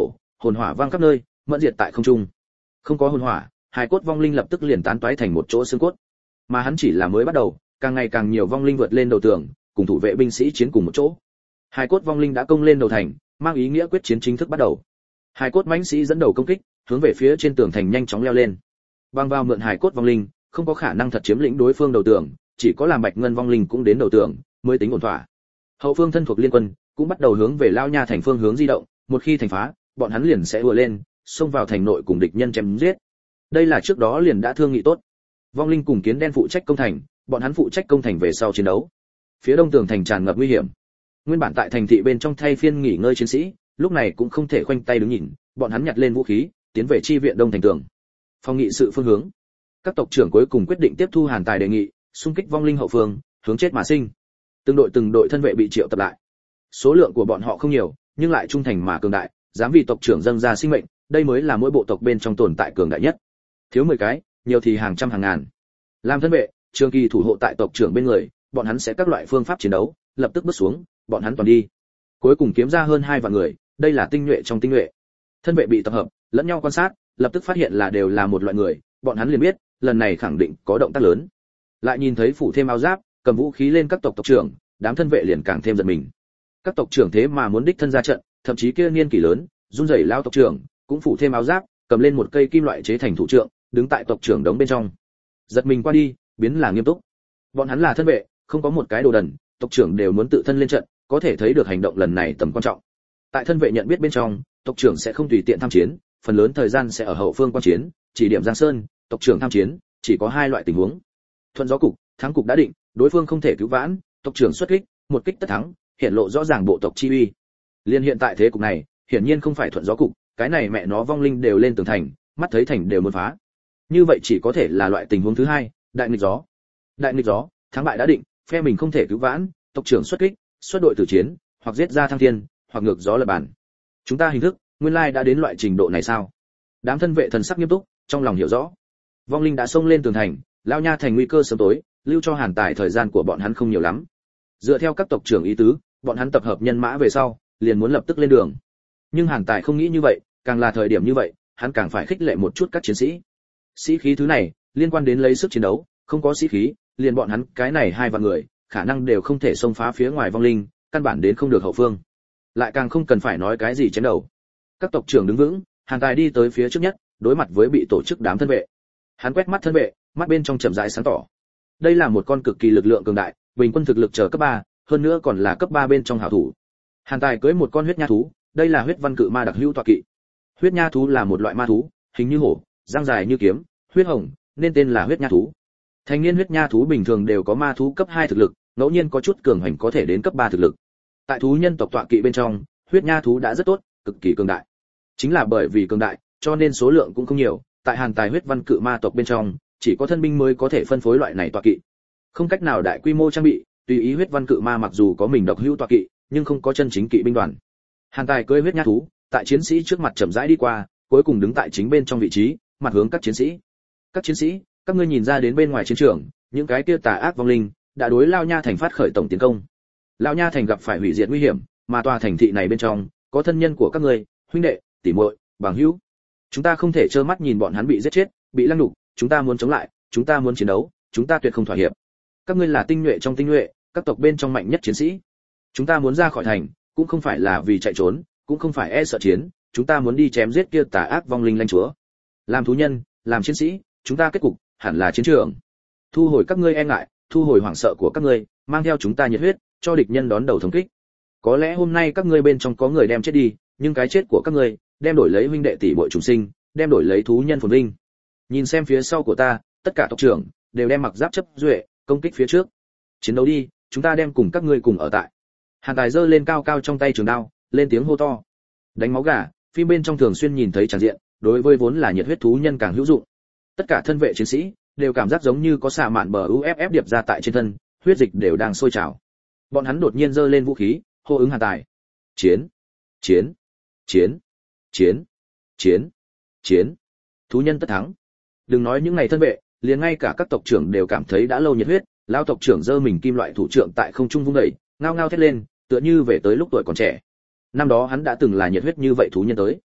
hồn hỏa vang khắp nơi, mẫn diệt tại không trung. Không có hồn hỏa, hài cốt vong linh lập tức liền tán toái thành một chỗ xương cốt. Mà hắn chỉ là mới bắt đầu, càng ngày càng nhiều vong linh vượt lên đầu tường, cùng thủ vệ binh sĩ chiến cùng một chỗ. Hài cốt vong linh đã công lên đầu thành, mang ý nghĩa quyết chiến chính thức bắt đầu. Hài cốt mãnh sĩ dẫn đầu công kích, hướng về phía trên tường thành nhanh chóng leo lên. Bang vào mượn hài cốt vong linh, không có khả năng thật chiếm lĩnh đối phương đầu tường, chỉ có làm bạch ngân vong linh cũng đến đầu tường, mới tính ổn thỏa. Hậu phương thân thuộc liên quân cũng bắt đầu hướng về Lao Nha thành phương hướng di động, một khi thành phá, bọn hắn liền sẽ ùa lên, xông vào thành nội cùng địch nhân chém giết. Đây là trước đó liền đã thương nghị tốt. Vong linh cùng kiến đen phụ trách công thành, bọn hắn phụ trách công thành về sau chiến đấu. Phía đông tường thành tràn ngập nguy hiểm. Nguyên bản tại thành thị bên trong thay phiên nghỉ ngơi chiến sĩ, lúc này cũng không thể khoanh tay đứng nhìn, bọn hắn nhặt lên vũ khí, tiến về chi viện đông thành tường. Phòng nghị sự phương hướng. Các tộc trưởng cuối cùng quyết định tiếp thu Hàn Tài đề nghị, xung kích vong linh hậu phương, hướng chết mà sinh. Từng đội từng đội thân vệ bị triệu tập lại. Số lượng của bọn họ không nhiều, nhưng lại trung thành mà cường đại, dám vì tộc trưởng dâng ra sinh mệnh, đây mới là mỗi bộ tộc bên trong tồn tại cường đại nhất. Thiếu mười cái, nhiều thì hàng trăm hàng ngàn. Làm thân vệ, trường kỳ thủ hộ tại tộc trưởng bên người, bọn hắn sẽ các loại phương pháp chiến đấu, lập tức bước xuống, bọn hắn toàn đi. Cuối cùng kiếm ra hơn hai vạn người, đây là tinh nhuệ trong tinh nhuệ. Thân vệ bị tập hợp, lẫn nhau quan sát, lập tức phát hiện là đều là một loại người, bọn hắn liền biết, lần này khẳng định có động tác lớn. Lại nhìn thấy phủ thêm áo giáp, cầm vũ khí lên các tộc tộc trưởng, đám thân vệ liền càng thêm giận mình. Các tộc trưởng thế mà muốn đích thân ra trận, thậm chí kia niên kỷ lớn, run rẩy lao tộc trưởng, cũng phủ thêm áo giáp, cầm lên một cây kim loại chế thành thủ trượng, đứng tại tộc trưởng đống bên trong. Giật mình qua đi, biến là nghiêm túc. Bọn hắn là thân vệ, không có một cái đồ đần, tộc trưởng đều muốn tự thân lên trận, có thể thấy được hành động lần này tầm quan trọng. Tại thân vệ nhận biết bên trong, tộc trưởng sẽ không tùy tiện tham chiến, phần lớn thời gian sẽ ở hậu phương quan chiến, chỉ điểm Giang Sơn, tộc trưởng tham chiến, chỉ có hai loại tình huống. Thuận gió cục, thắng cục đã định, đối phương không thể cứu vãn, tộc trưởng xuất kích, một kích tất thắng, hiện lộ rõ ràng bộ tộc chi uy. Liên hiện tại thế cục này, hiển nhiên không phải thuận gió cục, cái này mẹ nó vong linh đều lên tường thành, mắt thấy thành đều muốn phá. Như vậy chỉ có thể là loại tình huống thứ hai, đại nghịch gió. Đại nghịch gió, thắng bại đã định, phe mình không thể cứu vãn, tộc trưởng xuất kích, xuất đội tử chiến, hoặc giết ra thăng thiên, hoặc ngược gió lập bản. Chúng ta hình thức, nguyên lai đã đến loại trình độ này sao? Đám thân vệ thần sắc nghiêm túc, trong lòng hiểu rõ. Vong linh đã xông lên tường thành, Lao Nha thành nguy cơ sớm tối, lưu cho Hàn Tài thời gian của bọn hắn không nhiều lắm. Dựa theo các tộc trưởng ý tứ, bọn hắn tập hợp nhân mã về sau, liền muốn lập tức lên đường. Nhưng Hàn Tài không nghĩ như vậy, càng là thời điểm như vậy, hắn càng phải khích lệ một chút các chiến sĩ. Sĩ khí thứ này, liên quan đến lấy sức chiến đấu, không có sĩ khí, liền bọn hắn cái này hai vạn người, khả năng đều không thể xông phá phía ngoài vong linh, căn bản đến không được hậu phương. Lại càng không cần phải nói cái gì chém đầu. Các tộc trưởng đứng vững, Hàn Tài đi tới phía trước nhất, đối mặt với bị tổ chức đám thân vệ. Hắn quét mắt thân vệ, mắt bên trong chậm rãi sáng tỏ. Đây là một con cực kỳ lực lượng cường đại, bình quân thực lực chờ cấp ba, hơn nữa còn là cấp ba bên trong hảo thủ. Hàn Tài cưỡi một con huyết nha thú, đây là huyết văn cự ma đặc hữu tọa kỵ. Huyết nha thú là một loại ma thú, hình như hổ, răng dài như kiếm, huyết hồng, nên tên là huyết nha thú. Thành niên huyết nha thú bình thường đều có ma thú cấp hai thực lực, ngẫu nhiên có chút cường hành có thể đến cấp ba thực lực. Tại thú nhân tộc tọa kỵ bên trong, huyết nha thú đã rất tốt, cực kỳ cường đại. Chính là bởi vì cường đại, cho nên số lượng cũng không nhiều, tại Hàn Tài huyết văn cự ma tộc bên trong, chỉ có thân binh mới có thể phân phối loại này tọa kỵ. Không cách nào đại quy mô trang bị, tùy ý huyết văn cự ma mặc dù có mình độc hữu tọa kỵ, nhưng không có chân chính kỵ binh đoàn. Hàn Tài cưỡi huyết nha thú, tại chiến sĩ trước mặt chậm rãi đi qua, cuối cùng đứng tại chính bên trong vị trí, mặt hướng các chiến sĩ. Các chiến sĩ, các ngươi nhìn ra đến bên ngoài chiến trường, những cái kia tà ác vong linh đã đối Lao Nha thành phát khởi tổng tiến công. Lao Nha thành gặp phải hủy diệt nguy hiểm, mà tòa thành thị này bên trong có thân nhân của các ngươi, huynh đệ, tỷ muội, bằng hữu. Chúng ta không thể trơ mắt nhìn bọn hắn bị giết chết, bị lăng nhục, chúng ta muốn chống lại, chúng ta muốn chiến đấu, chúng ta tuyệt không thỏa hiệp. Các ngươi là tinh nhuệ trong tinh nhuệ, các tộc bên trong mạnh nhất chiến sĩ. Chúng ta muốn ra khỏi thành, cũng không phải là vì chạy trốn, cũng không phải e sợ chiến, chúng ta muốn đi chém giết kia tà ác vong linh lãnh chúa. Làm thú nhân, làm chiến sĩ, chúng ta kết cục hẳn là chiến trường. Thu hồi các ngươi e ngại, thu hồi hoảng sợ của các ngươi, mang theo chúng ta nhiệt huyết, cho địch nhân đón đầu thống kích. Có lẽ hôm nay các ngươi bên trong có người đem chết đi, nhưng cái chết của các ngươi đem đổi lấy huynh đệ tỷ muội chúng sinh, đem đổi lấy thú nhân phồn vinh. Nhìn xem phía sau của ta, tất cả tộc trưởng đều đem mặc giáp chấp duệ, công kích phía trước. Chiến đấu đi, chúng ta đem cùng các ngươi cùng ở tại. Hàn Tài giơ lên cao cao trong tay trường đao, lên tiếng hô to. Đánh máu gà, phim bên trong thường xuyên nhìn thấy tràn diện, đối với vốn là nhiệt huyết thú nhân càng hữu dụng. Tất cả thân vệ chiến sĩ đều cảm giác giống như có xạ mạn bờ u ép ép điệp ra tại trên thân, huyết dịch đều đang sôi trào. Bọn hắn đột nhiên giơ lên vũ khí, hô ứng Hàn Tài. Chiến, chiến, chiến, chiến, chiến, chiến. Thú nhân tất thắng. Đừng nói những ngày thân vệ, liền ngay cả các tộc trưởng đều cảm thấy đã lâu nhiệt huyết, lão tộc trưởng giơ mình kim loại thủ trượng tại không trung vung đẩy, ngao ngao thét lên, tựa như về tới lúc tuổi còn trẻ. Năm đó hắn đã từng là nhiệt huyết như vậy thú nhân tới.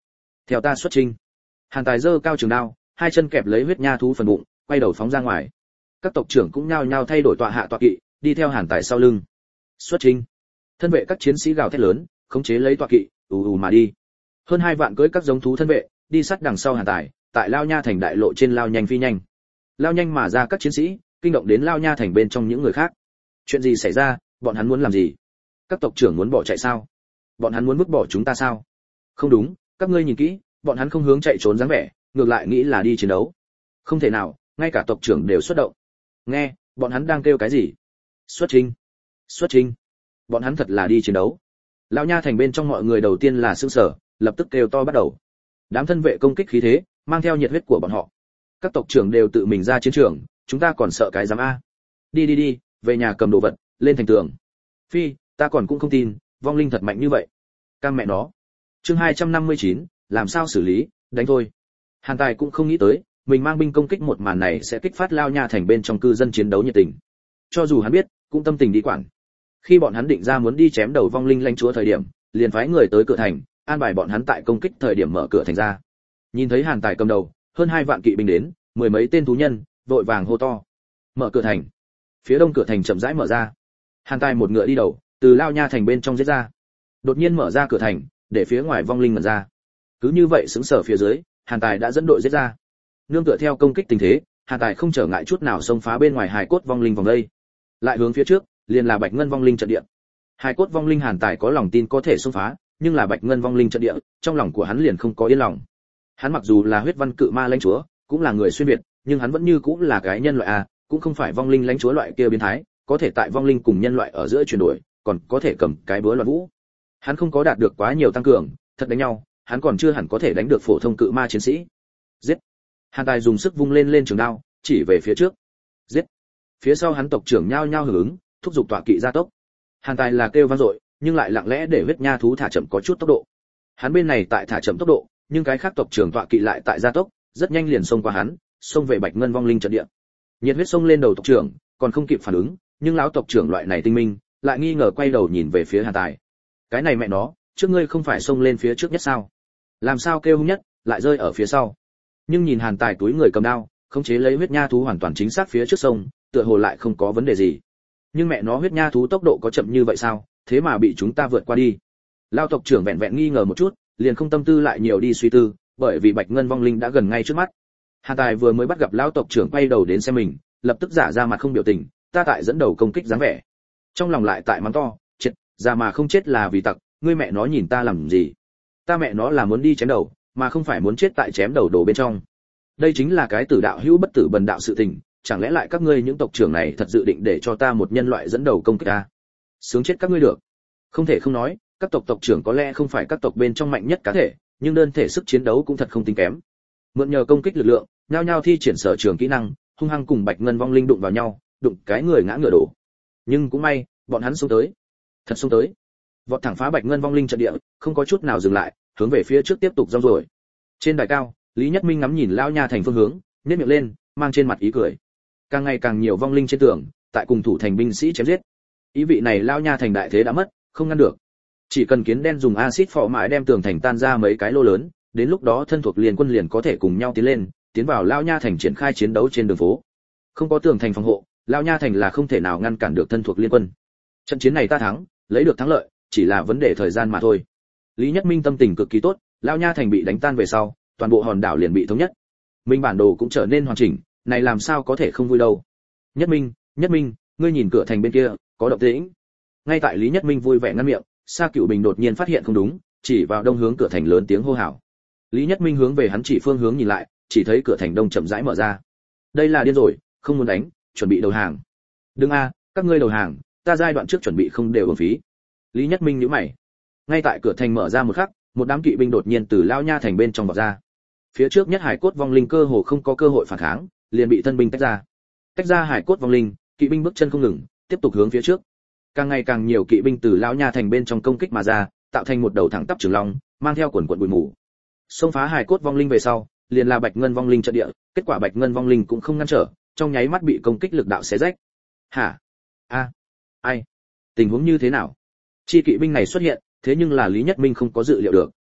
Theo ta xuất chinh. Hàn Tài giơ cao trường đao, hai chân kẹp lấy huyết nha thú phần bụng, quay đầu phóng ra ngoài. Các tộc trưởng cũng nhao nhao thay đổi tọa hạ tọa kỵ, đi theo Hàn Tài sau lưng. Xuất chinh. Thân vệ các chiến sĩ gào thét lớn, khống chế lấy tọa kỵ, ù ù mà đi. Hơn hai vạn cưỡi các giống thú thân vệ, đi sát đằng sau Hàn Tài, tại Lao Nha thành đại lộ trên lao nhanh phi nhanh. Lao nhanh mà ra các chiến sĩ, kinh động đến Lao Nha thành bên trong những người khác. Chuyện gì xảy ra, bọn hắn muốn làm gì? Các tộc trưởng muốn bỏ chạy sao? Bọn hắn muốn vứt bỏ chúng ta sao? Không đúng, các ngươi nhìn kỹ, bọn hắn không hướng chạy trốn dáng vẻ, ngược lại nghĩ là đi chiến đấu. Không thể nào, ngay cả tộc trưởng đều xuất động. Nghe, bọn hắn đang kêu cái gì? Xuất chinh. Xuất chinh. Bọn hắn thật là đi chiến đấu. Lão Nha thành bên trong mọi người đầu tiên là sửng sở, lập tức kêu to bắt đầu. Đám thân vệ công kích khí thế, mang theo nhiệt huyết của bọn họ. Các tộc trưởng đều tự mình ra chiến trường, chúng ta còn sợ cái dám a? Đi đi đi, về nhà cầm đồ vật, lên thành tường. Phi, ta còn cũng không tin, vong linh thật mạnh như vậy. Cam mẹ nó. Chương hai trăm năm mươi chín, làm sao xử lý, đánh thôi. Hàn Tài cũng không nghĩ tới, mình mang binh công kích một màn này sẽ kích phát Lao Nha thành bên trong cư dân chiến đấu nhiệt tình. Cho dù hắn biết, cũng tâm tình đi quản. Khi bọn hắn định ra muốn đi chém đầu vong linh lãnh chúa thời điểm, liền phái người tới cửa thành, an bài bọn hắn tại công kích thời điểm mở cửa thành ra. Nhìn thấy Hàn Tài cầm đầu, hơn hai vạn kỵ binh đến, mười mấy tên thú nhân, vội vàng hô to. Mở cửa thành. Phía đông cửa thành chậm rãi mở ra. Hàn Tài một ngựa đi đầu, từ Lao Nha thành bên trong giết ra. Đột nhiên mở ra cửa thành, để phía ngoài vong linh mở ra. Cứ như vậy xứng sở phía dưới, Hàn Tài đã dẫn đội giết ra. Nương tựa theo công kích tình thế, Hàn Tài không trở ngại chút nào xông phá bên ngoài hài cốt vong linh vòng đây. Lại hướng phía trước, liền là Bạch Ngân vong linh trận địa. Hài cốt vong linh Hàn Tài có lòng tin có thể xông phá, nhưng là Bạch Ngân vong linh trận địa, trong lòng của hắn liền không có yên lòng. Hắn mặc dù là huyết văn cự ma lãnh chúa, cũng là người xuyên việt, nhưng hắn vẫn như cũng là cái nhân loại a, cũng không phải vong linh lãnh chúa loại kia biến thái, có thể tại vong linh cùng nhân loại ở giữa chuyển đổi, còn có thể cầm cái búa loạn vũ. Hắn không có đạt được quá nhiều tăng cường, thật đánh nhau, hắn còn chưa hẳn có thể đánh được phổ thông cự ma chiến sĩ. Giết! Hàn Tài dùng sức vung lên lên trường đao, chỉ về phía trước. Giết! Phía sau hắn tộc trưởng nhao nhao hưởng ứng, thúc giục tọa kỵ gia tốc. Hàn Tài là kêu vang dội, nhưng lại lặng lẽ để huyết nha thú thả chậm có chút tốc độ. Hắn bên này tại thả chậm tốc độ, nhưng cái khác tộc trưởng tọa kỵ lại tại gia tốc, rất nhanh liền xông qua hắn, xông về Bạch Ngân vong linh trận địa. Nhiệt huyết xông lên đầu tộc trưởng, còn không kịp phản ứng, nhưng lão tộc trưởng loại này tinh minh, lại nghi ngờ quay đầu nhìn về phía Hàn Tài. Cái này mẹ nó, trước ngươi không phải xông lên phía trước nhất sao? Làm sao kêu hung nhất, lại rơi ở phía sau? Nhưng nhìn Hàn Tài túi người cầm đao, khống chế lấy huyết nha thú hoàn toàn chính xác phía trước sông, tựa hồ lại không có vấn đề gì. Nhưng mẹ nó huyết nha thú tốc độ có chậm như vậy sao, thế mà bị chúng ta vượt qua đi. Lao tộc trưởng vẹn vẹn nghi ngờ một chút, liền không tâm tư lại nhiều đi suy tư, bởi vì Bạch Ngân vong linh đã gần ngay trước mắt. Hàn Tài vừa mới bắt gặp lão tộc trưởng quay đầu đến xem mình, lập tức giả ra mặt không biểu tình, ta tại dẫn đầu công kích dáng vẻ. Trong lòng lại tại mắng to, chết, ra mà không chết là vì tặc, ngươi mẹ nó nhìn ta làm gì? Ta mẹ nó là muốn đi chém đầu, mà không phải muốn chết tại chém đầu đồ bên trong. Đây chính là cái tử đạo hữu bất tử bần đạo sự tình, chẳng lẽ lại các ngươi những tộc trưởng này thật dự định để cho ta một nhân loại dẫn đầu công kích ta? Sướng chết các ngươi được. Không thể không nói, các tộc tộc trưởng có lẽ không phải các tộc bên trong mạnh nhất cá thể, nhưng đơn thể sức chiến đấu cũng thật không tính kém. Mượn nhờ công kích lực lượng, nhao nhao thi triển sở trường kỹ năng, hung hăng cùng Bạch Ngân vong linh đụng vào nhau, đụng cái người ngã ngửa đổ. Nhưng cũng may, bọn hắn xông tới. Thật xông tới. Vọt thẳng phá Bạch Ngân vong linh trận địa, không có chút nào dừng lại, hướng về phía trước tiếp tục rong ruổi. Trên đài cao, Lý Nhất Minh ngắm nhìn Lao Nha thành phương hướng, nhếch miệng lên, mang trên mặt ý cười. Càng ngày càng nhiều vong linh trên tường, tại cùng thủ thành binh sĩ chém giết. Ý vị này Lao Nha thành đại thế đã mất, không ngăn được. Chỉ cần kiến đen dùng axit phò mãi đem tường thành tan ra mấy cái lô lớn, đến lúc đó thân thuộc liên quân liền có thể cùng nhau tiến lên, tiến vào Lao Nha thành triển khai chiến đấu trên đường phố. Không có tường thành phòng hộ, Lao Nha thành là không thể nào ngăn cản được thân thuộc liên quân. Trận chiến này ta thắng, lấy được thắng lợi, chỉ là vấn đề thời gian mà thôi. Lý Nhất Minh tâm tình cực kỳ tốt, Lao Nha thành bị đánh tan về sau, toàn bộ hòn đảo liền bị thống nhất. Minh bản đồ cũng trở nên hoàn chỉnh, này làm sao có thể không vui đâu. Nhất Minh, Nhất Minh, ngươi nhìn cửa thành bên kia, có động tĩnh. Ngay tại Lý Nhất Minh vui vẻ ngăn miệng, Sa Cửu Bình đột nhiên phát hiện không đúng, chỉ vào đông hướng cửa thành lớn tiếng hô hào. Lý Nhất Minh hướng về hắn chỉ phương hướng nhìn lại, chỉ thấy cửa thành đông chậm rãi mở ra. Đây là điên rồi, không muốn đánh, chuẩn bị đầu hàng. Đừng a, các ngươi đầu hàng, ta giai đoạn trước chuẩn bị không đều uổng phí. Lý Nhất Minh nhíu mày. Ngay tại cửa thành mở ra một khắc, một đám kỵ binh đột nhiên từ Lao Nha thành bên trong vọt ra. Phía trước nhất hải cốt vong linh cơ hồ không có cơ hội phản kháng, liền bị thân binh tách ra. Tách ra hải cốt vong linh, kỵ binh bước chân không ngừng, tiếp tục hướng phía trước. Càng ngày càng nhiều kỵ binh từ Lao Nha thành bên trong công kích mà ra, tạo thành một đầu thẳng tắp trường long, mang theo quần quần bụi mù. Xông phá hải cốt vong linh về sau, liền là Bạch Ngân vong linh trận địa, kết quả Bạch Ngân vong linh cũng không ngăn trở, trong nháy mắt bị công kích lực đạo xé rách. Hả? A, ai? Tình huống như thế nào? Chi kỵ binh này xuất hiện, thế nhưng là Lý Nhất Minh không có dự liệu được.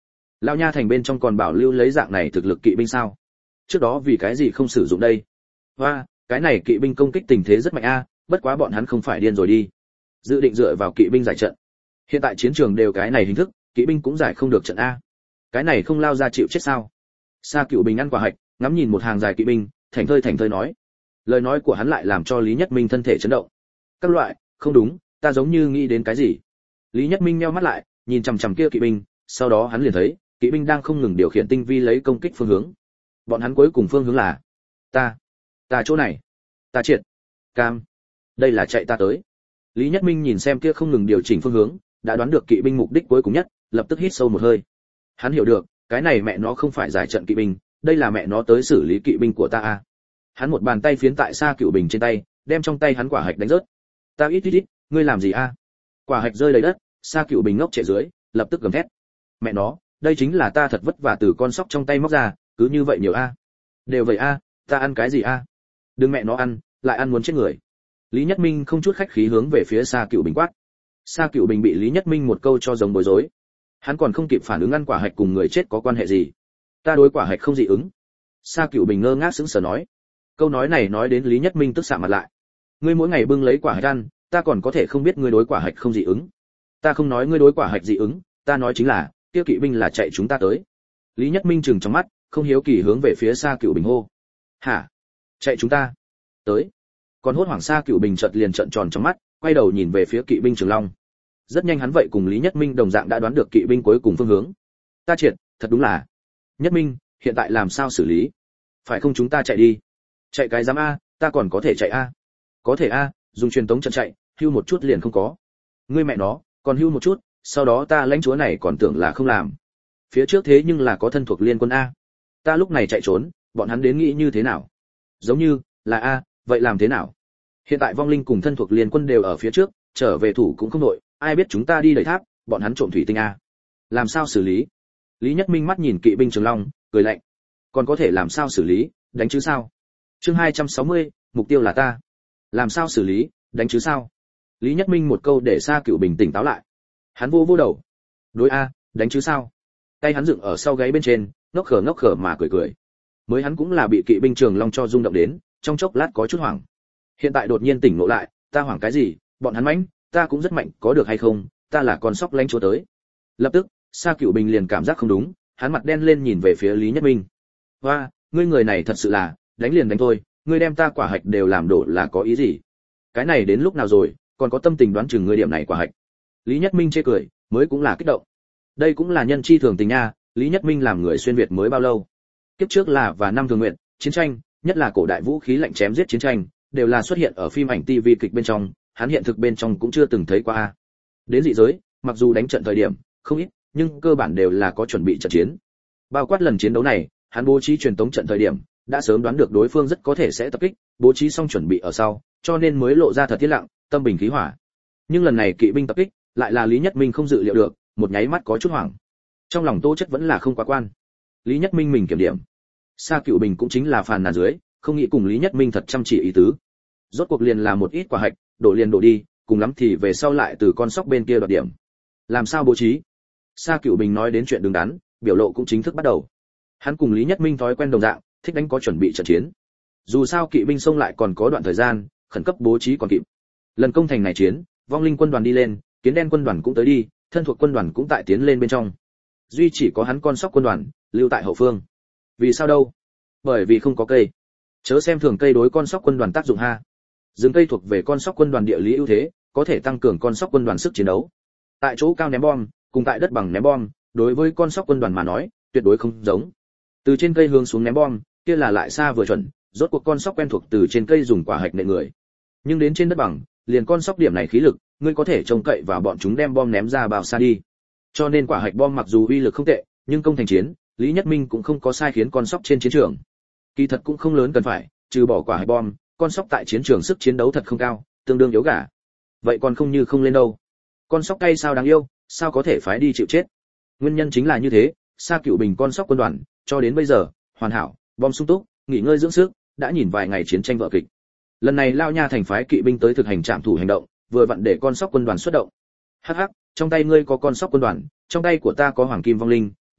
Lão nha thành bên trong còn bảo lưu lấy dạng này thực lực kỵ binh sao? Trước đó vì cái gì không sử dụng đây? Hoa, cái này kỵ binh công kích tình thế rất mạnh a, bất quá bọn hắn không phải điên rồi đi. Dự định dựa vào kỵ binh giải trận. Hiện tại chiến trường đều cái này hình thức, kỵ binh cũng giải không được trận a. Cái này không lao ra chịu chết sao? Sa Cựu Bình ăn quả hạch, ngắm nhìn một hàng dài kỵ binh, thành thơi thành thơi nói. Lời nói của hắn lại làm cho Lý Nhất Minh thân thể chấn động. Các loại, không đúng, ta giống như nghĩ đến cái gì. Lý Nhất Minh nheo mắt lại, nhìn chằm chằm kia kỵ binh, sau đó hắn liền thấy, kỵ binh đang không ngừng điều khiển tinh vi lấy công kích phương hướng. Bọn hắn cuối cùng phương hướng là ta, ta chỗ này, ta triệt, cam. Đây là chạy ta tới. Lý Nhất Minh nhìn xem kia không ngừng điều chỉnh phương hướng, đã đoán được kỵ binh mục đích cuối cùng nhất, lập tức hít sâu một hơi. Hắn hiểu được, cái này mẹ nó không phải giải trận kỵ binh, đây là mẹ nó tới xử lý kỵ binh của ta a. Hắn một bàn tay phiến tại Sa Cựu Bình trên tay, đem trong tay hắn quả hạch đánh rớt. Ta ít ít ít, ngươi làm gì a? Quả hạch rơi đầy đất, Sa Cựu Bình ngốc trệ dưới, lập tức gầm thét. Mẹ nó, đây chính là ta thật vất vả từ con sóc trong tay móc ra, cứ như vậy nhiều a. Đều vậy a, ta ăn cái gì a? Đừng mẹ nó ăn, lại ăn muốn chết người. Lý Nhất Minh không chút khách khí hướng về phía Sa Cựu Bình quát. Sa Cựu Bình bị Lý Nhất Minh một câu cho giống bối rối. Hắn còn không kịp phản ứng ăn quả hạch cùng người chết có quan hệ gì. Ta đối quả hạch không dị ứng. Sa Cựu Bình ngơ ngác sững sờ nói. Câu nói này nói đến Lý Nhất Minh tức sạm mặt lại. Ngươi mỗi ngày bưng lấy quả hạch ăn, ta còn có thể không biết ngươi đối quả hạch không dị ứng. Ta không nói ngươi đối quả hạch dị ứng, ta nói chính là, kia kỵ binh là chạy chúng ta tới. Lý Nhất Minh trừng trong mắt, không hiếu kỳ hướng về phía Sa Cựu Bình hô. Hả? Chạy chúng ta? Tới. Còn hốt hoảng Sa Cựu Bình chợt liền trợn tròn trong mắt, quay đầu nhìn về phía kỵ binh Trường Long. Rất nhanh hắn vậy cùng Lý Nhất Minh đồng dạng đã đoán được kỵ binh cuối cùng phương hướng. Ta triệt, thật đúng là. Nhất Minh, hiện tại làm sao xử lý? Phải không chúng ta chạy đi? Chạy cái giám a, ta còn có thể chạy a. Có thể a, dùng truyền tống trận chạy, hưu một chút liền không có. Ngươi mẹ nó, còn hưu một chút, sau đó ta lãnh chúa này còn tưởng là không làm. Phía trước thế nhưng là có thân thuộc liên quân a. Ta lúc này chạy trốn, bọn hắn đến nghĩ như thế nào? Giống như là a, vậy làm thế nào? Hiện tại vong linh cùng thân thuộc liên quân đều ở phía trước, trở về thủ cũng không nội, ai biết chúng ta đi đẩy tháp, bọn hắn trộm thủy tinh a. Làm sao xử lý? Lý Nhất Minh mắt nhìn kỵ binh Trường Long, cười lạnh. Còn có thể làm sao xử lý, đánh chứ sao? Chương hai trăm sáu mươi, mục tiêu là ta. Làm sao xử lý, đánh chứ sao? Lý Nhất Minh một câu để Sa Cựu Bình tỉnh táo lại. Hắn vô vô đầu. Đối a, đánh chứ sao? Tay hắn dựng ở sau gáy bên trên, ngốc khờ ngốc khờ mà cười cười. Mới hắn cũng là bị kỵ binh Trường Long cho rung động đến, trong chốc lát có chút hoảng. Hiện tại đột nhiên tỉnh ngộ lại, ta hoảng cái gì, bọn hắn mãnh, ta cũng rất mạnh, có được hay không, ta là con sóc lãnh chúa tới. Lập tức, Sa Cựu Bình liền cảm giác không đúng, hắn mặt đen lên nhìn về phía Lý Nhất Minh. Hoa, ngươi người này thật sự là, đánh liền đánh thôi, ngươi đem ta quả hạch đều làm đổ là có ý gì? Cái này đến lúc nào rồi, còn có tâm tình đoán chừng ngươi điểm này quả hạch. Lý Nhất Minh chê cười, mới cũng là kích động. Đây cũng là nhân chi thường tình nha, Lý Nhất Minh làm người xuyên việt mới bao lâu? Kiếp trước là và năm thường nguyện, chiến tranh, nhất là cổ đại vũ khí lạnh chém giết chiến tranh, đều là xuất hiện ở phim ảnh ti vi kịch bên trong, hắn hiện thực bên trong cũng chưa từng thấy qua a. Đến dị giới, mặc dù đánh trận thời điểm không ít, nhưng cơ bản đều là có chuẩn bị trận chiến. Bao quát lần chiến đấu này, hắn bố trí truyền tống trận thời điểm, đã sớm đoán được đối phương rất có thể sẽ tập kích, bố trí xong chuẩn bị ở sau, cho nên mới lộ ra thật thiết lặng, tâm bình khí hòa. Nhưng lần này kỵ binh tập kích, lại là Lý Nhất Minh không dự liệu được, một nháy mắt có chút hoảng. Trong lòng Tô Chất vẫn là không quá quan. Lý Nhất Minh mình kiểm điểm. Sa Cựu Bình cũng chính là phàn nàn dưới, không nghĩ cùng Lý Nhất Minh thật chăm chỉ ý tứ. Rốt cuộc liền là một ít quả hạch, đổ liền đổ đi, cùng lắm thì về sau lại từ con sóc bên kia đoạt điểm. Làm sao bố trí? Sa Cựu Bình nói đến chuyện đứng đắn, biểu lộ cũng chính thức bắt đầu. Hắn cùng Lý Nhất Minh thói quen đồng dạng, thích đánh có chuẩn bị trận chiến. Dù sao kỵ binh xông lại còn có đoạn thời gian, khẩn cấp bố trí còn kịp. Lần công thành này chiến, vong linh quân đoàn đi lên, kiến đen quân đoàn cũng tới đi, thân thuộc quân đoàn cũng tại tiến lên bên trong. Duy chỉ có hắn con sóc quân đoàn lưu tại hậu phương. Vì sao đâu? Bởi vì không có cây. Chớ xem thường cây đối con sóc quân đoàn tác dụng ha. Rừng cây thuộc về con sóc quân đoàn địa lý ưu thế, có thể tăng cường con sóc quân đoàn sức chiến đấu. Tại chỗ cao ném bom, cùng tại đất bằng ném bom, đối với con sóc quân đoàn mà nói, tuyệt đối không giống. Từ trên cây hướng xuống ném bom, kia là lại xa vừa chuẩn, rốt cuộc con sóc quen thuộc từ trên cây dùng quả hạch nện người. Nhưng đến trên đất bằng, liền con sóc điểm này khí lực, ngươi có thể trông cậy vào bọn chúng đem bom ném ra bao xa đi. Cho nên quả hạch bom mặc dù uy lực không tệ, nhưng công thành chiến, Lý Nhất Minh cũng không có sai khiến con sóc trên chiến trường. Kỳ thật cũng không lớn cần phải, trừ bỏ quả hạch bom, con sóc tại chiến trường sức chiến đấu thật không cao, tương đương yếu gà. Vậy còn không như không lên đâu. Con sóc cay sao đáng yêu, sao có thể phái đi chịu chết. Nguyên nhân chính là như thế, Sa Cựu Bình con sóc quân đoàn, cho đến bây giờ, hoàn hảo, bom sung túc, nghỉ ngơi dưỡng sức, đã nhìn vài ngày chiến tranh vở kịch. Lần này lao nha thành phái kỵ binh tới thực hành trạm thủ hành động, vừa vặn để con sóc quân đoàn xuất động. Hắc hắc, trong tay ngươi có con sóc quân đoàn, trong tay của ta có hoàng kim vong linh,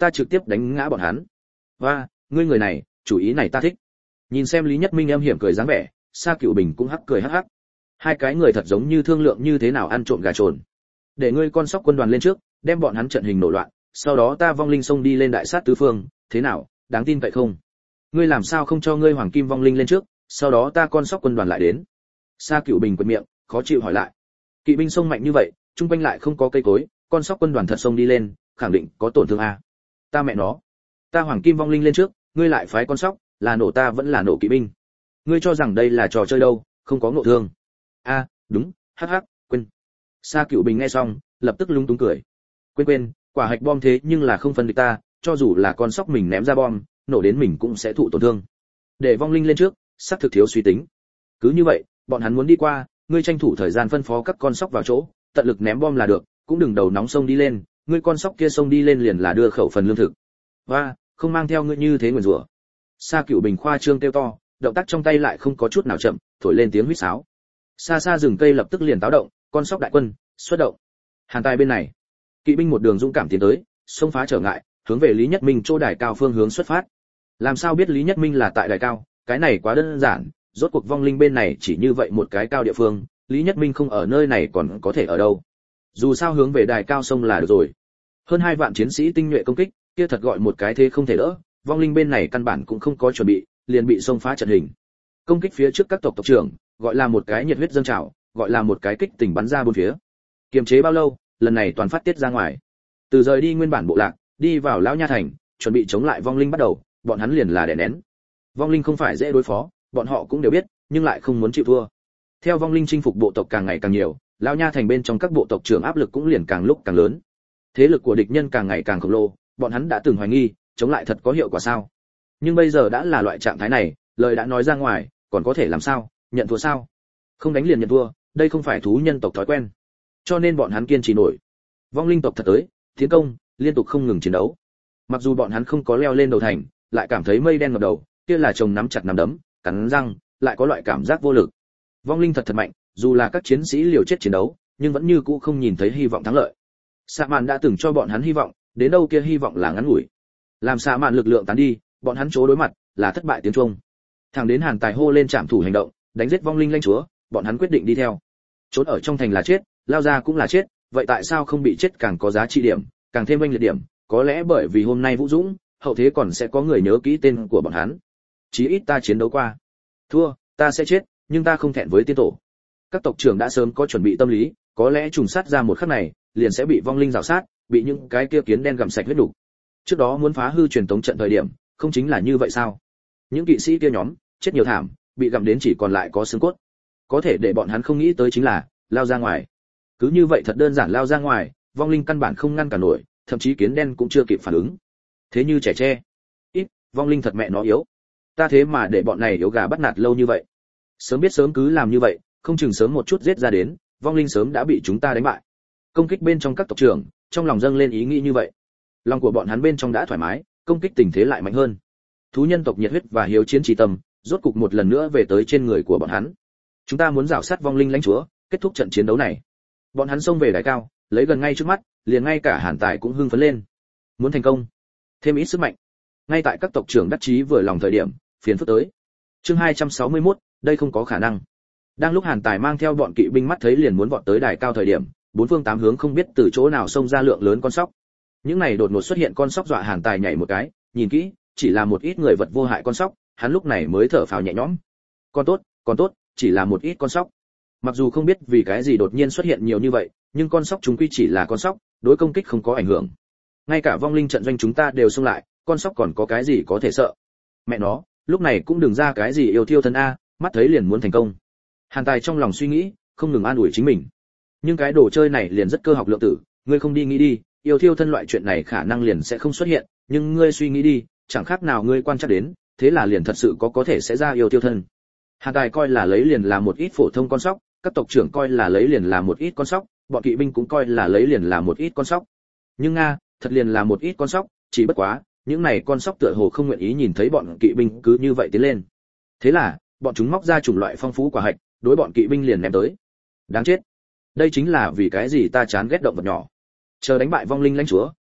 ta trực tiếp đánh ngã bọn hắn. Và, ngươi người này, chủ ý này ta thích. Nhìn xem Lý Nhất Minh âm hiểm cười dáng vẻ, Sa Cửu Bình cũng hắc cười hắc hắc. Hai cái người thật giống như thương lượng như thế nào ăn trộm gà trồn. Để ngươi con sóc quân đoàn lên trước, đem bọn hắn trận hình nổ loạn, sau đó ta vong linh xông đi lên đại sát tứ phương, thế nào, đáng tin vậy không? Ngươi làm sao không cho ngươi hoàng kim vong linh lên trước, sau đó ta con sóc quân đoàn lại đến. Sa Cửu Bình quệt miệng, khó chịu hỏi lại. Kỵ binh xông mạnh như vậy, trung quanh lại không có cây cối, con sóc quân đoàn thật xông đi lên, khẳng định có tổn thương a. Ta mẹ nó, ta hoàng kim vong linh lên trước, ngươi lại phái con sóc, là nổ ta vẫn là nổ kỵ binh. Ngươi cho rằng đây là trò chơi đâu, không có ngộ thương. A, đúng, hắc hắc, quên. Sa Cửu Bình nghe xong, lập tức lúng túng cười. Quên quên, quả hạch bom thế nhưng là không phân địch ta, cho dù là con sóc mình ném ra bom, nổ đến mình cũng sẽ thụ tổn thương. Để vong linh lên trước, sắp thực thiếu suy tính. Cứ như vậy, bọn hắn muốn đi qua, ngươi tranh thủ thời gian phân phó các con sóc vào chỗ, tận lực ném bom là được, cũng đừng đầu nóng sông đi lên, ngươi con sóc kia sông đi lên liền là đưa khẩu phần lương thực. Và, không mang theo ngươi như thế nguyền rủa. Sa Cửu Bình khoa trương kêu to, động tác trong tay lại không có chút nào chậm, thổi lên tiếng huýt sáo. Xa xa rừng cây lập tức liền táo động, con sóc đại quân xuất động. Hàn Tài bên này, kỵ binh một đường dũng cảm tiến tới, xông phá trở ngại, hướng về Lý Nhất Minh chỗ đài cao phương hướng xuất phát. Làm sao biết Lý Nhất Minh là tại đài cao, cái này quá đơn giản, rốt cuộc vong linh bên này chỉ như vậy một cái cao địa phương, Lý Nhất Minh không ở nơi này còn có thể ở đâu. Dù sao hướng về đài cao sông là được rồi. Hơn hai vạn chiến sĩ tinh nhuệ công kích, kia thật gọi một cái thế không thể đỡ, vong linh bên này căn bản cũng không có chuẩn bị, liền bị xông phá trận hình. Công kích phía trước các tộc tộc trưởng, gọi là một cái nhiệt huyết dâng trào, gọi là một cái kích tình bắn ra bốn phía. Kiềm chế bao lâu, lần này toàn phát tiết ra ngoài. Từ rời đi nguyên bản bộ lạc, đi vào lão nha thành, chuẩn bị chống lại vong linh bắt đầu, bọn hắn liền là đè nén. Vong linh không phải dễ đối phó, bọn họ cũng đều biết, nhưng lại không muốn chịu thua. Theo vong linh chinh phục bộ tộc càng ngày càng nhiều, lão nha thành bên trong các bộ tộc trưởng áp lực cũng liền càng lúc càng lớn. Thế lực của địch nhân càng ngày càng khổng lồ, bọn hắn đã từng hoài nghi, chống lại thật có hiệu quả sao? Nhưng bây giờ đã là loại trạng thái này, lời đã nói ra ngoài, còn có thể làm sao? Nhận thua sao? Không đánh liền nhận thua, đây không phải thú nhân tộc thói quen. Cho nên bọn hắn kiên trì nổi. Vong linh tộc thật tới, tiến công, liên tục không ngừng chiến đấu. Mặc dù bọn hắn không có leo lên đầu thành, lại cảm thấy mây đen ngập đầu, kia là chồng nắm chặt nắm đấm, cắn răng, lại có loại cảm giác vô lực. Vong linh thật thật mạnh, dù là các chiến sĩ liều chết chiến đấu, nhưng vẫn như cũ không nhìn thấy hy vọng thắng lợi. Sa Mạn đã từng cho bọn hắn hy vọng, đến đâu kia hy vọng là ngắn ngủi. Làm Sa Mạn lực lượng tán đi, bọn hắn chố đối mặt, là thất bại tiếng chuông. Thẳng đến Hàn Tài hô lên trảm thủ hành động, đánh giết vong linh lãnh chúa, bọn hắn quyết định đi theo. Trốn ở trong thành là chết, lao ra cũng là chết, vậy tại sao không bị chết càng có giá trị điểm, càng thêm oanh liệt điểm? Có lẽ bởi vì hôm nay Vũ Dũng, hậu thế còn sẽ có người nhớ kỹ tên của bọn hắn. Chí ít ta chiến đấu qua. Thua, ta sẽ chết, nhưng ta không thẹn với tiên tổ. Các tộc trưởng đã sớm có chuẩn bị tâm lý, có lẽ trùng sát ra một khắc này, liền sẽ bị vong linh rào sát, bị những cái kia kiến đen gặm sạch huyết đủ. Trước đó muốn phá hư truyền tống trận thời điểm, không chính là như vậy sao? Những kỵ sĩ kia nhóm, chết nhiều thảm, bị gặm đến chỉ còn lại có xương cốt. Có thể để bọn hắn không nghĩ tới chính là lao ra ngoài. Cứ như vậy thật đơn giản lao ra ngoài, vong linh căn bản không ngăn cản nổi, thậm chí kiến đen cũng chưa kịp phản ứng. Thế như trẻ tre. Ít, vong linh thật mẹ nó yếu. Ta thế mà để bọn này yếu gà bắt nạt lâu như vậy. Sớm biết sớm cứ làm như vậy, không chừng sớm một chút giết ra đến, vong linh sớm đã bị chúng ta đánh bại. Công kích bên trong các tộc trưởng, trong lòng dâng lên ý nghĩ như vậy. Lòng của bọn hắn bên trong đã thoải mái, công kích tình thế lại mạnh hơn. Thú nhân tộc nhiệt huyết và hiếu chiến trí tâm, rốt cục một lần nữa về tới trên người của bọn hắn. Chúng ta muốn rảo sát vong linh lãnh chúa, kết thúc trận chiến đấu này. Bọn hắn xông về đài cao, lấy gần ngay trước mắt, liền ngay cả Hàn Tài cũng hưng phấn lên. Muốn thành công, thêm ít sức mạnh. Ngay tại các tộc trưởng đắc chí vừa lòng thời điểm, phiền phức tới. Chương hai trăm sáu mươi mốt, đây không có khả năng. Đang lúc Hàn Tài mang theo bọn kỵ binh mắt thấy liền muốn vọt tới đài cao thời điểm, bốn phương tám hướng không biết từ chỗ nào xông ra lượng lớn con sóc. Những này đột ngột xuất hiện con sóc dọa Hàn Tài nhảy một cái, nhìn kỹ, chỉ là một ít người vật vô hại con sóc, hắn lúc này mới thở phào nhẹ nhõm. Con tốt, con tốt, chỉ là một ít con sóc. Mặc dù không biết vì cái gì đột nhiên xuất hiện nhiều như vậy, nhưng con sóc chúng quy chỉ là con sóc, đối công kích không có ảnh hưởng. Ngay cả vong linh trận doanh chúng ta đều xông lại, con sóc còn có cái gì có thể sợ? Mẹ nó, lúc này cũng đừng ra cái gì yêu thiêu thân a, mắt thấy liền muốn thành công. Hàn Tài trong lòng suy nghĩ, không ngừng an ủi chính mình. Nhưng cái đồ chơi này liền rất cơ học lượng tử, ngươi không đi nghĩ đi, yêu thiêu thân loại chuyện này khả năng liền sẽ không xuất hiện, nhưng ngươi suy nghĩ đi, chẳng khác nào ngươi quan chắc đến, thế là liền thật sự có có thể sẽ ra yêu thiêu thân. Hàn Tài coi là lấy liền là một ít phổ thông con sóc, các tộc trưởng coi là lấy liền là một ít con sóc, bọn kỵ binh cũng coi là lấy liền là một ít con sóc. Nhưng nga, thật liền là một ít con sóc, chỉ bất quá, những này con sóc tựa hồ không nguyện ý nhìn thấy bọn kỵ binh cứ như vậy tiến lên. Thế là, bọn chúng móc ra chủng loại phong phú quả hạch, đối bọn kỵ binh liền ném tới. Đáng chết. Đây chính là vì cái gì ta chán ghét động vật nhỏ. Chờ đánh bại vong linh lãnh chúa,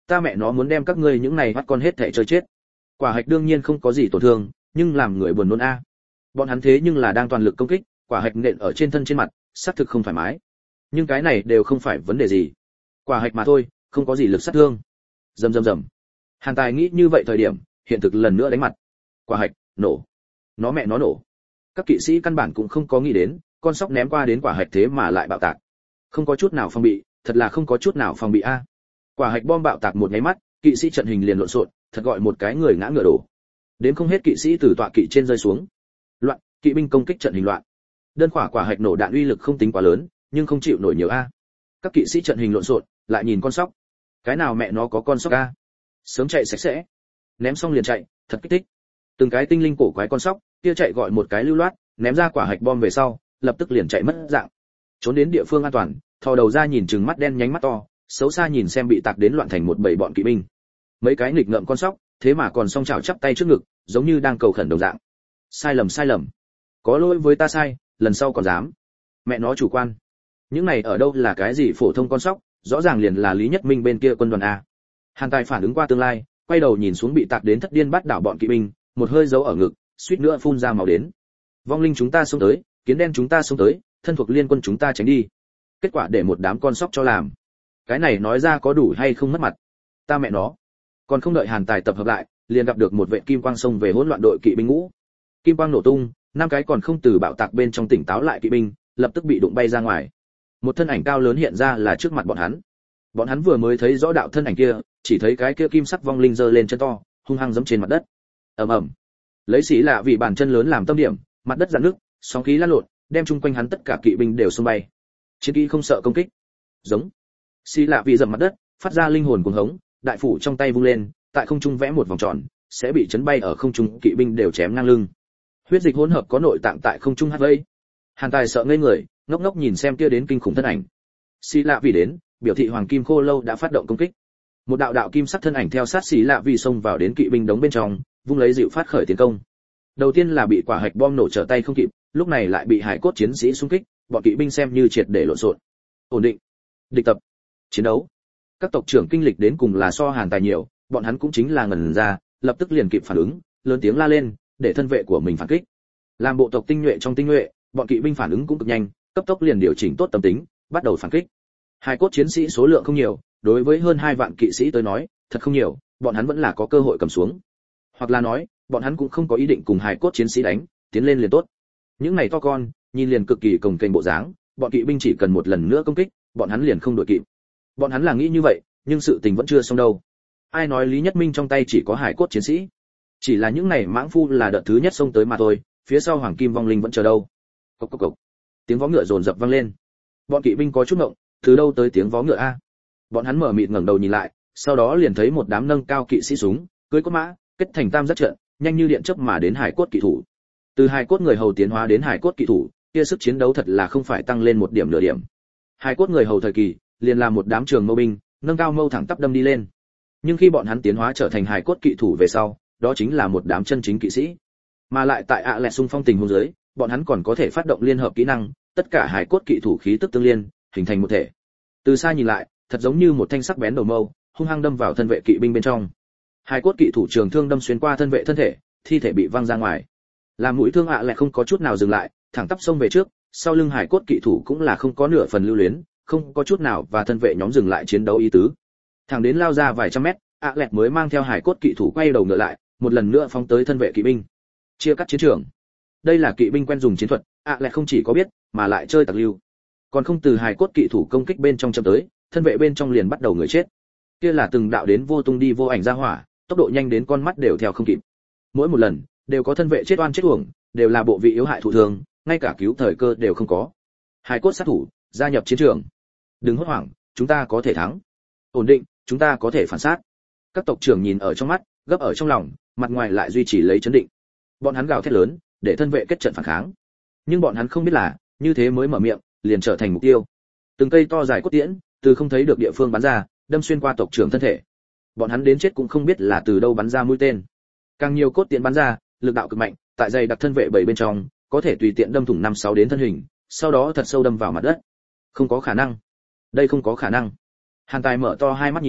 Ta mẹ nó muốn đem các ngươi những này bắt con hết thảy chơi chết. Quả hạch đương nhiên không có gì tổn thương, nhưng làm người buồn nôn a. Bọn hắn thế nhưng là đang toàn lực công kích, quả hạch nện ở trên thân trên mặt, xác thực không thoải mái. Nhưng cái này đều không phải vấn đề gì. Quả hạch mà thôi, không có gì lực sát thương. Rầm rầm rầm. Hàn Tài nghĩ như vậy thời điểm, hiện thực lần nữa đánh mặt. Quả hạch, nổ. Nó mẹ nó nổ. Các kỵ sĩ căn bản cũng không có nghĩ đến, con sóc ném qua đến quả hạch thế mà lại bạo tạc. Không có chút nào phòng bị, thật là không có chút nào phòng bị a. Quả hạch bom bạo tạc một nháy mắt, kỵ sĩ trận hình liền lộn xộn, thật gọi một cái người ngã ngựa đổ. Đến không hết kỵ sĩ từ tọa kỵ trên rơi xuống. Loạn, kỵ binh công kích trận hình loạn. Đơn quả quả hạch nổ đạn uy lực không tính quá lớn, nhưng không chịu nổi nhiều a. Các kỵ sĩ trận hình lộn xộn, lại nhìn con sóc. Cái nào mẹ nó có con sóc a? Sớm chạy sạch sẽ. Ném xong liền chạy, thật kích thích. Từng cái tinh linh cổ quái con sóc, kia chạy gọi một cái lưu loát, ném ra quả hạch bom về sau, lập tức liền chạy mất dạng. Trốn đến địa phương an toàn, thò đầu ra nhìn chừng mắt đen nhánh mắt to, xấu xa nhìn xem bị tạc đến loạn thành một bầy bọn kỵ binh. Mấy cái nghịch ngợm con sóc, thế mà còn song chảo chắp tay trước ngực, giống như đang cầu khẩn đồng dạng. Sai lầm sai lầm, có lỗi với ta sai, lần sau còn dám. Mẹ nó chủ quan. Những này ở đâu là cái gì phổ thông con sóc, rõ ràng liền là Lý Nhất Minh bên kia quân đoàn a. Hàn Tài phản ứng qua tương lai, quay đầu nhìn xuống bị tạc đến thất điên bắt đảo bọn kỵ binh, một hơi giấu ở ngực, suýt nữa phun ra máu đến. Vong linh chúng ta xông tới, kiến đen chúng ta xông tới, thân thuộc liên quân chúng ta tránh đi. Kết quả để một đám con sóc cho làm. Cái này nói ra có đủ hay không mất mặt. Ta mẹ nó. Còn không đợi Hàn Tài tập hợp lại, liền gặp được một vệ kim quang xông về hỗn loạn đội kỵ binh ngũ. Kim quang nổ tung, năm cái còn không từ bạo tạc bên trong tỉnh táo lại kỵ binh, lập tức bị đụng bay ra ngoài. Một thân ảnh cao lớn hiện ra là trước mặt bọn hắn. Bọn hắn vừa mới thấy rõ đạo thân ảnh kia, chỉ thấy cái kia kim sắc vong linh giơ lên chân to, hung hăng giẫm trên mặt đất. Ầm ầm. Lấy xỉ lạ vì bàn chân lớn làm tâm điểm, mặt đất rạn nước, sóng khí lan lộn, đem chung quanh hắn tất cả kỵ binh đều xông bay. Chiến kỵ không sợ công kích. Giống. Xỉ lạ vì dầm mặt đất, phát ra linh hồn cuồng hống, đại phủ trong tay vung lên, tại không trung vẽ một vòng tròn, sẽ bị chấn bay ở không trung, kỵ binh đều chém ngang lưng. Huyết dịch hỗn hợp có nội tạng tại không trung hát vây. Hàn Tài sợ ngây người, ngốc ngốc nhìn xem kia đến kinh khủng thân ảnh. Xỉ lạ vì đến, biểu thị hoàng kim khô lâu đã phát động công kích. Một đạo đạo kim sắc thân ảnh theo sát xỉ lạ vì xông vào đến kỵ binh đống bên trong, vung lấy dịu phát khởi tiến công. Đầu tiên là bị quả hạch bom nổ trở tay không kịp, lúc này lại bị hải cốt chiến sĩ xung kích, bọn kỵ binh xem như triệt để lộn xộn. Ổn định, địch tập, chiến đấu. Các tộc trưởng kinh lịch đến cùng là so Hàn Tài nhiều, bọn hắn cũng chính là ngẩn ra, lập tức liền kịp phản ứng, lớn tiếng la lên, để thân vệ của mình phản kích. Làm bộ tộc tinh nhuệ trong tinh nhuệ, bọn kỵ binh phản ứng cũng cực nhanh, cấp tốc liền điều chỉnh tốt tâm tính, bắt đầu phản kích. Hải cốt chiến sĩ số lượng không nhiều, đối với hơn hai vạn kỵ sĩ tới nói, thật không nhiều, bọn hắn vẫn là có cơ hội cầm xuống. Hoặc là nói, bọn hắn cũng không có ý định cùng hải cốt chiến sĩ đánh, tiến lên liền tốt. Những này to con, nhìn liền cực kỳ cồng kềnh bộ dáng, bọn kỵ binh chỉ cần một lần nữa công kích, bọn hắn liền không đuổi kịp. Bọn hắn là nghĩ như vậy, nhưng sự tình vẫn chưa xong đâu. Ai nói Lý Nhất Minh trong tay chỉ có hải cốt chiến sĩ? Chỉ là những này mãng phu là đợt thứ nhất xông tới mà thôi, phía sau hoàng kim vong linh vẫn chờ đâu. Cộc cộc cộc. Tiếng vó ngựa dồn dập vang lên. Bọn kỵ binh có chút ngộng, từ đâu tới tiếng vó ngựa a? Bọn hắn mở mịt ngẩng đầu nhìn lại, sau đó liền thấy một đám nâng cao kỵ sĩ súng, cưỡi cốt mã, kết thành tam giác trận, nhanh như điện chớp mà đến hải cốt kỵ thủ. Từ hải cốt người hầu tiến hóa đến hải cốt kỵ thủ, kia sức chiến đấu thật là không phải tăng lên một điểm nửa điểm. Hải cốt người hầu thời kỳ, liền là một đám trường mâu binh, nâng cao mâu thẳng tắp đâm đi lên. Nhưng khi bọn hắn tiến hóa trở thành hải cốt kỵ thủ về sau, đó chính là một đám chân chính kỵ sĩ. Mà lại tại ạ lẹ xung phong tình huống dưới, bọn hắn còn có thể phát động liên hợp kỹ năng, tất cả hải cốt kỵ thủ khí tức tương liên, hình thành một thể. Từ xa nhìn lại, thật giống như một thanh sắc bén đầu mâu, hung hăng đâm vào thân vệ kỵ binh bên trong. Hải cốt kỵ thủ trường thương đâm xuyên qua thân vệ thân thể, thi thể bị văng ra ngoài. Làm mũi thương ạ lẹ không có chút nào dừng lại, thẳng tắp xông về trước, sau lưng hải cốt kỵ thủ cũng là không có nửa phần lưu luyến, không có chút nào và thân vệ nhóm dừng lại chiến đấu ý tứ. Thẳng đến lao ra vài trăm mét, ạ lẹ mới mang theo hải cốt kỵ thủ quay đầu ngựa lại, một lần nữa phóng tới thân vệ kỵ binh. Chia cắt chiến trường. Đây là kỵ binh quen dùng chiến thuật, ạ lẹ không chỉ có biết, mà lại chơi tặc lưu. Còn không từ hải cốt kỵ thủ công kích bên trong chậm tới, thân vệ bên trong liền bắt đầu người chết. Kia là từng đạo đến vô tung đi vô ảnh ra hỏa, tốc độ nhanh đến con mắt đều theo không kịp. Mỗi một lần đều có thân vệ chết oan chết uổng, đều là bộ vị yếu hại thụ thương, ngay cả cứu thời cơ đều không có. Hải cốt sát thủ gia nhập chiến trường. Đừng hốt hoảng, chúng ta có thể thắng. Ổn định, chúng ta có thể phản sát. Các tộc trưởng nhìn ở trong mắt, gấp ở trong lòng, mặt ngoài lại duy trì lấy chấn định. Bọn hắn gào thét lớn, để thân vệ kết trận phản kháng. Nhưng bọn hắn không biết là, như thế mới mở miệng, liền trở thành mục tiêu. Từng cây to dài cốt tiễn, từ không thấy được địa phương bắn ra, đâm xuyên qua tộc trưởng thân thể. Bọn hắn đến chết cũng không biết là từ đâu bắn ra mũi tên. Càng nhiều cốt tiễn bắn ra, lực đạo cực mạnh, tại dày đặc thân vệ bảy bên trong, có thể tùy tiện đâm thủng năm sáu đến thân hình, sau đó thật sâu đâm vào mặt đất. Không có khả năng. Đây không có khả năng. Hàn Tài mở to hai mắt nhìn,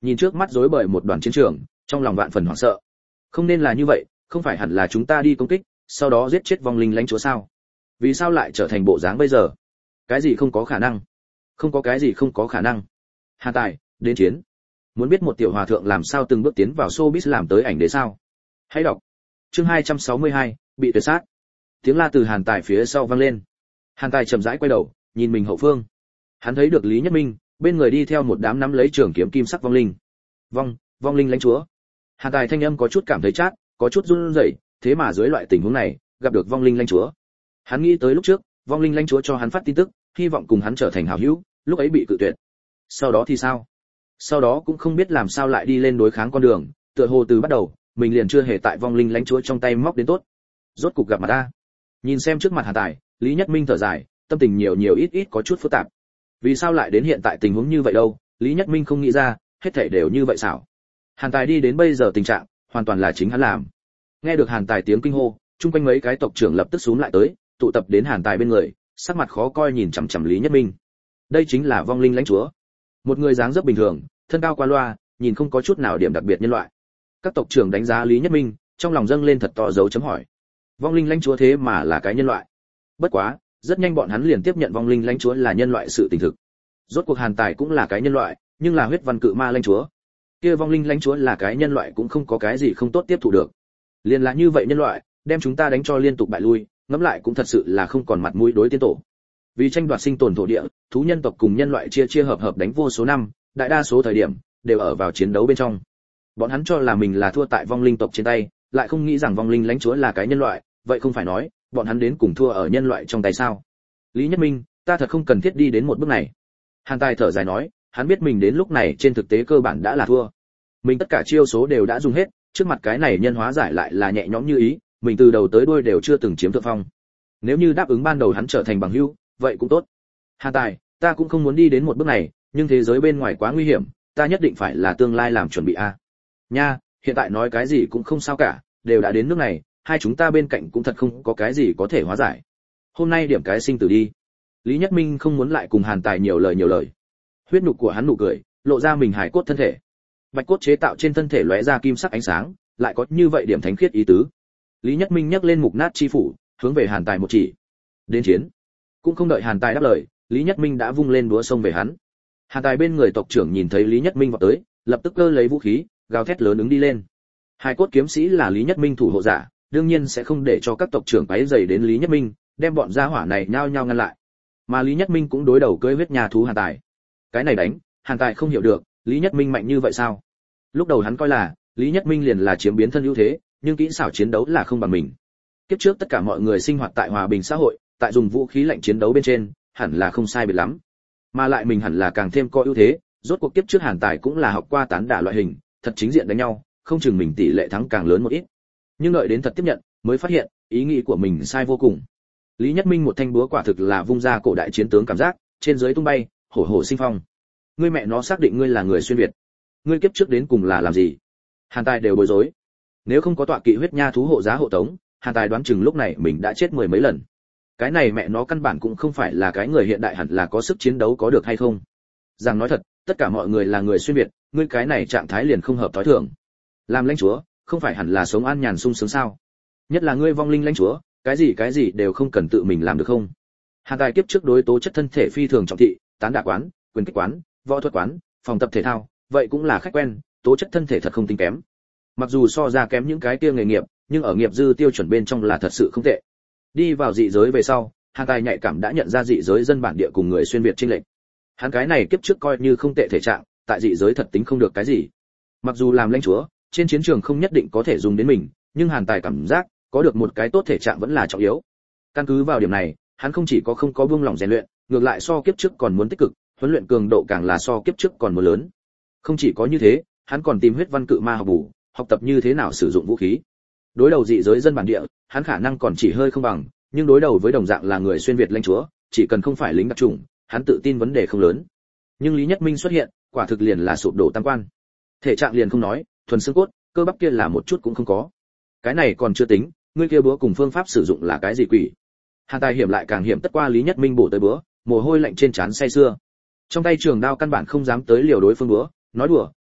nhìn trước mắt rối bời một đoàn chiến trường, trong lòng vạn phần hoảng sợ. Không nên là như vậy, không phải hẳn là chúng ta đi công kích, sau đó giết chết vong linh lãnh chúa sao? Vì sao lại trở thành bộ dáng bây giờ? Cái gì không có khả năng? Không có cái gì không có khả năng. Hàn Tài, đến chiến. Muốn biết một tiểu hòa thượng làm sao từng bước tiến vào showbiz làm tới ảnh đế sao? Hãy đọc. Chương hai trăm sáu mươi hai, bị tuyệt sát. Tiếng la từ Hàn Tài phía sau vang lên. Hàn Tài chậm rãi quay đầu, nhìn mình hậu phương. Hắn thấy được Lý Nhất Minh, bên người đi theo một đám nắm lấy trường kiếm kim sắc vong linh. Vong, vong linh lãnh chúa. Hàn Tài thanh âm có chút cảm thấy chát, có chút run rẩy, thế mà dưới loại tình huống này, gặp được vong linh lãnh chúa. Hắn nghĩ tới lúc trước, vong linh lãnh chúa cho hắn phát tin tức, hy vọng cùng hắn trở thành hảo hữu, lúc ấy bị cự tuyệt. Sau đó thì sao? Sau đó cũng không biết làm sao lại đi lên đối kháng con đường, tựa hồ từ bắt đầu, mình liền chưa hề tại vong linh lãnh chúa trong tay móc đến tốt. Rốt cục gặp mặt ta. Nhìn xem trước mặt Hàn Tài, Lý Nhất Minh thở dài, tâm tình nhiều nhiều ít ít có chút phức tạp. Vì sao lại đến hiện tại tình huống như vậy đâu? Lý Nhất Minh không nghĩ ra, hết thảy đều như vậy sao? Hàn Tài đi đến bây giờ tình trạng, hoàn toàn là chính hắn làm. Nghe được Hàn Tài tiếng kinh hô, chung quanh mấy cái tộc trưởng lập tức xuống lại tới, tụ tập đến Hàn Tài bên người, sắc mặt khó coi nhìn chằm chằm Lý Nhất Minh. Đây chính là vong linh lãnh chúa, một người dáng dấp bình thường, thân cao qua loa, nhìn không có chút nào điểm đặc biệt nhân loại. Các tộc trưởng đánh giá Lý Nhất Minh, trong lòng dâng lên thật to dấu chấm hỏi. Vong linh lãnh chúa thế mà là cái nhân loại? Bất quá, rất nhanh bọn hắn liền tiếp nhận vong linh lãnh chúa là nhân loại sự tình thực. Rốt cuộc Hàn Tài cũng là cái nhân loại, nhưng là huyết văn cự ma lãnh chúa. Kia vong linh lãnh chúa là cái nhân loại cũng không có cái gì không tốt tiếp thu được. Liên là như vậy nhân loại, đem chúng ta đánh cho liên tục bại lui, ngẫm lại cũng thật sự là không còn mặt mũi đối tiên tổ. Vì tranh đoạt sinh tồn thổ địa, thú nhân tộc cùng nhân loại chia chia hợp hợp đánh vô số năm, đại đa số thời điểm đều ở vào chiến đấu bên trong. Bọn hắn cho là mình là thua tại vong linh tộc trên tay, lại không nghĩ rằng vong linh lãnh chúa là cái nhân loại, vậy không phải nói, bọn hắn đến cùng thua ở nhân loại trong tay sao? Lý Nhất Minh, ta thật không cần thiết đi đến một bước này. Hàn Tài thở dài nói, hắn biết mình đến lúc này trên thực tế cơ bản đã là thua. Mình tất cả chiêu số đều đã dùng hết, trước mặt cái này nhân hóa giải lại là nhẹ nhõm như ý, mình từ đầu tới đuôi đều chưa từng chiếm thượng phong. Nếu như đáp ứng ban đầu hắn trở thành bằng hữu, vậy cũng tốt. Hàn Tài, ta cũng không muốn đi đến một bước này, nhưng thế giới bên ngoài quá nguy hiểm, ta nhất định phải là tương lai làm chuẩn bị a. À. Nha, hiện tại nói cái gì cũng không sao cả, đều đã đến nước này, hai chúng ta bên cạnh cũng thật không có cái gì có thể hóa giải. Hôm nay điểm cái sinh tử đi. Lý Nhất Minh không muốn lại cùng Hàn Tài nhiều lời nhiều lời. Huyết nhục của hắn nụ cười, lộ ra mình hải cốt thân thể. Bạch cốt chế tạo trên thân thể lóe ra kim sắc ánh sáng, lại có như vậy điểm thánh khiết ý tứ. Lý Nhất Minh nhấc lên mục nát chi phủ, hướng về Hàn Tài một chỉ. Đến chiến. Cũng không đợi Hàn Tài đáp lời, Lý Nhất Minh đã vung lên búa xông về hắn. Hàn Tài bên người tộc trưởng nhìn thấy Lý Nhất Minh vọt tới, lập tức cơ lấy vũ khí, gào thét lớn ứng đi lên. Hai cốt kiếm sĩ là Lý Nhất Minh thủ hộ giả, đương nhiên sẽ không để cho các tộc trưởng quấy rầy đến Lý Nhất Minh, đem bọn gia hỏa này nhao nhao ngăn lại. Mà Lý Nhất Minh cũng đối đầu cưỡi huyết nhà thú Hàn Tài. Cái này đánh, Hàn Tài không hiểu được, Lý Nhất Minh mạnh như vậy sao? Lúc đầu hắn coi là Lý Nhất Minh liền là chiếm biến thân ưu thế, nhưng kỹ xảo chiến đấu là không bằng mình. Kiếp trước tất cả mọi người sinh hoạt tại hòa bình xã hội, tại dùng vũ khí lạnh chiến đấu bên trên, hẳn là không sai biệt lắm. Mà lại mình hẳn là càng thêm có ưu thế, rốt cuộc kiếp trước Hàn Tài cũng là học qua tán đả loại hình, thật chính diện đánh nhau, không chừng mình tỷ lệ thắng càng lớn một ít. Nhưng đợi đến thật tiếp nhận, mới phát hiện, ý nghĩ của mình sai vô cùng. Lý Nhất Minh một thanh búa quả thực là vung ra cổ đại chiến tướng cảm giác, trên dưới tung bay, hổ hổ sinh phong. Ngươi mẹ nó xác định ngươi là người xuyên việt. Ngươi kiếp trước đến cùng là làm gì? Hàn Tài đều bối rối. Nếu không có tọa kỵ huyết nha thú hộ giá hộ tống, Hàn Tài đoán chừng lúc này mình đã chết mười mấy lần. Cái này mẹ nó căn bản cũng không phải là cái người hiện đại hẳn là có sức chiến đấu có được hay không. Rằng nói thật, tất cả mọi người là người xuyên việt, ngươi cái này trạng thái liền không hợp thói thường. Làm lãnh chúa, không phải hẳn là sống an nhàn sung sướng sao? Nhất là ngươi vong linh lãnh chúa, cái gì cái gì đều không cần tự mình làm được không? Hàn Tài kiếp trước đối tố chất thân thể phi thường trọng thị, tán đả quán, quyền kích quán, võ thuật quán, phòng tập thể thao, vậy cũng là khách quen, tố chất thân thể thật không tính kém. Mặc dù so ra kém những cái kia nghề nghiệp, nhưng ở nghiệp dư tiêu chuẩn bên trong là thật sự không tệ. Đi vào dị giới về sau, Hàn Tài nhạy cảm đã nhận ra dị giới dân bản địa cùng người xuyên việt chênh lệch. Hắn cái này kiếp trước coi như không tệ thể trạng, tại dị giới thật tính không được cái gì. Mặc dù làm lãnh chúa, trên chiến trường không nhất định có thể dùng đến mình, nhưng Hàn Tài cảm giác có được một cái tốt thể trạng vẫn là trọng yếu. Căn cứ vào điểm này, hắn không chỉ có không có buông lỏng rèn luyện, ngược lại so kiếp trước còn muốn tích cực, huấn luyện cường độ càng là so kiếp trước còn muốn lớn. Không chỉ có như thế, hắn còn tìm huyết văn cự ma học bổ, học tập như thế nào sử dụng vũ khí. Đối đầu dị giới dân bản địa, hắn khả năng còn chỉ hơi không bằng, nhưng đối đầu với đồng dạng là người xuyên việt lãnh chúa, chỉ cần không phải lính đặc chủng, hắn tự tin vấn đề không lớn. Nhưng Lý Nhất Minh xuất hiện, quả thực liền là sụp đổ tam quan. Thể trạng liền không nói, thuần xương cốt, cơ bắp kia là một chút cũng không có. Cái này còn chưa tính, ngươi kia búa cùng phương pháp sử dụng là cái gì quỷ? Hàn Tài hiểm lại càng hiểm tất qua Lý Nhất Minh bổ tới búa, mồ hôi lạnh trên trán say sưa. Trong tay trường đao căn bản không dám tới liều đối phương búa, nói đùa,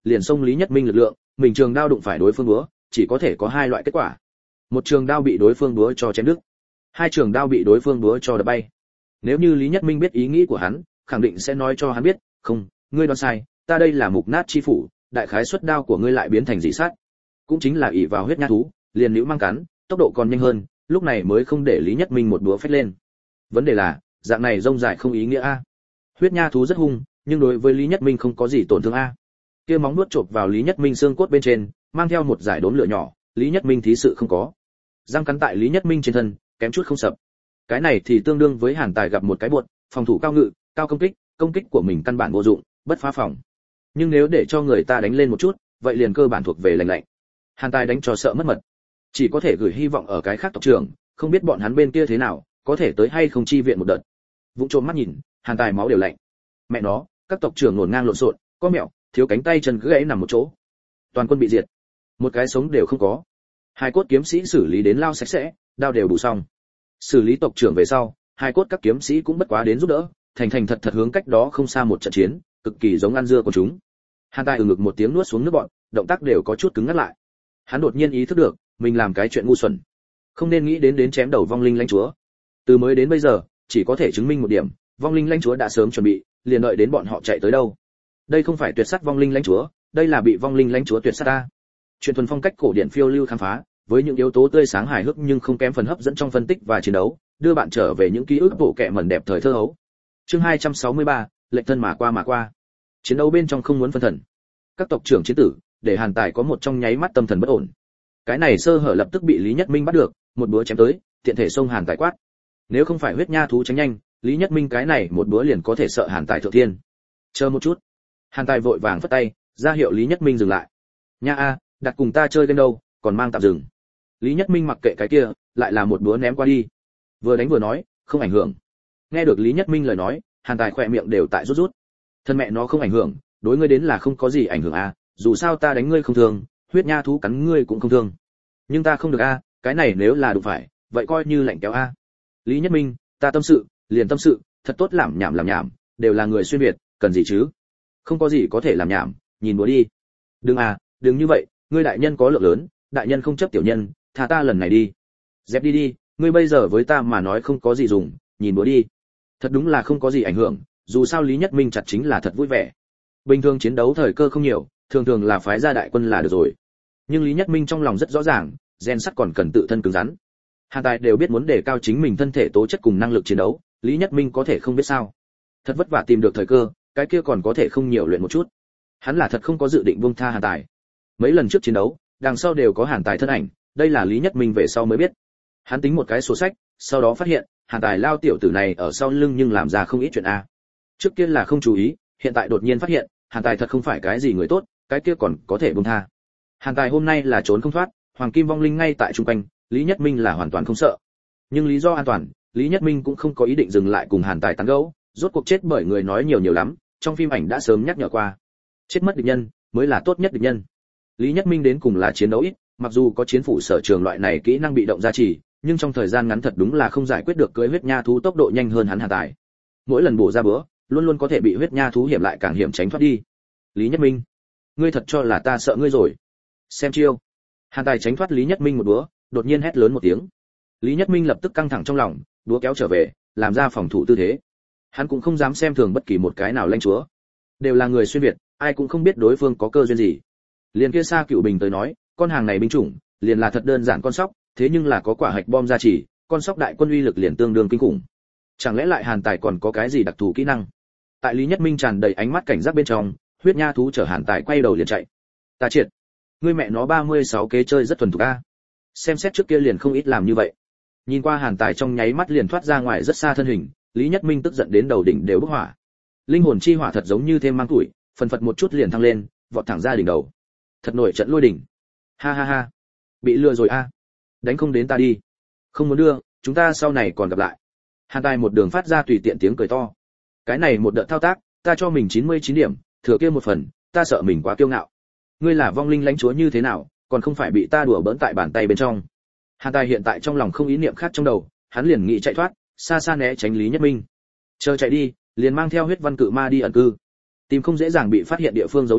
liền xông Lý Nhất Minh lực lượng, mình trường đao đụng phải đối phương búa, chỉ có thể có hai loại kết quả. Một trường đao bị đối phương búa cho chém đứt, hai trường đao bị đối phương búa cho đập bay. Nếu như Lý Nhất Minh biết ý nghĩ của hắn, khẳng định sẽ nói cho hắn biết, "Không, ngươi đoán sai, ta đây là mục nát chi phủ, đại khái xuất đao của ngươi lại biến thành dị sát." Cũng chính là ỷ vào huyết nha thú, liền nữ mang cắn, tốc độ còn nhanh hơn, lúc này mới không để Lý Nhất Minh một búa phách lên. Vấn đề là, dạng này rông dài không ý nghĩa a. Huyết nha thú rất hung, nhưng đối với Lý Nhất Minh không có gì tổn thương a. Kia móng nuốt chộp vào Lý Nhất Minh xương cốt bên trên, mang theo một dải đốm lửa nhỏ, Lý Nhất Minh thí sự không có. Răng cắn tại Lý Nhất Minh trên thân, kém chút không sập. Cái này thì tương đương với Hàn Tài gặp một cái buột, phòng thủ cao ngự, cao công kích, công kích của mình căn bản vô dụng, bất phá phòng. Nhưng nếu để cho người ta đánh lên một chút, vậy liền cơ bản thuộc về lành lạnh. Hàn Tài đánh cho sợ mất mật, chỉ có thể gửi hy vọng ở cái khác tộc trưởng, không biết bọn hắn bên kia thế nào, có thể tới hay không chi viện một đợt. Vụng trộm mắt nhìn, Hàn Tài máu đều lạnh. Mẹ nó, các tộc trưởng ngổn ngang lộn xộn, có mẹo, thiếu cánh tay chân cứ gãy nằm một chỗ. Toàn quân bị diệt, một cái sống đều không có. Hai cốt kiếm sĩ xử lý đến lao sạch sẽ, đao đều bù xong. Xử lý tộc trưởng về sau, hai cốt các kiếm sĩ cũng bất quá đến giúp đỡ, thành thành thật thật hướng cách đó không xa một trận chiến, cực kỳ giống ăn dưa của chúng. Hàn Tài ừ ngực một tiếng nuốt xuống nước bọt, động tác đều có chút cứng ngắt lại. Hắn đột nhiên ý thức được, mình làm cái chuyện ngu xuẩn, không nên nghĩ đến đến chém đầu vong linh lãnh chúa. Từ mới đến bây giờ, chỉ có thể chứng minh một điểm, vong linh lãnh chúa đã sớm chuẩn bị, liền đợi đến bọn họ chạy tới đâu. Đây không phải tuyệt sát vong linh lãnh chúa, đây là bị vong linh lãnh chúa tuyệt sát ta. Chuyện thuần phong cách cổ điển phiêu lưu khám phá, với những yếu tố tươi sáng hài hước nhưng không kém phần hấp dẫn trong phân tích và chiến đấu, đưa bạn trở về những ký ức bộ kệ mẩn đẹp thời thơ hấu. Chương hai trăm sáu mươi ba, lệnh thân mà qua mà qua. Chiến đấu bên trong không muốn phân thần. Các tộc trưởng chiến tử, để Hàn Tài có một trong nháy mắt tâm thần bất ổn. Cái này sơ hở lập tức bị Lý Nhất Minh bắt được, một búa chém tới, tiện thể xông Hàn Tài quát. Nếu không phải huyết nha thú tránh nhanh, Lý Nhất Minh cái này một búa liền có thể sợ Hàn Tài thượng thiên. Chờ một chút. Hàn Tài vội vàng phất tay, ra hiệu Lý Nhất Minh dừng lại. Nha a, đặt cùng ta chơi game đâu, còn mang tạm dừng. Lý Nhất Minh mặc kệ cái kia, lại là một búa ném qua đi. Vừa đánh vừa nói, không ảnh hưởng. Nghe được Lý Nhất Minh lời nói, Hàn Tài khỏe miệng đều tại rút rút. Thân mẹ nó không ảnh hưởng, đối ngươi đến là không có gì ảnh hưởng a, dù sao ta đánh ngươi không thương, huyết nha thú cắn ngươi cũng không thương. Nhưng ta không được a, cái này nếu là đụng phải, vậy coi như lạnh kéo a. Lý Nhất Minh, ta tâm sự, liền tâm sự, thật tốt làm nhảm làm nhảm, đều là người xuyên việt, cần gì chứ? Không có gì có thể làm nhảm, nhìn búa đi. Đừng à, đừng như vậy, ngươi đại nhân có lượng lớn, đại nhân không chấp tiểu nhân, tha ta lần này đi. Dẹp đi đi, ngươi bây giờ với ta mà nói không có gì dùng, nhìn búa đi. Thật đúng là không có gì ảnh hưởng, dù sao Lý Nhất Minh chặt chính là thật vui vẻ. Bình thường chiến đấu thời cơ không nhiều, thường thường là phái ra đại quân là được rồi. Nhưng Lý Nhất Minh trong lòng rất rõ ràng, gen sắt còn cần tự thân cứng rắn. Hàn Tài đều biết muốn đề cao chính mình thân thể tố chất cùng năng lực chiến đấu, Lý Nhất Minh có thể không biết sao. Thật vất vả tìm được thời cơ, cái kia còn có thể không nhiều luyện một chút. Hắn là thật không có dự định buông tha Hàn Tài. Mấy lần trước chiến đấu, đằng sau đều có Hàn Tài thân ảnh, đây là Lý Nhất Minh về sau mới biết. Hắn tính một cái sổ sách, sau đó phát hiện, Hàn Tài lao tiểu tử này ở sau lưng nhưng làm ra không ít chuyện a. Trước kia là không chú ý, hiện tại đột nhiên phát hiện, Hàn Tài thật không phải cái gì người tốt, cái kia còn có thể buông tha. Hàn Tài hôm nay là trốn không thoát, Hoàng Kim Vong Linh ngay tại trung quanh, Lý Nhất Minh là hoàn toàn không sợ. Nhưng lý do an toàn, Lý Nhất Minh cũng không có ý định dừng lại cùng Hàn Tài tán gẫu, rốt cuộc chết bởi người nói nhiều nhiều lắm, trong phim ảnh đã sớm nhắc nhở qua. Chết mất địch nhân mới là tốt nhất địch nhân. Lý Nhất Minh đến cùng là chiến đấu ít, mặc dù có chiến phủ sở trường loại này kỹ năng bị động gia trì, nhưng trong thời gian ngắn thật đúng là không giải quyết được cưỡi huyết nha thú tốc độ nhanh hơn hắn Hàn Tài. Mỗi lần bổ ra bữa, luôn luôn có thể bị huyết nha thú hiểm lại càng hiểm tránh thoát đi. Lý Nhất Minh, ngươi thật cho là ta sợ ngươi rồi? Xem chiêu. Hàn Tài tránh thoát Lý Nhất Minh một búa, đột nhiên hét lớn một tiếng. Lý Nhất Minh lập tức căng thẳng trong lòng, đũa kéo trở về, làm ra phòng thủ tư thế. Hắn cũng không dám xem thường bất kỳ một cái nào lãnh chúa. Đều là người xuyên việt, ai cũng không biết đối phương có cơ duyên gì. Liền kia Sa Cựu Bình tới nói, con hàng này binh chủng, liền là thật đơn giản con sóc, thế nhưng là có quả hạch bom gia trì, con sóc đại quân uy lực liền tương đương kinh khủng. Chẳng lẽ lại Hàn Tài còn có cái gì đặc thù kỹ năng? Tại Lý Nhất Minh tràn đầy ánh mắt cảnh giác bên trong, huyết nha thú chở Hàn Tài quay đầu liền chạy. Ta triệt, ngươi mẹ nó ba mươi sáu kế chơi rất thuần thục a. Xem xét trước kia liền không ít làm như vậy. Nhìn qua Hàn Tài trong nháy mắt liền thoát ra ngoài rất xa thân hình, Lý Nhất Minh tức giận đến đầu đỉnh đều bốc hỏa. Linh hồn chi hỏa thật giống như thêm mang tuổi, phần phật một chút liền thăng lên, vọt thẳng ra đỉnh đầu. Thật nổi trận lôi đỉnh. Ha ha ha, bị lừa rồi a. Đánh không đến ta đi. Không muốn đưa, chúng ta sau này còn gặp lại. Hàn Tài một đường phát ra tùy tiện tiếng cười to. Cái này một đợt thao tác, ta cho mình chín mươi chín điểm, thừa kia một phần, ta sợ mình quá kiêu ngạo. Ngươi là vong linh lãnh chúa như thế nào, còn không phải bị ta đùa bỡn tại bàn tay bên trong. Hàn Tài hiện tại trong lòng không ý niệm khác trong đầu, hắn liền nghĩ chạy thoát, xa xa né tránh Lý Nhất Minh. Chờ chạy đi, liền mang theo huyết văn cự ma đi ẩn cư. Tìm không dễ dàng bị phát hiện địa phương giấu đi,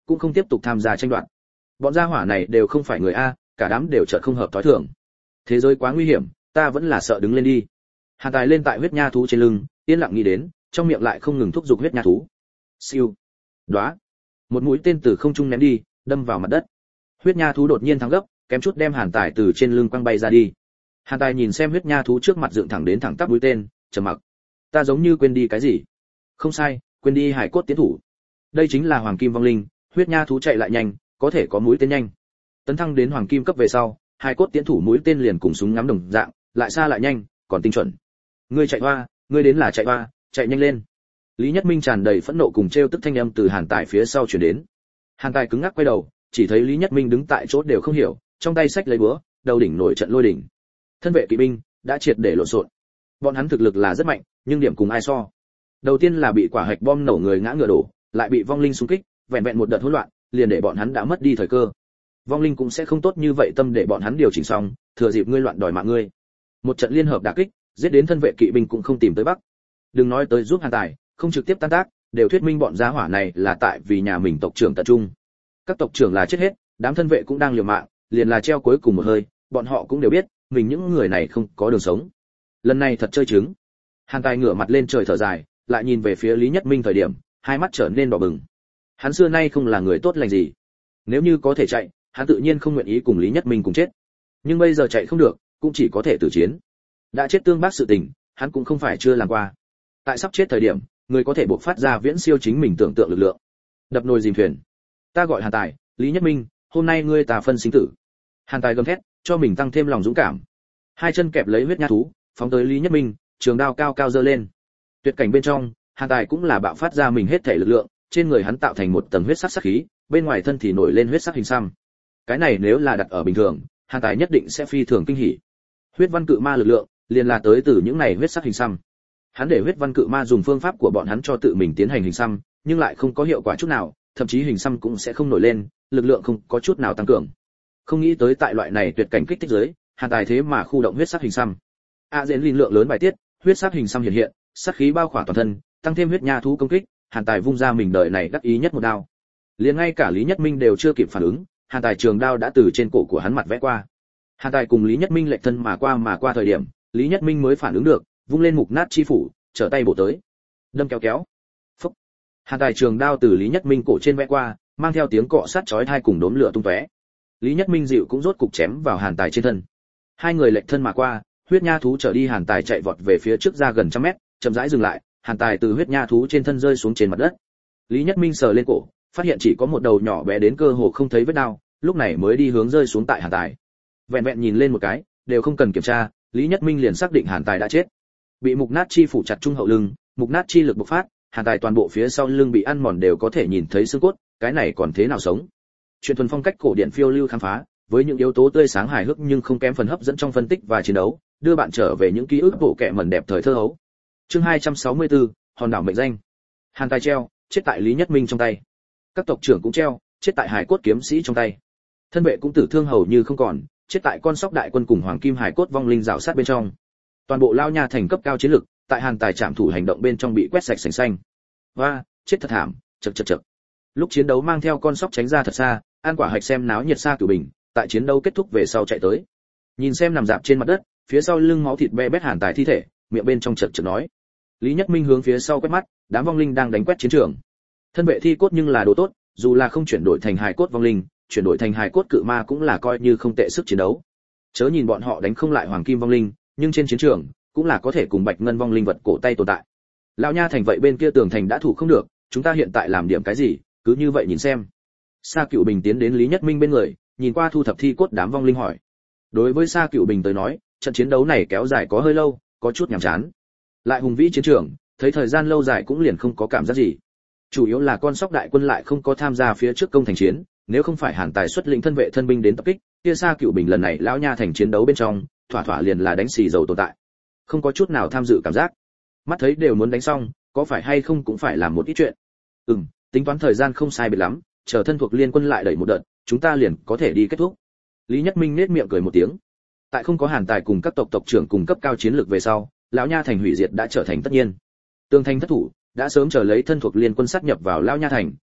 cũng không tiếp tục tham gia tranh đoạt. Bọn gia hỏa này đều không phải người a, cả đám đều chợt không hợp thói thường. Thế giới quá nguy hiểm, ta vẫn là sợ đứng lên đi. Hàn Tài lên tại huyết nha thú trên lưng, yên lặng nghĩ đến, trong miệng lại không ngừng thúc giục huyết nha thú. Siêu, đóa, một mũi tên từ không trung ném đi, đâm vào mặt đất. Huyết nha thú đột nhiên thắng gấp, kém chút đem Hàn Tài từ trên lưng quăng bay ra đi. Hàn Tài nhìn xem huyết nha thú trước mặt dựng thẳng đến thẳng tắp mũi tên, trầm mặc. Ta giống như quên đi cái gì? Không sai, quên đi hải cốt tiến thủ. Đây chính là hoàng kim vong linh, huyết nha thú chạy lại nhanh, có thể có mũi tên nhanh. Tấn thăng đến hoàng kim cấp về sau, hải cốt tiến thủ mũi tên liền cùng súng ngắm đồng dạng, lại xa lại nhanh, còn tinh chuẩn. Ngươi chạy hoa, ngươi đến là chạy hoa, chạy nhanh lên. Lý Nhất Minh tràn đầy phẫn nộ cùng trêu tức thanh âm từ Hàn Tài phía sau truyền đến. Hàn Tài cứng ngắc quay đầu, chỉ thấy Lý Nhất Minh đứng tại chỗ đều không hiểu, trong tay xách lấy búa, đầu đỉnh nổi trận lôi đỉnh. Thân vệ kỵ binh đã triệt để lộn xộn. Bọn hắn thực lực là rất mạnh, nhưng điểm cùng ai so? Đầu tiên là bị quả hạch bom nổ người ngã ngựa đổ, lại bị vong linh xung kích, vẹn vẹn một đợt hỗn loạn, liền để bọn hắn đã mất đi thời cơ. Vong linh cũng sẽ không tốt như vậy tâm để bọn hắn điều chỉnh xong, thừa dịp ngươi loạn đòi mạng ngươi. Một trận liên hợp đả kích, giết đến thân vệ kỵ binh cũng không tìm tới bắc. Đừng nói tới giúp Hàn Tài, không trực tiếp tan tác, đều thuyết minh bọn gia hỏa này là tại vì nhà mình tộc trưởng tận trung. Các tộc trưởng là chết hết, đám thân vệ cũng đang liều mạng, liền là treo cuối cùng một hơi, bọn họ cũng đều biết, mình những người này không có đường sống. Lần này thật chơi trứng. Hàn Tài ngửa mặt lên trời thở dài, lại nhìn về phía Lý Nhất Minh thời điểm, hai mắt trở nên đỏ bừng. Hắn xưa nay không là người tốt lành gì. Nếu như có thể chạy, hắn tự nhiên không nguyện ý cùng Lý Nhất Minh cùng chết. Nhưng bây giờ chạy không được, cũng chỉ có thể tử chiến. Đã chết tương bác sự tình, hắn cũng không phải chưa làm qua. Tại sắp chết thời điểm, người có thể bộc phát ra viễn siêu chính mình tưởng tượng lực lượng. Đập nồi dìm thuyền. Ta gọi Hàn Tài, Lý Nhất Minh, hôm nay ngươi ta phân sinh tử. Hàn Tài gầm thét, cho mình tăng thêm lòng dũng cảm. Hai chân kẹp lấy huyết nha thú, phóng tới Lý Nhất Minh, trường đao cao cao giơ lên. Tuyệt cảnh bên trong, Hàn Tài cũng là bạo phát ra mình hết thể lực lượng, trên người hắn tạo thành một tầng huyết sắc sắc khí, bên ngoài thân thì nổi lên huyết sắc hình xăm. Cái này nếu là đặt ở bình thường, Hàn Tài nhất định sẽ phi thường kinh hỉ. Huyết văn cự ma lực lượng, liền là tới từ những này huyết sắc hình xăm. Hắn để huyết văn cự ma dùng phương pháp của bọn hắn cho tự mình tiến hành hình xăm, nhưng lại không có hiệu quả chút nào, thậm chí hình xăm cũng sẽ không nổi lên, lực lượng không có chút nào tăng cường. Không nghĩ tới tại loại này tuyệt cảnh kích thích giới, Hàn Tài thế mà khu động huyết sắc hình xăm. A diễn linh lượng lớn bài tiết, huyết sắc hình xăm hiện hiện, sát khí bao khỏa toàn thân, tăng thêm huyết nha thú công kích, Hàn Tài vung ra mình đời này đắc ý nhất một đao. Liền ngay cả Lý Nhất Minh đều chưa kịp phản ứng, Hàn Tài trường đao đã từ trên cổ của hắn mặt vẽ qua. Hàn Tài cùng Lý Nhất Minh lệch thân mà qua mà qua thời điểm, Lý Nhất Minh mới phản ứng được, vung lên mục nát chi phủ, trở tay bổ tới. Đâm kéo kéo. Phốc. Hàn Tài trường đao từ Lý Nhất Minh cổ trên vẽ qua, mang theo tiếng cọ sát chói tai cùng đốm lửa tung tóe. Lý Nhất Minh dịu cũng rốt cục chém vào Hàn Tài trên thân. Hai người lệch thân mà qua, huyết nha thú trở đi, Hàn Tài chạy vọt về phía trước ra gần trăm mét, chậm rãi dừng lại, Hàn Tài từ huyết nha thú trên thân rơi xuống trên mặt đất. Lý Nhất Minh sờ lên cổ, phát hiện chỉ có một đầu nhỏ bé đến cơ hồ không thấy vết đao, lúc này mới đi hướng rơi xuống tại Hàn Tài. Vẹn vẹn nhìn lên một cái, đều không cần kiểm tra, Lý Nhất Minh liền xác định Hàn Tài đã chết. Bị mục nát chi phủ chặt trung hậu lưng, mục nát chi lực bộc phát, Hàn Tài toàn bộ phía sau lưng bị ăn mòn đều có thể nhìn thấy xương cốt, cái này còn thế nào sống? Chuyện thuần phong cách cổ điển phiêu lưu khám phá, với những yếu tố tươi sáng hài hước nhưng không kém phần hấp dẫn trong phân tích và chiến đấu, đưa bạn trở về những ký ức bộ kệ mẩn đẹp thời thơ hấu. Chương hai trăm sáu mươi tư, hòn đảo mệnh danh. Hàn Tài treo, chết tại Lý Nhất Minh trong tay. Các tộc trưởng cũng treo, chết tại Hải cốt kiếm sĩ trong tay. Thân vệ cũng tử thương hầu như không còn, chết tại con sóc đại quân cùng hoàng kim hải cốt vong linh rào sát bên trong. Toàn bộ lao nha thành cấp cao chiến lực, tại Hàn Tài trảm thủ hành động bên trong bị quét sạch sành xanh. Và, chết thật thảm, chậc chậc chậc. Lúc chiến đấu mang theo con sóc tránh ra thật xa, an quả hạch xem náo nhiệt xa Cửu Bình, tại chiến đấu kết thúc về sau chạy tới. Nhìn xem nằm dạp trên mặt đất, phía sau lưng máu thịt be bét Hàn Tài thi thể, miệng bên trong chậc chậc nói. Lý Nhất Minh hướng phía sau quét mắt, đám vong linh đang đánh quét chiến trường. Thân vệ thi cốt nhưng là đồ tốt, dù là không chuyển đổi thành hài cốt vong linh, chuyển đổi thành hài cốt cự ma cũng là coi như không tệ sức chiến đấu. Chớ nhìn bọn họ đánh không lại hoàng kim vong linh, nhưng trên chiến trường cũng là có thể cùng bạch ngân vong linh vật cổ tay tồn tại. Lão nha thành vậy bên kia tường thành đã thủ không được, chúng ta hiện tại làm điểm cái gì, cứ như vậy nhìn xem. Sa Cửu Bình tiến đến Lý Nhất Minh bên người, nhìn qua thu thập thi cốt đám vong linh hỏi. Đối với Sa Cửu Bình tới nói, trận chiến đấu này kéo dài có hơi lâu, có chút nhàm chán. Lại hùng vĩ chiến trường, thấy thời gian lâu dài cũng liền không có cảm giác gì. Chủ yếu là con sóc đại quân lại không có tham gia phía trước công thành chiến, nếu không phải Hàn Tài xuất lĩnh thân vệ thân binh đến tập kích, kia Sa Cửu Bình lần này lão nha thành chiến đấu bên trong, thỏa thỏa liền là đánh xì dầu tồn tại. Không có chút nào tham dự cảm giác. Mắt thấy đều muốn đánh xong, có phải hay không cũng phải làm một ít chuyện. Ừm, tính toán thời gian không sai biệt lắm, chờ thân thuộc liên quân lại đẩy một đợt, chúng ta liền có thể đi kết thúc. Lý Nhất Minh nhếch miệng cười một tiếng. Tại không có Hàn Tài cùng các tộc tộc trưởng cùng cấp cao chiến lược về sau, lão nha thành hủy diệt đã trở thành tất nhiên. Tương thành thất thủ, đã sớm chờ lấy thân thuộc liên quân sát nhập vào lão nha thành,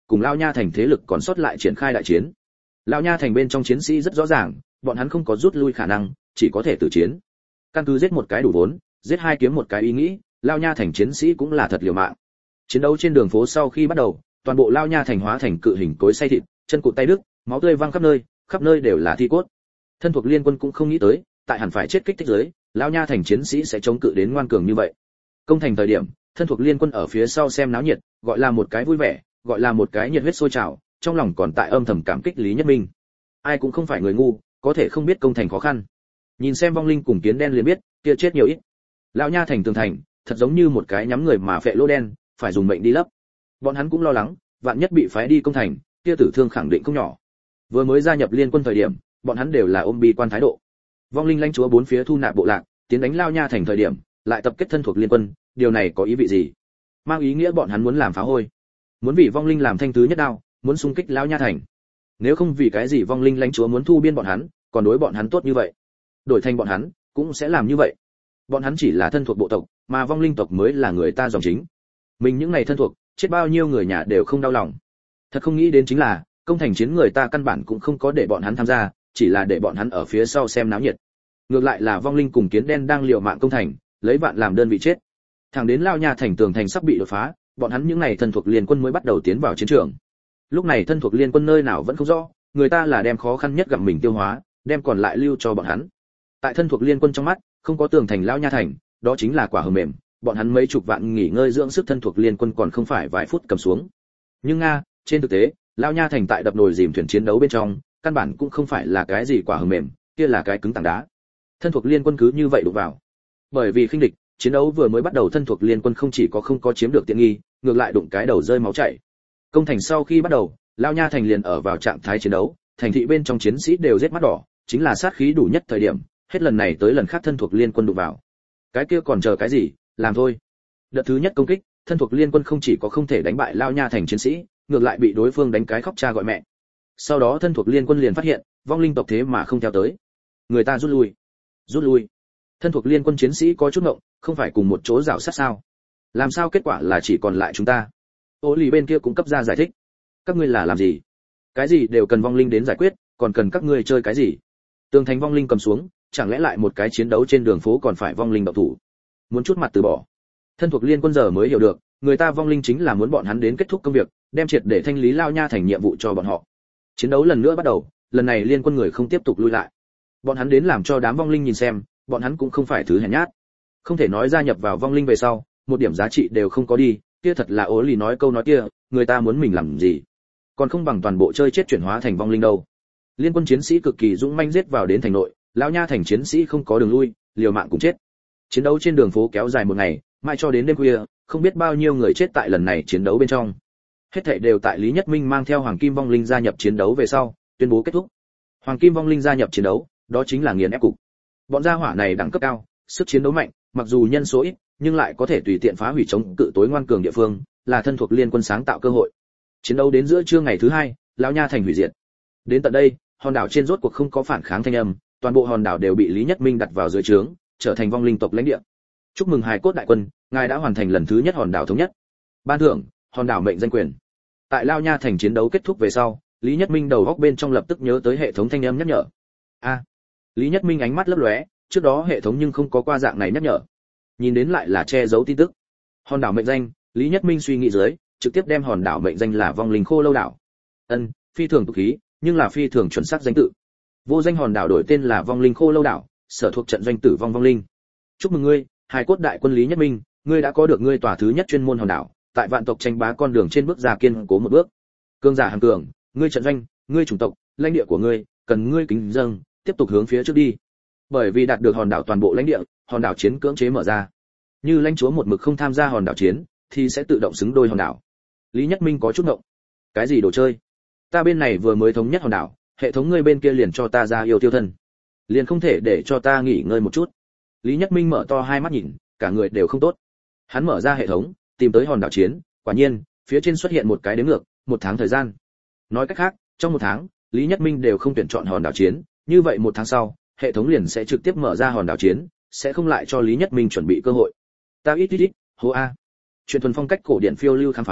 cùng Lao Nha thành thế lực còn sót lại triển khai đại chiến. Lao Nha thành bên trong chiến sĩ rất rõ ràng, bọn hắn không có rút lui khả năng, chỉ có thể tử chiến. Căn cứ giết một cái đủ vốn, giết hai kiếm một cái ý nghĩ, Lao Nha thành chiến sĩ cũng là thật liều mạng. Chiến đấu trên đường phố sau khi bắt đầu, toàn bộ Lao Nha thành hóa thành cự hình cối xay thịt, chân cụt tay đứt, máu tươi văng khắp nơi, khắp nơi đều là thi cốt. Thân thuộc liên quân cũng không nghĩ tới, tại hẳn phải chết kích thích giới, Lao Nha thành chiến sĩ sẽ chống cự đến ngoan cường như vậy. Công thành thời điểm, thân thuộc liên quân ở phía sau xem náo nhiệt, gọi là một cái vui vẻ, gọi là một cái nhiệt huyết sôi trào, trong lòng còn tại âm thầm cảm kích Lý Nhất Minh. Ai cũng không phải người ngu, có thể không biết công thành khó khăn. Nhìn xem vong linh cùng kiến đen liền biết, kia chết nhiều ít. Lão Nha thành tường thành, thật giống như một cái nhắm người mà phệ lỗ đen, phải dùng mệnh đi lấp. Bọn hắn cũng lo lắng, vạn nhất bị phái đi công thành, kia tử thương khẳng định không nhỏ. Vừa mới gia nhập liên quân thời điểm, bọn hắn đều là ôm bi quan thái độ. Vong linh lãnh chúa bốn phía thu nạp bộ lạc, tiến đánh Lão Nha thành thời điểm, lại tập kết thân thuộc liên quân, điều này có ý vị gì? Mang ý nghĩa bọn hắn muốn làm phá hôi, muốn vì vong linh làm thanh thứ nhất đao, muốn xung kích Lão Nha thành. Nếu không vì cái gì vong linh lãnh chúa muốn thu biên bọn hắn, còn đối bọn hắn tốt như vậy, đổi thành bọn hắn cũng sẽ làm như vậy. Bọn hắn chỉ là thân thuộc bộ tộc, mà vong linh tộc mới là người ta dòng chính. Mình những ngày thân thuộc, chết bao nhiêu người nhà đều không đau lòng. Thật không nghĩ đến chính là, công thành chiến người ta căn bản cũng không có để bọn hắn tham gia, chỉ là để bọn hắn ở phía sau xem náo nhiệt. Ngược lại là vong linh cùng kiến đen đang liều mạng công thành, lấy vạn làm đơn vị chết. Thẳng đến Lao Nha thành tường thành sắp bị đột phá, bọn hắn những ngày thân thuộc liên quân mới bắt đầu tiến vào chiến trường. Lúc này thân thuộc liên quân nơi nào vẫn không rõ, người ta là đem khó khăn nhất gặm mình tiêu hóa, đem còn lại lưu cho bọn hắn. Tại thân thuộc liên quân trong mắt, không có tường thành Lao Nha thành, đó chính là quả hờ mềm, bọn hắn mấy chục vạn nghỉ ngơi dưỡng sức thân thuộc liên quân còn không phải vài phút cầm xuống. Nhưng nga, trên thực tế, Lao Nha thành tại đập nồi dìm thuyền chiến đấu bên trong, căn bản cũng không phải là cái gì quả hờ mềm, kia là cái cứng tảng đá. Thân thuộc liên quân cứ như vậy đụng vào. Bởi vì khinh địch, chiến đấu vừa mới bắt đầu thân thuộc liên quân không chỉ có không có chiếm được tiện nghi, ngược lại đụng cái đầu rơi máu chảy. Công thành sau khi bắt đầu, Lao Nha thành liền ở vào trạng thái chiến đấu, thành thị bên trong chiến sĩ đều giết mắt đỏ, chính là sát khí đủ nhất thời điểm, hết lần này tới lần khác thân thuộc liên quân đụng vào. Cái kia còn chờ cái gì, làm thôi. Đợt thứ nhất công kích, thân thuộc liên quân không chỉ có không thể đánh bại Lao Nha thành chiến sĩ, ngược lại bị đối phương đánh cái khóc cha gọi mẹ. Sau đó thân thuộc liên quân liền phát hiện, vong linh tộc thế mà không theo tới. Người ta rút lui. Rút lui. Thân thuộc liên quân chiến sĩ có chút ngộng, không phải cùng một chỗ rảo sát sao? Làm sao kết quả là chỉ còn lại chúng ta? Ô lì bên kia cũng cấp ra giải thích. Các ngươi là làm gì? Cái gì đều cần vong linh đến giải quyết, còn cần các ngươi chơi cái gì? Tường thành vong linh cầm xuống, chẳng lẽ lại một cái chiến đấu trên đường phố còn phải vong linh động thủ? Muốn chút mặt từ bỏ. Thân thuộc liên quân giờ mới hiểu được, người ta vong linh chính là muốn bọn hắn đến kết thúc công việc, đem triệt để thanh lý Lao Nha thành nhiệm vụ cho bọn họ. Chiến đấu lần nữa bắt đầu, lần này liên quân người không tiếp tục lui lại. Bọn hắn đến làm cho đám vong linh nhìn xem, bọn hắn cũng không phải thứ hèn nhát. Không thể nói gia nhập vào vong linh về sau, một điểm giá trị đều không có đi, kia thật là ố lì nói câu nói kia, người ta muốn mình làm gì? Còn không bằng toàn bộ chơi chết chuyển hóa thành vong linh đâu. Liên quân chiến sĩ cực kỳ dũng manh giết vào đến thành nội, Lão Nha thành chiến sĩ không có đường lui, liều mạng cũng chết. Chiến đấu trên đường phố kéo dài một ngày, mai cho đến đêm khuya, không biết bao nhiêu người chết tại lần này chiến đấu bên trong. Hết thảy đều tại Lý Nhất Minh mang theo Hoàng Kim Vong Linh gia nhập chiến đấu về sau, tuyên bố kết thúc. Hoàng Kim Vong Linh gia nhập chiến đấu, đó chính là nghiền ép cục. Bọn gia hỏa này đẳng cấp cao, sức chiến đấu mạnh, mặc dù nhân số ít, nhưng lại có thể tùy tiện phá hủy chống cự tối ngoan cường địa phương, là thân thuộc liên quân sáng tạo cơ hội. Chiến đấu đến giữa trưa ngày thứ hai, Lão Nha thành hủy diệt. Đến tận đây, hòn đảo trên rốt cuộc không có phản kháng thanh âm, toàn bộ hòn đảo đều bị Lý Nhất Minh đặt vào dưới trướng, trở thành vong linh tộc lãnh địa. Chúc mừng hài cốt đại quân, ngài đã hoàn thành lần thứ nhất hòn đảo thống nhất. Ban thưởng, hòn đảo mệnh danh quyền. Tại Lão Nha thành chiến đấu kết thúc về sau, Lý Nhất Minh đầu góc bên trong lập tức nhớ tới hệ thống thanh âm nhắc nhở. A. Lý Nhất Minh ánh mắt lấp lóe, trước đó hệ thống nhưng không có qua dạng này nhắc nhở. Nhìn đến lại là che giấu tin tức. Hòn đảo mệnh danh, Lý Nhất Minh suy nghĩ dưới, trực tiếp đem hòn đảo mệnh danh là vong linh khô lâu đảo. Ân, phi thường tục khí, nhưng là phi thường chuẩn xác danh tự. Vô danh hòn đảo đổi tên là vong linh khô lâu đảo, sở thuộc trận doanh tử vong vong linh. Chúc mừng ngươi, hài cốt đại quân Lý Nhất Minh, ngươi đã có được ngươi tòa thứ nhất chuyên môn hòn đảo, tại vạn tộc tranh bá con đường trên bước ra kiên cố một bước. Cương giả hàng cường, ngươi trận doanh, ngươi chủng tộc, lãnh địa của ngươi, cần ngươi kính dâng, tiếp tục hướng phía trước đi. Bởi vì đạt được hòn đảo toàn bộ lãnh địa, hòn đảo chiến cưỡng chế mở ra. Như lãnh chúa một mực không tham gia hòn đảo chiến, thì sẽ tự động xứng đôi hòn đảo. Lý Nhất Minh có chút ngộng. Cái gì đồ chơi? Ta bên này vừa mới thống nhất hòn đảo, hệ thống ngươi bên kia liền cho ta ra yêu tiêu thân, liền không thể để cho ta nghỉ ngơi một chút? Lý Nhất Minh mở to hai mắt nhìn, cả người đều không tốt. Hắn mở ra hệ thống, tìm tới hòn đảo chiến, quả nhiên, phía trên xuất hiện một cái đếm ngược, một tháng thời gian. Nói cách khác, trong một tháng, Lý Nhất Minh đều không tuyển chọn hòn đảo chiến, như vậy một tháng sau, hệ thống liền sẽ trực tiếp mở ra hòn đảo chiến, sẽ không lại cho Lý Nhất Minh chuẩn bị cơ hội. Ta ít ít ít, hô a. Chuyện thuần phong cách cổ điển phiêu lưu khám phá,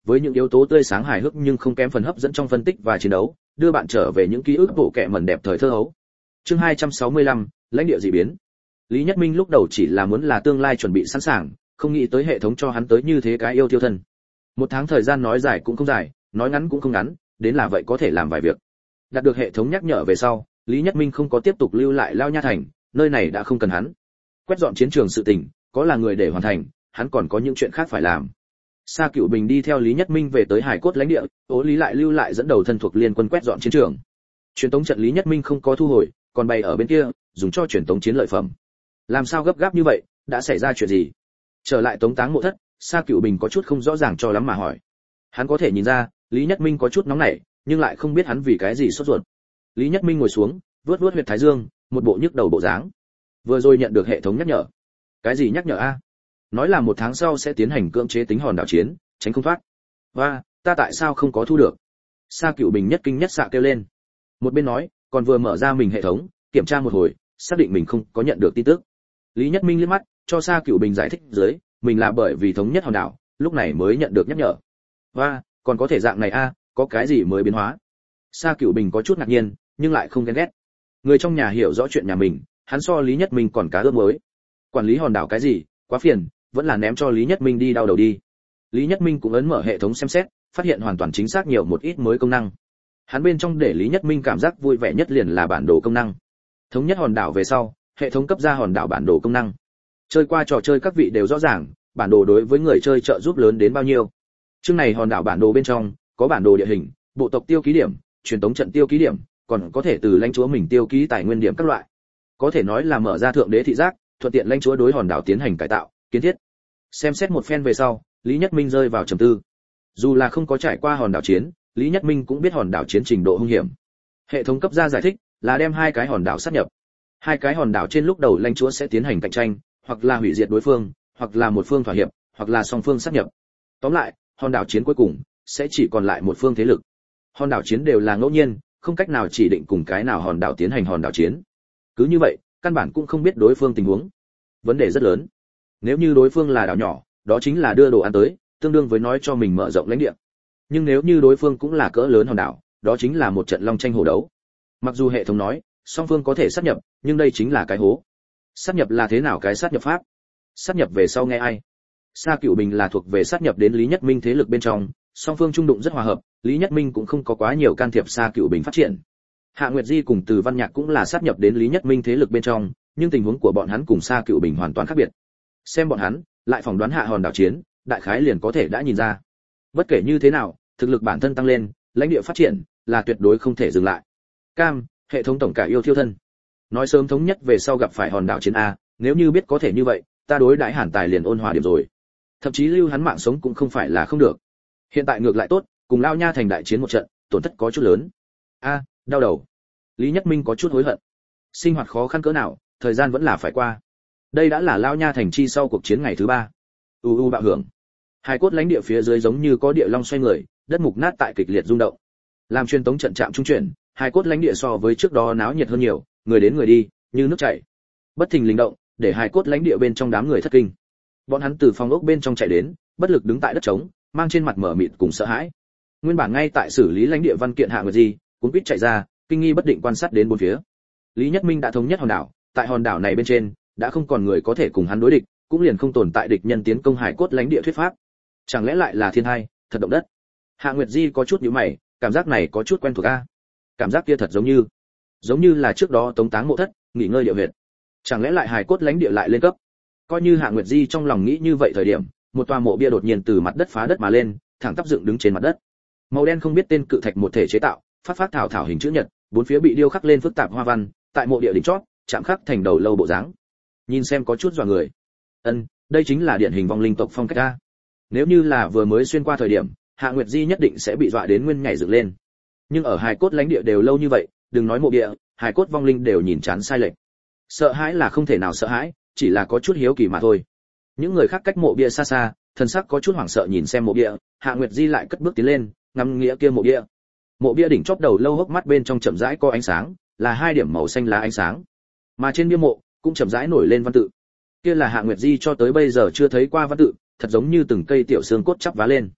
với những yếu tố tươi sáng hài hước nhưng không kém phần hấp dẫn trong phân tích và chiến đấu, đưa bạn trở về những ký ức bộ kệ mẩn đẹp thời thơ ấu. Chương hai trăm sáu mươi lăm, lãnh địa dị biến. Lý Nhất Minh lúc đầu chỉ là muốn là tương lai chuẩn bị sẵn sàng, không nghĩ tới hệ thống cho hắn tới như thế cái yêu tiêu thân. Một tháng thời gian nói dài cũng không dài, nói ngắn cũng không ngắn, đến là vậy có thể làm vài việc. Đạt được hệ thống nhắc nhở về sau, Lý Nhất Minh không có tiếp tục lưu lại Lao Nha thành, nơi này đã không cần hắn. Quét dọn chiến trường sự tình, có là người để hoàn thành, hắn còn có những chuyện khác phải làm. Sa Cửu Bình đi theo Lý Nhất Minh về tới Hải Cốt lãnh địa, Ô Lý lại lưu lại dẫn đầu thân thuộc liên quân quét dọn chiến trường. Truyền tống trận Lý Nhất Minh không có thu hồi, còn bày ở bên kia, dùng cho truyền tống chiến lợi phẩm. Làm sao gấp gáp như vậy, đã xảy ra chuyện gì? Trở lại Tống Táng mộ thất, Sa Cửu Bình có chút không rõ ràng cho lắm mà hỏi. Hắn có thể nhìn ra, Lý Nhất Minh có chút nóng nảy, nhưng lại không biết hắn vì cái gì sốt ruột. Lý Nhất Minh ngồi xuống, vuốt vuốt huyệt thái dương, một bộ nhức đầu bộ dáng. Vừa rồi nhận được hệ thống nhắc nhở. Cái gì nhắc nhở a? Nói là một tháng sau sẽ tiến hành cưỡng chế tính hòn đảo chiến, tránh không thoát. Và, ta tại sao không có thu được? Sa Cửu Bình nhất kinh nhất xạ kêu lên. Một bên nói, còn vừa mở ra mình hệ thống, kiểm tra một hồi, xác định mình không có nhận được tin tức. Lý Nhất Minh liếc mắt, cho Sa Cửu Bình giải thích dưới, mình là bởi vì thống nhất hòn đảo, lúc này mới nhận được nhắc nhở. Và, còn có thể dạng này a, có cái gì mới biến hóa? Sa Cửu Bình có chút ngạc nhiên, nhưng lại không ghen ghét. Người trong nhà hiểu rõ chuyện nhà mình, hắn so Lý Nhất Minh còn cá ướp mới. Quản lý hòn đảo cái gì, quá phiền, vẫn là ném cho Lý Nhất Minh đi đau đầu đi. Lý Nhất Minh cũng ấn mở hệ thống xem xét, phát hiện hoàn toàn chính xác nhiều một ít mới công năng. Hắn bên trong để Lý Nhất Minh cảm giác vui vẻ nhất liền là bản đồ công năng. Thống nhất hòn đảo về sau, hệ thống cấp ra hòn đảo bản đồ công năng. Chơi qua trò chơi các vị đều rõ ràng, bản đồ đối với người chơi trợ giúp lớn đến bao nhiêu. Chương này hòn đảo bản đồ bên trong có bản đồ địa hình, bộ tộc tiêu ký điểm, truyền tống trận tiêu ký điểm, còn có thể từ lãnh chúa mình tiêu ký tài nguyên điểm các loại. Có thể nói là mở ra thượng đế thị giác, thuận tiện lãnh chúa đối hòn đảo tiến hành cải tạo, kiến thiết. Xem xét một phen về sau, Lý Nhất Minh rơi vào trầm tư. Dù là không có trải qua hòn đảo chiến, Lý Nhất Minh cũng biết hòn đảo chiến trình độ hung hiểm. Hệ thống cấp ra giải thích là đem hai cái hòn đảo sát nhập. Hai cái hòn đảo trên lúc đầu lãnh chúa sẽ tiến hành cạnh tranh, hoặc là hủy diệt đối phương, hoặc là một phương thỏa hiệp, hoặc là song phương sát nhập. Tóm lại, hòn đảo chiến cuối cùng sẽ chỉ còn lại một phương thế lực. Hòn đảo chiến đều là ngẫu nhiên, không cách nào chỉ định cùng cái nào hòn đảo tiến hành hòn đảo chiến. Cứ như vậy, căn bản cũng không biết đối phương tình huống. Vấn đề rất lớn. Nếu như đối phương là đảo nhỏ, đó chính là đưa đồ ăn tới, tương đương với nói cho mình mở rộng lãnh địa. Nhưng nếu như đối phương cũng là cỡ lớn hòn đảo, đó chính là một trận long tranh hổ đấu. Mặc dù hệ thống nói, song phương có thể sát nhập, nhưng đây chính là cái hố. Sát nhập là thế nào cái sát nhập pháp? Sát nhập về sau nghe ai? Sa Cửu Bình là thuộc về sát nhập đến Lý Nhất Minh thế lực bên trong, song phương trung đụng rất hòa hợp, Lý Nhất Minh cũng không có quá nhiều can thiệp Sa Cửu Bình phát triển. Hạ Nguyệt Di cùng Từ Văn Nhạc cũng là sát nhập đến Lý Nhất Minh thế lực bên trong, nhưng tình huống của bọn hắn cùng Sa Cửu Bình hoàn toàn khác biệt. Xem bọn hắn, lại phỏng đoán hạ hòn đảo chiến, đại khái liền có thể đã nhìn ra. Bất kể như thế nào, thực lực bản thân tăng lên, lãnh địa phát triển là tuyệt đối không thể dừng lại. Cam, hệ thống tổng cả yêu thiêu thân. Nói sớm thống nhất về sau gặp phải hòn đảo chiến a, nếu như biết có thể như vậy, ta đối đãi Hàn Tài liền ôn hòa điểm rồi. Thậm chí lưu hắn mạng sống cũng không phải là không được. Hiện tại ngược lại tốt, cùng Lao Nha thành đại chiến một trận, tổn thất có chút lớn. A, đau đầu. Lý Nhất Minh có chút hối hận. Sinh hoạt khó khăn cỡ nào, thời gian vẫn là phải qua. Đây đã là Lao Nha thành chi sau cuộc chiến ngày thứ ba. U u bạo hưởng. Hai cốt lãnh địa phía dưới giống như có địa long xoay người, đất mục nát tại kịch liệt rung động. Làm truyền tống trận trạm trung chuyển, hai cốt lãnh địa so với trước đó náo nhiệt hơn nhiều, người đến người đi, như nước chảy. Bất thình lình động, để hai cốt lãnh địa bên trong đám người thất kinh. Bọn hắn từ phòng ốc bên trong chạy đến, bất lực đứng tại đất trống, mang trên mặt mở mịt cùng sợ hãi. Nguyên bản ngay tại xử lý lãnh địa văn kiện Hạ Nguyệt Di, cũng quýt chạy ra, kinh nghi bất định quan sát đến bốn phía. Lý Nhất Minh đã thống nhất hòn đảo, tại hòn đảo này bên trên, đã không còn người có thể cùng hắn đối địch, cũng liền không tồn tại địch nhân tiến công hải cốt lãnh địa thuyết pháp. Chẳng lẽ lại là thiên hai, thật động đất? Hạ Nguyệt Di có chút nhíu mày, cảm giác này có chút quen thuộc a. Cảm giác kia thật giống như, giống như là trước đó Tống Táng mộ thất, nghỉ ngơi địa huyệt. Chẳng lẽ lại hải cốt lãnh địa lại lên cấp? Coi như Hạ Nguyệt Di trong lòng nghĩ như vậy thời điểm, một tòa mộ bia đột nhiên từ mặt đất phá đất mà lên, thẳng tắp dựng đứng trên mặt đất. Màu đen không biết tên cự thạch một thể chế tạo, phát phát thảo thảo hình chữ nhật, bốn phía bị điêu khắc lên phức tạp hoa văn, tại mộ địa đỉnh chót, chạm khắc thành đầu lâu bộ dáng. Nhìn xem có chút dọa người. Ân, đây chính là điển hình vong linh tộc phong cách a. Nếu như là vừa mới xuyên qua thời điểm, Hạ Nguyệt Di nhất định sẽ bị dọa đến nguyên nhảy dựng lên. Nhưng ở hài cốt lãnh địa đều lâu như vậy, đừng nói mộ địa, hài cốt vong linh đều nhìn chán sai lệch. Sợ hãi là không thể nào sợ hãi, chỉ là có chút hiếu kỳ mà thôi. Những người khác cách mộ bia xa xa, thần sắc có chút hoảng sợ nhìn xem mộ bia, Hạ Nguyệt Di lại cất bước tiến lên, ngắm nghĩa kia mộ bia. Mộ bia đỉnh chóp đầu lâu hốc mắt bên trong chậm rãi có ánh sáng, là hai điểm màu xanh lá ánh sáng. Mà trên bia mộ cũng chậm rãi nổi lên văn tự. Kia là Hạ Nguyệt Di cho tới bây giờ chưa thấy qua văn tự, thật giống như từng cây tiểu xương cốt chắp vá lên.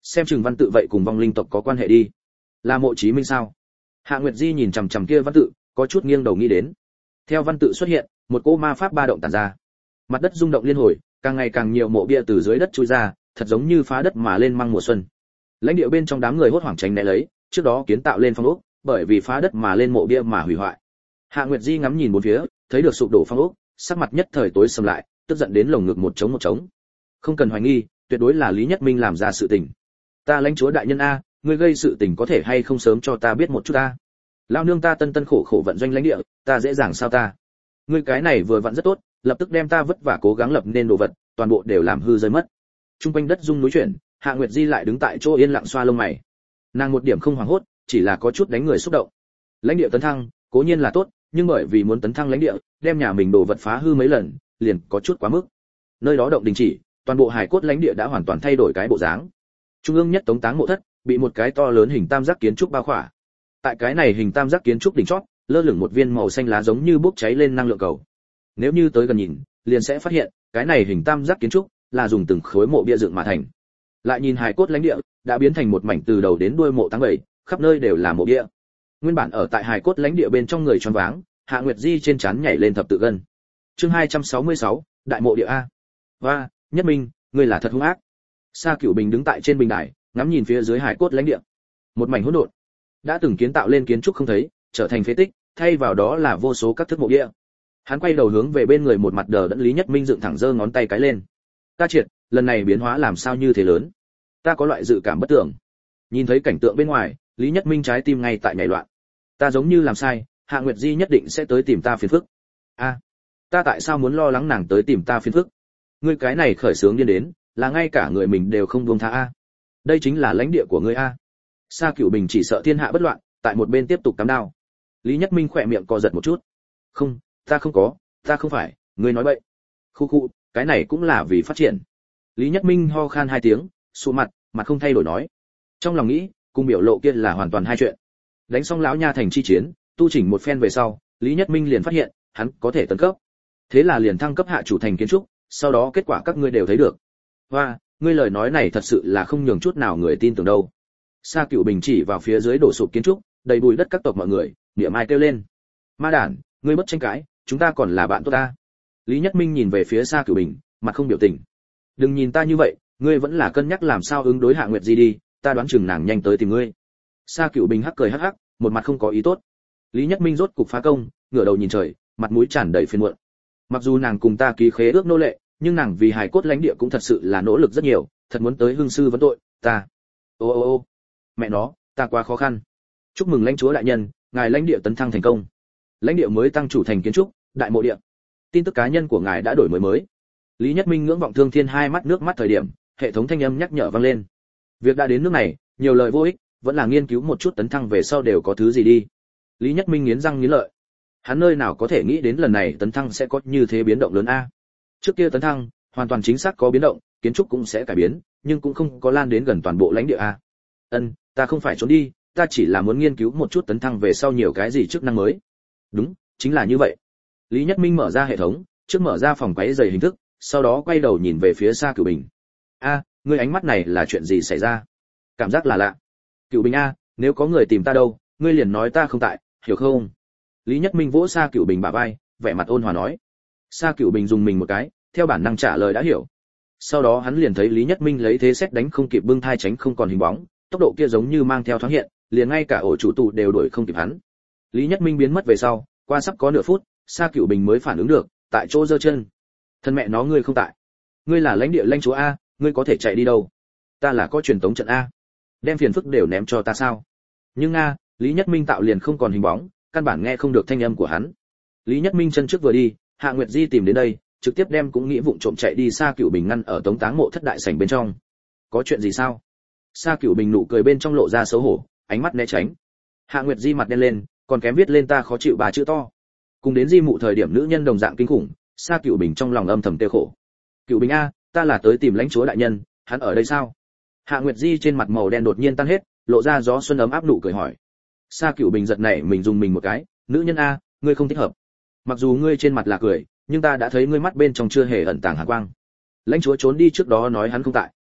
xem chừng văn tự vậy cùng vong linh tộc có quan hệ đi. Là Mộ Chí Minh sao? Hạ Nguyệt Di nhìn chằm chằm kia văn tự, có chút nghiêng đầu nghĩ đến. Theo văn tự xuất hiện, một cỗ ma pháp ba động tản ra. Mặt đất rung động liên hồi, càng ngày càng nhiều mộ bia từ dưới đất chui ra, thật giống như phá đất mà lên măng mùa xuân. Lãnh địa bên trong đám người hốt hoảng tránh né lấy, trước đó kiến tạo lên phong ốc, bởi vì phá đất mà lên mộ bia mà hủy hoại. Hạ Nguyệt Di ngắm nhìn bốn phía, thấy được sụp đổ phong ốc, sắc mặt nhất thời tối sầm lại, tức giận đến lồng ngực một trống một trống. Không cần hoài nghi, tuyệt đối là Lý Nhất Minh làm ra sự tình. Ta lãnh chúa đại nhân a, ngươi gây sự tình có thể hay không sớm cho ta biết một chút a? Lao nương ta tân tân khổ khổ vận doanh lãnh địa, ta dễ dàng sao ta? Ngươi cái này vừa vặn rất tốt, lập tức đem ta vất vả cố gắng lập nên đồ vật, toàn bộ đều làm hư rơi mất. Trung quanh đất rung núi chuyển, Hạ Nguyệt Di lại đứng tại chỗ yên lặng xoa lông mày. Nàng một điểm không hoảng hốt, chỉ là có chút đánh người xúc động. Lãnh địa tấn thăng, cố nhiên là tốt, nhưng bởi vì muốn tấn thăng lãnh địa, đem nhà mình đồ vật phá hư mấy lần, liền có chút quá mức. Nơi đó động đình chỉ, toàn bộ hải cốt lãnh địa đã hoàn toàn thay đổi cái bộ dáng. Trung ương nhất tống táng mộ thất, bị một cái to lớn hình tam giác kiến trúc bao khỏa. Tại cái này hình tam giác kiến trúc đỉnh chót, lơ lửng một viên màu xanh lá giống như bốc cháy lên năng lượng cầu. Nếu như tới gần nhìn, liền sẽ phát hiện, cái này hình tam giác kiến trúc là dùng từng khối mộ bia dựng mà thành. Lại nhìn hải cốt lãnh địa, đã biến thành một mảnh từ đầu đến đuôi mộ táng bầy, khắp nơi đều là mộ bia. Nguyên bản ở tại hải cốt lãnh địa bên trong người choáng váng, Hạ Nguyệt Di trên trán nhảy lên thập tự gân. Chương hai trăm sáu mươi sáu, Đại mộ địa a. Và, Nhất Minh, ngươi là thật hung ác. Sa Cửu Bình đứng tại trên bình đài, ngắm nhìn phía dưới hải cốt lãnh địa. Một mảnh hỗn độn. Đã từng kiến tạo lên kiến trúc không thấy, trở thành phế tích, thay vào đó là vô số các thước mộ địa. Hắn quay đầu hướng về bên người một mặt đờ đẫn Lý Nhất Minh dựng thẳng giơ ngón tay cái lên. Ta triệt, lần này biến hóa làm sao như thế lớn? Ta có loại dự cảm bất tưởng. Nhìn thấy cảnh tượng bên ngoài, Lý Nhất Minh trái tim ngay tại nhảy loạn. Ta giống như làm sai, Hạ Nguyệt Di nhất định sẽ tới tìm ta phiền phức. A, ta tại sao muốn lo lắng nàng tới tìm ta phiền phức? Ngươi cái này khởi sướng điên đến, là ngay cả người mình đều không buông tha a. Đây chính là lãnh địa của ngươi a. Sa Cửu Bình chỉ sợ thiên hạ bất loạn, tại một bên tiếp tục cắm đao. Lý Nhất Minh khỏe miệng co giật một chút. Không, ta không có, ta không phải, ngươi nói bậy. Khu khu, cái này cũng là vì phát triển. Lý Nhất Minh ho khan hai tiếng, sụ mặt, mặt không thay đổi nói. Trong lòng nghĩ, cùng biểu lộ kia là hoàn toàn hai chuyện. Đánh xong lão nha thành chi chiến, tu chỉnh một phen về sau, Lý Nhất Minh liền phát hiện, hắn có thể tấn cấp. Thế là liền thăng cấp hạ chủ thành kiến trúc, sau đó kết quả các ngươi đều thấy được. Hoa, ngươi lời nói này thật sự là không nhường chút nào người tin tưởng đâu. Sa Cửu Bình chỉ vào phía dưới đổ sụp kiến trúc, đầy bụi đất các tộc mọi người, niệm ai kêu lên. Ma đản, ngươi bất tranh cãi, chúng ta còn là bạn tốt ta. Lý Nhất Minh nhìn về phía Sa Cửu Bình, mặt không biểu tình. Đừng nhìn ta như vậy, ngươi vẫn là cân nhắc làm sao ứng đối Hạ Nguyệt Di đi, ta đoán chừng nàng nhanh tới tìm ngươi. Sa Cửu Bình hắc cười hắc hắc, một mặt không có ý tốt. Lý Nhất Minh rốt cục phá công, ngửa đầu nhìn trời, mặt mũi tràn đầy phiền muộn. Mặc dù nàng cùng ta ký khế ước nô lệ, nhưng nàng vì hài cốt lãnh địa cũng thật sự là nỗ lực rất nhiều, thật muốn tới hương sư vấn tội, ta. Ô ô ô, mẹ nó, ta quá khó khăn. Chúc mừng lãnh chúa đại nhân, ngài lãnh địa tấn thăng thành công. Lãnh địa mới tăng chủ thành kiến trúc, đại mộ địa. Tin tức cá nhân của ngài đã đổi mới mới. Lý Nhất Minh ngưỡng vọng thương thiên hai mắt nước mắt thời điểm, hệ thống thanh âm nhắc nhở vang lên. Việc đã đến nước này, nhiều lời vô ích, vẫn là nghiên cứu một chút tấn thăng về sau đều có thứ gì đi. Lý Nhất Minh nghiến răng nghiến lợi. Hắn nơi nào có thể nghĩ đến lần này tấn thăng sẽ có như thế biến động lớn a. Trước kia tấn thăng, hoàn toàn chính xác có biến động, kiến trúc cũng sẽ cải biến, nhưng cũng không có lan đến gần toàn bộ lãnh địa a. Ân, ta không phải trốn đi, ta chỉ là muốn nghiên cứu một chút tấn thăng về sau nhiều cái gì chức năng mới. Đúng, chính là như vậy. Lý Nhất Minh mở ra hệ thống, trước mở ra phòng quấy giày hình thức, sau đó quay đầu nhìn về phía Sa Cửu Bình. A, ngươi ánh mắt này là chuyện gì xảy ra? Cảm giác là lạ. Cửu Bình a, nếu có người tìm ta đâu, ngươi liền nói ta không tại, hiểu không? Lý Nhất Minh vỗ Sa Cửu Bình bả vai, vẻ mặt ôn hòa nói. Sa Cửu Bình dùng mình một cái, theo bản năng trả lời đã hiểu. Sau đó hắn liền thấy Lý Nhất Minh lấy thế xét đánh không kịp bưng thai tránh không còn hình bóng, tốc độ kia giống như mang theo thoáng hiện, liền ngay cả ổ chủ tụ đều đuổi không kịp hắn. Lý Nhất Minh biến mất về sau, qua sắp có nửa phút, Sa Cửu Bình mới phản ứng được, tại chỗ giơ chân. Thân mẹ nó ngươi không tại. Ngươi là lãnh địa lãnh chúa a, ngươi có thể chạy đi đâu? Ta là có truyền tống trận a. Đem phiền phức đều ném cho ta sao? Nhưng a, Lý Nhất Minh tạo liền không còn hình bóng, căn bản nghe không được thanh âm của hắn. Lý Nhất Minh chân trước vừa đi, Hạ Nguyệt Di tìm đến đây, trực tiếp đem cũng nghĩ vụng trộm chạy đi Sa Cửu Bình ngăn ở tống táng mộ thất đại sảnh bên trong. Có chuyện gì sao? Sa Cửu Bình nụ cười bên trong lộ ra xấu hổ, ánh mắt né tránh. Hạ Nguyệt Di mặt đen lên, còn kém viết lên ta khó chịu bà chữ to. Cùng đến Di mụ thời điểm nữ nhân đồng dạng kinh khủng, Sa Cửu Bình trong lòng âm thầm tiêu khổ. Cửu Bình a, ta là tới tìm lãnh chúa đại nhân, hắn ở đây sao? Hạ Nguyệt Di trên mặt màu đen đột nhiên tan hết, lộ ra gió xuân ấm áp nụ cười hỏi. Sa Cửu Bình giật nảy mình dùng mình một cái, nữ nhân a, ngươi không thích hợp. Mặc dù ngươi trên mặt là cười, nhưng ta đã thấy ngươi mắt bên trong chưa hề ẩn tàng hàn quang. Lãnh chúa trốn đi trước đó nói hắn không tại.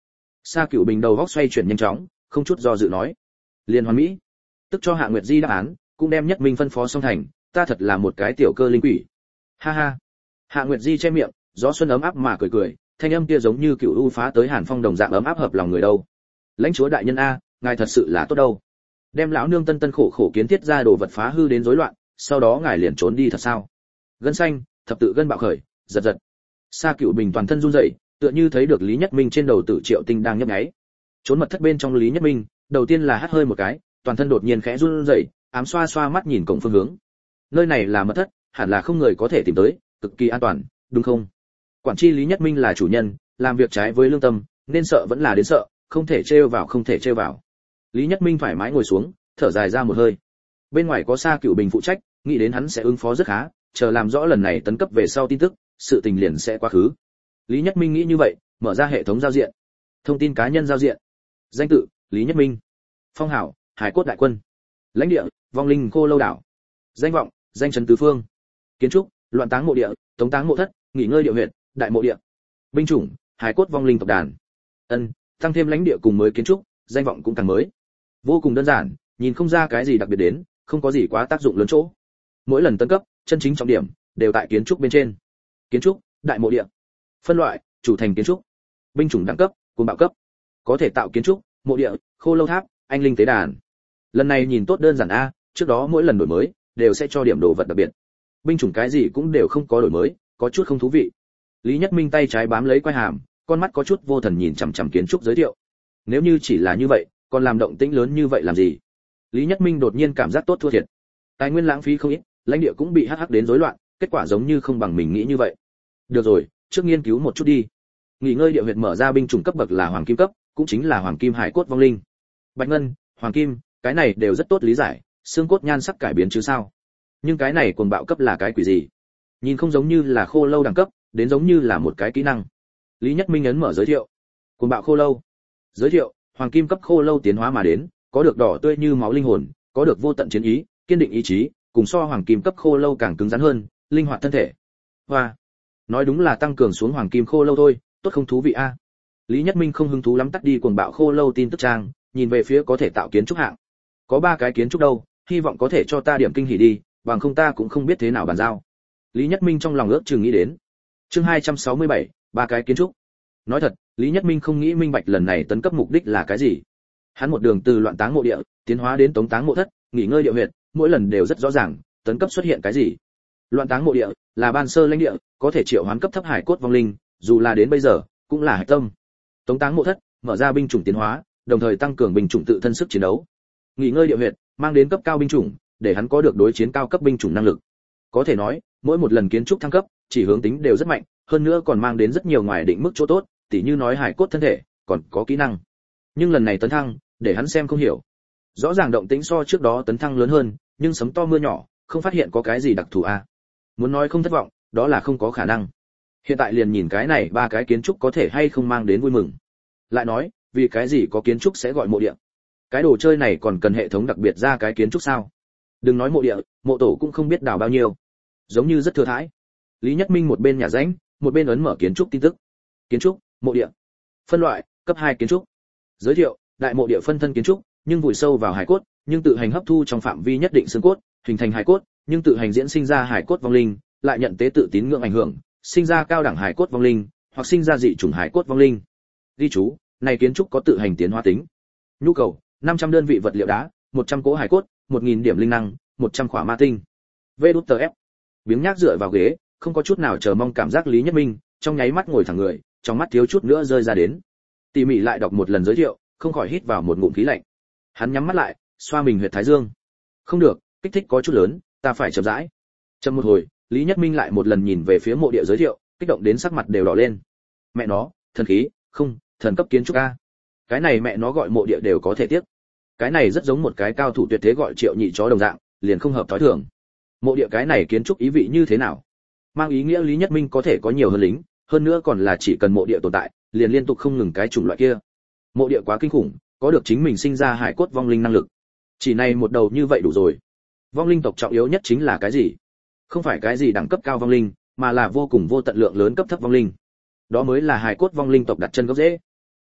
Sa Cửu Bình đầu góc xoay chuyển nhanh chóng, không chút do dự nói: "Liên Hoàn Mỹ." Tức cho Hạ Nguyệt Di đáp án, cũng đem Nhất Minh phân phó xong thành, ta thật là một cái tiểu cơ linh quỷ. Ha ha. Hạ Nguyệt Di che miệng, gió xuân ấm áp mà cười cười, thanh âm kia giống như cựu u phá tới hàn phong đồng dạng ấm áp hợp lòng người đâu. Lãnh chúa đại nhân a, ngài thật sự là tốt đâu. Đem lão nương tân tân khổ khổ kiến thiết ra đồ vật phá hư đến rối loạn, sau đó ngài liền trốn đi thật sao? Gân xanh, thập tự gân bạo khởi, giật giật. Sa Cửu Bình toàn thân run rẩy, tựa như thấy được Lý Nhất Minh trên đầu tử triệu tinh đang nhấp nháy. Trốn mật thất bên trong Lý Nhất Minh, đầu tiên là hắt hơi một cái, toàn thân đột nhiên khẽ run rẩy, ám xoa xoa mắt nhìn cổng phương hướng. Nơi này là mật thất, hẳn là không người có thể tìm tới, cực kỳ an toàn, đúng không? Quản tri Lý Nhất Minh là chủ nhân, làm việc trái với lương tâm, nên sợ vẫn là đến sợ, không thể trêu vào không thể trêu vào. Lý Nhất Minh thoải mái ngồi xuống, thở dài ra một hơi. Bên ngoài có Sa Cửu Bình phụ trách, nghĩ đến hắn sẽ ứng phó rất khá, chờ làm rõ lần này tấn cấp về sau tin tức, sự tình liền sẽ quá khứ. Lý Nhất Minh nghĩ như vậy, mở ra hệ thống giao diện. Thông tin cá nhân giao diện. Danh tự: Lý Nhất Minh. Phong hào: Hải cốt đại quân. Lãnh địa: Vong linh Khô Lâu đảo. Danh vọng: Danh chấn tứ phương. Kiến trúc: Loạn táng mộ địa, tống táng mộ thất, nghỉ ngơi địa huyện, đại mộ địa. Binh chủng: Hải cốt vong linh tộc đàn. Ân, tăng thêm lãnh địa cùng mới kiến trúc, danh vọng cũng càng mới. Vô cùng đơn giản, nhìn không ra cái gì đặc biệt đến, không có gì quá tác dụng lớn chỗ. Mỗi lần tấn cấp, chân chính trọng điểm đều tại kiến trúc bên trên. Kiến trúc: Đại mộ địa. Phân loại: Chủ thành kiến trúc. Binh chủng đẳng cấp: Cuồng bạo cấp. Có thể tạo kiến trúc: Mộ địa, Khô Lâu tháp, Anh linh tế đàn. Lần này nhìn tốt đơn giản a, trước đó mỗi lần đổi mới đều sẽ cho điểm đồ vật đặc biệt. Binh chủng cái gì cũng đều không có đổi mới, có chút không thú vị. Lý Nhất Minh tay trái bám lấy quai hàm, con mắt có chút vô thần nhìn chằm chằm kiến trúc giới thiệu. Nếu như chỉ là như vậy, còn làm động tĩnh lớn như vậy làm gì? Lý Nhất Minh đột nhiên cảm giác tốt thua thiệt. Tài nguyên lãng phí không ít, lãnh địa cũng bị hắc hắc đến rối loạn, kết quả giống như không bằng mình nghĩ như vậy. Được rồi, trước nghiên cứu một chút đi. Nghỉ ngơi địa huyệt mở ra binh chủng cấp bậc là hoàng kim cấp, cũng chính là hoàng kim hải cốt vong linh. Bạch ngân, hoàng kim, cái này đều rất tốt lý giải, xương cốt nhan sắc cải biến chứ sao? Nhưng cái này cuồng bạo cấp là cái quỷ gì? Nhìn không giống như là khô lâu đẳng cấp, đến giống như là một cái kỹ năng. Lý Nhất Minh ấn mở giới thiệu. Cuồng bạo khô lâu. Giới thiệu: Hoàng kim cấp khô lâu tiến hóa mà đến, có được đỏ tươi như máu linh hồn, có được vô tận chiến ý, kiên định ý chí, cùng so hoàng kim cấp khô lâu càng cứng rắn hơn, linh hoạt thân thể. Hoa, nói đúng là tăng cường xuống hoàng kim khô lâu thôi, tốt không thú vị a. Lý Nhất Minh không hứng thú lắm tắt đi cuồng bạo khô lâu tin tức trang, nhìn về phía có thể tạo kiến trúc hạng. Có ba cái kiến trúc đâu, hy vọng có thể cho ta điểm kinh hỉ đi, bằng không ta cũng không biết thế nào bàn giao. Lý Nhất Minh trong lòng ước chừng nghĩ đến. Chương hai trăm sáu mươi bảy, ba cái kiến trúc. Nói thật, Lý Nhất Minh không nghĩ minh bạch lần này tấn cấp mục đích là cái gì. Hắn một đường từ loạn táng mộ địa, tiến hóa đến tống táng mộ thất, nghỉ ngơi địa huyệt, mỗi lần đều rất rõ ràng, tấn cấp xuất hiện cái gì. Loạn táng mộ địa là ban sơ lãnh địa, có thể triệu hoán cấp thấp hải cốt vong linh, dù là đến bây giờ, cũng là hải tâm. Tống táng mộ thất, mở ra binh chủng tiến hóa, đồng thời tăng cường binh chủng tự thân sức chiến đấu. Nghỉ ngơi địa huyệt, mang đến cấp cao binh chủng, để hắn có được đối chiến cao cấp binh chủng năng lực. Có thể nói, mỗi một lần kiến trúc thăng cấp, chỉ hướng tính đều rất mạnh, hơn nữa còn mang đến rất nhiều ngoài định mức chỗ tốt, tỉ như nói hải cốt thân thể, còn có kỹ năng. Nhưng lần này tấn thăng, để hắn xem không hiểu. Rõ ràng động tĩnh so trước đó tấn thăng lớn hơn, nhưng sấm to mưa nhỏ, không phát hiện có cái gì đặc thù a. À. Muốn nói không thất vọng, đó là không có khả năng. Hiện tại liền nhìn cái này ba cái kiến trúc có thể hay không mang đến vui mừng. Lại nói, vì cái gì có kiến trúc sẽ gọi mộ địa? Cái đồ chơi này còn cần hệ thống đặc biệt ra cái kiến trúc sao? Đừng nói mộ địa, mộ tổ cũng không biết đào bao nhiêu. Giống như rất thừa thãi. Lý Nhất Minh một bên nhà rãnh, một bên ấn mở kiến trúc tin tức. Kiến trúc, mộ địa. Phân loại, cấp hai kiến trúc. Giới thiệu: Đại mộ địa phân thân kiến trúc, nhưng vùi sâu vào hải cốt, nhưng tự hành hấp thu trong phạm vi nhất định xương cốt, hình thành hải cốt, nhưng tự hành diễn sinh ra hải cốt vong linh, lại nhận tế tự tín ngưỡng ảnh hưởng, sinh ra cao đẳng hải cốt vong linh, hoặc sinh ra dị chủng hải cốt vong linh. Ghi chú: Này kiến trúc có tự hành tiến hóa tính. Nhu cầu: năm trăm đơn vị vật liệu đá, một trăm cỗ hải cốt, một nghìn điểm linh năng, một trăm khỏa ma tinh. vê đê ép. Biếng nhác dựa vào ghế, không có chút nào chờ mong cảm giác Lý Nhất Minh, trong nháy mắt ngồi thẳng người, trong mắt thiếu chút nữa rơi ra đến. Tỉ mỉ lại đọc một lần giới thiệu, không khỏi hít vào một ngụm khí lạnh. Hắn nhắm mắt lại, xoa mình huyệt thái dương. Không được, kích thích có chút lớn, ta phải chậm rãi. Chậm một hồi, Lý Nhất Minh lại một lần nhìn về phía mộ địa giới thiệu, kích động đến sắc mặt đều đỏ lên. Mẹ nó, thần khí, không, thần cấp kiến trúc a. Cái này mẹ nó gọi mộ địa đều có thể tiếp. Cái này rất giống một cái cao thủ tuyệt thế gọi Triệu Nhị chó đồng dạng, liền không hợp thói thường. Mộ địa cái này kiến trúc ý vị như thế nào? Mang ý nghĩa Lý Nhất Minh có thể có nhiều hơn lính, hơn nữa còn là chỉ cần mộ địa tồn tại, liền liên tục không ngừng cái chủng loại kia. Mộ địa quá kinh khủng, có được chính mình sinh ra hải cốt vong linh năng lực. Chỉ này một đầu như vậy đủ rồi. Vong linh tộc trọng yếu nhất chính là cái gì? Không phải cái gì đẳng cấp cao vong linh, mà là vô cùng vô tận lượng lớn cấp thấp vong linh. Đó mới là hải cốt vong linh tộc đặt chân gốc rễ.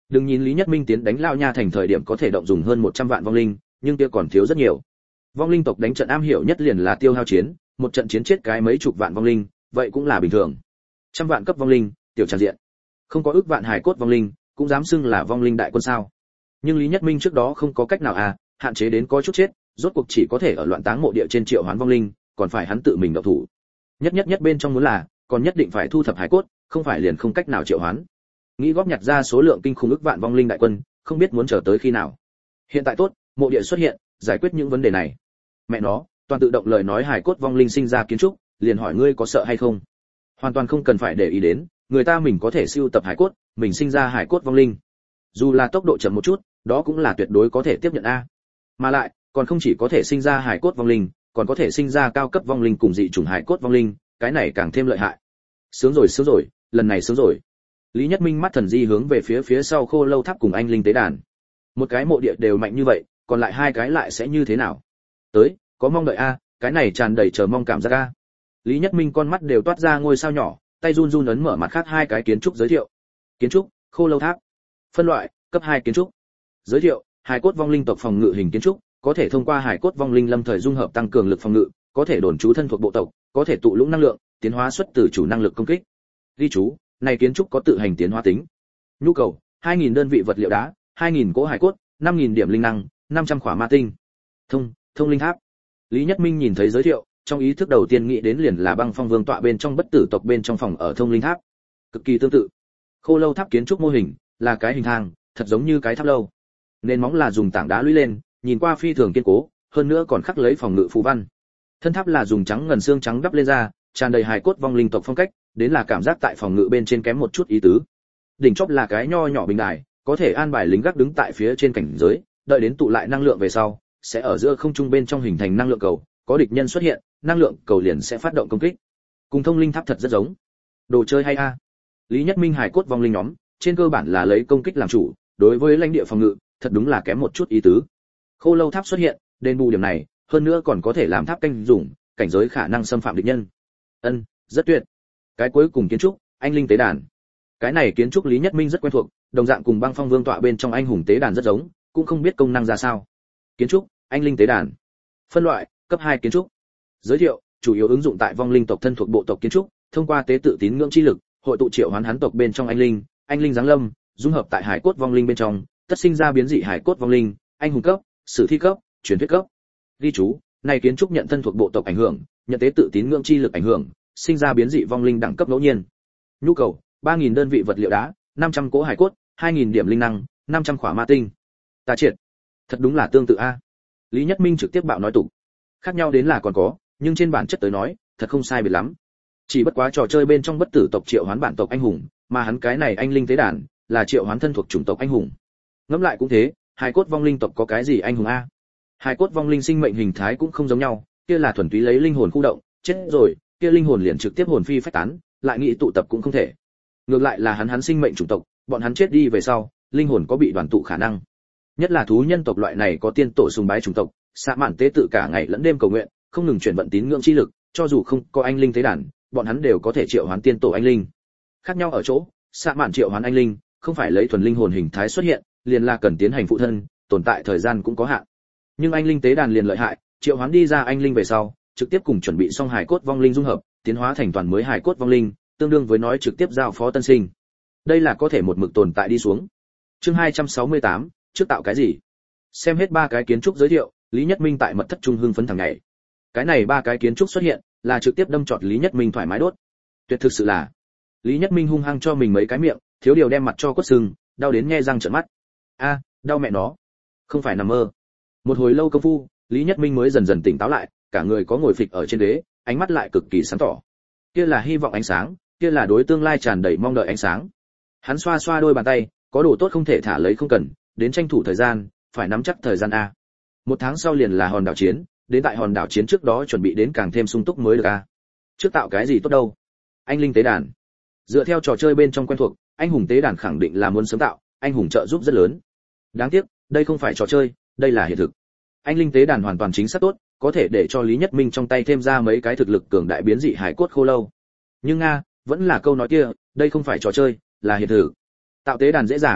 Đừng nhìn Lý Nhất Minh tiến đánh Lao Nha thành thời điểm có thể động dùng hơn một trăm vạn vong linh, nhưng kia còn thiếu rất nhiều. Vong linh tộc đánh trận am hiểu nhất liền là tiêu hao chiến, một trận chiến chết cái mấy chục vạn vong linh, vậy cũng là bình thường. Trăm vạn cấp vong linh, tiểu tràn diện. Không có ước vạn hài cốt vong linh, cũng dám xưng là vong linh đại quân sao? Nhưng Lý Nhất Minh trước đó không có cách nào à, hạn chế đến có chút chết, rốt cuộc chỉ có thể ở loạn táng mộ địa trên triệu hoán vong linh, còn phải hắn tự mình động thủ. Nhất nhất nhất bên trong muốn là, còn nhất định phải thu thập hài cốt, không phải liền không cách nào triệu hoán. Nghĩ góp nhặt ra số lượng kinh khủng ức vạn vong linh đại quân, không biết muốn chờ tới khi nào. Hiện tại tốt, mộ địa xuất hiện, giải quyết những vấn đề này. Mẹ nó, toàn tự động lời nói hài cốt vong linh sinh ra kiến trúc, liền hỏi ngươi có sợ hay không? Hoàn toàn không cần phải để ý đến, người ta mình có thể siêu tập hài cốt, mình sinh ra hài cốt vong linh. Dù là tốc độ chậm một chút, đó cũng là tuyệt đối có thể tiếp nhận a. Mà lại, còn không chỉ có thể sinh ra hài cốt vong linh, còn có thể sinh ra cao cấp vong linh cùng dị chủng hài cốt vong linh, cái này càng thêm lợi hại. Sướng rồi sướng rồi, lần này sướng rồi. Lý Nhất Minh mắt thần di hướng về phía phía sau Khô Lâu Tháp cùng anh linh tế đàn. Một cái mộ địa đều mạnh như vậy, còn lại hai cái lại sẽ như thế nào? Tới, có mong đợi a, cái này tràn đầy chờ mong cảm giác a. Lý Nhất Minh con mắt đều toát ra ngôi sao nhỏ, tay run run ấn mở mặt khác hai cái kiến trúc giới thiệu. Kiến trúc, Khô Lâu Tháp. Phân loại, cấp hai kiến trúc. Giới thiệu, hài cốt vong linh tộc phòng ngự hình kiến trúc, có thể thông qua hài cốt vong linh lâm thời dung hợp tăng cường lực phòng ngự, có thể đồn trú thân thuộc bộ tộc, có thể tụ lũng năng lượng, tiến hóa xuất từ chủ năng lực công kích. Ghi chú, này kiến trúc có tự hành tiến hóa tính. Nhu cầu, hai nghìn đơn vị vật liệu đá, hai nghìn cỗ hài cốt, năm nghìn điểm linh năng, năm trăm khỏa ma tinh. Thông, thông linh tháp. Lý Nhất Minh nhìn thấy giới thiệu, trong ý thức đầu tiên nghĩ đến liền là Băng Phong Vương tọa bên trong bất tử tộc bên trong phòng ở thông linh tháp. Cực kỳ tương tự. Khô Lâu Tháp kiến trúc mô hình là cái hình thang, thật giống như cái tháp lâu. Nền móng là dùng tảng đá lũy lên, nhìn qua phi thường kiên cố, hơn nữa còn khắc lấy phòng ngự phù văn. Thân tháp là dùng trắng ngần xương trắng đắp lên ra, tràn đầy hài cốt vong linh tộc phong cách, đến là cảm giác tại phòng ngự bên trên kém một chút ý tứ. Đỉnh chóp là cái nho nhỏ bình đài, có thể an bài lính gác đứng tại phía trên cảnh giới, đợi đến tụ lại năng lượng về sau, sẽ ở giữa không trung bên trong hình thành năng lượng cầu, có địch nhân xuất hiện, năng lượng cầu liền sẽ phát động công kích. Cùng thông linh tháp thật rất giống. Đồ chơi hay a. Lý Nhất Minh hài cốt vong linh nhóm, trên cơ bản là lấy công kích làm chủ, đối với lãnh địa phòng ngự, thật đúng là kém một chút ý tứ. Khô Lâu Tháp xuất hiện, đền bù điểm này, hơn nữa còn có thể làm tháp canh dùng, cảnh giới khả năng xâm phạm địch nhân. Ân, rất tuyệt. Cái cuối cùng kiến trúc, anh linh tế đàn. Cái này kiến trúc Lý Nhất Minh rất quen thuộc, đồng dạng cùng Băng Phong Vương tọa bên trong anh hùng tế đàn rất giống, cũng không biết công năng ra sao. Kiến trúc, anh linh tế đàn. Phân loại, cấp hai kiến trúc. Giới thiệu, chủ yếu ứng dụng tại vong linh tộc thân thuộc bộ tộc kiến trúc, thông qua tế tự tín ngưỡng chi lực, hội tụ triệu hoán hắn tộc bên trong anh linh, anh linh giáng lâm, dung hợp tại hải cốt vong linh bên trong, tất sinh ra biến dị hải cốt vong linh, anh hùng cấp, sử thi cấp, truyền thuyết cấp. Ghi chú, này kiến trúc nhận thân thuộc bộ tộc ảnh hưởng, nhận tế tự tín ngưỡng chi lực ảnh hưởng, sinh ra biến dị vong linh đẳng cấp ngẫu nhiên. Nhu cầu, ba nghìn đơn vị vật liệu đá, năm trăm cỗ hải cốt, hai nghìn điểm linh năng, năm trăm khỏa ma tinh. Ta triệt. Thật đúng là tương tự a. Lý Nhất Minh trực tiếp bạo nói tục. Khác nhau đến là còn có, nhưng trên bản chất tới nói, thật không sai biệt lắm. Chỉ bất quá trò chơi bên trong bất tử tộc triệu hoán bản tộc anh hùng, mà hắn cái này anh linh tế đàn là triệu hoán thân thuộc chủng tộc anh hùng. Ngẫm lại cũng thế, hài cốt vong linh tộc có cái gì anh hùng a? Hài cốt vong linh sinh mệnh hình thái cũng không giống nhau, kia là thuần túy lấy linh hồn khu động, chết rồi, kia linh hồn liền trực tiếp hồn phi phách tán, lại nghĩ tụ tập cũng không thể. Ngược lại là hắn hắn sinh mệnh chủng tộc, bọn hắn chết đi về sau, linh hồn có bị đoàn tụ khả năng. Nhất là thú nhân tộc loại này có tiên tổ sùng bái chủng tộc, xạ mạn tế tự cả ngày lẫn đêm cầu nguyện, không ngừng chuyển vận tín ngưỡng chi lực, cho dù không có anh linh tế đàn, bọn hắn đều có thể triệu hoán tiên tổ anh linh. Khác nhau ở chỗ, xạ mạn triệu hoán anh linh, không phải lấy thuần linh hồn hình thái xuất hiện, liền là cần tiến hành phụ thân, tồn tại thời gian cũng có hạn. Nhưng anh linh tế đàn liền lợi hại, triệu hoán đi ra anh linh về sau, trực tiếp cùng chuẩn bị xong hài cốt vong linh dung hợp, tiến hóa thành toàn mới hài cốt vong linh, tương đương với nói trực tiếp giao phó tân sinh. Đây là có thể một mực tồn tại đi xuống. Chương hai trăm sáu mươi tám, trước tạo cái gì? Xem hết ba cái kiến trúc giới thiệu, Lý Nhất Minh tại mật thất trung hưng phấn thằng nhảy. Cái này ba cái kiến trúc xuất hiện, là trực tiếp đâm trọt Lý Nhất Minh thoải mái đốt. Tuyệt thực sự là. Lý Nhất Minh hung hăng cho mình mấy cái miệng, thiếu điều đem mặt cho quất sưng, đau đến nghe răng trợn mắt. A, đau mẹ nó. Không phải nằm mơ. Một hồi lâu công phu, Lý Nhất Minh mới dần dần tỉnh táo lại, cả người có ngồi phịch ở trên ghế, ánh mắt lại cực kỳ sáng tỏ. Kia là hy vọng ánh sáng, kia là đối tương lai tràn đầy mong đợi ánh sáng. Hắn xoa xoa đôi bàn tay, có đồ tốt không thể thả lấy không cần, đến tranh thủ thời gian, phải nắm chắc thời gian a. Một tháng sau liền là hòn đảo chiến, đến tại hòn đảo chiến trước đó chuẩn bị đến càng thêm sung túc mới được a. Trước tạo cái gì tốt đâu? Anh linh tế đàn. Dựa theo trò chơi bên trong quen thuộc, anh hùng tế đàn khẳng định là muốn sớm tạo, anh hùng trợ giúp rất lớn. Đáng tiếc, đây không phải trò chơi, đây là hiện thực. Anh linh tế đàn hoàn toàn chính xác tốt, có thể để cho Lý Nhất Minh trong tay thêm ra mấy cái thực lực cường đại biến dị hải cốt khô lâu. Nhưng nga, vẫn là câu nói kia, đây không phải trò chơi, là hiện thực. Tạo tế đàn dễ dàng,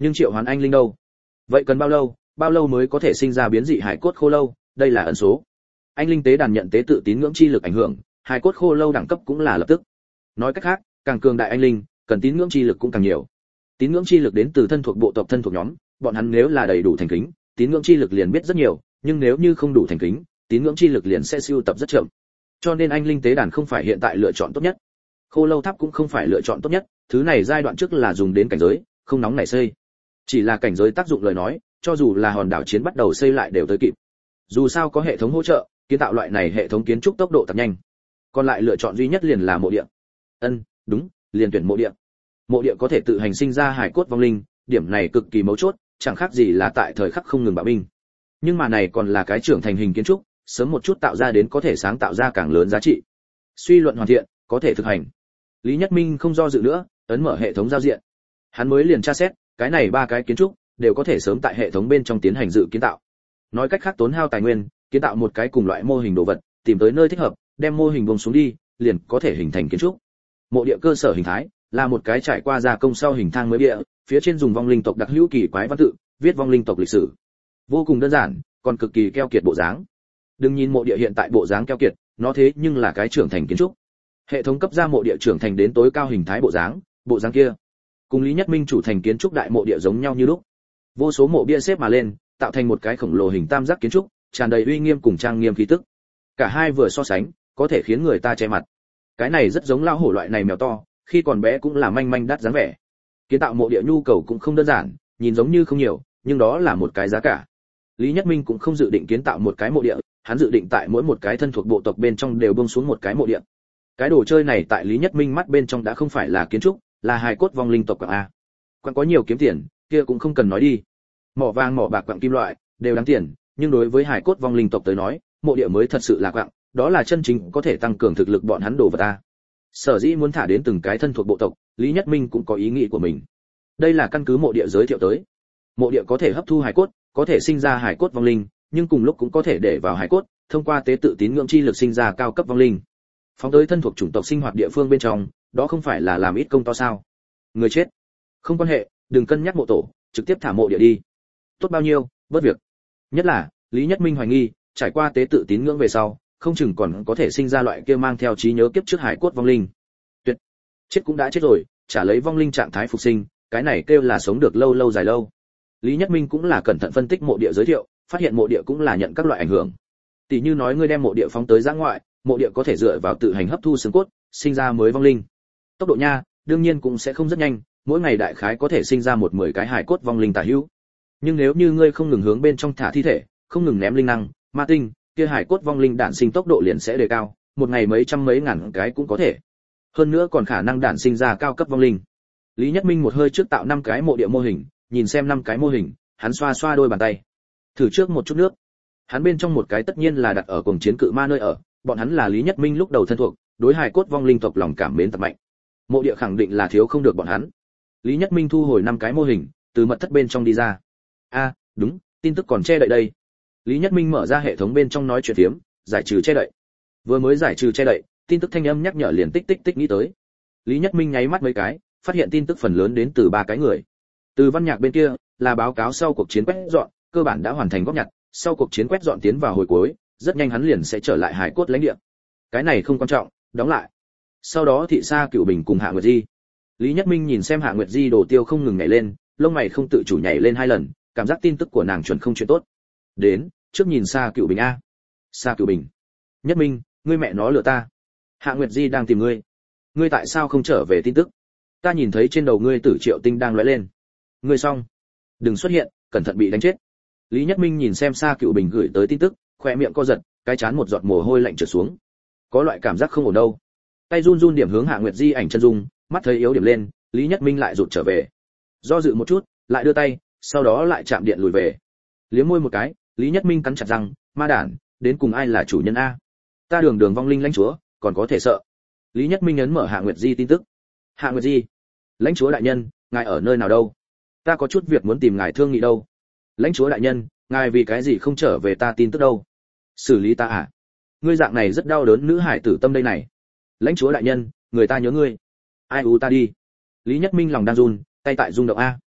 Nhưng triệu hoán anh linh đâu? Vậy cần bao lâu, bao lâu mới có thể sinh ra biến dị hải cốt khô lâu? Đây là ẩn số. Anh linh tế đàn nhận tế tự tín ngưỡng chi lực ảnh hưởng, hải cốt khô lâu đẳng cấp cũng là lập tức. Nói cách khác, càng cường đại anh linh, cần tín ngưỡng chi lực cũng càng nhiều. Tín ngưỡng chi lực đến từ thân thuộc bộ tộc thân thuộc nhóm, bọn hắn nếu là đầy đủ thành kính, tín ngưỡng chi lực liền biết rất nhiều, nhưng nếu như không đủ thành kính, tín ngưỡng chi lực liền sẽ siêu tập rất chậm. Cho nên anh linh tế đàn không phải hiện tại lựa chọn tốt nhất. Khô lâu tháp cũng không phải lựa chọn tốt nhất, thứ này giai đoạn trước là dùng đến cảnh giới, không nóng nảy xây. Chỉ là cảnh giới tác dụng lời nói, cho dù là hòn đảo chiến bắt đầu xây lại đều tới kịp. Dù sao có hệ thống hỗ trợ, kiến tạo loại này hệ thống kiến trúc tốc độ tăng nhanh. Còn lại lựa chọn duy nhất liền là mộ địa. Ân, đúng, liền tuyển mộ địa. Mộ địa có thể tự hành sinh ra hải cốt vong linh, điểm này cực kỳ mấu chốt, chẳng khác gì là tại thời khắc không ngừng bạo binh. Nhưng mà này còn là cái trưởng thành hình kiến trúc, sớm một chút tạo ra đến có thể sáng tạo ra càng lớn giá trị. Suy luận hoàn thiện, có thể thực hành. Lý Nhất Minh không do dự nữa, ấn mở hệ thống giao diện. Hắn mới liền tra xét, cái này ba cái kiến trúc đều có thể sớm tại hệ thống bên trong tiến hành dự kiến tạo. Nói cách khác tốn hao tài nguyên, kiến tạo một cái cùng loại mô hình đồ vật, tìm tới nơi thích hợp, đem mô hình buông xuống đi, liền có thể hình thành kiến trúc. Mộ địa cơ sở hình thái là một cái trải qua gia công sau hình thang mới địa, phía trên dùng vong linh tộc đặc hữu kỳ quái văn tự, viết vong linh tộc lịch sử. Vô cùng đơn giản, còn cực kỳ keo kiệt bộ dáng. Đừng nhìn mộ địa hiện tại bộ dáng keo kiệt, nó thế nhưng là cái trưởng thành kiến trúc. Hệ thống cấp ra mộ địa trưởng thành đến tối cao hình thái bộ dáng, bộ dáng kia cùng Lý Nhất Minh chủ thành kiến trúc đại mộ địa giống nhau như lúc. Vô số mộ bia xếp mà lên, tạo thành một cái khổng lồ hình tam giác kiến trúc, tràn đầy uy nghiêm cùng trang nghiêm khí tức. Cả hai vừa so sánh, có thể khiến người ta che mặt. Cái này rất giống lão hổ loại này mèo to, khi còn bé cũng là manh manh đắt dáng vẻ. Kiến tạo mộ địa nhu cầu cũng không đơn giản, nhìn giống như không nhiều, nhưng đó là một cái giá cả. Lý Nhất Minh cũng không dự định kiến tạo một cái mộ địa, hắn dự định tại mỗi một cái thân thuộc bộ tộc bên trong đều buông xuống một cái mộ địa. Cái đồ chơi này tại Lý Nhất Minh mắt bên trong đã không phải là kiến trúc, là hài cốt vong linh tộc quặng a. Quặng có nhiều kiếm tiền, kia cũng không cần nói đi. Mỏ vàng mỏ bạc quặng kim loại đều đáng tiền, nhưng đối với hài cốt vong linh tộc tới nói, mộ địa mới thật sự là quặng, đó là chân chính có thể tăng cường thực lực bọn hắn đồ vật ta. Sở dĩ muốn thả đến từng cái thân thuộc bộ tộc, Lý Nhất Minh cũng có ý nghĩ của mình. Đây là căn cứ mộ địa giới thiệu tới. Mộ địa có thể hấp thu hài cốt, có thể sinh ra hài cốt vong linh, nhưng cùng lúc cũng có thể để vào hài cốt, thông qua tế tự tín ngưỡng chi lực sinh ra cao cấp vong linh. Phóng tới thân thuộc chủng tộc sinh hoạt địa phương bên trong, đó không phải là làm ít công to sao? Người chết, không quan hệ, đừng cân nhắc mộ tổ, trực tiếp thả mộ địa đi. Tốt bao nhiêu, bớt việc. Nhất là, Lý Nhất Minh hoài nghi, trải qua tế tự tín ngưỡng về sau, không chừng còn có thể sinh ra loại kia mang theo trí nhớ kiếp trước hải cốt vong linh. Tuyệt, chết cũng đã chết rồi, trả lấy vong linh trạng thái phục sinh, cái này kêu là sống được lâu lâu dài lâu. Lý Nhất Minh cũng là cẩn thận phân tích mộ địa giới thiệu, phát hiện mộ địa cũng là nhận các loại ảnh hưởng. Tỷ như nói ngươi đem mộ địa phóng tới giã ngoại, mộ địa có thể dựa vào tự hành hấp thu xương cốt, sinh ra mới vong linh. Tốc độ nha, đương nhiên cũng sẽ không rất nhanh, mỗi ngày đại khái có thể sinh ra một mười cái hải cốt vong linh tả hữu. Nhưng nếu như ngươi không ngừng hướng bên trong thả thi thể, không ngừng ném linh năng, ma tinh, kia hải cốt vong linh đản sinh tốc độ liền sẽ đề cao, một ngày mấy trăm mấy ngàn cái cũng có thể. Hơn nữa còn khả năng đản sinh ra cao cấp vong linh. Lý Nhất Minh một hơi trước tạo năm cái mộ địa mô hình, nhìn xem năm cái mô hình, hắn xoa xoa đôi bàn tay. Thử trước một chút nước. Hắn bên trong một cái tất nhiên là đặt ở cuồng chiến cự ma nơi ở, bọn hắn là Lý Nhất Minh lúc đầu thân thuộc, đối hải cốt vong linh tộc lòng cảm mến tập mạnh. Mộ địa khẳng định là thiếu không được bọn hắn. Lý Nhất Minh thu hồi năm cái mô hình, từ mật thất bên trong đi ra. A, à, đúng, tin tức còn che đậy đây. Lý Nhất Minh mở ra hệ thống bên trong nói chuyện phiếm, giải trừ che đậy. Vừa mới giải trừ che đậy, tin tức thanh âm nhắc nhở liền tích tích tích nghĩ tới. Lý Nhất Minh nháy mắt mấy cái, phát hiện tin tức phần lớn đến từ ba cái người. Từ Văn Nhạc bên kia, là báo cáo sau cuộc chiến quét dọn, cơ bản đã hoàn thành góp nhặt, sau cuộc chiến quét dọn tiến vào hồi cuối, rất nhanh hắn liền sẽ trở lại hải cốt lãnh địa. Cái này không quan trọng, đóng lại. Sau đó thị Sa Cửu Bình cùng Hạ Nguyệt Di. Lý Nhất Minh nhìn xem Hạ Nguyệt Di đồ tiêu không ngừng nhảy lên, lông mày không tự chủ nhảy lên hai lần, cảm giác tin tức của nàng chuẩn không chuyện tốt. Đến, trước nhìn Sa Cửu Bình a. Sa Cửu Bình. Nhất Minh, ngươi mẹ nó lừa ta. Hạ Nguyệt Di đang tìm ngươi. Ngươi tại sao không trở về tin tức? Ta nhìn thấy trên đầu ngươi tử triệu tinh đang lóe lên. Ngươi xong. Đừng xuất hiện, cẩn thận bị đánh chết. Lý Nhất Minh nhìn xem Sa Cửu Bình gửi tới tin tức, khóe miệng co giật, cái chán một giọt mồ hôi lạnh trượt xuống. Có loại cảm giác không ổn đâu. Tay run run điểm hướng Hạ Nguyệt Di ảnh chân dung, mắt thấy yếu điểm lên, Lý Nhất Minh lại rụt trở về. Do dự một chút, lại đưa tay, sau đó lại chạm điện lùi về. Liếm môi một cái, Lý Nhất Minh cắn chặt răng, ma đản, đến cùng ai là chủ nhân a? Ta đường đường vong linh lãnh chúa, còn có thể sợ. Lý Nhất Minh ấn mở Hạ Nguyệt Di tin tức. Hạ Nguyệt Di, lãnh chúa đại nhân, ngài ở nơi nào đâu? Ta có chút việc muốn tìm ngài thương nghị đâu. Lãnh chúa đại nhân, ngài vì cái gì không trở về ta tin tức đâu? Xử lý ta à? Ngươi dạng này rất đau đớn nữ hải tử tâm đây này. Lãnh chúa đại nhân, người ta nhớ ngươi. Ai u ta đi. Lý Nhất Minh lòng đang run, tay tại rung động a.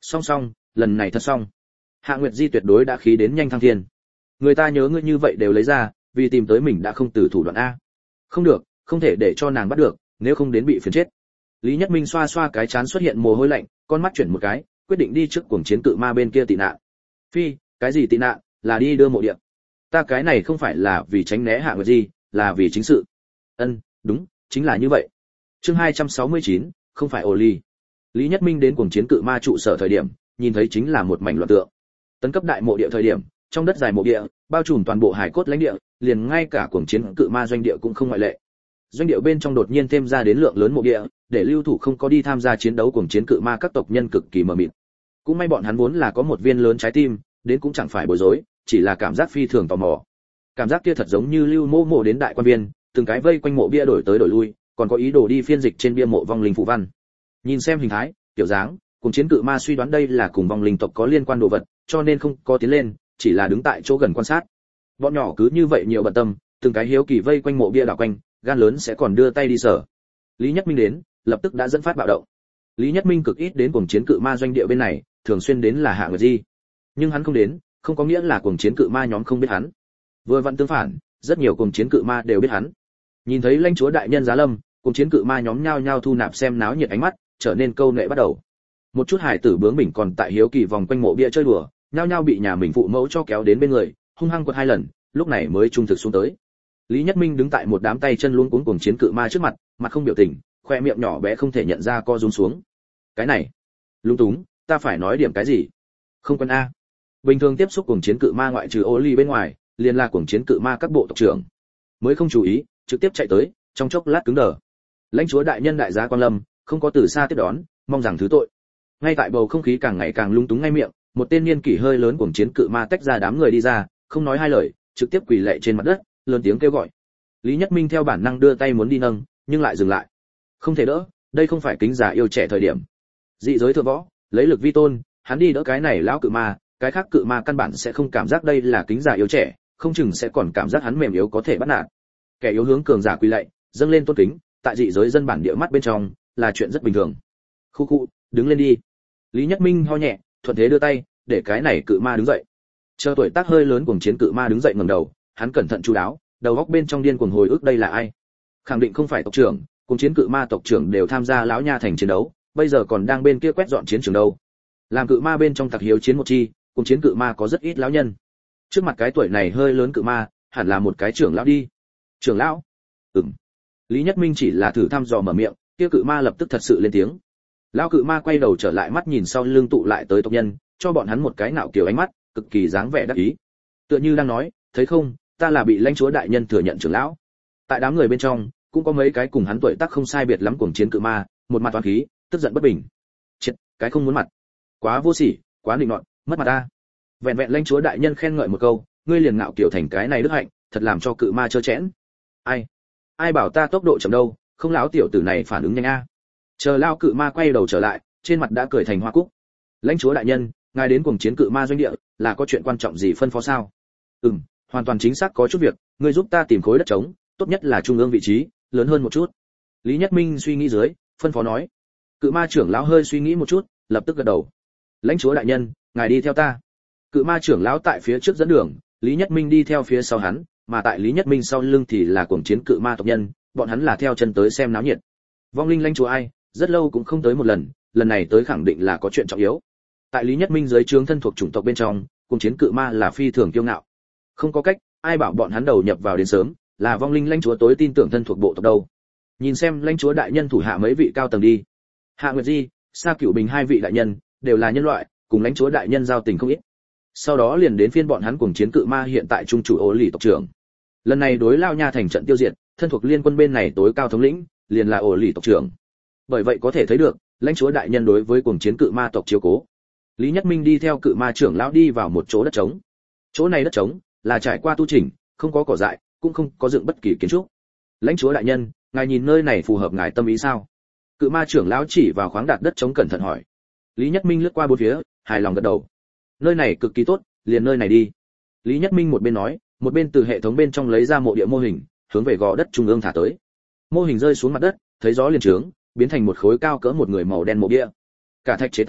Song song, lần này thật xong. Hạ Nguyệt Di tuyệt đối đã khí đến nhanh thăng thiên. Người ta nhớ ngươi như vậy đều lấy ra, vì tìm tới mình đã không từ thủ đoạn a. Không được, không thể để cho nàng bắt được, nếu không đến bị phiền chết. Lý Nhất Minh xoa xoa cái trán xuất hiện mồ hôi lạnh, con mắt chuyển một cái, quyết định đi trước cuồng chiến cự ma bên kia tị nạn. Phi, cái gì tị nạn, là đi đưa mộ địa. Ta cái này không phải là vì tránh né Hạ Nguyệt Di, là vì chính sự. Ân, đúng, chính là như vậy. Chương hai trăm sáu mươi chín, không phải ổ ly. Lý Nhất Minh đến cuồng chiến cự ma trụ sở thời điểm, nhìn thấy chính là một mảnh loạn tượng. Tấn cấp đại mộ địa thời điểm, trong đất dài mộ địa, bao trùm toàn bộ hải cốt lãnh địa, liền ngay cả cuồng chiến cự ma doanh địa cũng không ngoại lệ. Doanh địa bên trong đột nhiên thêm ra đến lượng lớn mộ địa, để lưu thủ không có đi tham gia chiến đấu cuồng chiến cự ma các tộc nhân cực kỳ mờ mịt. Cũng may bọn hắn vốn là có một viên lớn trái tim, đến cũng chẳng phải bối rối, chỉ là cảm giác phi thường tò mò. Cảm giác kia thật giống như lưu mộ mộ đến đại quan viên, từng cái vây quanh mộ bia đổi tới đổi lui, còn có ý đồ đi phiên dịch trên bia mộ vong linh phù văn. Nhìn xem hình thái, kiểu dáng, cùng chiến cự ma suy đoán đây là cùng vong linh tộc có liên quan đồ vật, cho nên không có tiến lên, chỉ là đứng tại chỗ gần quan sát. Bọn nhỏ cứ như vậy nhiều bận tâm, từng cái hiếu kỳ vây quanh mộ bia đảo quanh, gan lớn sẽ còn đưa tay đi sở. Lý Nhất Minh đến, lập tức đã dẫn phát bạo động. Lý Nhất Minh cực ít đến cuồng chiến cự ma doanh địa bên này, thường xuyên đến là Hạ Nguyệt Di. Nhưng hắn không đến, không có nghĩa là cuồng chiến cự ma nhóm không biết hắn. Vừa vặn tương phản, rất nhiều cuồng chiến cự ma đều biết hắn. Nhìn thấy lãnh chúa đại nhân giá lâm, cuồng chiến cự ma nhóm nhao nhao thu nạp xem náo nhiệt ánh mắt, trở nên câu nệ bắt đầu. Một chút hải tử bướng bỉnh còn tại hiếu kỳ vòng quanh mộ bia chơi đùa, nhao nhao bị nhà mình phụ mẫu cho kéo đến bên người, hung hăng quật hai lần, lúc này mới trung thực xuống tới. Lý Nhất Minh đứng tại một đám tay chân luống cuống cuồng chiến cự ma trước mặt, mặt không biểu tình, khoe miệng nhỏ bé không thể nhận ra co rúm xuống. Cái này, lung túng, ta phải nói điểm cái gì? Không quen a. Bình thường tiếp xúc cuồng chiến cự ma ngoại trừ Ô Ly bên ngoài, liền là cuồng chiến cự ma các bộ tộc trưởng. Mới không chú ý, trực tiếp chạy tới, trong chốc lát cứng đờ. Lãnh chúa đại nhân đại gia Quan Lâm, không có từ xa tiếp đón, mong rằng thứ tội. Ngay tại bầu không khí càng ngày càng lung túng ngay miệng, một tên niên kỷ hơi lớn cuồng chiến cự ma tách ra đám người đi ra, không nói hai lời, trực tiếp quỳ lạy trên mặt đất, lớn tiếng kêu gọi. Lý Nhất Minh theo bản năng đưa tay muốn đi nâng, nhưng lại dừng lại. Không thể đỡ, đây không phải kính già yêu trẻ thời điểm. Dị giới thượng võ, lấy lực vi tôn, hắn đi đỡ cái này lão cự ma, cái khác cự ma căn bản sẽ không cảm giác đây là kính già yêu trẻ, không chừng sẽ còn cảm giác hắn mềm yếu có thể bắt nạt. Kẻ yếu hướng cường giả quỳ lạy, dâng lên tôn kính, tại dị giới dân bản địa mắt bên trong, là chuyện rất bình thường. Khu khu, đứng lên đi. Lý Nhất Minh ho nhẹ, thuận thế đưa tay, để cái này cự ma đứng dậy. Chờ tuổi tác hơi lớn cuồng chiến cự ma đứng dậy ngẩng đầu, hắn cẩn thận chu đáo, đầu óc bên trong điên cuồng hồi ức đây là ai. Khẳng định không phải tộc trưởng, cuồng chiến cự ma tộc trưởng đều tham gia lão nha thành chiến đấu, bây giờ còn đang bên kia quét dọn chiến trường đâu. Làm cự ma bên trong tặc hiếu chiến một chi, cuồng chiến cự ma có rất ít lão nhân. Trước mặt cái tuổi này hơi lớn cự ma, hẳn là một cái trưởng lão đi. Trưởng lão? Ừm. Lý Nhất Minh chỉ là thử thăm dò mở miệng, kia cự ma lập tức thật sự lên tiếng. Lão cự ma quay đầu trở lại mắt nhìn sau lưng tụ lại tới tộc nhân, cho bọn hắn một cái nạo kiểu ánh mắt, cực kỳ dáng vẻ đắc ý. Tựa như đang nói, thấy không, ta là bị lãnh chúa đại nhân thừa nhận trưởng lão. Tại đám người bên trong, cũng có mấy cái cùng hắn tuổi tác không sai biệt lắm cuồng chiến cự ma, một mặt toán khí, tức giận bất bình. Chết, cái không muốn mặt. Quá vô sỉ, quá nịnh nọt, mất mặt ta. Vẹn vẹn lãnh chúa đại nhân khen ngợi một câu, ngươi liền ngạo kiểu thành cái này đức hạnh, thật làm cho cự ma chơ chẽn. Ai? Ai bảo ta tốc độ chậm đâu, không lão tiểu tử này phản ứng nhanh a. Chờ lao cự ma quay đầu trở lại, trên mặt đã cười thành hoa cúc. Lãnh chúa đại nhân, ngài đến cuồng chiến cự ma doanh địa, là có chuyện quan trọng gì phân phó sao? Ừm, hoàn toàn chính xác có chút việc, ngươi giúp ta tìm khối đất trống, tốt nhất là trung ương vị trí, lớn hơn một chút. Lý Nhất Minh suy nghĩ dưới, phân phó nói. Cự ma trưởng lão hơi suy nghĩ một chút, lập tức gật đầu. Lãnh chúa đại nhân, ngài đi theo ta. Cự ma trưởng lão tại phía trước dẫn đường, Lý Nhất Minh đi theo phía sau hắn, mà tại Lý Nhất Minh sau lưng thì là cuồng chiến cự ma tộc nhân, bọn hắn là theo chân tới xem náo nhiệt. Vong linh lãnh chúa ai, rất lâu cũng không tới một lần, lần này tới khẳng định là có chuyện trọng yếu. Tại Lý Nhất Minh dưới trướng thân thuộc chủng tộc bên trong, cuồng chiến cự ma là phi thường kiêu ngạo. Không có cách, ai bảo bọn hắn đầu nhập vào đến sớm, là vong linh lãnh chúa tối tin tưởng thân thuộc bộ tộc đâu. Nhìn xem lãnh chúa đại nhân thủ hạ mấy vị cao tầng đi. Hạ Nguyệt Di, Sa Cửu Bình hai vị đại nhân, đều là nhân loại, cùng lãnh chúa đại nhân giao tình không ít. Sau đó liền đến phiên bọn hắn cùng chiến cự ma hiện tại trung chủ Ô Lì tộc trưởng. Lần này đối lao nha thành trận tiêu diệt, thân thuộc liên quân bên này tối cao thống lĩnh, liền là Ô Lì tộc trưởng. Bởi vậy có thể thấy được, lãnh chúa đại nhân đối với cuồng chiến cự ma tộc chiếu cố. Lý Nhất Minh đi theo cự ma trưởng lão đi vào một chỗ đất trống. Chỗ này đất trống là trải qua tu chỉnh, không có cỏ dại, cũng không có dựng bất kỳ kiến trúc. Lãnh chúa đại nhân, ngài nhìn nơi này phù hợp ngài tâm ý sao? Cự ma trưởng lão chỉ vào khoáng đạt đất trống cẩn thận hỏi. Lý Nhất Minh lướt qua bốn phía, hài lòng gật đầu. Nơi này cực kỳ tốt, liền nơi này đi. Lý Nhất Minh một bên nói, một bên từ hệ thống bên trong lấy ra mộ địa mô hình, hướng về gò đất trung ương thả tới. Mô hình rơi xuống mặt đất, thấy gió liền trướng, biến thành một khối cao cỡ một người màu đen mộ địa. Cả thạch chế tạo,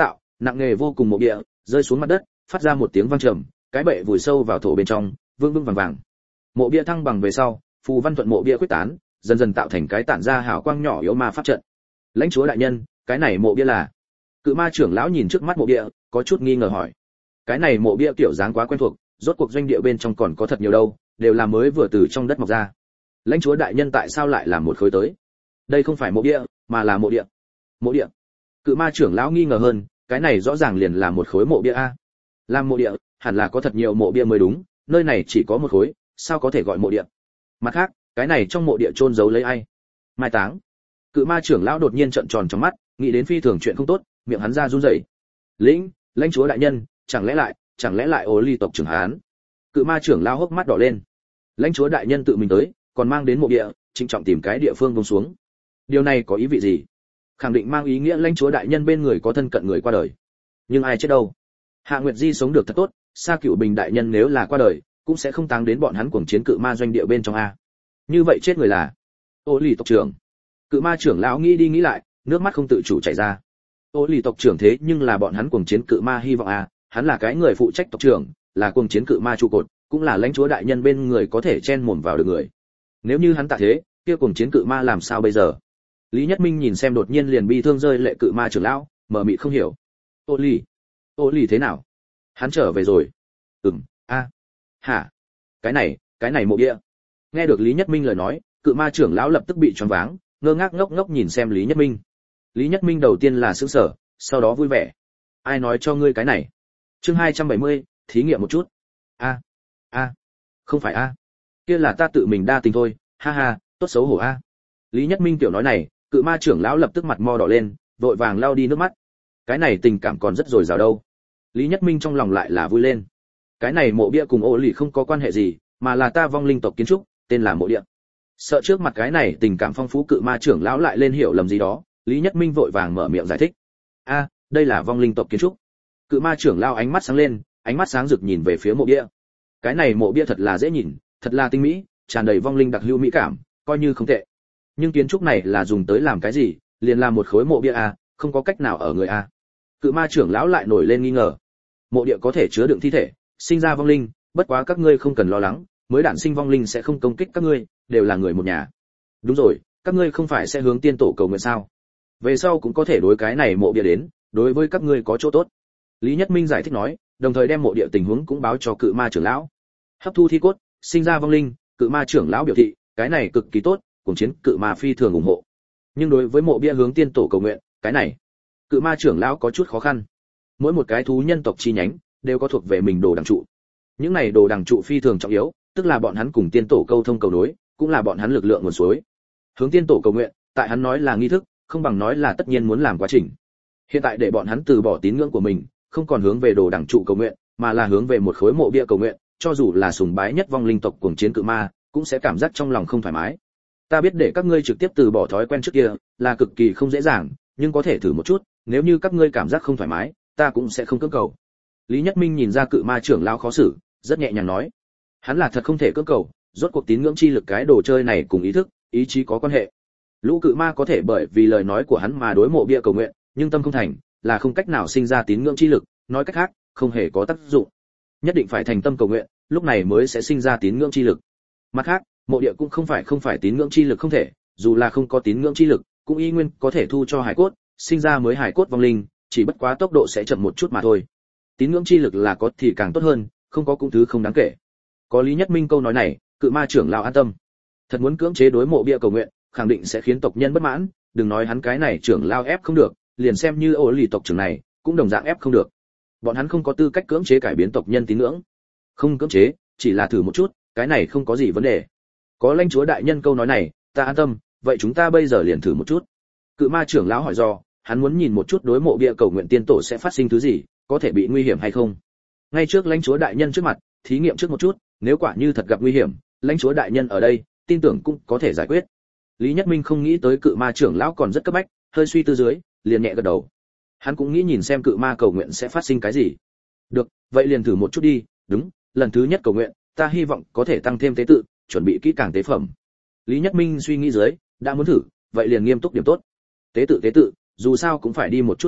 nặng nề vô cùng mộ địa rơi xuống mặt đất, phát ra một tiếng vang trầm, cái bệ vùi sâu vào thổ bên trong, vương vương vàng vàng. Mộ bia thăng bằng về sau, phù văn thuận mộ bia quyết tán, dần dần tạo thành cái tản ra hào quang nhỏ yếu ma pháp trận. Lãnh chúa đại nhân, cái này mộ bia là? Cự ma trưởng lão nhìn trước mắt mộ bia, có chút nghi ngờ hỏi. Cái này mộ bia kiểu dáng quá quen thuộc, rốt cuộc doanh địa bên trong còn có thật nhiều đâu, đều là mới vừa từ trong đất mọc ra. Lãnh chúa đại nhân tại sao lại làm một khối tới? Đây không phải mộ bia, mà là mộ địa. Mộ địa? Cự ma trưởng lão nghi ngờ hơn, cái này rõ ràng liền là một khối mộ bia a. Làm mộ địa, hẳn là có thật nhiều mộ bia mới đúng, nơi này chỉ có một khối, sao có thể gọi mộ địa? Mặt khác, cái này trong mộ địa chôn giấu lấy ai? Mai táng. Cự ma trưởng lão đột nhiên trợn tròn trong mắt, nghĩ đến phi thường chuyện không tốt, miệng hắn ra run rẩy. Lĩnh, lãnh chúa đại nhân, chẳng lẽ lại, chẳng lẽ lại Ô Ly tộc trưởng Hán? Cự ma trưởng lão hốc mắt đỏ lên. Lãnh chúa đại nhân tự mình tới, còn mang đến mộ địa, trịnh trọng tìm cái địa phương buông xuống. Điều này có ý vị gì? Khẳng định mang ý nghĩa lãnh chúa đại nhân bên người có thân cận người qua đời. Nhưng ai chết đâu? Hạ Nguyệt Di sống được thật tốt, Sa Cửu Bình đại nhân nếu là qua đời, cũng sẽ không táng đến bọn hắn cuồng chiến cự ma doanh địa bên trong a. Như vậy chết người là Ô Ly tộc trưởng. Cự ma trưởng lão nghĩ đi nghĩ lại, nước mắt không tự chủ chảy ra. Ô Ly tộc trưởng thế nhưng là bọn hắn cuồng chiến cự ma hy vọng a, hắn là cái người phụ trách tộc trưởng, là cuồng chiến cự ma trụ cột, cũng là lãnh chúa đại nhân bên người có thể chen mồm vào được người. Nếu như hắn tạ thế, kia cuồng chiến cự ma làm sao bây giờ? Lý Nhất Minh nhìn xem đột nhiên liền bi thương rơi lệ cự ma trưởng lão, mờ mịt không hiểu. Ô Ly, Ô Ly thế nào? Hắn trở về rồi. Ừm, a, à. Hả? Cái này, cái này mộ địa. Nghe được Lý Nhất Minh lời nói, cự ma trưởng lão lập tức bị choáng váng, ngơ ngác ngốc ngốc nhìn xem Lý Nhất Minh. Lý Nhất Minh đầu tiên là sững sờ, sau đó vui vẻ. Ai nói cho ngươi cái này? Chương hai trăm bảy mươi, thí nghiệm một chút. A, a, không phải a. Kia là ta tự mình đa tình thôi, ha ha, tốt xấu hổ a. Lý Nhất Minh tiểu nói này, cự ma trưởng lão lập tức mặt mo đỏ lên, vội vàng lau đi nước mắt. Cái này tình cảm còn rất dồi dào đâu. Lý Nhất Minh trong lòng lại là vui lên. Cái này mộ bia cùng Ô Lì không có quan hệ gì, mà là ta vong linh tộc kiến trúc, tên là mộ địa. Sợ trước mặt cái này tình cảm phong phú cự ma trưởng lão lại lên hiểu lầm gì đó, Lý Nhất Minh vội vàng mở miệng giải thích. A, đây là vong linh tộc kiến trúc. Cự ma trưởng lão ánh mắt sáng lên, ánh mắt sáng rực nhìn về phía mộ bia. Cái này mộ bia thật là dễ nhìn, thật là tinh mỹ, tràn đầy vong linh đặc hữu mỹ cảm, coi như không tệ. Nhưng kiến trúc này là dùng tới làm cái gì? Liền làm một khối mộ bia a, không có cách nào ở người a. Cự ma trưởng lão lại nổi lên nghi ngờ. Mộ địa có thể chứa đựng thi thể, sinh ra vong linh, bất quá các ngươi không cần lo lắng, mới đản sinh vong linh sẽ không công kích các ngươi, đều là người một nhà. Đúng rồi, các ngươi không phải sẽ hướng tiên tổ cầu nguyện sao? Về sau cũng có thể đối cái này mộ địa đến, đối với các ngươi có chỗ tốt. Lý Nhất Minh giải thích nói, đồng thời đem mộ địa tình huống cũng báo cho cự ma trưởng lão. Hấp thu thi cốt, sinh ra vong linh, cự ma trưởng lão biểu thị, cái này cực kỳ tốt, cùng chiến cự ma phi thường ủng hộ. Nhưng đối với mộ bia hướng tiên tổ cầu nguyện, cái này, cự ma trưởng lão có chút khó khăn. Mỗi một cái thú nhân tộc chi nhánh đều có thuộc về mình đồ đằng trụ. Những này đồ đằng trụ phi thường trọng yếu, tức là bọn hắn cùng tiên tổ câu thông cầu nối, cũng là bọn hắn lực lượng nguồn suối. Hướng tiên tổ cầu nguyện, tại hắn nói là nghi thức, không bằng nói là tất nhiên muốn làm quá trình. Hiện tại để bọn hắn từ bỏ tín ngưỡng của mình, không còn hướng về đồ đằng trụ cầu nguyện, mà là hướng về một khối mộ bia cầu nguyện, cho dù là sùng bái nhất vong linh tộc cuồng chiến cự ma, cũng sẽ cảm giác trong lòng không thoải mái. Ta biết để các ngươi trực tiếp từ bỏ thói quen trước kia là cực kỳ không dễ dàng, nhưng có thể thử một chút, nếu như các ngươi cảm giác không thoải mái, ta cũng sẽ không cưỡng cầu. Lý Nhất Minh nhìn ra cự ma trưởng lão khó xử, rất nhẹ nhàng nói, hắn là thật không thể cưỡng cầu, rốt cuộc tín ngưỡng chi lực cái đồ chơi này cùng ý thức, ý chí có quan hệ. Lũ cự ma có thể bởi vì lời nói của hắn mà đối mộ bia cầu nguyện, nhưng tâm không thành, là không cách nào sinh ra tín ngưỡng chi lực, nói cách khác, không hề có tác dụng. Nhất định phải thành tâm cầu nguyện, lúc này mới sẽ sinh ra tín ngưỡng chi lực. Mặt khác, mộ địa cũng không phải không phải tín ngưỡng chi lực không thể, dù là không có tín ngưỡng chi lực, cũng y nguyên có thể thu cho hải cốt, sinh ra mới hải cốt vong linh, chỉ bất quá tốc độ sẽ chậm một chút mà thôi. Tín ngưỡng chi lực là có thì càng tốt hơn, không có cũng thứ không đáng kể. Có Lý Nhất Minh câu nói này, cự ma trưởng lão an tâm. Thật muốn cưỡng chế đối mộ bia cầu nguyện, khẳng định sẽ khiến tộc nhân bất mãn, đừng nói hắn cái này trưởng lão ép không được, liền xem như Ô Lì tộc trưởng này, cũng đồng dạng ép không được. Bọn hắn không có tư cách cưỡng chế cải biến tộc nhân tín ngưỡng. Không cưỡng chế, chỉ là thử một chút, cái này không có gì vấn đề. Có lãnh chúa đại nhân câu nói này, ta an tâm, vậy chúng ta bây giờ liền thử một chút. Cự ma trưởng lão hỏi do, hắn muốn nhìn một chút đối mộ bia cầu nguyện tiên tổ sẽ phát sinh thứ gì, có thể bị nguy hiểm hay không. Ngay trước lãnh chúa đại nhân trước mặt, thí nghiệm trước một chút, nếu quả như thật gặp nguy hiểm, lãnh chúa đại nhân ở đây, tin tưởng cũng có thể giải quyết. Lý Nhất Minh không nghĩ tới cự ma trưởng lão còn rất cấp bách, hơi suy tư dưới, liền nhẹ gật đầu. Hắn cũng nghĩ nhìn xem cự ma cầu nguyện sẽ phát sinh cái gì. Được, vậy liền thử một chút đi, đúng, lần thứ nhất cầu nguyện, ta hy vọng có thể tăng thêm tế tự, chuẩn bị kỹ càng tế phẩm. Lý Nhất Minh suy nghĩ dưới, đã muốn thử, vậy liền nghiêm túc điểm tốt. Tế tự tế tự, dù sao cũng phải đi một chút hình thức,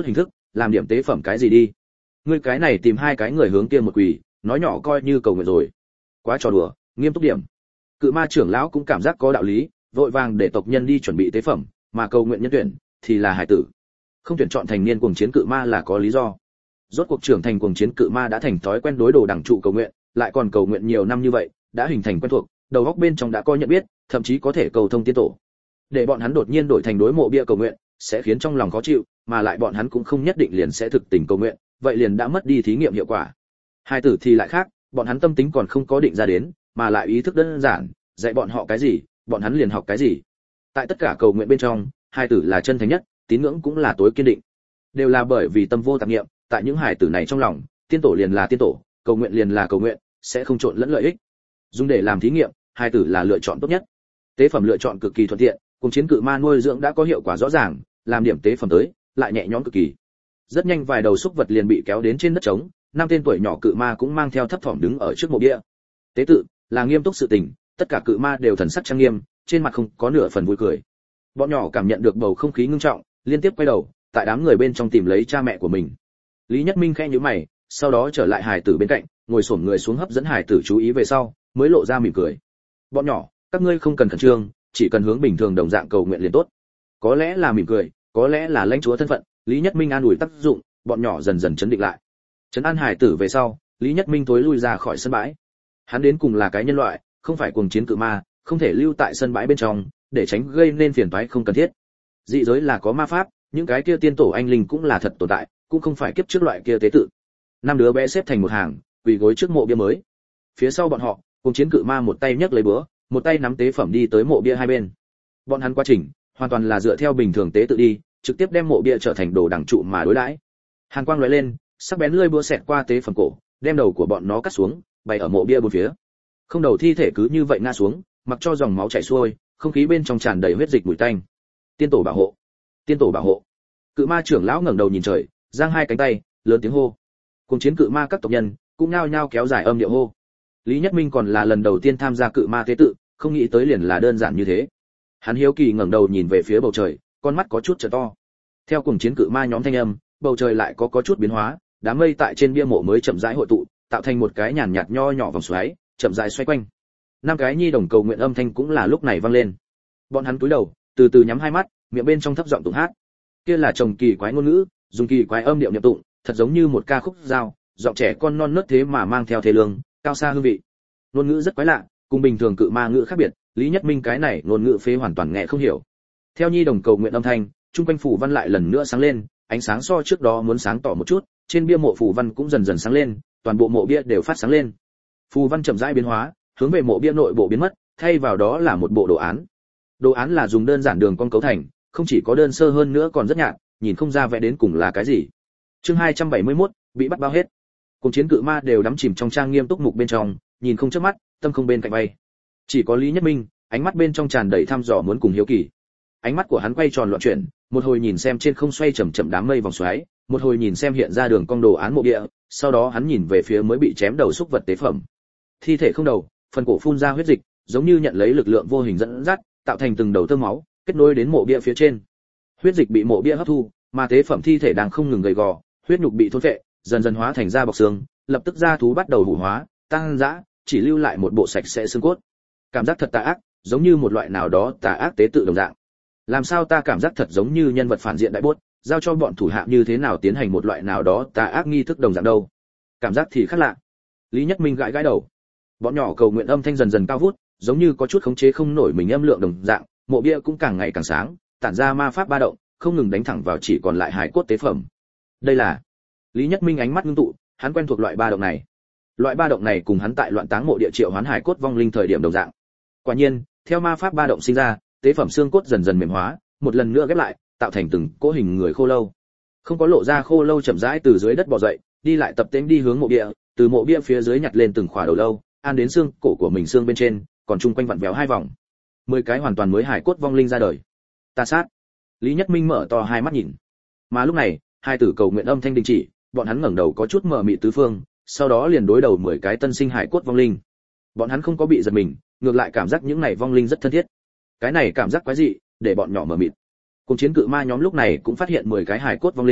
làm điểm tế phẩm cái gì đi. Ngươi cái này tìm hai cái người hướng kia một quỳ, nói nhỏ coi như cầu nguyện rồi. Quá trò đùa, nghiêm túc điểm. Cự ma trưởng lão cũng cảm giác có đạo lý, vội vàng để tộc nhân đi chuẩn bị tế phẩm, mà cầu nguyện nhân tuyển thì là hải tử. Không tuyển chọn thành niên cuồng chiến cự ma là có lý do. Rốt cuộc trưởng thành cuồng chiến cự ma đã thành thói quen đối đồ đẳng trụ cầu nguyện, lại còn cầu nguyện nhiều năm như vậy, đã hình thành quen thuộc, đầu óc bên trong đã có nhận biết, thậm chí có thể cầu thông tiên tổ. Để bọn hắn đột nhiên đổi thành đối mộ bia cầu nguyện, sẽ khiến trong lòng khó chịu, mà lại bọn hắn cũng không nhất định liền sẽ thực tình cầu nguyện, vậy liền đã mất đi thí nghiệm hiệu quả. Hai tử thì lại khác, bọn hắn tâm tính còn không có định ra đến, mà lại ý thức đơn giản, dạy bọn họ cái gì, bọn hắn liền học cái gì. Tại tất cả cầu nguyện bên trong, hai tử là chân thành nhất, tín ngưỡng cũng là tối kiên định. Đều là bởi vì tâm vô tạp niệm, tại những hài tử này trong lòng, tiên tổ liền là tiên tổ, cầu nguyện liền là cầu nguyện, sẽ không trộn lẫn lợi ích. Dùng để làm thí nghiệm, hài tử là lựa chọn tốt nhất. Tế phẩm lựa chọn cực kỳ thuận tiện, cùng chiến cự ma nuôi dưỡng đã có hiệu quả rõ ràng, làm điểm tế phẩm tới, lại nhẹ nhõm cực kỳ. Rất nhanh vài đầu xúc vật liền bị kéo đến trên đất trống, năm tên tuổi nhỏ cự ma cũng mang theo thấp thỏm đứng ở trước mộ bia. Tế tự là nghiêm túc sự tình, tất cả cự ma đều thần sắc trang nghiêm, trên mặt không có nửa phần vui cười. Bọn nhỏ cảm nhận được bầu không khí ngưng trọng, liên tiếp quay đầu, tại đám người bên trong tìm lấy cha mẹ của mình. Lý Nhất Minh khẽ nhíu mày, sau đó trở lại hài tử bên cạnh, ngồi xổm người xuống hấp dẫn hài tử chú ý về sau, mới lộ ra mỉm cười. Bọn nhỏ, các ngươi không cần khẩn trương, chỉ cần hướng bình thường đồng dạng cầu nguyện liền tốt. Có lẽ là mỉm cười, có lẽ là lãnh chúa thân phận, Lý Nhất Minh an ủi tác dụng, bọn nhỏ dần dần chấn định lại. Trấn an hài tử về sau, Lý Nhất Minh tối lui ra khỏi sân bãi. Hắn đến cùng là cái nhân loại, không phải cuồng chiến cự ma, không thể lưu tại sân bãi bên trong, để tránh gây nên phiền toái không cần thiết. Dị giới là có ma pháp, những cái kia tiên tổ anh linh cũng là thật tồn tại, cũng không phải kiếp trước loại kia tế tự. Năm đứa bé xếp thành một hàng, quỳ gối trước mộ bia mới. Phía sau bọn họ, cuồng chiến cự ma một tay nhấc lấy búa, một tay nắm tế phẩm đi tới mộ bia hai bên. Bọn hắn quá trình hoàn toàn là dựa theo bình thường tế tự đi, trực tiếp đem mộ bia trở thành đồ đẳng trụ mà đối đãi. Hàn quang lóe lên, sắc bén lưỡi búa xẹt qua tế phẩm cổ, đem đầu của bọn nó cắt xuống, bày ở mộ bia bốn phía. Không đầu thi thể cứ như vậy ngã xuống, mặc cho dòng máu chảy xuôi, không khí bên trong tràn đầy huyết dịch mùi tanh. Tiên tổ bảo hộ, tiên tổ bảo hộ. Cự ma trưởng lão ngẩng đầu nhìn trời, giang hai cánh tay, lớn tiếng hô. Cùng chiến cự ma các tộc nhân cũng nhao nhao kéo dài âm điệu hô. Lý Nhất Minh còn là lần đầu tiên tham gia cự ma tế tự, không nghĩ tới liền là đơn giản như thế. Hắn hiếu kỳ ngẩng đầu nhìn về phía bầu trời, con mắt có chút trợ to. Theo cùng chiến cự ma nhóm thanh âm, bầu trời lại có có chút biến hóa, đám mây tại trên bia mộ mới chậm rãi hội tụ, tạo thành một cái nhàn nhạt nho nhỏ vòng xoáy, chậm rãi xoay quanh. Năm cái nhi đồng cầu nguyện âm thanh cũng là lúc này vang lên. Bọn hắn cúi đầu, từ từ nhắm hai mắt, miệng bên trong thấp giọng tụng hát. Kia là chồng kỳ quái ngôn ngữ, dùng kỳ quái âm điệu niệm tụng, thật giống như một ca khúc giao, giọng trẻ con non nớt thế mà mang theo thế lương, cao xa hương vị. Ngôn ngữ rất quái lạ, cùng bình thường cự ma ngữ khác biệt, Lý Nhất Minh cái này ngôn ngữ phế hoàn toàn nghe không hiểu. Theo nhi đồng cầu nguyện âm thanh, trung quanh phủ văn lại lần nữa sáng lên, ánh sáng so trước đó muốn sáng tỏ một chút, trên bia mộ phủ văn cũng dần dần sáng lên, toàn bộ mộ bia đều phát sáng lên. Phù văn chậm rãi biến hóa, hướng về mộ bia nội bộ biến mất, thay vào đó là một bộ đồ án. Đồ án là dùng đơn giản đường cong cấu thành, không chỉ có đơn sơ hơn nữa còn rất nhạt, nhìn không ra vẽ đến cùng là cái gì. Chương hai trăm bảy mươi mốt, bị bắt bao hết. Cùng chiến cự ma đều đắm chìm trong trang nghiêm túc mục bên trong, nhìn không chớp mắt, tâm không bên cạnh bay. Chỉ có Lý Nhất Minh, ánh mắt bên trong tràn đầy thăm dò muốn cùng hiếu kỳ. Ánh mắt của hắn quay tròn loạn chuyển, một hồi nhìn xem trên không xoay chậm chậm đám mây vòng xoáy, một hồi nhìn xem hiện ra đường cong đồ án mộ địa, sau đó hắn nhìn về phía mới bị chém đầu xúc vật tế phẩm. Thi thể không đầu, phần cổ phun ra huyết dịch, giống như nhận lấy lực lượng vô hình dẫn dắt, tạo thành từng đầu tơ máu, kết nối đến mộ bia phía trên. Huyết dịch bị mộ bia hấp thu, mà tế phẩm thi thể đang không ngừng gầy gò, huyết nhục bị thôn phệ, dần dần hóa thành da bọc xương, lập tức da thú bắt đầu hủ hóa, tăng dã, chỉ lưu lại một bộ sạch sẽ xương cốt. Cảm giác thật tà ác, giống như một loại nào đó tà ác tế tự đồng dạng. Làm sao ta cảm giác thật giống như nhân vật phản diện đại bốt, giao cho bọn thủ hạ như thế nào tiến hành một loại nào đó tà ác nghi thức đồng dạng đâu. Cảm giác thì khác lạ. Lý Nhất Minh gãi gãi đầu. Bọn nhỏ cầu nguyện âm thanh dần dần cao vút, giống như có chút khống chế không nổi mình âm lượng đồng dạng, mộ bia cũng càng ngày càng sáng, tản ra ma pháp ba động, không ngừng đánh thẳng vào chỉ còn lại hài cốt tế phẩm. Đây là Lý Nhất Minh ánh mắt ngưng tụ, hắn quen thuộc loại ba động này. Loại ba động này cùng hắn tại loạn táng mộ địa triệu hoán hài cốt vong linh thời điểm đồng dạng. Quả nhiên, theo ma pháp ba động sinh ra, tế phẩm xương cốt dần dần mềm hóa, một lần nữa ghép lại, tạo thành từng cỗ hình người khô lâu. Không có lộ ra khô lâu chậm rãi từ dưới đất bò dậy, đi lại tập tễnh đi hướng mộ bia, từ mộ bia phía dưới nhặt lên từng khỏa đầu lâu, an đến xương cổ của mình xương bên trên, còn chung quanh vặn vẹo hai vòng. Mười cái hoàn toàn mới hài cốt vong linh ra đời. Ta sát. Lý Nhất Minh mở to hai mắt nhìn. Mà lúc này, hai tử cầu nguyện âm thanh đình chỉ, bọn hắn ngẩng đầu có chút mờ mịt tứ phương, sau đó liền đối đầu mười cái tân sinh hài cốt vong linh. Bọn hắn không có bị giật mình, ngược lại cảm giác những này vong linh rất thân thiết. Cái này cảm giác quái dị, để bọn nhỏ mờ mịt. Cùng chiến cự ma nhóm lúc này cũng phát hiện mười cái hài cốt vong linh,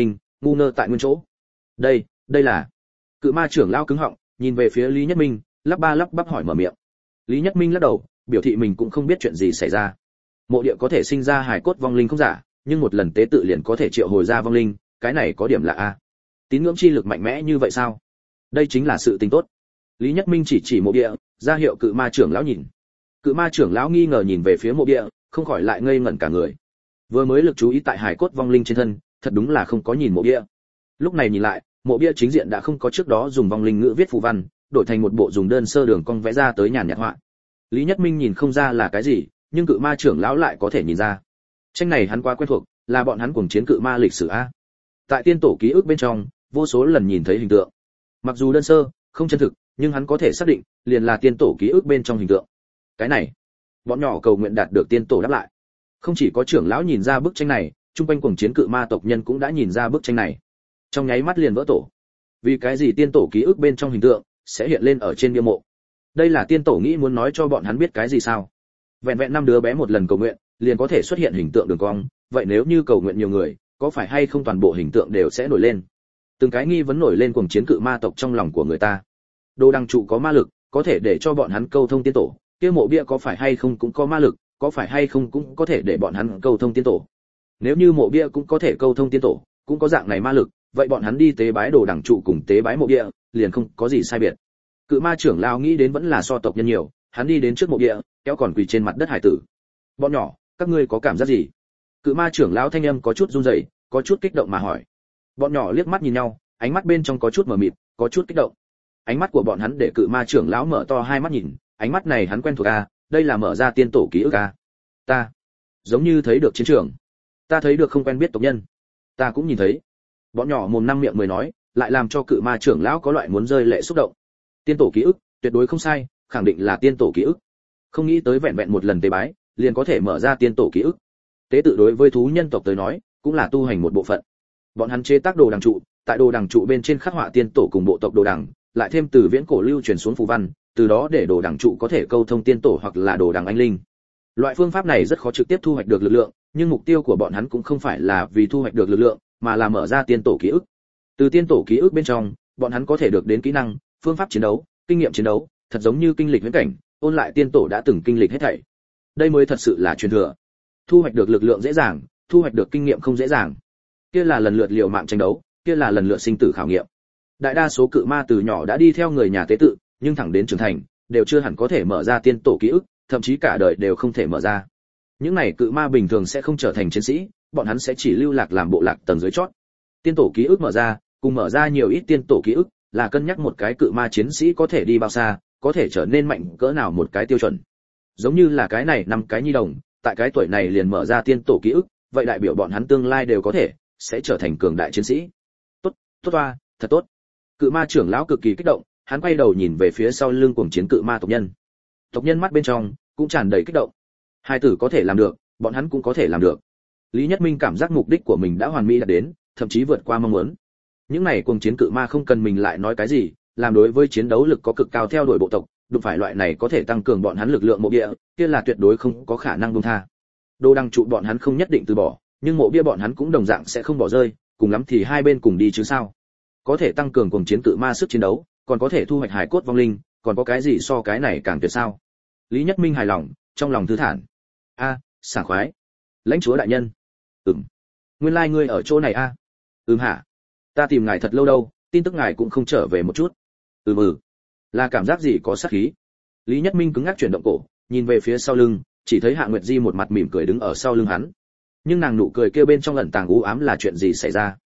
ngu ngơ tại nguyên chỗ. Đây, đây là... Cự ma trưởng lão cứng họng, nhìn về phía Lý Nhất Minh, lắp ba lắp bắp hỏi mở miệng. Lý Nhất Minh lắc đầu, biểu thị mình cũng không biết chuyện gì xảy ra. Mộ địa có thể sinh ra hài cốt vong linh không giả, nhưng một lần tế tự liền có thể triệu hồi ra vong linh, cái này có điểm lạ a. Tín ngưỡng chi lực mạnh mẽ như vậy sao? Đây chính là sự tình tốt. Lý Nhất Minh chỉ chỉ mộ địa, ra hiệu cự ma trưởng lão nhìn. Cự ma trưởng lão nghi ngờ nhìn về phía mộ địa, không khỏi lại ngây ngẩn cả người. Vừa mới lực chú ý tại hài cốt vong linh trên thân, thật đúng là không có nhìn mộ địa. Lúc này nhìn lại, mộ bia chính diện đã không có trước đó dùng vong linh ngữ viết phù văn, đổi thành một bộ dùng đơn sơ đường cong vẽ ra tới nhàn nhạt họa. Lý Nhất Minh nhìn không ra là cái gì, nhưng cự ma trưởng lão lại có thể nhìn ra. Tranh này hắn quá quen thuộc, là bọn hắn cùng chiến cự ma lịch sử a. Tại tiên tổ ký ức bên trong, vô số lần nhìn thấy hình tượng. Mặc dù đơn sơ, không chân thực, nhưng hắn có thể xác định, liền là tiên tổ ký ức bên trong hình tượng. Cái này, bọn nhỏ cầu nguyện đạt được tiên tổ đáp lại. Không chỉ có trưởng lão nhìn ra bức tranh này, trung quanh cuồng chiến cự ma tộc nhân cũng đã nhìn ra bức tranh này. Trong nháy mắt liền vỡ tổ. Vì cái gì tiên tổ ký ức bên trong hình tượng sẽ hiện lên ở trên bia mộ? Đây là tiên tổ nghĩ muốn nói cho bọn hắn biết cái gì sao? Vẹn vẹn năm đứa bé một lần cầu nguyện, liền có thể xuất hiện hình tượng đường cong, vậy nếu như cầu nguyện nhiều người, có phải hay không toàn bộ hình tượng đều sẽ nổi lên? Từng cái nghi vấn nổi lên cuồng chiến cự ma tộc trong lòng của người ta. Đồ đăng trụ có ma lực, có thể để cho bọn hắn câu thông tiên tổ, kia mộ bia có phải hay không cũng có ma lực, có phải hay không cũng có thể để bọn hắn câu thông tiên tổ. Nếu như mộ bia cũng có thể câu thông tiên tổ, cũng có dạng này ma lực, vậy bọn hắn đi tế bái đồ đẳng trụ cùng tế bái mộ địa, liền không có gì sai biệt. Cự ma trưởng lão nghĩ đến vẫn là so tộc nhân nhiều, hắn đi đến trước mộ địa, kéo còn quỳ trên mặt đất hải tử. Bọn nhỏ, các ngươi có cảm giác gì? Cự ma trưởng lão thanh âm có chút run rẩy, có chút kích động mà hỏi. Bọn nhỏ liếc mắt nhìn nhau, ánh mắt bên trong có chút mờ mịt, có chút kích động. Ánh mắt của bọn hắn để cự ma trưởng lão mở to hai mắt nhìn, ánh mắt này hắn quen thuộc a, đây là mở ra tiên tổ ký ức a. Ta, giống như thấy được chiến trường. Ta thấy được không quen biết tộc nhân. Ta cũng nhìn thấy. Bọn nhỏ mồm năm miệng mười nói, lại làm cho cự ma trưởng lão có loại muốn rơi lệ xúc động. Tiên tổ ký ức, tuyệt đối không sai, khẳng định là tiên tổ ký ức. Không nghĩ tới vẹn vẹn một lần tế bái, liền có thể mở ra tiên tổ ký ức. Tế tự đối với thú nhân tộc tới nói, cũng là tu hành một bộ phận. Bọn hắn chế tác đồ đằng trụ, tại đồ đằng trụ bên trên khắc họa tiên tổ cùng bộ tộc đồ đằng, lại thêm từ viễn cổ lưu truyền xuống phù văn, từ đó để đồ đằng trụ có thể câu thông tiên tổ hoặc là đồ đằng anh linh. Loại phương pháp này rất khó trực tiếp thu hoạch được lực lượng, nhưng mục tiêu của bọn hắn cũng không phải là vì thu hoạch được lực lượng, mà là mở ra tiên tổ ký ức. Từ tiên tổ ký ức bên trong, bọn hắn có thể được đến kỹ năng, phương pháp chiến đấu, kinh nghiệm chiến đấu, thật giống như kinh lịch viễn cảnh, ôn lại tiên tổ đã từng kinh lịch hết thảy. Đây mới thật sự là truyền thừa. Thu hoạch được lực lượng dễ dàng, thu hoạch được kinh nghiệm không dễ dàng. Kia là lần lượt liều mạng tranh đấu, kia là lần lượt sinh tử khảo nghiệm. Đại đa số cự ma từ nhỏ đã đi theo người nhà tế tự, nhưng thẳng đến trưởng thành, đều chưa hẳn có thể mở ra tiên tổ ký ức, thậm chí cả đời đều không thể mở ra. Những này cự ma bình thường sẽ không trở thành chiến sĩ, bọn hắn sẽ chỉ lưu lạc làm bộ lạc tầng dưới chót. Tiên tổ ký ức mở ra, cùng mở ra nhiều ít tiên tổ ký ức, là cân nhắc một cái cự ma chiến sĩ có thể đi bao xa, có thể trở nên mạnh cỡ nào một cái tiêu chuẩn. Giống như là cái này năm cái nhi đồng, tại cái tuổi này liền mở ra tiên tổ ký ức, vậy đại biểu bọn hắn tương lai đều có thể sẽ trở thành cường đại chiến sĩ. Tốt, tốt toa, thật tốt. Cự ma trưởng lão cực kỳ kích động, hắn quay đầu nhìn về phía sau lưng cuồng chiến cự ma tộc nhân. Tộc nhân mắt bên trong cũng tràn đầy kích động. Hai tử có thể làm được, bọn hắn cũng có thể làm được. Lý Nhất Minh cảm giác mục đích của mình đã hoàn mỹ đạt đến, thậm chí vượt qua mong muốn. Những này cuồng chiến cự ma không cần mình lại nói cái gì, làm đối với chiến đấu lực có cực cao theo đuổi bộ tộc, đụng phải loại này có thể tăng cường bọn hắn lực lượng mộ địa, kia là tuyệt đối không có khả năng buông tha. Đồ đăng trụ bọn hắn không nhất định từ bỏ, nhưng mộ bia bọn hắn cũng đồng dạng sẽ không bỏ rơi, cùng lắm thì hai bên cùng đi chứ sao. Có thể tăng cường cuồng chiến cự ma sức chiến đấu, còn có thể thu hoạch hải cốt vong linh, còn có cái gì so cái này càng tuyệt sao? Lý Nhất Minh hài lòng, trong lòng thư thản. A, sảng khoái. Lãnh chúa đại nhân. Ừm. Nguyên lai like ngươi ở chỗ này a? À? Ừm hả? Ta tìm ngài thật lâu đâu, tin tức ngài cũng không trở về một chút. Ừm ừ. Là cảm giác gì có sát khí? Lý Nhất Minh cứng ngắc chuyển động cổ, nhìn về phía sau lưng, chỉ thấy Hạ Nguyệt Di một mặt mỉm cười đứng ở sau lưng hắn. Nhưng nàng nụ cười kia bên trong ẩn tàng u ám là chuyện gì xảy ra?